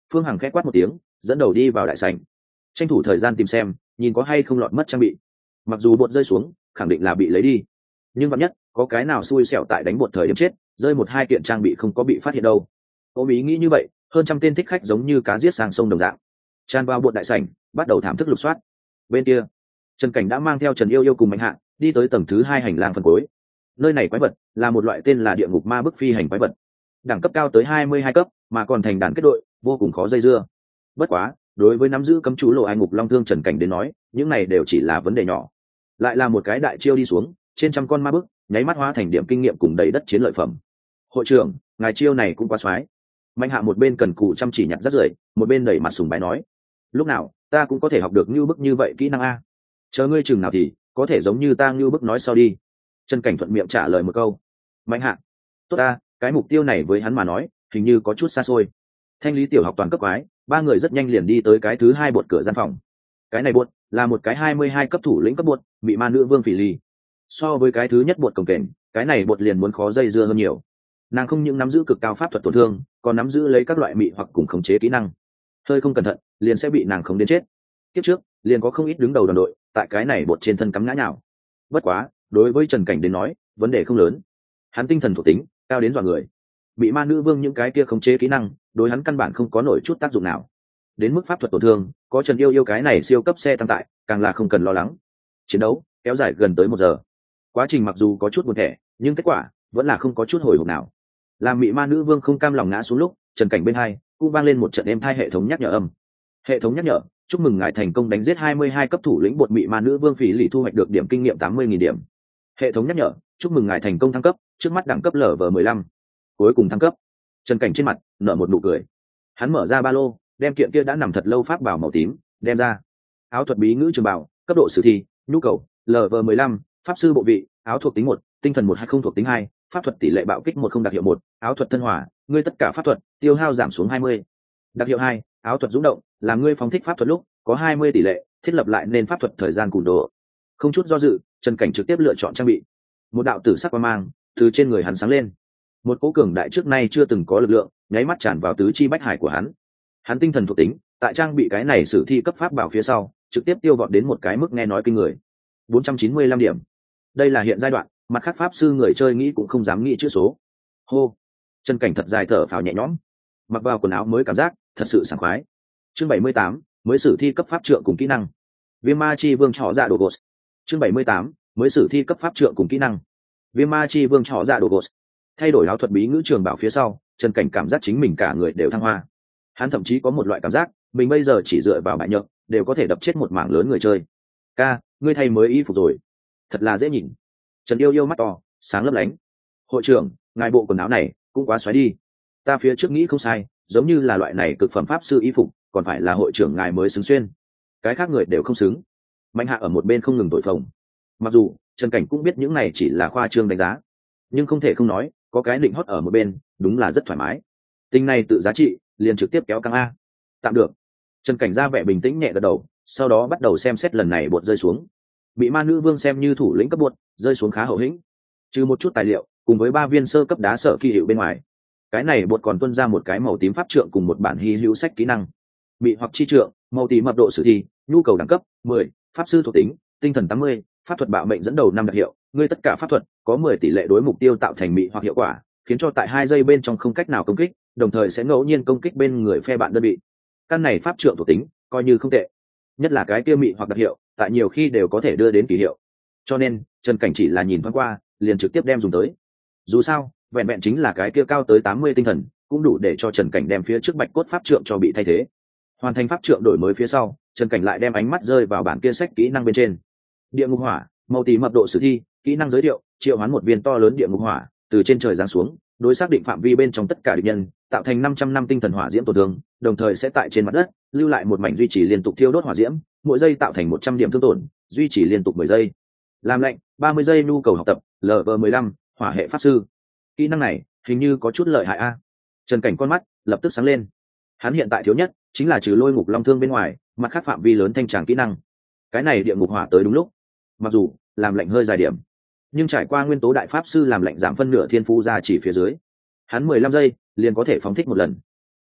[SPEAKER 1] Phương Hằng khẽ quát một tiếng, dẫn đầu đi vào đại sảnh, tranh thủ thời gian tìm xem nhìn có hay không lọt mất trang bị. Mặc dù bột rơi xuống khẳng định là bị lấy đi, nhưng vạn nhất có cái nào xui xẻo tại đánh bột thời điểm chết, rơi một hai kiện trang bị không có bị phát hiện đâu. Ôm ý nghĩ như vậy, hơn trăm tên thích khách giống như cá giết sang sông đồng dạng tràn vào bột đại sảnh, bắt đầu thảm thức lục soát. Bên kia Trần Cảnh đã mang theo Trần Yêu Yêu cùng Mạnh Hạ đi tới tầng thứ hai hành lang phần cuối. Nơi này quái vật là một loại tên là địa ngục ma bức phi hành quái vật, đẳng cấp cao tới hai mươi hai cấp, mà còn thành đàn kết đội, vô cùng khó dây dưa. Bất quá đối với nắm giữ cấm chú lộ ai ngục long thương Trần Cảnh đến nói, những này đều chỉ là vấn đề nhỏ. Lại là một cái đại chiêu đi xuống, trên trăm con ma bức nháy mắt hóa thành điểm kinh nghiệm cùng đầy đất chiến lợi phẩm. Hội trưởng, ngài chiêu này cũng quá xoái. Mạnh Hạ một bên cần cù chăm chỉ nhặt rác rưởi, một bên đẩy mặt sùng bái nói, lúc nào ta cũng có thể học được như bức như vậy kỹ năng a. Chờ ngươi chừng nào thì có thể giống như ta như bức nói sau đi. Trần Cảnh thuận miệng trả lời một câu. Mạnh Hạ, tốt ta, cái mục tiêu này với hắn mà nói hình như có chút xa xôi. Thanh lý tiểu học toàn cấp quái, ba người rất nhanh liền đi tới cái thứ hai bột cửa gian phòng. Cái này bột là một cái hai mươi hai cấp thủ lĩnh cấp bột, bị ma nữ vương Phỉ Ly. So với cái thứ nhất bột cồng kềnh, cái này bột liền muốn khó dây dưa hơn nhiều. Nàng không những nắm giữ cực cao pháp thuật tổn thương, còn nắm giữ lấy các loại mị hoặc cùng khống chế kỹ năng. Hơi không cẩn thận liền sẽ bị nàng khống đến chết. Tiếp trước liền có không ít đứng đầu đoàn đội tại cái này bột trên thân cắm ngã nhào. Bất quá đối với Trần Cảnh đến nói vấn đề không lớn, hắn tinh thần thuộc tính cao đến dọa người, bị ma nữ vương những cái kia khống chế kỹ năng đối hắn căn bản không có nổi chút tác dụng nào. Đến mức pháp thuật tổn thương, có Trần Yêu Yêu cái này siêu cấp xe tăng tại, càng là không cần lo lắng. Chiến đấu kéo dài gần tới một giờ, quá trình mặc dù có chút buồn thẻ, nhưng kết quả vẫn là không có chút hồi hộp nào. Làm mị ma nữ vương không cam lòng ngã xuống lúc, Trần Cảnh bên hai cũng vang lên một trận êm thai hệ thống nhắc nhở âm. Hệ thống nhắc nhở, chúc mừng ngài thành công đánh giết hai mươi hai cấp thủ lĩnh bột mị ma nữ vương Phỉ Lì, thu hoạch được điểm kinh nghiệm tám mươi nghìn điểm. Hệ thống nhắc nhở, chúc mừng ngài thành công thăng cấp, trước mắt đẳng cấp lở vờ mười lăm. Cuối cùng thăng cấp. Trần Cảnh trên mặt nở một nụ cười. Hắn mở ra ba lô, đem kiện kia đã nằm thật lâu pháp bảo màu tím đem ra. Áo thuật bí ngữ trường bảo, cấp độ sử thi, nhu cầu lở vờ mười lăm, pháp sư bộ vị, áo thuộc tính một, tinh thần một hay không thuộc tính hai, pháp thuật tỷ lệ bạo kích một không đặc hiệu một, áo thuật thân hỏa, ngươi tất cả pháp thuật tiêu hao giảm xuống hai mươi. Đặc hiệu hai, áo thuật dũng động, làm ngươi phóng thích pháp thuật lúc có hai mươi tỷ lệ thiết lập lại nên pháp thuật thời gian cùn đồ. Không chút do dự, Trần Cảnh trực tiếp lựa chọn trang bị. Một đạo tử sắc quang mang từ trên người hắn sáng lên, một cỗ cường đại trước nay chưa từng có lực lượng nháy mắt tràn vào tứ chi bách hải của hắn. Hắn tinh thần thuộc tính tại trang bị cái này sử thi cấp pháp bảo phía sau trực tiếp tiêu vọt đến một cái mức nghe nói kinh người, bốn trăm chín mươi lăm điểm. Đây là hiện giai đoạn, mặt khác pháp sư người chơi nghĩ cũng không dám nghĩ chữ số. Hô, Trần Cảnh thật dài thở phào nhẹ nhõm, mặc vào quần áo mới cảm giác thật sự sảng khoái. Chương bảy mươi tám, mới sử thi cấp pháp trượng cùng kỹ năng. Viêm ma chi vương trọ dạ đồ ghost. Chương bảy mươi tám, mới sử thi cấp pháp trượng cùng kỹ năng. Viêm ma chi vương trọ dạ đồ ghost. Thay đổi áo thuật bí ngữ trường bảo phía sau, Trần Cảnh cảm giác chính mình cả người đều thăng hoa. Hắn thậm chí có một loại cảm giác mình bây giờ chỉ dựa vào bại nhượng đều có thể đập chết một mảng lớn người chơi. Ca, ngươi thay mới y phục rồi, thật là dễ nhìn. Trần Yêu Yêu mắt to sáng lấp lánh. Hội trưởng, ngài bộ quần áo này cũng quá xoáy đi. Ta phía trước nghĩ không sai, giống như là loại này cực phẩm pháp sư y phục còn phải là hội trưởng ngài mới xứng xuyên, cái khác người đều không xứng. Mạnh Hạ ở một bên không ngừng thổi phồng. Mặc dù Trần Cảnh cũng biết những này chỉ là khoa trương đánh giá, nhưng không thể không nói có cái định hót ở một bên đúng là rất thoải mái. Tình này tự giá trị liền trực tiếp kéo căng a. Tạm được. Trần Cảnh ra vẻ bình tĩnh nhẹ gật đầu, sau đó bắt đầu xem xét lần này bột rơi xuống. Bị ma nữ vương xem như thủ lĩnh cấp bột, rơi xuống khá hậu hĩnh. Trừ một chút tài liệu cùng với ba viên sơ cấp đá sở kỳ hiệu bên ngoài, cái này bột còn tuân ra một cái màu tím pháp trượng cùng một bản hy hữu sách kỹ năng. Bị hoặc chi trượng, màu tím mật độ sử thi, nhu cầu đẳng cấp mười, pháp sư thuộc tính, tinh thần tám mươi, pháp thuật bạo mệnh dẫn đầu năm đặc hiệu, ngươi tất cả pháp thuật có mười tỷ lệ đối mục tiêu tạo thành mị hoặc hiệu quả, khiến cho tại hai giây bên trong không cách nào công kích, đồng thời sẽ ngẫu nhiên công kích bên người phe bạn đơn vị. Căn này pháp trượng thuộc tính coi như không tệ, nhất là cái kia mị hoặc đặc hiệu, tại nhiều khi đều có thể đưa đến kỳ hiệu. Cho nên Trần Cảnh chỉ là nhìn thoáng qua liền trực tiếp đem dùng tới. Dù sao vẹn vẹn chính là cái kia cao tới tám mươi tinh thần cũng đủ để cho Trần Cảnh đem phía trước bạch cốt pháp trượng cho bị thay thế. Hoàn thành pháp trượng đổi mới phía sau, Trần Cảnh lại đem ánh mắt rơi vào bản kia sách kỹ năng bên trên. Địa ngục hỏa, màu tím mật độ sử thi, kỹ năng giới thiệu, triệu hoán một viên to lớn địa ngục hỏa từ trên trời giáng xuống, đối xác định phạm vi bên trong tất cả địch nhân, tạo thành năm trăm năm tinh thần hỏa diễm tổn thương, đồng thời sẽ tại trên mặt đất lưu lại một mảnh duy trì liên tục thiêu đốt hỏa diễm, mỗi giây tạo thành một trăm điểm thương tổn, duy trì liên tục mười giây. Làm lệnh, ba mươi giây nhu cầu học tập, lv mười lăm, hỏa hệ pháp sư. Kỹ năng này hình như có chút lợi hại a. Trần Cảnh con mắt lập tức sáng lên. Hắn hiện tại thiếu nhất chính là trừ lôi ngục long thương bên ngoài, mặt khác phạm vi lớn thanh tràng kỹ năng. Cái này địa ngục hỏa tới đúng lúc. Mặc dù làm lệnh hơi dài điểm, nhưng trải qua nguyên tố đại pháp sư làm lệnh giảm phân nửa thiên phú ra chỉ phía dưới, hắn mười lăm giây liền có thể phóng thích một lần.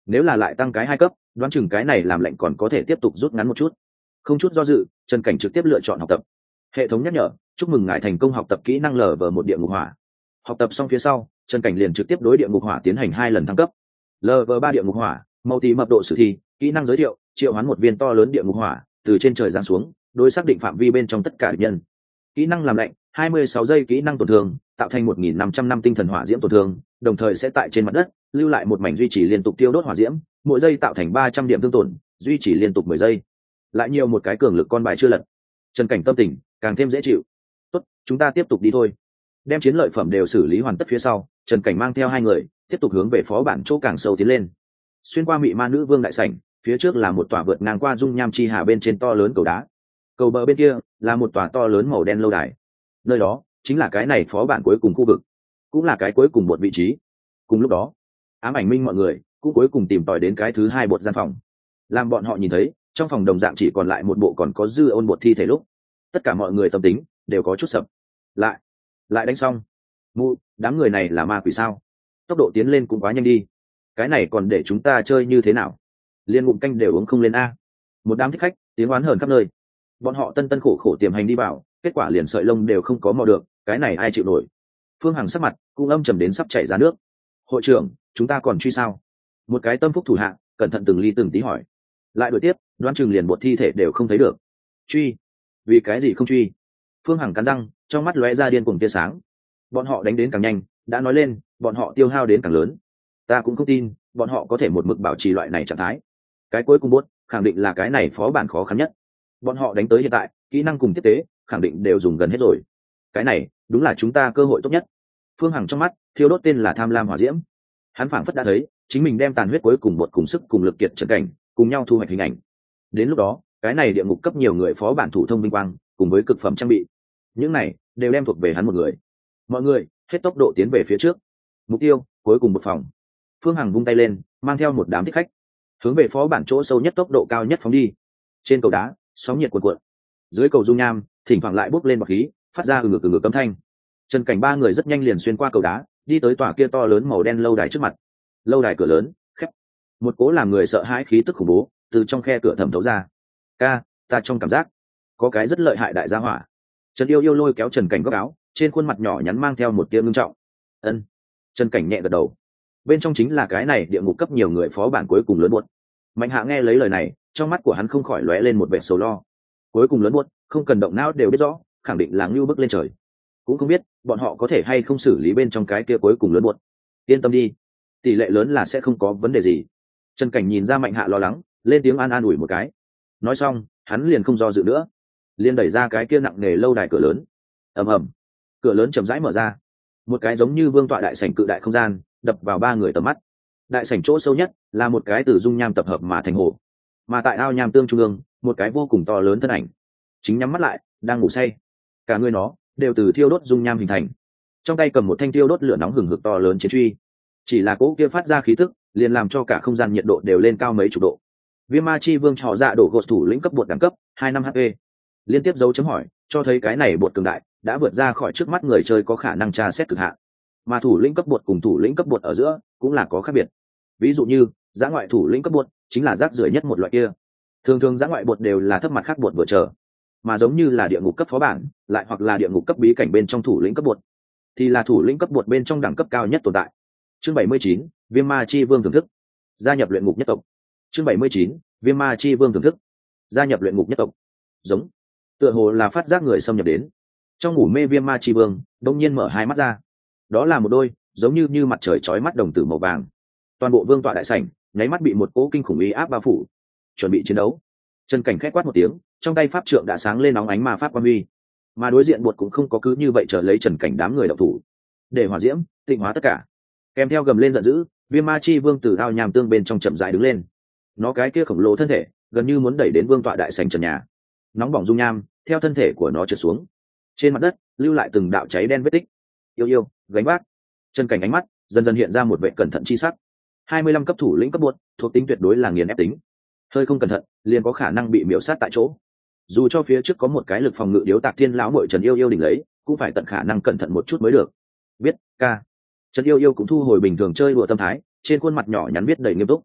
[SPEAKER 1] nếu là lại tăng cái hai cấp đoán chừng cái này làm lệnh còn có thể tiếp tục rút ngắn một chút. Không chút do dự, Trần Cảnh trực tiếp lựa chọn học tập. Hệ thống nhắc nhở, chúc mừng ngài thành công học tập kỹ năng lv một địa ngục hỏa. Học tập xong phía sau, Trần Cảnh liền trực tiếp đối địa ngục hỏa tiến hành hai lần thăng cấp. lv ba địa ngục hỏa, màu tí mập độ sử thi, kỹ năng giới thiệu, triệu hoán một viên to lớn địa ngục hỏa từ trên trời giáng xuống, đối xác định phạm vi bên trong tất cả địch nhân. Kỹ năng làm lạnh, hai mươi sáu giây kỹ năng tổn thương, tạo thành một nghìn năm trăm năm tinh thần hỏa diễm tổn thương, đồng thời sẽ tại trên mặt đất lưu lại một mảnh duy trì liên tục tiêu đốt hỏa diễm, mỗi giây tạo thành ba trăm điểm thương tổn, duy trì liên tục mười giây. Lại nhiều một cái cường lực con bài chưa lật. Trần Cảnh tâm tình càng thêm dễ chịu. Tốt, chúng ta tiếp tục đi thôi. Đem chiến lợi phẩm đều xử lý hoàn tất phía sau, Trần Cảnh mang theo hai người tiếp tục hướng về phó bản chỗ càng sâu tiến lên. Xuyên qua Mị Ma Nữ Vương đại sảnh, phía trước là một tòa vượt ngang qua dung nham chi hà bên trên to lớn cầu đá. Cầu bờ bên kia là một tòa to lớn màu đen lâu đài. Nơi đó chính là cái này phó bản cuối cùng khu vực, cũng là cái cuối cùng một vị trí. Cùng lúc đó, Ám Ảnh Minh mọi người cũng cuối cùng tìm tòi đến cái thứ hai bột gian phòng. Làm bọn họ nhìn thấy, trong phòng đồng dạng chỉ còn lại một bộ còn có dư ôn bột thi thể lúc, tất cả mọi người tâm tính đều có chút sập. Lại, lại đánh xong. Mụ, đám người này là ma quỷ sao? Tốc độ tiến lên cũng quá nhanh đi. Cái này còn để chúng ta chơi như thế nào? Liên ngụm canh đều uống không lên a. Một đám thích khách tiếng oán hờn khắp nơi. Bọn họ tân tân khổ khổ tiềm hành đi vào, kết quả liền sợi lông đều không có mò được, cái này ai chịu nổi? Phương Hằng sắc mặt cũng âm trầm đến sắp chảy ra nước. Hội trưởng, chúng ta còn truy sao? Một cái tâm phúc thủ hạ cẩn thận từng ly từng tí hỏi. Lại đuổi tiếp, đoán chừng liền một thi thể đều không thấy được. Truy? Vì cái gì không truy? Phương Hằng cắn răng, trong mắt lóe ra điên cuồng tia sáng. Bọn họ đánh đến càng nhanh, đã nói lên, bọn họ tiêu hao đến càng lớn. Ta cũng không tin, bọn họ có thể một mực bảo trì loại này trạng thái. Cái cuối cùng bốt, khẳng định là cái này phó bản khó khăn nhất. Bọn họ đánh tới hiện tại, kỹ năng cùng tiếp tế, khẳng định đều dùng gần hết rồi. Cái này, đúng là chúng ta cơ hội tốt nhất. Phương Hằng trong mắt thiêu đốt tên là tham lam hỏa diễm. Hắn phảng phất đã thấy, chính mình đem tàn huyết cuối cùng bột cùng sức cùng lực kiệt Trần Cảnh, cùng nhau thu hoạch hình ảnh. Đến lúc đó, cái này địa ngục cấp nhiều người phó bản thủ thông minh quang, cùng với cực phẩm trang bị, những này đều đem thuộc về hắn một người. Mọi người hết tốc độ tiến về phía trước. Mục tiêu cuối cùng một phòng. Phương Hằng vung tay lên, mang theo một đám thích khách, hướng về phó bản chỗ sâu nhất tốc độ cao nhất phóng đi. Trên cầu đá, sóng nhiệt cuộn cuộn. Dưới cầu dung nham, thỉnh thoảng lại bốc lên bọt khí, phát ra ừ ngực ừ ngực cấm thanh. Trần Cảnh ba người rất nhanh liền xuyên qua cầu đá, đi tới tòa kia to lớn màu đen lâu đài trước mặt. Lâu đài cửa lớn khép, một cố làm người sợ hãi khí tức khủng bố từ trong khe cửa thẩm thấu ra. Ca, ta trong cảm giác có cái rất lợi hại đại gia hỏa. Trần Yêu Yêu lôi kéo Trần Cảnh góc áo, trên khuôn mặt nhỏ nhắn mang theo một tia ngưng trọng. Ân. Trần Cảnh nhẹ gật đầu. Bên trong chính là cái này địa ngục cấp nhiều người phó bản cuối cùng lớn buốt. Mạnh Hạ nghe lấy lời này, trong mắt của hắn không khỏi lóe lên một vẻ sầu lo. Cuối cùng lớn buốt, không cần động não đều biết rõ, khẳng định là ngưu bước lên trời. Cũng không biết bọn họ có thể hay không xử lý bên trong cái kia cuối cùng lớn buốt. Yên tâm đi, tỷ lệ lớn là sẽ không có vấn đề gì. Trần Cảnh nhìn ra Mạnh Hạ lo lắng, lên tiếng an an ủi một cái. Nói xong, hắn liền không do dự nữa, liền đẩy ra cái kia nặng nề lâu đài cửa lớn. Ầm ầm, cửa lớn chậm rãi mở ra, một cái giống như vương tọa đại sảnh cự đại không gian đập vào ba người tầm mắt. Đại sảnh chỗ sâu nhất là một cái từ dung nham tập hợp mà thành hồ, mà tại ao nham tương trung ương, một cái vô cùng to lớn thân ảnh chính nhắm mắt lại, đang ngủ say. Cả người nó đều từ thiêu đốt dung nham hình thành, trong tay cầm một thanh thiêu đốt lửa nóng hừng hực to lớn chiến truy. Chỉ là cỗ kia phát ra khí tức, liền làm cho cả không gian nhiệt độ đều lên cao mấy chục độ. Viêm Ma Chi Vương trò dạ đổ gột thủ lĩnh cấp bột đẳng cấp hai năm H P. Liên tiếp dấu chấm hỏi, cho thấy cái này bột cường đại đã vượt ra khỏi trước mắt người chơi có khả năng tra xét cực hạn. Mà thủ lĩnh cấp bột cùng thủ lĩnh cấp bột ở giữa cũng là có khác biệt. Ví dụ như, dã ngoại thủ lĩnh cấp bột chính là rác rưởi nhất một loại kia. Thường thường dã ngoại bột đều là thấp mặt khác bột vừa chờ. Mà giống như là địa ngục cấp phó bản, lại hoặc là địa ngục cấp bí cảnh bên trong thủ lĩnh cấp bột, thì là thủ lĩnh cấp bột bên trong đẳng cấp cao nhất tồn tại. Chương bảy mươi chín, Viêm Ma Chi Vương thưởng thức. Gia nhập luyện ngục nhất tộc. Chương bảy mươi chín, Viêm Ma Chi Vương thưởng thức. Gia nhập luyện ngục nhất tộc. Giống, tựa hồ là phát giác người xâm nhập đến. Trong ngủ mê Viêm Ma Chi Vương đột nhiên mở hai mắt ra. Đó là một đôi giống như như mặt trời chói mắt đồng tử màu vàng. Toàn bộ vương tọa đại sảnh nháy mắt bị một cỗ kinh khủng uy áp bao phủ. Chuẩn bị chiến đấu. Trần Cảnh khẽ quát một tiếng, trong tay pháp trượng đã sáng lên nóng ánh ma pháp quang huy. Mà đối diện buột cũng không có cứ như vậy chờ lấy Trần Cảnh đám người động thủ, để hỏa diễm tịnh hóa tất cả. Kèm theo gầm lên giận dữ, Viêm Ma Chi Vương từ ao nham tương bên trong chậm rãi đứng lên. Nó cái kia khổng lồ thân thể gần như muốn đẩy đến vương tọa đại sảnh trần nhà. Nóng bỏng dung nham theo thân thể của nó trượt xuống, trên mặt đất lưu lại từng đạo cháy đen vết tích. Yêu yêu gánh vác. Trần Cảnh ánh mắt dần dần hiện ra một vẻ cẩn thận chi sắc. hai mươi lăm cấp thủ lĩnh cấp buột, thuộc tính tuyệt đối là nghiền ép tính. Hơi không cẩn thận, liền có khả năng bị miểu sát tại chỗ. Dù cho phía trước có một cái lực phòng ngự điếu tạc thiên lão muội Trần Yêu Yêu đỉnh lấy, cũng phải tận khả năng cẩn thận một chút mới được. Biết, ca. Trần Yêu Yêu cũng thu hồi bình thường chơi đùa tâm thái, trên khuôn mặt nhỏ nhắn viết đầy nghiêm túc.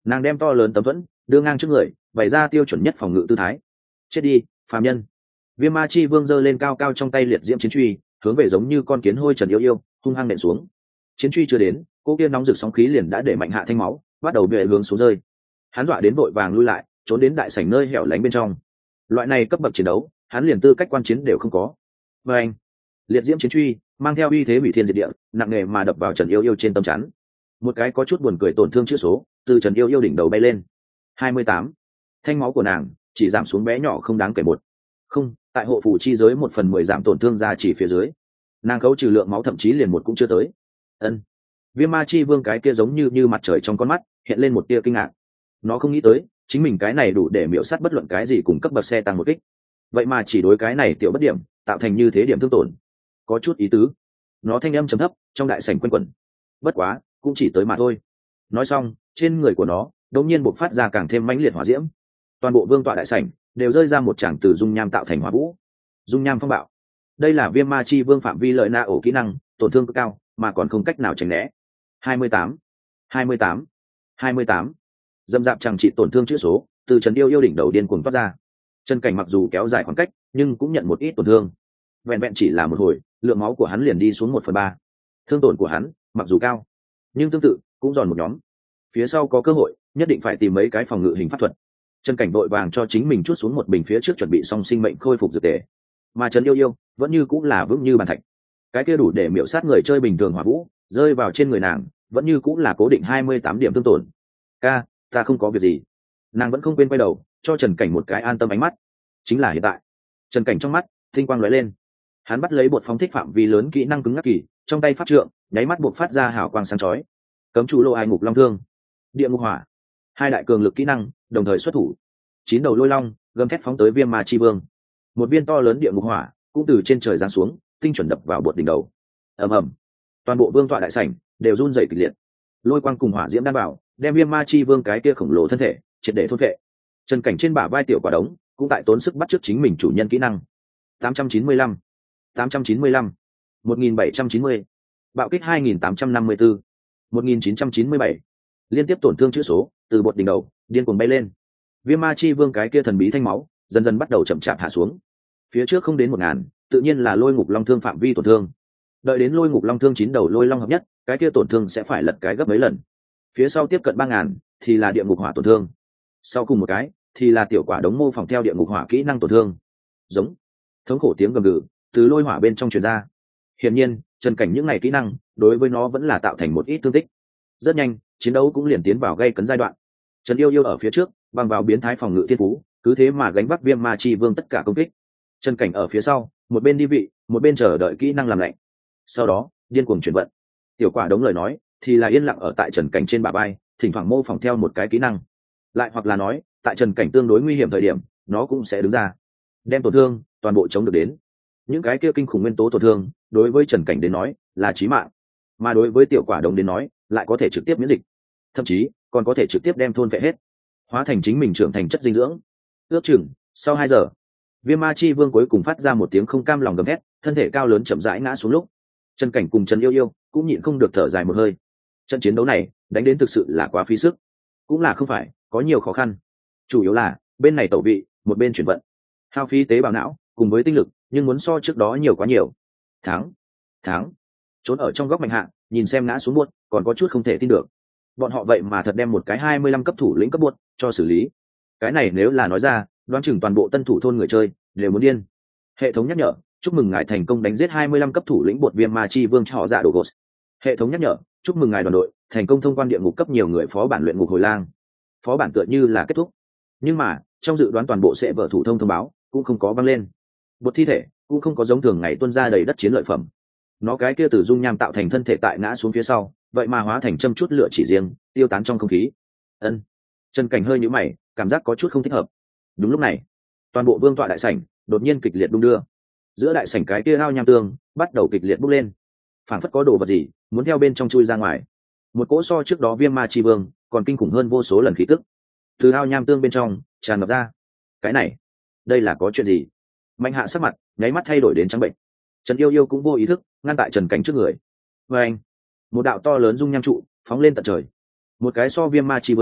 [SPEAKER 1] Nàng đem to lớn tấm thuẫn đưa ngang trước người, bày ra tiêu chuẩn nhất phòng ngự tư thái. Chết đi phàm nhân. Viêm ma chi vương giơ lên cao cao trong tay liệt diễm chiến truy, hướng về giống như con kiến hôi Trần Yêu Yêu hung hăng nện xuống. Chiến truy chưa đến, cô kia nóng rực sóng khí liền đã để mạnh hạ thanh máu bắt đầu bệ hướng xuống rơi. Hắn dọa đến vội vàng lui lại, trốn đến đại sảnh nơi hẻo lánh bên trong. Loại này cấp bậc chiến đấu, hắn liền tư cách quan chiến đều không có. Và anh, liệt diễm chiến truy mang theo uy thế hủy thiên diệt địa, nặng nề mà đập vào Trần Yêu Yêu trên tâm chắn. Một cái có chút buồn cười tổn thương chữ số từ Trần Yêu Yêu đỉnh đầu bay lên. hai mươi tám. Thanh máu của nàng chỉ giảm xuống bé nhỏ không đáng kể một. Không, tại hộ phủ chi giới một phần mười giảm tổn thương ra chỉ phía dưới. Nàng khấu trừ lượng máu thậm chí liền một cũng chưa tới. Ân. Viêm ma chi vương cái kia giống như như mặt trời trong con mắt hiện lên một tia kinh ngạc. Nó không nghĩ tới chính mình cái này đủ để miễu sát bất luận cái gì cùng cấp bậc xe tăng một kích, vậy mà chỉ đối cái này tiểu bất điểm tạo thành như thế điểm thương tổn, có chút ý tứ. Nó thanh âm trầm thấp trong đại sảnh quanh quẩn. Bất quá cũng chỉ tới mà thôi. Nói xong, trên người của nó đột nhiên bộc phát ra càng thêm mãnh liệt hỏa diễm. Toàn bộ vương tọa đại sảnh đều rơi ra một tràng từ dung nham tạo thành hỏa vũ. Dung nham phong bạo. Đây là viêm ma chi vương phạm vi lợi na ổ kỹ năng, tổn thương cực cao mà còn không cách nào tránh né. hai mươi tám, hai mươi tám, hai mươi tám. Dâm dạp chẳng trị tổn thương chữ số từ Trần Yêu Yêu đỉnh đầu điên cuồng toát ra. Chân cảnh mặc dù kéo dài khoảng cách nhưng cũng nhận một ít tổn thương. Vẹn vẹn chỉ là một hồi, lượng máu của hắn liền đi xuống một phần ba. Thương tổn của hắn mặc dù cao nhưng tương tự cũng giòn một nhóm. Phía sau có cơ hội nhất định phải tìm mấy cái phòng ngự hình pháp thuật. Chân cảnh vội vàng cho chính mình chút xuống một bình phía trước chuẩn bị xong sinh mệnh khôi phục dược tề. Mà Trần Yêu Yêu vẫn như cũng là vững như bàn thạch. Cái kia đủ để miểu sát người chơi bình thường hỏa vũ rơi vào trên người nàng vẫn như cũng là cố định hai mươi tám điểm thương tổn. Ca, ta không có việc gì. Nàng vẫn không quên quay đầu cho Trần Cảnh một cái an tâm ánh mắt. Chính là hiện tại. Trần Cảnh trong mắt tinh quang lóe lên, hắn bắt lấy bột phóng thích phạm vi lớn kỹ năng cứng ngắc kỳ, trong tay pháp trượng nháy mắt buộc phát ra hào quang sáng chói. Cấm chủ lô ai ngục long thương, địa ngục hỏa, hai đại cường lực kỹ năng đồng thời xuất thủ. Chín đầu lôi long gầm thét phóng tới viêm ma chi vương. Một viên to lớn địa ngục hỏa cũng từ trên trời giáng xuống, tinh chuẩn đập vào bột đỉnh đầu. Ầm ầm, toàn bộ vương tọa đại sảnh đều run rẩy kịch liệt. Lôi quang cùng hỏa diễm đan bảo đem viêm ma chi vương cái kia khổng lồ thân thể triệt để thôn vệ. Trần Cảnh trên bả vai tiểu quả đống cũng tại tốn sức bắt chước chính mình chủ nhân kỹ năng. tám trăm chín mươi lăm, tám trăm chín mươi lăm, một nghìn bảy trăm chín mươi, bạo kích hai nghìn tám trăm năm mươi tư, một nghìn chín trăm chín mươi bảy. Liên tiếp tổn thương chữ số từ bột đỉnh đầu điên cuồng bay lên. Viêm ma chi vương cái kia thần bí thanh máu dần dần bắt đầu chậm chạp hạ xuống. Phía trước không đến một ngàn, tự nhiên là lôi ngục long thương phạm vi tổn thương. Đợi đến lôi ngục long thương chín đầu lôi long hợp nhất, cái kia tổn thương sẽ phải lật cái gấp mấy lần. Phía sau tiếp cận ba ngàn thì là địa ngục hỏa tổn thương. Sau cùng một cái thì là tiểu quả đống mô phỏng theo địa ngục hỏa kỹ năng tổn thương. Giống thống khổ tiếng gầm gừ từ lôi hỏa bên trong truyền ra. Hiển nhiên Trần Cảnh những ngày kỹ năng đối với nó vẫn là tạo thành một ít thương tích. Rất nhanh chiến đấu cũng liền tiến vào gây cấn giai đoạn. Trần Yêu Yêu ở phía trước bằng vào biến thái phòng ngự thiên phú, cứ thế mà gánh vác viêm ma chi vương tất cả công kích. Trần Cảnh ở phía sau một bên đi vị một bên chờ đợi kỹ năng làm lạnh. Sau đó điên cuồng chuyển vận. Tiểu quả đống lời nói thì là yên lặng ở tại Trần Cảnh trên bả vai, thỉnh thoảng mô phỏng theo một cái kỹ năng. Lại hoặc là nói tại Trần Cảnh tương đối nguy hiểm thời điểm nó cũng sẽ đứng ra đem tổn thương toàn bộ chống được đến. Những cái kia kinh khủng nguyên tố tổn thương đối với Trần Cảnh đến nói là chí mạng, mà đối với tiểu quả đống đến nói lại có thể trực tiếp miễn dịch, thậm chí còn có thể trực tiếp đem thôn phệ hết, hóa thành chính mình trưởng thành chất dinh dưỡng. Ước chừng sau hai giờ, viêm ma chi vương cuối cùng phát ra một tiếng không cam lòng gầm thét, thân thể cao lớn chậm rãi ngã xuống lúc Trần Cảnh cùng Trần Yêu Yêu cũng nhịn không được thở dài một hơi. Trận chiến đấu này đánh đến thực sự là quá phí sức, cũng là không phải có nhiều khó khăn, chủ yếu là bên này tẩu vị một bên chuyển vận, hao phí tế bào não cùng với tinh lực, nhưng muốn so trước đó nhiều quá nhiều. Thắng, thắng. Trốn ở trong góc mạnh hạ nhìn xem ngã xuống buốt còn có chút không thể tin được, bọn họ vậy mà thật đem một cái hai mươi lăm cấp thủ lĩnh cấp buốt cho xử lý. Cái này nếu là nói ra, đoán chừng toàn bộ tân thủ thôn người chơi đều muốn điên. Hệ thống nhắc nhở, chúc mừng ngài thành công đánh giết hai mươi lăm cấp thủ lĩnh bột viêm ma chi vương cho họ dạ đồ ghost. Hệ thống nhắc nhở, chúc mừng ngài đoàn đội thành công thông quan địa ngục cấp nhiều người phó bản luyện ngục hồi lang. Phó bản tựa như là kết thúc, nhưng mà trong dự đoán toàn bộ sẽ vở thủ thông thông báo cũng không có vang lên. Bột thi thể cũng không có giống thường ngày tuôn ra đầy đất chiến lợi phẩm. Nó cái kia từ dung nham tạo thành thân thể tại ngã xuống phía sau, vậy mà hóa thành châm chút lửa chỉ riêng, tiêu tán trong không khí. Ân. Trần Cảnh hơi nhíu mày, cảm giác có chút không thích hợp. Đúng lúc này, toàn bộ vương tọa đại sảnh đột nhiên kịch liệt đung đưa. Giữa đại sảnh cái kia ao nham tương bắt đầu kịch liệt bốc lên, phảng phất có đồ vật gì muốn theo bên trong chui ra ngoài. Một cỗ so trước đó viêm ma chi vương còn kinh khủng hơn vô số lần khí tức từ ao nham tương bên trong tràn ngập ra. Cái này, đây là có chuyện gì? Mạnh hạ sắc mặt nháy mắt thay đổi đến trắng bệnh. Trần Yêu Yêu cũng vô ý thức ngăn tại Trần Cảnh trước người. Và anh, một đạo to lớn dung nham trụ phóng lên tận trời. Một cái so viêm ma chi vương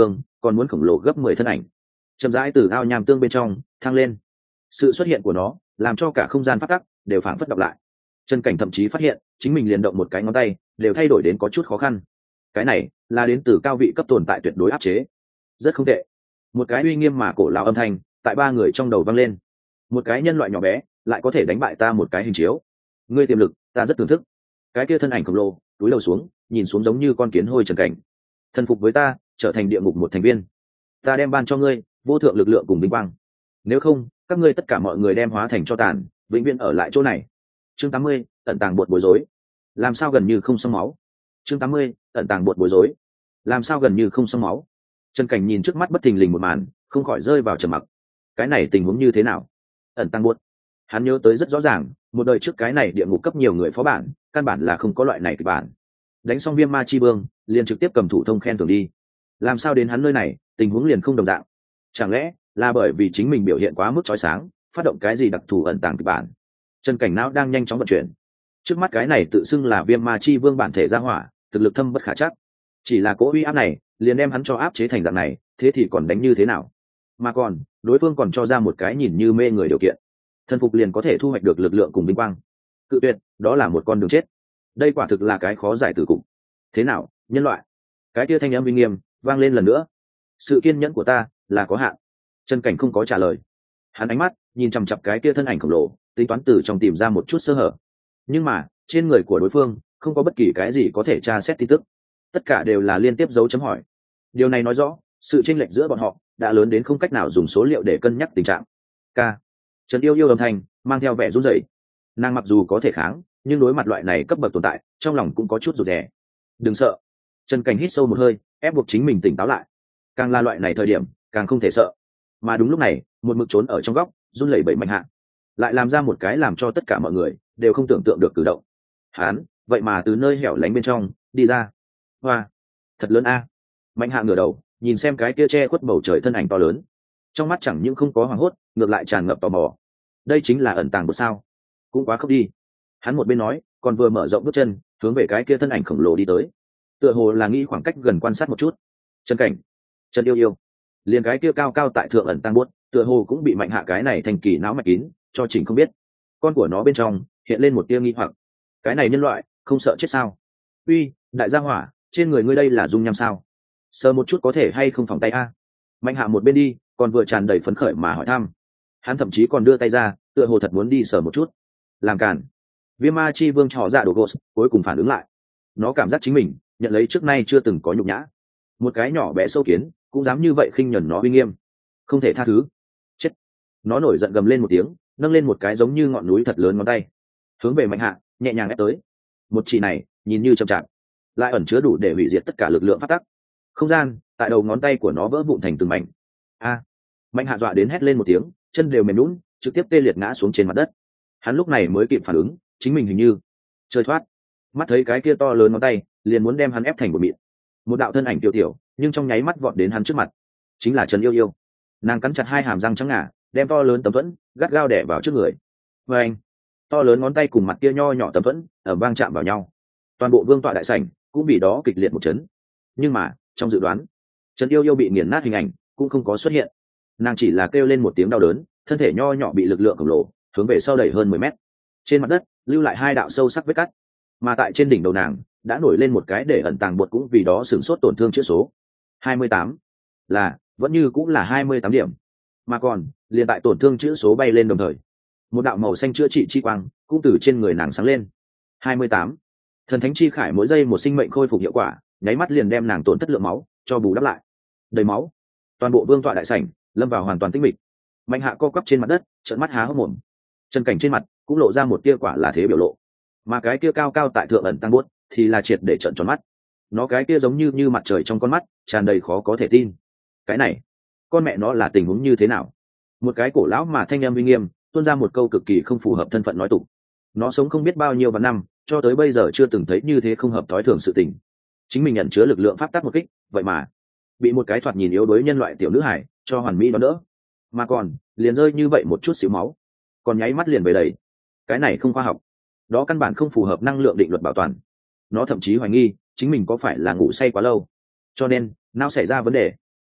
[SPEAKER 1] còn muốn khổng lồ gấp mười thân ảnh chậm rãi từ ao nham tương bên trong thăng lên. Sự xuất hiện của nó làm cho cả không gian phát tắc đều phảng phất đọc lại. Trần Cảnh thậm chí phát hiện chính mình liền động một cái ngón tay đều thay đổi đến có chút khó khăn. Cái này là đến từ cao vị cấp tồn tại tuyệt đối áp chế. Rất không tệ. Một cái uy nghiêm mà cổ lão âm thanh tại ba người trong đầu vang lên. Một cái nhân loại nhỏ bé lại có thể đánh bại ta một cái hình chiếu. Ngươi tiềm lực ta rất thưởng thức. Cái kia thân ảnh khổng lồ túi đầu xuống nhìn xuống giống như con kiến hôi Trần Cảnh. Thần phục với ta, trở thành địa ngục một thành viên. Ta đem ban cho ngươi vô thượng lực lượng cùng vinh quang. Nếu không, các ngươi tất cả mọi người đem hóa thành cho tàn, vĩnh viễn ở lại chỗ này. Chương tám mươi, ẩn tàng bột bối rối. Làm sao gần như không xông máu. Chương tám mươi, ẩn tàng bột bối rối. Làm sao gần như không xông máu. Trần Cảnh nhìn trước mắt bất thình lình một màn, không khỏi rơi vào trầm mặc. Cái này tình huống như thế nào? Ẩn tàng bột. Hắn nhớ tới rất rõ ràng, một đời trước cái này địa ngục cấp nhiều người phó bản, căn bản là không có loại này kịch bản. Đánh xong viêm ma chi vương, liền trực tiếp cầm thủ thông khen thưởng đi. Làm sao đến hắn nơi này, tình huống liền không đồng dạng. Chẳng lẽ là bởi vì chính mình biểu hiện quá mức chói sáng, phát động cái gì đặc thù ẩn tàng kịch bản? Trần Cảnh não đang nhanh chóng vận chuyển. Trước mắt cái này tự xưng là viêm ma chi vương bản thể ra hỏa, thực lực thâm bất khả chắc. Chỉ là cỗ uy áp này, liền đem hắn cho áp chế thành dạng này, thế thì còn đánh như thế nào? Mà còn, đối phương còn cho ra một cái nhìn như mê người điều kiện. Thần phục liền có thể thu hoạch được lực lượng cùng vinh quang. Cự tuyệt, đó là một con đường chết. Đây quả thực là cái khó giải tử cục. Thế nào, nhân loại? Cái kia thanh âm uy nghiêm vang lên lần nữa. Sự kiên nhẫn của ta là có hạn. Trần Cảnh không có trả lời. Hắn ánh mắt nhìn chằm chằm cái kia thân ảnh khổng lồ, tính toán từ trong tìm ra một chút sơ hở. Nhưng mà trên người của đối phương không có bất kỳ cái gì có thể tra xét tin tức, tất cả đều là liên tiếp dấu chấm hỏi. Điều này nói rõ sự chênh lệch giữa bọn họ đã lớn đến không cách nào dùng số liệu để cân nhắc tình trạng. K. Trần Yêu Yêu âm thanh mang theo vẻ run rẩy. Nàng mặc dù có thể kháng, nhưng đối mặt loại này cấp bậc tồn tại, trong lòng cũng có chút rụt rè. Đừng sợ. Trần Cảnh hít sâu một hơi, ép buộc chính mình tỉnh táo lại. Càng là loại này thời điểm, càng không thể sợ. Mà đúng lúc này, một mực trốn ở trong góc, run lẩy bẩy Mạnh Hạ, lại làm ra một cái làm cho tất cả mọi người đều không tưởng tượng được cử động. Hắn, vậy mà từ nơi hẻo lánh bên trong đi ra. Hoa, thật lớn a. Mạnh Hạ ngửa đầu, nhìn xem cái kia che khuất bầu trời thân ảnh to lớn. Trong mắt chẳng những không có hoảng hốt, ngược lại tràn ngập tò mò. Đây chính là ẩn tàng bột sao? Cũng quá khốc đi. Hắn một bên nói, còn vừa mở rộng bước chân, hướng về cái kia thân ảnh khổng lồ đi tới. Tựa hồ là nghĩ khoảng cách gần quan sát một chút. Trần Cảnh, Trần Yêu Yêu, liền cái kia cao cao tại thượng ẩn tàng bột, tựa hồ cũng bị Mạnh Hạ cái này thành kỳ não mạch kín, cho chỉnh không biết. Con của nó bên trong hiện lên một tia nghi hoặc. Cái này nhân loại, không sợ chết sao? Uy, đại gia hỏa, trên người ngươi đây là dung nham sao? Sờ một chút có thể hay không phòng tay a? Mạnh Hạ một bên đi, còn vừa tràn đầy phấn khởi mà hỏi thăm. Hắn thậm chí còn đưa tay ra, tựa hồ thật muốn đi sờ một chút. Làm cản. Viêm ma chi vương trò dạ đồ ghost cuối cùng phản ứng lại. Nó cảm giác chính mình nhận lấy trước nay chưa từng có nhục nhã. Một cái nhỏ bé sâu kiến cũng dám như vậy khinh nhẫn nó uy nghiêm, không thể tha thứ. Chết. Nó nổi giận gầm lên một tiếng, nâng lên một cái giống như ngọn núi thật lớn ngón tay, hướng về Mạnh Hạ nhẹ nhàng ép tới. Một chỉ này nhìn như chậm chạp, lại ẩn chứa đủ để hủy diệt tất cả lực lượng phát tắc. Không gian tại đầu ngón tay của nó vỡ vụn thành từng mảnh. A. Mạnh Hạ dọa đến hét lên một tiếng, chân đều mềm lún, trực tiếp tê liệt ngã xuống trên mặt đất. Hắn lúc này mới kịp phản ứng, chính mình hình như chơi thoát. Mắt thấy cái kia to lớn ngón tay, liền muốn đem hắn ép thành một mịn. Một đạo thân ảnh tiểu tiểu, nhưng trong nháy mắt vọt đến hắn trước mặt. Chính là Trần Yêu Yêu. Nàng cắn chặt hai hàm răng trắng ngà, đem to lớn tấm thuẫn gắt gao đè vào trước người. Và anh, to lớn ngón tay cùng mặt kia nho nhỏ tấm thuẫn ở vang chạm vào nhau. Toàn bộ vương tọa đại sảnh cũng bị đó kịch liệt một chấn. Nhưng mà trong dự đoán, Trần Yêu Yêu bị nghiền nát hình ảnh cũng không có xuất hiện. Nàng chỉ là kêu lên một tiếng đau đớn, thân thể nho nhỏ bị lực lượng khổng lồ hướng về sau đẩy hơn mười mét. Trên mặt đất lưu lại hai đạo sâu sắc vết cắt, mà tại trên đỉnh đầu nàng đã nổi lên một cái để ẩn tàng bột cũng vì đó sửng sốt tổn thương chữ số hai mươi tám, là vẫn như cũng là hai mươi tám điểm. Mà còn liền tại tổn thương chữ số bay lên đồng thời, một đạo màu xanh chữa trị chi quang cũng từ trên người nàng sáng lên. hai mươi tám, thần thánh chi khải mỗi giây một sinh mệnh khôi phục hiệu quả, nháy mắt liền đem nàng tổn thất lượng máu cho bù đắp lại. Đầy máu, toàn bộ vương tọa đại sảnh lâm vào hoàn toàn tĩnh mịch. Mạnh Hạ co quắp trên mặt đất, trợn mắt há hốc mồm. Trần Cảnh trên mặt cũng lộ ra một tia quả là thế biểu lộ, mà cái kia cao cao tại thượng ẩn tăng buốt thì là triệt để trợn tròn mắt. Nó cái kia giống như như mặt trời trong con mắt, tràn đầy khó có thể tin. Cái này, con mẹ nó là tình huống như thế nào? Một cái cổ lão mà thanh em uy nghiêm tuôn ra một câu cực kỳ không phù hợp thân phận nói tục. Nó sống không biết bao nhiêu vạn năm, cho tới bây giờ chưa từng thấy như thế không hợp thói thường sự tình. Chính mình nhận chứa lực lượng pháp tắc một kích, vậy mà bị một cái thoạt nhìn yếu đuối nhân loại tiểu nữ hải cho hoàn mỹ đó đỡ, mà còn liền rơi như vậy một chút xíu máu, còn nháy mắt liền về đầy. Cái này không khoa học, đó căn bản không phù hợp năng lượng định luật bảo toàn. Nó thậm chí hoài nghi chính mình có phải là ngủ say quá lâu, cho nên não xảy ra vấn đề.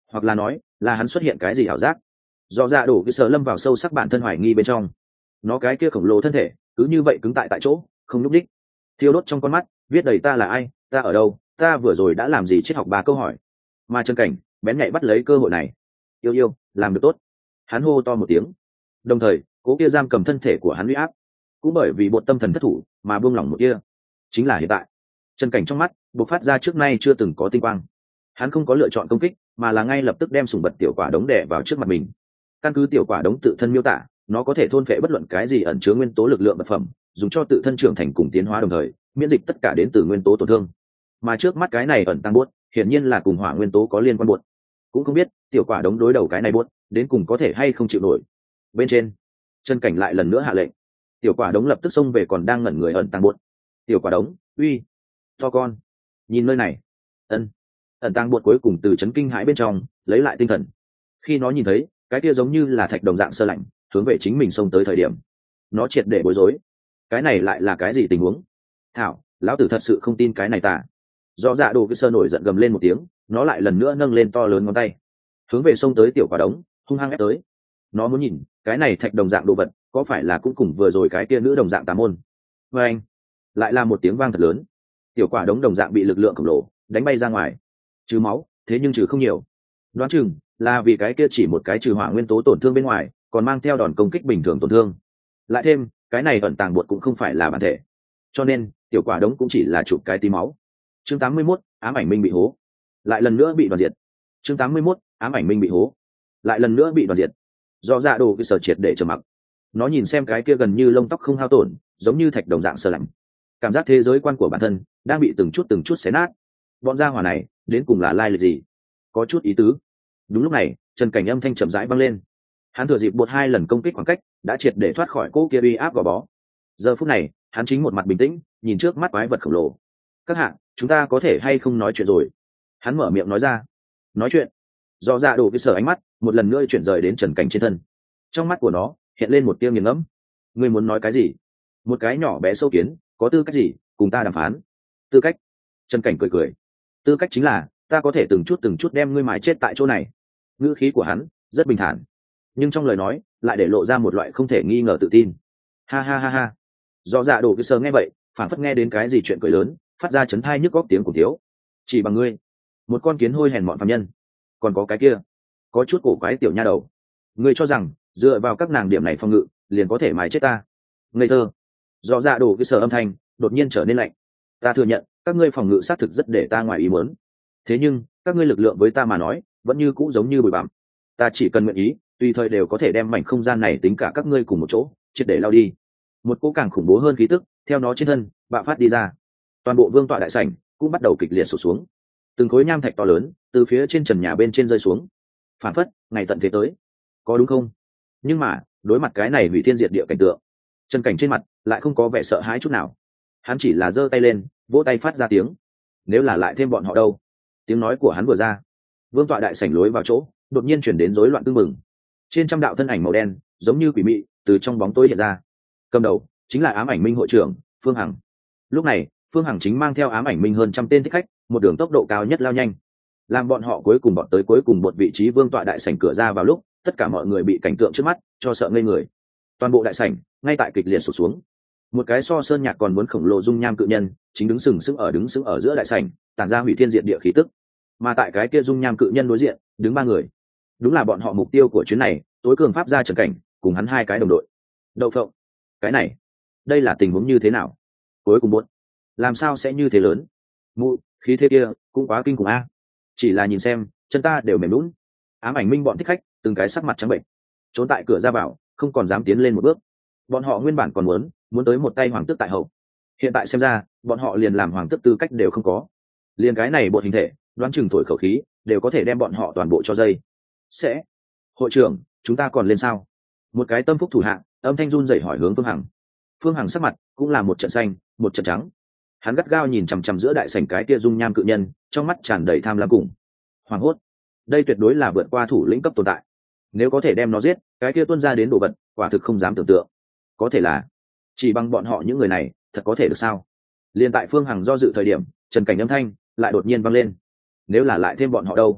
[SPEAKER 1] hoặc là nói là hắn xuất hiện cái gì ảo giác. Do dạ đổ cái sợ lâm vào sâu sắc bản thân hoài nghi bên trong. Nó cái kia khổng lồ thân thể cứ như vậy cứng tại tại chỗ, không nhúc đích. Thiêu đốt trong con mắt viết đầy ta là ai, ta ở đâu, ta vừa rồi đã làm gì, triết học ba câu hỏi. Mà Trần Cảnh bén nhạy bắt lấy cơ hội này. Yêu yêu, làm được tốt. Hắn hô to một tiếng, đồng thời cố kia giam cầm thân thể của hắn uy áp cũng bởi vì bột tâm thần thất thủ mà buông lỏng một kia. Chính là hiện tại Trần Cảnh trong mắt bộc phát ra trước nay chưa từng có tinh quang. Hắn không có lựa chọn công kích mà là ngay lập tức đem sùng bật tiểu quả đống đè vào trước mặt mình. Căn cứ tiểu quả đống tự thân miêu tả, nó có thể thôn phệ bất luận cái gì ẩn chứa nguyên tố lực lượng vật phẩm, dùng cho tự thân trưởng thành cùng tiến hóa, đồng thời miễn dịch tất cả đến từ nguyên tố tổn thương. Mà trước mắt cái này ẩn tăng buốt hiển nhiên là cùng hỏa nguyên tố có liên quan buốt. Cũng không biết tiểu quả đống đối đầu cái này buốt đến cùng có thể hay không chịu nổi. Bên trên Trần Cảnh lại lần nữa hạ lệnh, tiểu quả đống lập tức xông về còn đang ngẩn người ẩn tăng buốt. Tiểu quả đống, uy, to con, nhìn nơi này. Ân. Ẩn tăng buốt cuối cùng từ chấn kinh hãi bên trong lấy lại tinh thần. Khi nó nhìn thấy cái kia giống như là thạch đồng dạng sơ lạnh hướng về chính mình xông tới thời điểm, nó triệt để bối rối. Cái này lại là cái gì tình huống? Thảo, lão tử thật sự không tin cái này ta. Do dạ đồ cái sơ nổi giận gầm lên một tiếng, nó lại lần nữa nâng lên to lớn ngón tay hướng về xông tới tiểu quả đống hung hăng ép tới. Nó muốn nhìn cái này thạch đồng dạng đồ vật có phải là cũng cùng vừa rồi cái kia nữ đồng dạng tà môn. Và anh lại là một tiếng vang thật lớn, tiểu quả đống đồng dạng bị lực lượng khổng lồ đánh bay ra ngoài. Trừ máu thế nhưng trừ không nhiều, đoán chừng là vì cái kia chỉ một cái trừ hỏa nguyên tố tổn thương bên ngoài còn mang theo đòn công kích bình thường tổn thương. Lại thêm cái này ẩn tàng bột cũng không phải là bản thể, cho nên tiểu quả đống cũng chỉ là chụp cái tí máu. Chương tám mươi mốt, ám ảnh minh bị hố, lại lần nữa bị đoàn diệt. Chương tám mươi mốt, ám ảnh minh bị hố, lại lần nữa bị đoàn diệt. Do dạ đồ cái sở triệt để trầm mặc. Nó nhìn xem cái kia gần như lông tóc không hao tổn, giống như thạch đồng dạng sơ lạnh, cảm giác thế giới quan của bản thân đang bị từng chút từng chút xé nát. Bọn gia hỏa này đến cùng là lai lịch gì? Có chút ý tứ. Đúng lúc này Trần Cảnh âm thanh chậm rãi vang lên. Hắn thừa dịp bột hai lần công kích khoảng cách đã triệt để thoát khỏi cô kia uy áp gò bó. Giờ phút này hắn chính một mặt bình tĩnh nhìn trước mắt quái vật khổng lồ. Các hạ, chúng ta có thể hay không nói chuyện rồi? Hắn mở miệng nói ra. Nói chuyện? Do dạ đổ cái sở ánh mắt một lần nữa chuyển rời đến Trần Cảnh trên thân. Trong mắt của nó hiện lên một tia nghiền ngẫm. Ngươi muốn nói cái gì? Một cái nhỏ bé sâu kiến có tư cách gì cùng ta đàm phán? Tư cách? Trần Cảnh cười cười. Tư cách chính là ta có thể từng chút từng chút đem ngươi mài chết tại chỗ này. Ngữ khí của hắn rất bình thản, nhưng trong lời nói lại để lộ ra một loại không thể nghi ngờ tự tin. Ha ha ha ha. Do dạ đổ cái sờ nghe vậy phản phất nghe đến cái gì chuyện cười lớn, phát ra chấn thai nhức góc tiếng của thiếu. Chỉ bằng ngươi, một con kiến hôi hèn mọn phàm nhân, còn có cái kia có chút cổ quái tiểu nha đầu, ngươi cho rằng dựa vào các nàng điểm này phòng ngự liền có thể mài chết ta? Ngây thơ. Do dạ đổ cái sờ âm thanh đột nhiên trở nên lạnh. Ta thừa nhận các ngươi phòng ngự xác thực rất để ta ngoài ý muốn, thế nhưng các ngươi lực lượng với ta mà nói vẫn như cũ giống như bụi bặm. Ta chỉ cần nguyện ý tùy thời đều có thể đem mảnh không gian này tính cả các ngươi cùng một chỗ triệt để lao đi. Một cỗ càng khủng bố hơn khí tức theo nó trên thân bạo phát đi ra. Toàn bộ vương tọa đại sảnh cũng bắt đầu kịch liệt sụt xuống, từng khối nham thạch to lớn từ phía trên trần nhà bên trên rơi xuống, phản phất ngày tận thế tới, có đúng không? Nhưng mà đối mặt cái này hủy thiên diệt địa cảnh tượng, Trần Cảnh trên mặt lại không có vẻ sợ hãi chút nào. Hắn chỉ là giơ tay lên vỗ tay phát ra tiếng. Nếu là lại thêm bọn họ đâu? Tiếng nói của hắn vừa ra, vương tọa đại sảnh lối vào chỗ đột nhiên chuyển đến rối loạn tương mừng. Trên trăm đạo thân ảnh màu đen giống như quỷ mị từ trong bóng tối hiện ra. Cầm đầu chính là ám ảnh minh hội trưởng Phương Hằng. Lúc này Phương Hằng chính mang theo ám ảnh minh hơn trăm tên thích khách, một đường tốc độ cao nhất lao nhanh. Làm bọn họ cuối cùng bọn tới cuối cùng một vị trí vương tọa đại sảnh cửa ra vào lúc, tất cả mọi người bị cảnh tượng trước mắt cho sợ ngây người. Toàn bộ đại sảnh ngay tại kịch liệt sụp xuống. Một cái so sơn nhạc còn muốn khổng lồ dung nham cự nhân chính đứng sừng sững ở đứng sững ở giữa đại sảnh, tản ra hủy thiên diệt địa khí tức. Mà tại cái kia dung nham cự nhân đối diện đứng ba người, đúng là bọn họ mục tiêu của chuyến này, tối cường pháp gia Trần Cảnh cùng hắn hai cái đồng đội. Đậu phộng, cái này đây là tình huống như thế nào? Cuối cùng bốn làm sao sẽ như thế lớn? Mụ khí thế kia cũng quá kinh khủng a. Chỉ là nhìn xem chân ta đều mềm lún. Ám ảnh minh bọn thích khách từng cái sắc mặt trắng bệnh, trốn tại cửa ra vào không còn dám tiến lên một bước. Bọn họ nguyên bản còn muốn muốn tới một tay hoàng tước tại hậu, hiện tại xem ra bọn họ liền làm hoàng tước tư cách đều không có. Liền cái này bộ hình thể đoán chừng thổi khẩu khí đều có thể đem bọn họ toàn bộ cho dây. Sẽ hội trưởng, chúng ta còn lên sao? Một cái tâm phúc thủ hạ âm thanh run rẩy hỏi hướng Phương Hằng. Phương Hằng sắc mặt cũng là một trận xanh một trận trắng. Hắn gắt gao nhìn chằm chằm giữa đại sảnh cái kia dung nham cự nhân, trong mắt tràn đầy tham lam cùng hoảng hốt. Đây tuyệt đối là vượt qua thủ lĩnh cấp tồn tại, nếu có thể đem nó giết, cái kia tuôn ra đến đồ vật quả thực không dám tưởng tượng. Có thể là chỉ bằng bọn họ những người này thật có thể được sao? Liên tại Phương Hằng do dự thời điểm, Trần Cảnh âm thanh lại đột nhiên vang lên. Nếu là lại thêm bọn họ đâu?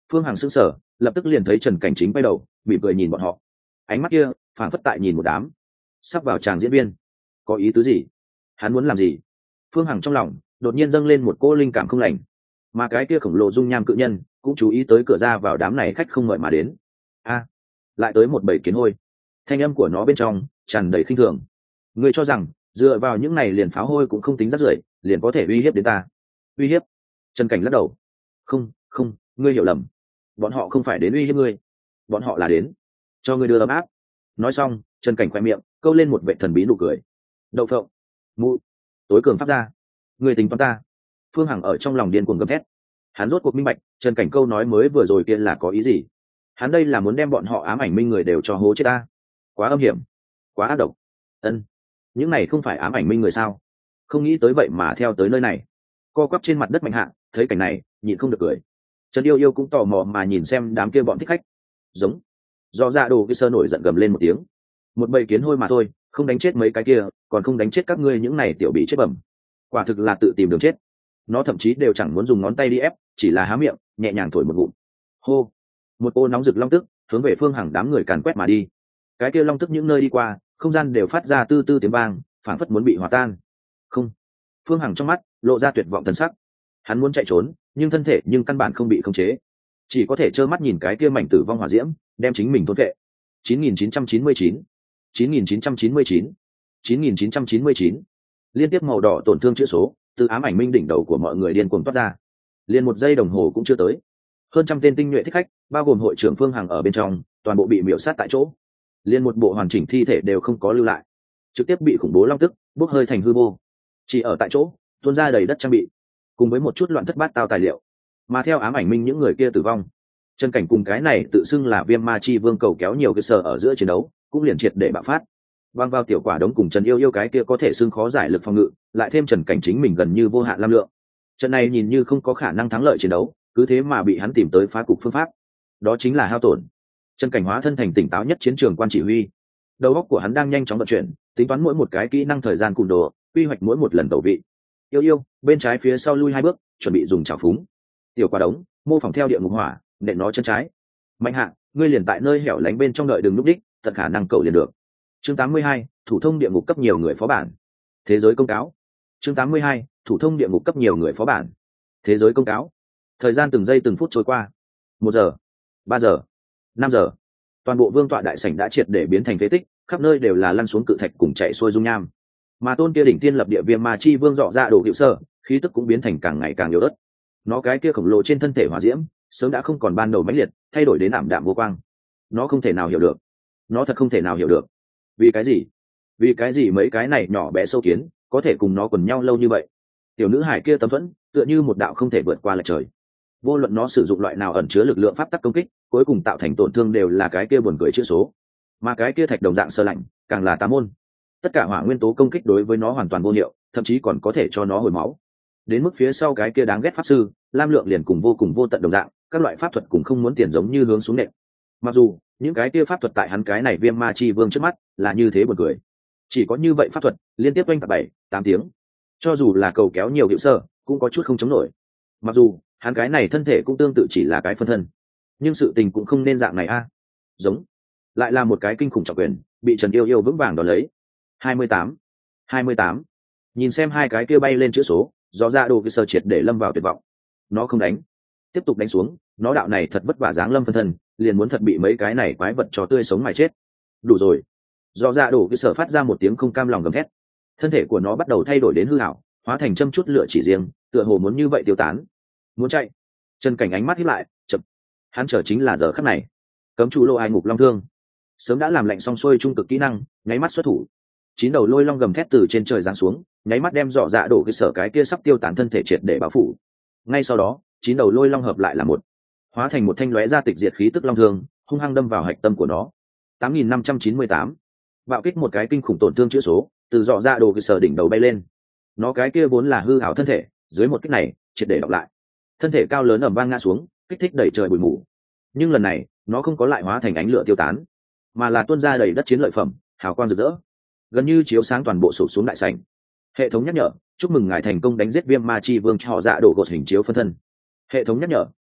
[SPEAKER 1] Phương Hằng sững sờ, lập tức liền thấy Trần Cảnh Chính quay đầu mỉm cười nhìn bọn họ, ánh mắt kia phảng phất tại nhìn một đám sắp vào tràng diễn viên. Có ý tứ gì? Hắn muốn làm gì? Phương Hằng trong lòng đột nhiên dâng lên một cô linh cảm không lành, mà cái kia khổng lồ dung nham cự nhân cũng chú ý tới cửa ra vào đám này khách không mời mà đến. A, lại tới một bầy kiến hôi. Thanh âm của nó bên trong tràn đầy khinh thường. Ngươi cho rằng dựa vào những này liền pháo hôi cũng không tính rất rưởi, liền có thể uy hiếp đến ta? Uy hiếp? Trần Cảnh lắc đầu. Không, không, ngươi hiểu lầm. Bọn họ không phải đến uy hiếp ngươi, bọn họ là đến cho ngươi đưa ấm áp. Nói xong, Trần Cảnh khoe miệng câu lên một vệ thần bí nụ cười. Đậu phộng, mụ, tối cường pháp ra, ngươi tính toán ta? Phương Hằng ở trong lòng điên cuồng gầm thét. Hắn rốt cuộc minh bạch Trần Cảnh câu nói mới vừa rồi kia là có ý gì. Hắn đây là muốn đem bọn họ ám ảnh minh người đều cho hố chết ta. Quá âm hiểm, quá ác độc. Ân, những này không phải ám ảnh minh người sao? Không nghĩ tới vậy mà theo tới nơi này. Co quắp trên mặt đất Mạnh Hạ thấy cảnh này nhịn không được cười. Trần Yêu Yêu cũng tò mò mà nhìn xem đám kia bọn thích khách. Giống. Do Dạ Đồ cái sơ nổi giận gầm lên một tiếng. Một bầy kiến hôi mà thôi, không đánh chết mấy cái kia, còn không đánh chết các ngươi những này tiểu bị chết bẩm. Quả thực là tự tìm đường chết. Nó thậm chí đều chẳng muốn dùng ngón tay đi ép, chỉ là há miệng nhẹ nhàng thổi một ngụm. Hô. Một ô nóng rực long tức hướng về Phương Hằng đám người càn quét mà đi. Cái kia long tức những nơi đi qua, không gian đều phát ra tư tư tiếng vang, phảng phất muốn bị hòa tan. Không. Phương Hằng trong mắt lộ ra tuyệt vọng thần sắc. Hắn muốn chạy trốn, nhưng thân thể nhưng căn bản không bị khống chế, chỉ có thể trơ mắt nhìn cái kia mảnh tử vong hỏa diễm đem chính mình thôn vệ. chín nghìn chín trăm chín mươi chín, chín nghìn chín trăm chín mươi chín, chín nghìn chín trăm chín mươi chín. Liên tiếp màu đỏ tổn thương chữ số từ ám ảnh minh đỉnh đầu của mọi người điên cuồng toát ra. Liên một giây đồng hồ cũng chưa tới, hơn trăm tên tinh nhuệ thích khách, bao gồm hội trưởng Phương Hằng ở bên trong, toàn bộ bị miểu sát tại chỗ. Liên một bộ hoàn chỉnh thi thể đều không có lưu lại, trực tiếp bị khủng bố long tức bốc hơi thành hư vô. Chỉ ở tại chỗ tuôn ra đầy đất trang bị, cùng với một chút loạn thất bát tao tài liệu. Mà theo ám ảnh minh những người kia tử vong, Trần Cảnh cùng cái này tự xưng là Viêm Ma Chi Vương cầu kéo nhiều cái sở ở giữa chiến đấu cũng liền triệt để bạo phát. Vang vào tiểu quả đống cùng Trần Yêu Yêu cái kia có thể xưng khó giải lực phòng ngự, lại thêm Trần Cảnh chính mình gần như vô hạn lam lượng. Trận này nhìn như không có khả năng thắng lợi chiến đấu, cứ thế mà bị hắn tìm tới phá cục phương pháp. Đó chính là hao tổn. Trần Cảnh hóa thân thành tỉnh táo nhất chiến trường quan chỉ huy. Đầu óc của hắn đang nhanh chóng vận chuyển, tính toán mỗi một cái kỹ năng thời gian cùng đồ, quy hoạch mỗi một lần tẩu vị. Yêu Yêu bên trái phía sau lui hai bước, chuẩn bị dùng chảo phúng. Tiểu quả đống mô phỏng theo địa ngục hỏa, nện nó chân trái. Mạnh Hạ, ngươi liền tại nơi hẻo lánh bên trong đợi đường lúc đích, tận khả năng cầu liền được. Chương tám mươi hai, thủ thông địa ngục cấp nhiều người phó bản. Thế giới công cáo. Chương tám mươi hai, thủ thông địa ngục cấp nhiều người phó bản. Thế giới công cáo. Thời gian từng giây từng phút trôi qua. Một giờ, ba giờ, năm giờ. Toàn bộ vương tọa đại sảnh đã triệt để biến thành phế tích, khắp nơi đều là lăn xuống cự thạch cùng chạy xuôi dung nham. Mà tôn kia đỉnh tiên lập địa Viêm Ma Chi Vương dọ ra đồ hiệu sơ, khí tức cũng biến thành càng ngày càng yếu ớt. Nó cái kia khổng lồ trên thân thể hỏa diễm sớm đã không còn ban đầu mãnh liệt, thay đổi đến ảm đạm vô quang. Nó không thể nào hiểu được, nó thật không thể nào hiểu được, vì cái gì vì cái gì mấy cái này nhỏ bé sâu kiến có thể cùng nó quần nhau lâu như vậy. Tiểu nữ hải kia tấm thuẫn tựa như một đạo không thể vượt qua lệch trời, vô luận nó sử dụng loại nào ẩn chứa lực lượng pháp tắc công kích, cuối cùng tạo thành tổn thương đều là cái kia buồn cười chữ số. Mà cái kia thạch đồng dạng sơ lạnh càng là tà môn, tất cả hỏa nguyên tố công kích đối với nó hoàn toàn vô hiệu, thậm chí còn có thể cho nó hồi máu. Đến mức phía sau cái kia đáng ghét pháp sư lam lượng liền cùng vô cùng vô tận đồng dạng, các loại pháp thuật cũng không muốn tiền giống như hướng xuống nệm. Mặc dù những cái kia pháp thuật tại hắn cái này Viêm Ma Chi Vương trước mắt là như thế buồn cười, chỉ có như vậy pháp thuật liên tiếp oanh tạc bảy tám tiếng, cho dù là cầu kéo nhiều hiệu sơ cũng có chút không chống nổi. Mặc dù hắn cái này thân thể cũng tương tự chỉ là cái phân thân, nhưng sự tình cũng không nên dạng này a. Giống lại là một cái kinh khủng trọng quyền bị Trần Yêu Yêu vững vàng đón lấy. hai mươi tám, hai mươi tám. Nhìn xem hai cái kia bay lên chữ số, do ra đồ cái sơ triệt để lâm vào tuyệt vọng. Nó không đánh, tiếp tục đánh xuống, nó đạo này thật vất vả dáng lâm phân thân liền muốn thật bị mấy cái này quái vật cho tươi sống mà chết. Đủ rồi. Do ra đồ cái sở phát ra một tiếng không cam lòng gầm thét, thân thể của nó bắt đầu thay đổi đến hư ảo, hóa thành châm chút lửa chỉ riêng, tựa hồ muốn như vậy tiêu tán. Muốn chạy. Trần Cảnh ánh mắt híp lại, chậm. Hắn chờ chính là giờ khắc này. Cấm chủ lô ai ngục long thương sớm đã làm lạnh xong xuôi trung cực kỹ năng, nháy mắt xuất thủ. Chín đầu lôi long gầm thét từ trên trời giáng xuống, nháy mắt đem dọ dạ đổ cái sở cái kia sắp tiêu tán thân thể triệt để bao phủ. Ngay sau đó, chín đầu lôi long hợp lại là một, hóa thành một thanh lóe ra tịch diệt khí tức long thương, hung hăng đâm vào hạch tâm của nó. tám nghìn năm trăm chín mươi tám. Bạo kích một cái kinh khủng tổn thương chữ số, từ dọ dạ đổ cái sở đỉnh đầu bay lên. Nó cái kia vốn là hư ảo thân thể, dưới một kích này, triệt để đọc lại. Thân thể cao lớn ầm vang ngã xuống, kích thích đẩy trời bụi mù. Nhưng lần này, nó không có lại hóa thành ánh lửa tiêu tán, mà là tuôn ra đầy đất chiến lợi phẩm, hào quang rực rỡ, gần như chiếu sáng toàn bộ sụp xuống đại sảnh. Hệ thống nhắc nhở, chúc mừng ngài thành công đánh giết Viêm Ma Chi Vương họ dạ đổ gột hình chiếu phân thân. Hệ thống nhắc nhở,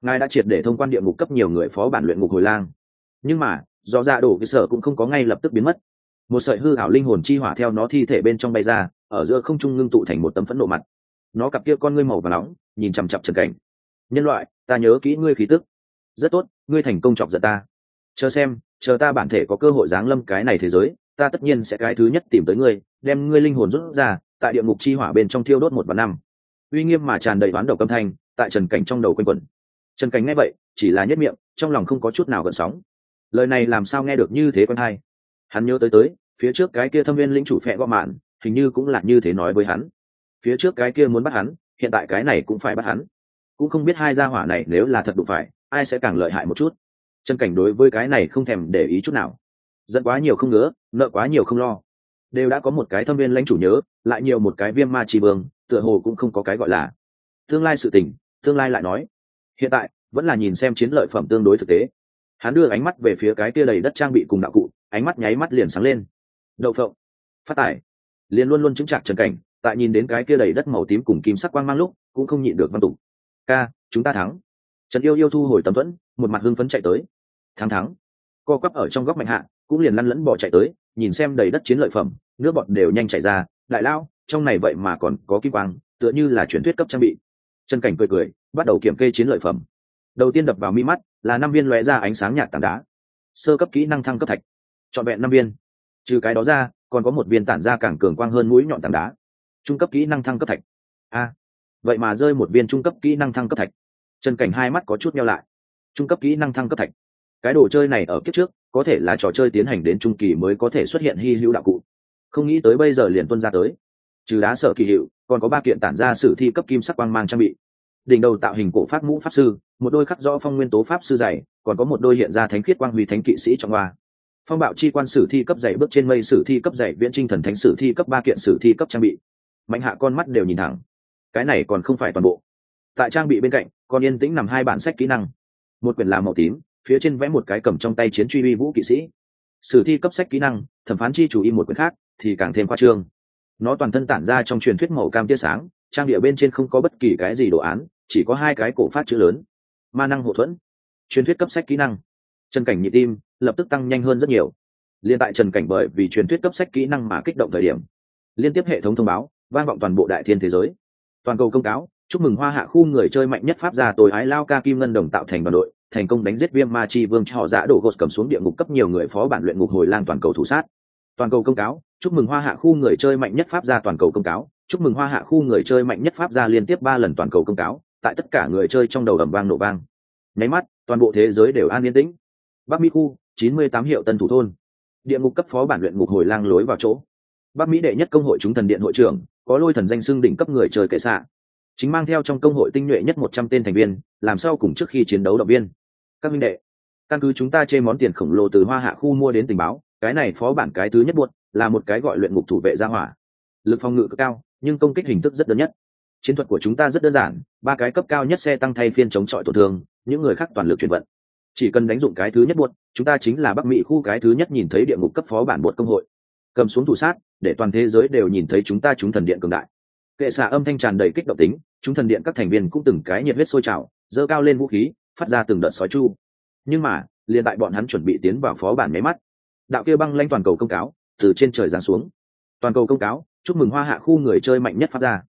[SPEAKER 1] ngài đã triệt để thông quan địa ngục cấp nhiều người phó bản luyện ngục hồi lang. Nhưng mà do ra đổ cái sở cũng không có ngay lập tức biến mất. Một sợi hư ảo linh hồn chi hỏa theo nó thi thể bên trong bay ra, ở giữa không trung ngưng tụ thành một tấm phẫn nộ mặt. Nó cặp kia con ngươi màu và nóng nhìn chằm chằm Trần Cảnh. Nhân loại, ta nhớ kỹ ngươi khí tức. Rất tốt, ngươi thành công chọc giận ta. Chờ xem, chờ ta bản thể có cơ hội giáng lâm cái này thế giới, ta tất nhiên sẽ cái thứ nhất tìm tới ngươi, đem ngươi linh hồn rút ra, tại địa ngục chi hỏa bên trong thiêu đốt một vạn năm. Uy nghiêm mà tràn đầy oán độc âm thanh, tại Trần Cảnh trong đầu quanh quẩn. Trần Cảnh nghe vậy, chỉ là nhếch miệng, trong lòng không có chút nào gợn sóng. Lời này làm sao nghe được như thế quen hay? Hắn nhớ tới tới, phía trước cái kia thâm viên lĩnh chủ phệ gõ mạn, hình như cũng là như thế nói với hắn. Phía trước cái kia muốn bắt hắn, hiện tại cái này cũng phải bắt hắn. Cũng không biết hai gia hỏa này nếu là thật đụng phải, ai sẽ càng lợi hại một chút. Trần Cảnh đối với cái này không thèm để ý chút nào. Giận quá nhiều không ngứa, nợ quá nhiều không lo. Đều đã có một cái thâm viên lãnh chủ nhớ, lại nhiều một cái viêm ma chi vương, tựa hồ cũng không có cái gọi là tương lai sự tình, tương lai lại nói. Hiện tại, vẫn là nhìn xem chiến lợi phẩm tương đối thực tế. Hắn đưa ánh mắt về phía cái kia đầy đất trang bị cùng đạo cụ, ánh mắt nháy mắt liền sáng lên. Đậu phộng, phát tải, liền luôn luôn chứng chặt Trần Cảnh, tại nhìn đến cái kia đầy đất màu tím cùng kim sắc quang mang lúc, cũng không nhịn được văn tụng. Ca, chúng ta thắng. Trần Yêu Yêu thu hồi tấm thuẫn, một mặt hưng phấn chạy tới. Thắng thắng. Co quắp ở trong góc mạnh hạ, cũng liền lăn lẫn bỏ chạy tới, nhìn xem đầy đất chiến lợi phẩm, nước bọt đều nhanh chảy ra. Đại lao, trong này vậy mà còn có kim quang, tựa như là truyền thuyết cấp trang bị. Trần Cảnh cười cười, bắt đầu kiểm kê chiến lợi phẩm. Đầu tiên đập vào mi mắt là năm viên lóe ra ánh sáng nhạt tảng đá, sơ cấp kỹ năng thăng cấp thạch, trọn vẹn năm viên. Trừ cái đó ra, còn có một viên tản ra càng cường quang hơn mũi nhọn tảng đá, trung cấp kỹ năng thăng cấp thạch. A, vậy mà rơi một viên trung cấp kỹ năng thăng cấp thạch. Trần Cảnh hai mắt có chút nheo lại. Trung cấp kỹ năng thăng cấp thạch, cái đồ chơi này ở kiếp trước có thể là trò chơi tiến hành đến trung kỳ mới có thể xuất hiện hy hữu đạo cụ, không nghĩ tới bây giờ liền tuân ra tới. Trừ đá sở kỳ hiệu, còn có ba kiện tản ra sử thi cấp kim sắc quang mang trang bị. Đỉnh đầu tạo hình cổ pháp mũ pháp sư, một đôi khắc rõ phong nguyên tố pháp sư dày, còn có một đôi hiện ra thánh khiết quang huy thánh kỵ sĩ trong hoa. Phong bạo chi quan sử thi cấp dày bước trên mây sử thi cấp dày viễn trinh thần thánh sử thi cấp ba kiện sử thi cấp trang bị. Mạnh hạ con mắt đều nhìn thẳng. Cái này còn không phải toàn bộ. Tại trang bị bên cạnh, còn yên tĩnh nằm hai bản sách kỹ năng. Một quyển là màu tím, phía trên vẽ một cái cầm trong tay chiến truy uy vũ kỵ sĩ. Sử thi cấp sách kỹ năng, thẩm phán chi chủ y một quyển khác, thì càng thêm khoa trương. Nó toàn thân tản ra trong truyền thuyết màu cam tia sáng, trang địa bên trên không có bất kỳ cái gì đồ án, chỉ có hai cái cổ phát chữ lớn: ma năng hộ thuẫn. Truyền thuyết cấp sách kỹ năng. Trần Cảnh nhịp tim lập tức tăng nhanh hơn rất nhiều. Liên tại Trần Cảnh bởi vì truyền thuyết cấp sách kỹ năng mà kích động thời điểm, liên tiếp hệ thống thông báo vang vọng toàn bộ đại thiên thế giới. Toàn cầu công cáo, chúc mừng Hoa Hạ khu người chơi mạnh nhất pháp gia tối ái lao ca kim ngân đồng tạo thành đoàn đội, thành công đánh giết viêm ma chi vương cho họ dã đổ gột cầm xuống địa ngục cấp nhiều người phó bản luyện ngục hồi lang toàn cầu thủ sát. Toàn cầu công cáo, chúc mừng Hoa Hạ khu người chơi mạnh nhất pháp gia toàn cầu công cáo, chúc mừng Hoa Hạ khu người chơi mạnh nhất pháp gia liên tiếp ba lần toàn cầu công cáo, tại tất cả người chơi trong đầu ầm vang nổ vang. Nháy mắt, toàn bộ thế giới đều an yên tĩnh. Bắc Mỹ khu, chín mươi tám hiệu tân thủ thôn. Địa ngục cấp phó bản luyện ngục hồi lang lối vào chỗ. Bắc Mỹ đệ nhất công hội chúng thần điện hội trưởng, có lôi thần danh xưng đỉnh cấp người chơi kệ xạ. Chính mang theo trong công hội tinh nhuệ nhất một trăm tên thành viên, làm sao cùng trước khi chiến đấu động viên. Các minh đệ, căn cứ chúng ta chê món tiền khổng lồ từ Hoa Hạ khu mua đến tình báo, cái này phó bản cái thứ nhất buộc là một cái gọi luyện ngục thủ vệ gia hỏa. Lực phòng ngự cực cao, nhưng công kích hình thức rất đơn nhất. Chiến thuật của chúng ta rất đơn giản, ba cái cấp cao nhất xe tăng thay phiên chống chọi tổn thương, những người khác toàn lực chuyển vận. Chỉ cần đánh dụng cái thứ nhất buộc, chúng ta chính là Bắc Mỹ khu cái thứ nhất nhìn thấy địa ngục cấp phó bản buộc công hội. Cầm xuống thủ sát, để toàn thế giới đều nhìn thấy chúng ta chúng thần điện cường đại. Kệ xạ âm thanh tràn đầy kích động tính, chúng thần điện các thành viên cũng từng cái nhiệt huyết sôi trào, giơ cao lên vũ khí, phát ra từng đợt sói chu. Nhưng mà, liền tại bọn hắn chuẩn bị tiến vào phó bản nháy mắt, đạo kia băng lãnh toàn cầu công cáo từ trên trời giáng xuống. Toàn cầu công cáo, chúc mừng Hoa Hạ khu người chơi mạnh nhất phát ra.